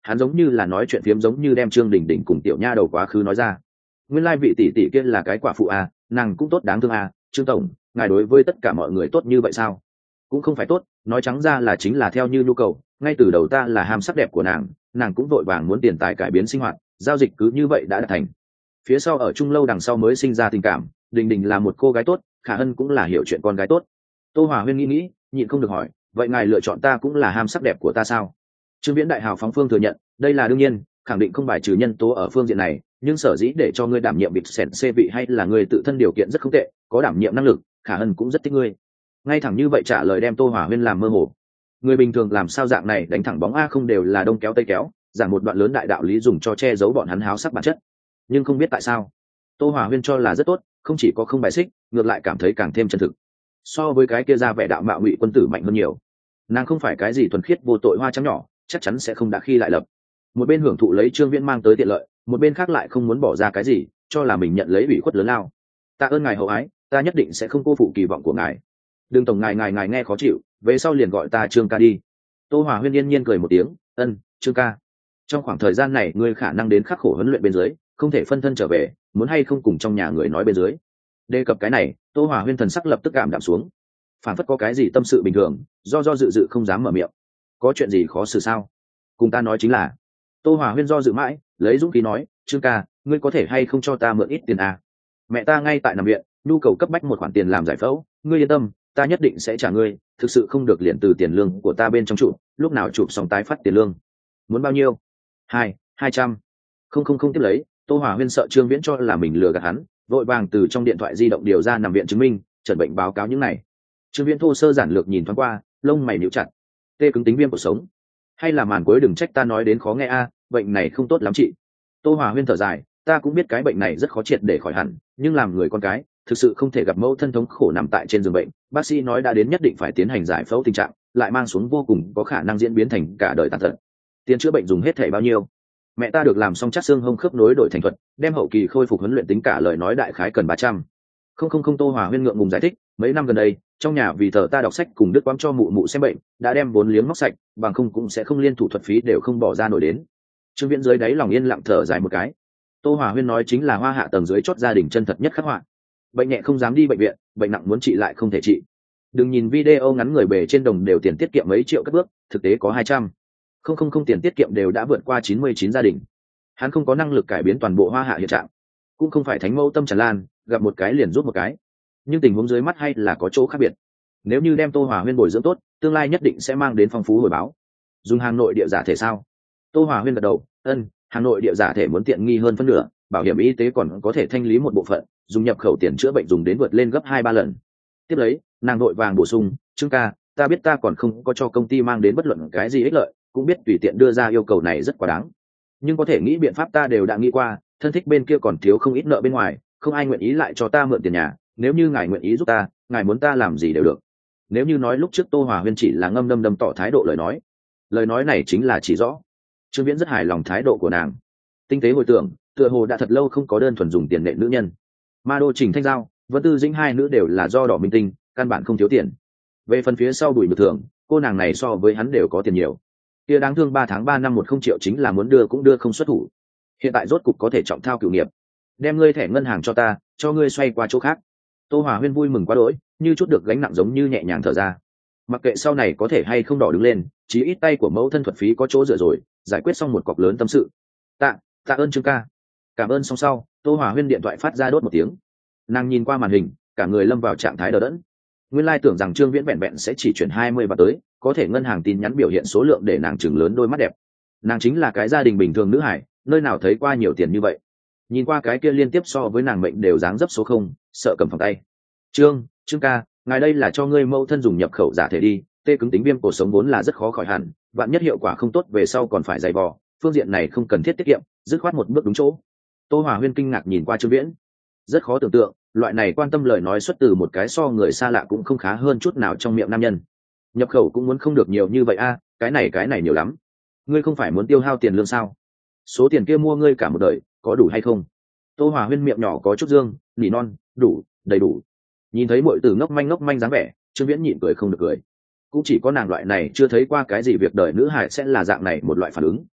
hắn giống như là nói chuyện phiếm, giống như đem Trương Đình Đình cùng tiểu nha đầu quá khứ nói ra. Nguyên lai vị tỷ tỷ kia là cái quả phụ à, nàng cũng tốt đáng thương à. Trương tổng, ngài đối với tất cả mọi người tốt như vậy sao? Cũng không phải tốt, nói trắng ra là chính là theo như nhu cầu. Ngay từ đầu ta là ham sắc đẹp của nàng, nàng cũng vội vàng muốn tiền tài cải biến sinh hoạt, giao dịch cứ như vậy đã đạt thành. Phía sau ở chung lâu đằng sau mới sinh ra tình cảm. Đình Đình là một cô gái tốt, Khả Hân cũng là hiểu chuyện con gái tốt. Tô Hòa Huyên nghĩ nghĩ, nhịn không được hỏi, vậy ngài lựa chọn ta cũng là ham sắc đẹp của ta sao? Trương Viễn đại hào phóng phương thừa nhận, đây là đương nhiên, khẳng định không bài trừ nhân tố ở phương diện này, nhưng sở dĩ để cho ngươi đảm nhiệm bịt sẻn xê vị hay là ngươi tự thân điều kiện rất không tệ, có đảm nhiệm năng lực, Khả Hân cũng rất thích ngươi. Ngay thẳng như vậy trả lời đem Tô Hòa Huyên làm mơ hồ. Người bình thường làm sao dạng này đánh thẳng bóng a không đều là đông kéo tây kéo, giảng một đoạn lớn đại đạo lý dùng cho che giấu bọn hắn háo sắc bản chất. Nhưng không biết tại sao, Tô Hòa Huyên cho là rất tốt, không chỉ có không bài xích, ngược lại cảm thấy càng thêm chân thực. So với cái kia ra vẻ đạo mạo ngụy quân tử mạnh hơn nhiều. Nàng không phải cái gì thuần khiết vô tội hoa trắng nhỏ, chắc chắn sẽ không đã khi lại lập. Một bên hưởng thụ lấy Trương Viễn mang tới tiện lợi, một bên khác lại không muốn bỏ ra cái gì, cho là mình nhận lấy ủy khuất lớn lao. Tạ ơn ngài hậu ái, ta nhất định sẽ không cô phụ kỳ vọng của ngài. Đừng tổng ngài ngài ngài nghe khó chịu, về sau liền gọi ta Trương ca đi. Tô Hòa Huyên yên nhiên cười một tiếng, ân, Trương ca. Trong khoảng thời gian này ngươi khả năng đến khắc khổ huấn luyện bên dưới, không thể phân thân trở về, muốn hay không cùng trong nhà người nói bên dưới. Đề cập cái này, Tô Hòa Huyên thần sắc lập tức cảm đạm xuống, phản phất có cái gì tâm sự bình thường, do do dự dự không dám mở miệng. Có chuyện gì khó xử sao? Cùng ta nói chính là. Tô Hòa Huyên do dự mãi, lấy dũng khí nói, Trương ca, ngươi có thể hay không cho ta mượn ít tiền à? Mẹ ta ngay tại nằm viện, nhu cầu cấp bách một khoản tiền làm giải phẫu, ngươi yên tâm, ta nhất định sẽ trả ngươi, thực sự không được liền từ tiền lương của ta bên trong chụp, lúc nào chụp xong tái phát tiền lương. Muốn bao nhiêu? Hai, hai trăm. Không không không tiếp lấy, Tô Hòa Huyên sợ Trương Viễn cho là mình lừa gạt hắn, vội vàng từ trong điện thoại di động điều ra nằm viện chứng minh, chẩn bệnh báo cáo những này. Trương Viễn thô sơ giản lược nhìn thoáng qua, lông mày nhíu chặt. Tê cứng tính viêm cuộc sống, hay là màn cuối đừng trách ta nói đến khó nghe a, bệnh này không tốt lắm chị. Tô Hòa Huyên thở dài, ta cũng biết cái bệnh này rất khó triệt để khỏi hẳn, nhưng làm người con cái, thực sự không thể gặp mẫu thân thống khổ nằm tại trên giường bệnh. Bác sĩ nói đã đến nhất định phải tiến hành giải phẫu tình trạng, lại mang xuống vô cùng có khả năng diễn biến thành cả đời tàn tật. Tiền chữa bệnh dùng hết thảy bao nhiêu? Mẹ ta được làm xong chắc xương hông khớp nối đổi thành thuật, đem hậu kỳ khôi phục huấn luyện tính cả lời nói đại khái cần ba trăm. Không không không Tô Hòa Huyên ngượng ngùng giải thích, mấy năm gần đây, trong nhà vì thờ ta đọc sách cùng đứt quãng cho mụ mụ xem bệnh, đã đem vốn liếng móc sạch, bằng không cũng sẽ không liên thủ thuật phí đều không bỏ ra nổi đến. Trương Viễn dưới đáy lòng yên lặng thở dài một cái. Tô Hòa Huyên nói chính là hoa hạ tầng dưới chót gia đình chân thật nhất khắc họa. Bệnh nhẹ không dám đi bệnh viện, bệnh nặng muốn trị lại không thể trị. Đừng nhìn video ngắn người bề trên đồng đều tiền tiết kiệm mấy triệu cất bước, thực tế có hai trăm. Không không không tiền tiết kiệm đều đã vượt qua chín mươi chín gia đình. Hắn không có năng lực cải biến toàn bộ hoa hạ hiện trạng, cũng không phải thánh mẫu tâm tràn lan, gặp một cái liền rút một cái. Nhưng tình huống dưới mắt hay là có chỗ khác biệt. Nếu như đem Tô Hòa Huyên bồi dưỡng tốt, tương lai nhất định sẽ mang đến phong phú hồi báo. Dùng hàng nội địa giả thể sao? Tô Hòa Huyên gật đầu, ân, hàng nội địa giả thể muốn tiện nghi hơn phân nửa, bảo hiểm y tế còn có thể thanh lý một bộ phận, dùng nhập khẩu tiền chữa bệnh dùng đến vượt lên gấp hai ba lần. Tiếp lấy, nàng đội vàng bổ sung, Trương ca, ta biết ta còn không có cho công ty mang đến bất luận cái gì ích lợi, cũng biết tùy tiện đưa ra yêu cầu này rất quá đáng. Nhưng có thể nghĩ biện pháp ta đều đã nghĩ qua, thân thích bên kia còn thiếu không ít nợ bên ngoài, không ai nguyện ý lại cho ta mượn tiền nhà, nếu như ngài nguyện ý giúp ta, ngài muốn ta làm gì đều được. Nếu như nói lúc trước Tô Hòa Huyên chỉ là ngâm đâm đâm tỏ thái độ lời nói, lời nói này chính là chỉ rõ Trương Viễn rất hài lòng thái độ của nàng. Tinh tế hồi tưởng, tựa hồ đã thật lâu không có đơn thuần dùng tiền nệ nữ nhân. Ma Đô Trình Thanh Giao, Vân Tư Dĩnh hai nữ đều là do đỏ minh tinh, căn bản không thiếu tiền. Về phần phía sau Bùi Bực Thường, cô nàng này so với hắn đều có tiền nhiều. Kia đáng thương ba tháng ba năm một không triệu chính là muốn đưa cũng đưa không xuất thủ. Hiện tại rốt cục có thể trọng thao cửu nghiệp. Đem ngươi thẻ ngân hàng cho ta, cho ngươi xoay qua chỗ khác. Tô Hòa Huyên vui mừng quá đỗi, như chút được gánh nặng giống như nhẹ nhàng thở ra. Mặc kệ sau này có thể hay không đỏ đứng lên, chí ít tay của mẫu thân thuật phí có chỗ dựa rồi, giải quyết xong một cọc lớn tâm sự. Tạ, tạ ơn Trương ca. Cảm ơn xong sau, Tô Hòa Huyên điện thoại phát ra đốt một tiếng. Nàng nhìn qua màn hình, cả người lâm vào trạng thái đờ đẫn. Nguyên lai tưởng rằng Trương Viễn vẹn vẹn sẽ chỉ chuyển hai mươi bạc tới, có thể ngân hàng tin nhắn biểu hiện số lượng để nàng chừng lớn đôi mắt đẹp. Nàng chính là cái gia đình bình thường nữ hải, nơi nào thấy qua nhiều tiền như vậy. Nhìn qua cái kia liên tiếp so với nàng mệnh đều dáng dấp số không, sợ cầm phòng tay. Trương, Trương ca, ngài đây là cho ngươi mẫu thân dùng nhập khẩu giả thể đi, tê cứng tính viêm cổ sống vốn là rất khó khỏi hẳn, vạn nhất hiệu quả không tốt về sau còn phải dày vò, phương diện này không cần thiết tiết kiệm, dứt khoát một bước đúng chỗ. Tô Hòa Huyên kinh ngạc nhìn qua Trương Viễn, rất khó tưởng tượng, loại này quan tâm lời nói xuất từ một cái so người xa lạ cũng không khá hơn chút nào trong miệng nam nhân. Nhập khẩu cũng muốn không được nhiều như vậy a, à, cái này cái này nhiều lắm. Ngươi không phải muốn tiêu hao tiền lương sao? Số tiền kia mua ngươi cả một đời, có đủ hay không? Tô Hòa Huyên miệng nhỏ có chút dương, nỉ non, đủ, đầy đủ. Nhìn thấy muội tử ngốc manh ngốc manh dáng vẻ, Trương Viễn nhịn cười không được cười. Cũng chỉ có nàng loại này chưa thấy qua cái gì việc đời nữ hài sẽ là dạng này một loại phản ứng.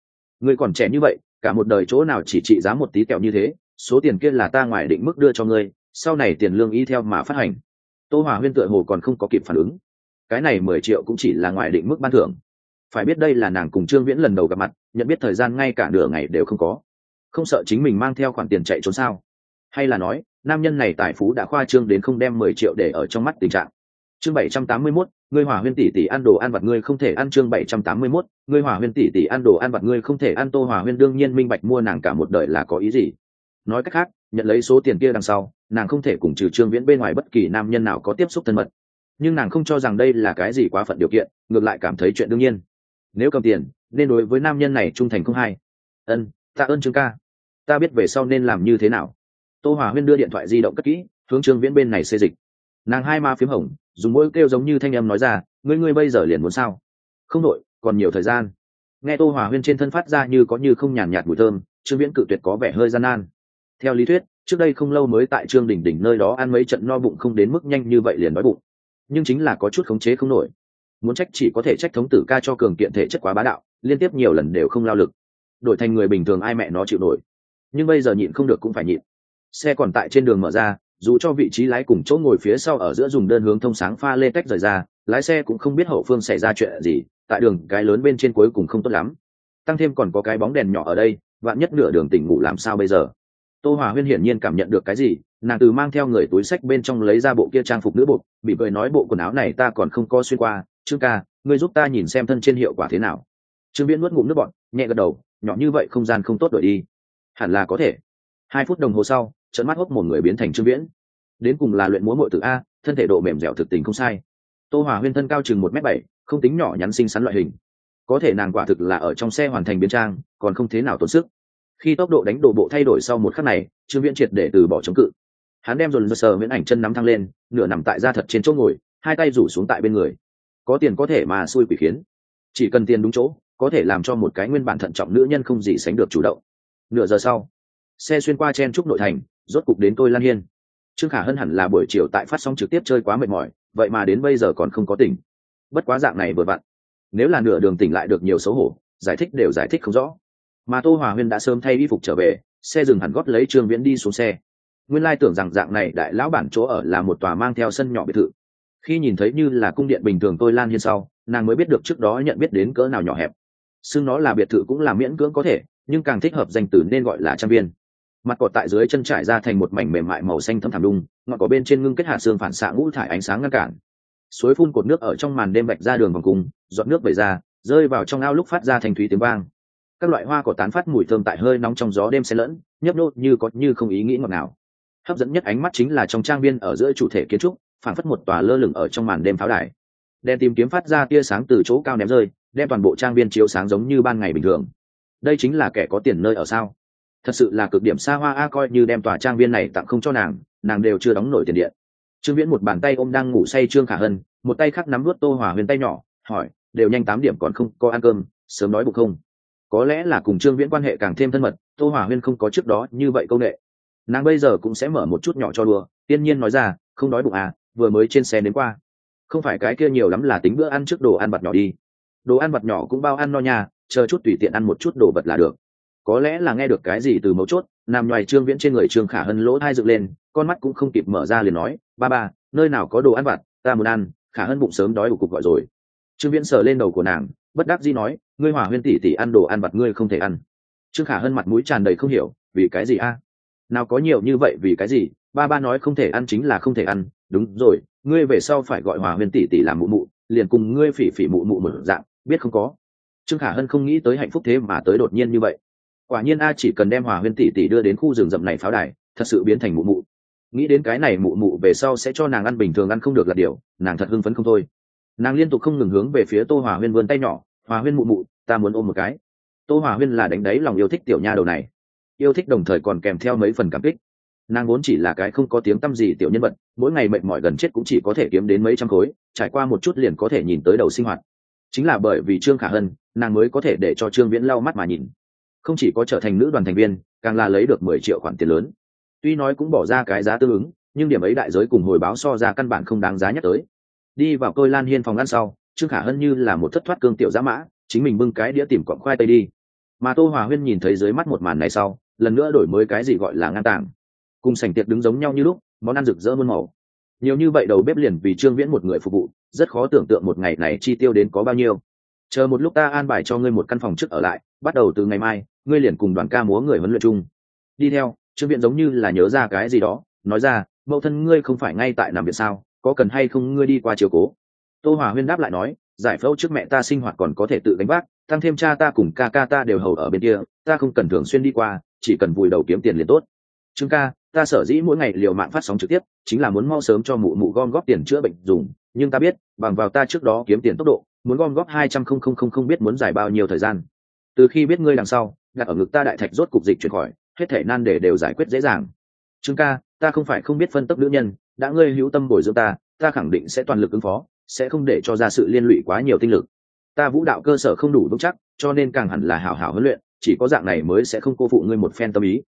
Ngươi còn trẻ như vậy, cả một đời chỗ nào chỉ trị giá một tí kẹo như thế, số tiền kia là ta ngoài định mức đưa cho ngươi, sau này tiền lương y theo mà phát hành. Tô Hòa Huyên tựa hồ còn không có kịp phản ứng. Cái này mười triệu cũng chỉ là ngoài định mức ban thưởng. Phải biết đây là nàng cùng Trương Viễn lần đầu gặp mặt, nhận biết thời gian ngay cả nửa ngày đều không có. Không sợ chính mình mang theo khoản tiền chạy trốn sao? Hay là nói, nam nhân này tài phú đã khoa trương đến không đem mười triệu để ở trong mắt tình trạng. Chương bảy trăm tám mươi mốt, ngươi Hòa Huyên tỷ tỷ ăn đồ ăn vặt ngươi không thể ăn. Chương bảy trăm tám mươi mốt, ngươi Hòa Huyên tỷ tỷ ăn đồ ăn vặt ngươi không thể ăn. Tô Hòa Huyên đương nhiên minh bạch mua nàng cả một đời là có ý gì. Nói cách khác, nhận lấy số tiền kia đằng sau, nàng không thể cùng trừ Trương Viễn bên ngoài bất kỳ nam nhân nào có tiếp xúc thân mật. Nhưng nàng không cho rằng đây là cái gì quá phận điều kiện, ngược lại cảm thấy chuyện đương nhiên. Nếu cầm tiền, nên đối với nam nhân này trung thành không hay. Ân, tạ ơn Trương ca. Ta biết về sau nên làm như thế nào. Tô Hòa Huyên đưa điện thoại di động cất kỹ, hướng Trương Viễn bên này xê dịch. Nàng hai má phím hồng, dùng môi kêu giống như thanh âm nói ra, ngươi ngươi bây giờ liền muốn sao? Không đội, còn nhiều thời gian. Nghe Tô Hòa Huyên trên thân phát ra như có như không nhàn nhạt mùi thơm, Trương Viễn cự tuyệt có vẻ hơi gian nan. Theo lý thuyết, trước đây không lâu mới tại Trương Đình Đình nơi đó ăn mấy trận no bụng không đến mức nhanh như vậy liền đói bụng, nhưng chính là có chút khống chế không nổi. Muốn trách chỉ có thể trách thống tử ca cho cường kiện thể chất quá bá đạo, liên tiếp nhiều lần đều không lao lực. Đổi thành người bình thường ai mẹ nó chịu nổi. Nhưng bây giờ nhịn không được cũng phải nhịn. Xe còn tại trên đường mở ra, dù cho vị trí lái cùng chỗ ngồi phía sau ở giữa dùng đơn hướng thông sáng pha lê tách rời ra, lái xe cũng không biết hậu phương xảy ra chuyện gì, tại đường cái lớn bên trên cuối cùng không tốt lắm. Tăng thêm còn có cái bóng đèn nhỏ ở đây, vạn nhất nửa đường tỉnh ngủ làm sao bây giờ? Tô Hòa Huyên hiển nhiên cảm nhận được cái gì, nàng từ mang theo người túi sách bên trong lấy ra bộ kia trang phục nữ bộ, bị cười nói bộ quần áo này ta còn không có xuyên qua, Trương ca, ngươi giúp ta nhìn xem thân trên hiệu quả thế nào. Trương Viễn nuốt ngụm nước bọt, nhẹ gật đầu, nhỏ như vậy không gian không tốt đổi đi. Hẳn là có thể. Hai phút đồng hồ sau, trợn mắt hốc một người biến thành Trương Viễn. Đến cùng là luyện múa muội tử a, thân thể độ mềm dẻo thực tình không sai. Tô Hòa Huyên thân cao chừng một mét bảy, không tính nhỏ nhắn xinh xắn loại hình. Có thể nàng quả thực là ở trong xe hoàn thành biến trang, còn không thế nào tốn sức. Khi tốc độ đánh đổ bộ thay đổi sau một khắc này, Trương Viễn triệt để từ bỏ chống cự. Hắn đem dồn dơ sờ miễn ảnh chân nắm thăng lên, nửa nằm tại da thật trên chỗ ngồi, hai tay rủ xuống tại bên người. Có tiền có thể mà xui quỷ khiến, chỉ cần tiền đúng chỗ, có thể làm cho một cái nguyên bản thận trọng nữ nhân không gì sánh được chủ động. Nửa giờ sau, xe xuyên qua chen trúc nội thành, rốt cục đến Tôi Lan Hiên. Trương Khả Hân hẳn là buổi chiều tại phát sóng trực tiếp chơi quá mệt mỏi, vậy mà đến bây giờ còn không có tỉnh. Bất quá dạng này vừa vặn, nếu là nửa đường tỉnh lại được nhiều xấu hổ, giải thích đều giải thích không rõ. Mà Tô Hòa Huyên đã sớm thay y phục trở về, xe dừng hẳn gót lấy Trương Viễn đi xuống xe. Nguyên lai tưởng rằng dạng này đại lão bản chỗ ở là một tòa mang theo sân nhỏ biệt thự. Khi nhìn thấy như là cung điện bình thường Tôi Lan Hiên sau, nàng mới biết được trước đó nhận biết đến cỡ nào nhỏ hẹp. Xưng nó là biệt thự cũng là miễn cưỡng có thể, nhưng càng thích hợp danh từ nên gọi là trang viên. Mặt cỏ tại dưới chân trải ra thành một mảnh mềm mại màu xanh thẫm thẳm đung, ngọn cỏ bên trên ngưng kết hạt xương phản xạ ngũ thải ánh sáng ngăn cản. Suối phun cột nước ở trong màn đêm vạch ra đường vòng cung, giọt nước vẩy ra, rơi vào trong ao lúc phát ra thành thúy tiếng vang. Các loại hoa cỏ tán phát mùi thơm tại hơi nóng trong gió đêm xen lẫn, nhấp nhô như có như không ý nghĩ ngọt ngào. Hấp dẫn nhất ánh mắt chính là trong trang viên ở giữa chủ thể kiến trúc, phản phất một tòa lơ lửng ở trong màn đêm pháo đài. Đèn tìm kiếm phát ra tia sáng từ chỗ cao ném rơi, đem toàn bộ trang viên chiếu sáng giống như ban ngày bình thường. Đây chính là kẻ có tiền nơi ở sao? Thật sự là cực điểm xa hoa a, coi như đem tòa trang viên này tặng không cho nàng, nàng đều chưa đóng nổi tiền điện. Trương Viễn một bàn tay ôm đang ngủ say Trương Khả Hân, một tay khác nắm nuốt Tô Hòa Huyên tay nhỏ, hỏi, đều nhanh tám điểm còn không có ăn cơm, sớm đói bụng không? Có lẽ là cùng Trương Viễn quan hệ càng thêm thân mật, Tô Hòa Huyên không có trước đó như vậy câu nệ. Nàng bây giờ cũng sẽ mở một chút nhỏ cho đùa, tiên nhiên nói ra, không đói bụng à, vừa mới trên xe đến qua. Không phải cái kia nhiều lắm là tính bữa ăn trước đồ ăn vặt nhỏ đi. Đồ ăn vặt nhỏ cũng bao ăn no nha, chờ chút tùy tiện ăn một chút đồ vật là được. Có lẽ là nghe được cái gì từ mấu chốt, nằm ngoài Trương Viễn trên người Trương Khả Hân lỗ thai dựng lên, con mắt cũng không kịp mở ra liền nói, ba ba, nơi nào có đồ ăn vặt, ta muốn ăn. Khả Hân bụng sớm đói đủ cục gọi rồi. Trương Viễn sờ lên đầu của nàng, bất đắc dĩ nói, ngươi Hòa Huyên tỷ tỷ ăn đồ ăn vặt ngươi không thể ăn. Trương Khả Hân mặt mũi tràn đầy không hiểu, vì cái gì a? Nào có nhiều như vậy vì cái gì? Ba ba nói không thể ăn chính là không thể ăn, đúng rồi, ngươi về sau phải gọi Hòa Huyên tỷ tỷ làm mụ mụ, liền cùng ngươi phỉ phỉ mụ mụ một dạng, biết không có? Trương Khả Hân không nghĩ tới hạnh phúc thế mà tới đột nhiên như vậy. Quả nhiên a, chỉ cần đem Hòa Huyên tỷ tỷ đưa đến khu rừng rậm này pháo đài, thật sự biến thành mụ mụ. Nghĩ đến cái này mụ mụ về sau sẽ cho nàng ăn bình thường ăn không được là điều, nàng thật hưng phấn không thôi. Nàng liên tục không ngừng hướng về phía Tô Hòa Huyên vươn tay nhỏ, Hòa Huyên mụ mụ, ta muốn ôm một cái. Tô Hòa Huyên là đánh đáy lòng yêu thích tiểu nha đầu này, yêu thích đồng thời còn kèm theo mấy phần cảm kích. Nàng vốn chỉ là cái không có tiếng tăm gì tiểu nhân vật, mỗi ngày mệt mỏi gần chết cũng chỉ có thể kiếm đến mấy trăm khối, trải qua một chút liền có thể nhìn tới đầu sinh hoạt. Chính là bởi vì Trương Khả Hân, nàng mới có thể để cho Trương Viễn lau mắt mà nhìn. Không chỉ có trở thành nữ đoàn thành viên, càng là lấy được mười triệu khoản tiền lớn. Tuy nói cũng bỏ ra cái giá tương ứng, nhưng điểm ấy đại giới cùng hồi báo so ra căn bản không đáng giá nhắc tới. Đi vào Tôi Lan Hiên phòng ăn sau, Trương Khả Hân như là một thất thoát cương tiểu dã mã, chính mình bưng cái đĩa tìm cọng khoai tây đi. Mà Tô Hòa Huyên nhìn thấy dưới mắt một màn này sau, lần nữa đổi mới cái gì gọi là ngang tàng. Cùng sảnh tiệc đứng giống nhau như lúc, món ăn rực rỡ muôn màu. Nhiều như vậy đầu bếp liền vì Trương Viễn một người phục vụ, rất khó tưởng tượng một ngày này chi tiêu đến có bao nhiêu. Chờ một lúc ta an bài cho ngươi một căn phòng trước ở lại, bắt đầu từ ngày mai, ngươi liền cùng đoàn ca múa người huấn luyện chung. Đi theo, Trương Viễn giống như là nhớ ra cái gì đó, nói ra, mẫu thân ngươi không phải ngay tại nằm viện sao, có cần hay không ngươi đi qua chiều cố. Tô Hòa Huyên đáp lại nói, giải phẫu trước mẹ ta sinh hoạt còn có thể tự gánh vác, tăng thêm cha ta cùng ca ca ta đều hầu ở bên kia, ta không cần thường xuyên đi qua, chỉ cần vùi đầu kiếm tiền liền tốt. Trương ca, ta sở dĩ mỗi ngày liều mạng phát sóng trực tiếp, chính là muốn mau sớm cho mụ mụ gom góp tiền chữa bệnh dùng, nhưng ta biết, bằng vào ta trước đó kiếm tiền tốc độ, muốn gom góp hai trăm không không không không biết muốn dài bao nhiêu thời gian. Từ khi biết ngươi đằng sau, đặt ở ngực ta đại thạch rốt cục dịch chuyển khỏi, hết thể nan đề đều giải quyết dễ dàng. Trương ca, ta không phải không biết phân tốc nữ nhân, đã ngươi hữu tâm bồi dưỡng ta, ta khẳng định sẽ toàn lực ứng phó, sẽ không để cho ra sự liên lụy quá nhiều tinh lực. Ta vũ đạo cơ sở không đủ vững chắc, cho nên càng hẳn là hảo hảo huấn luyện, chỉ có dạng này mới sẽ không cô phụ ngươi một phen tâm ý.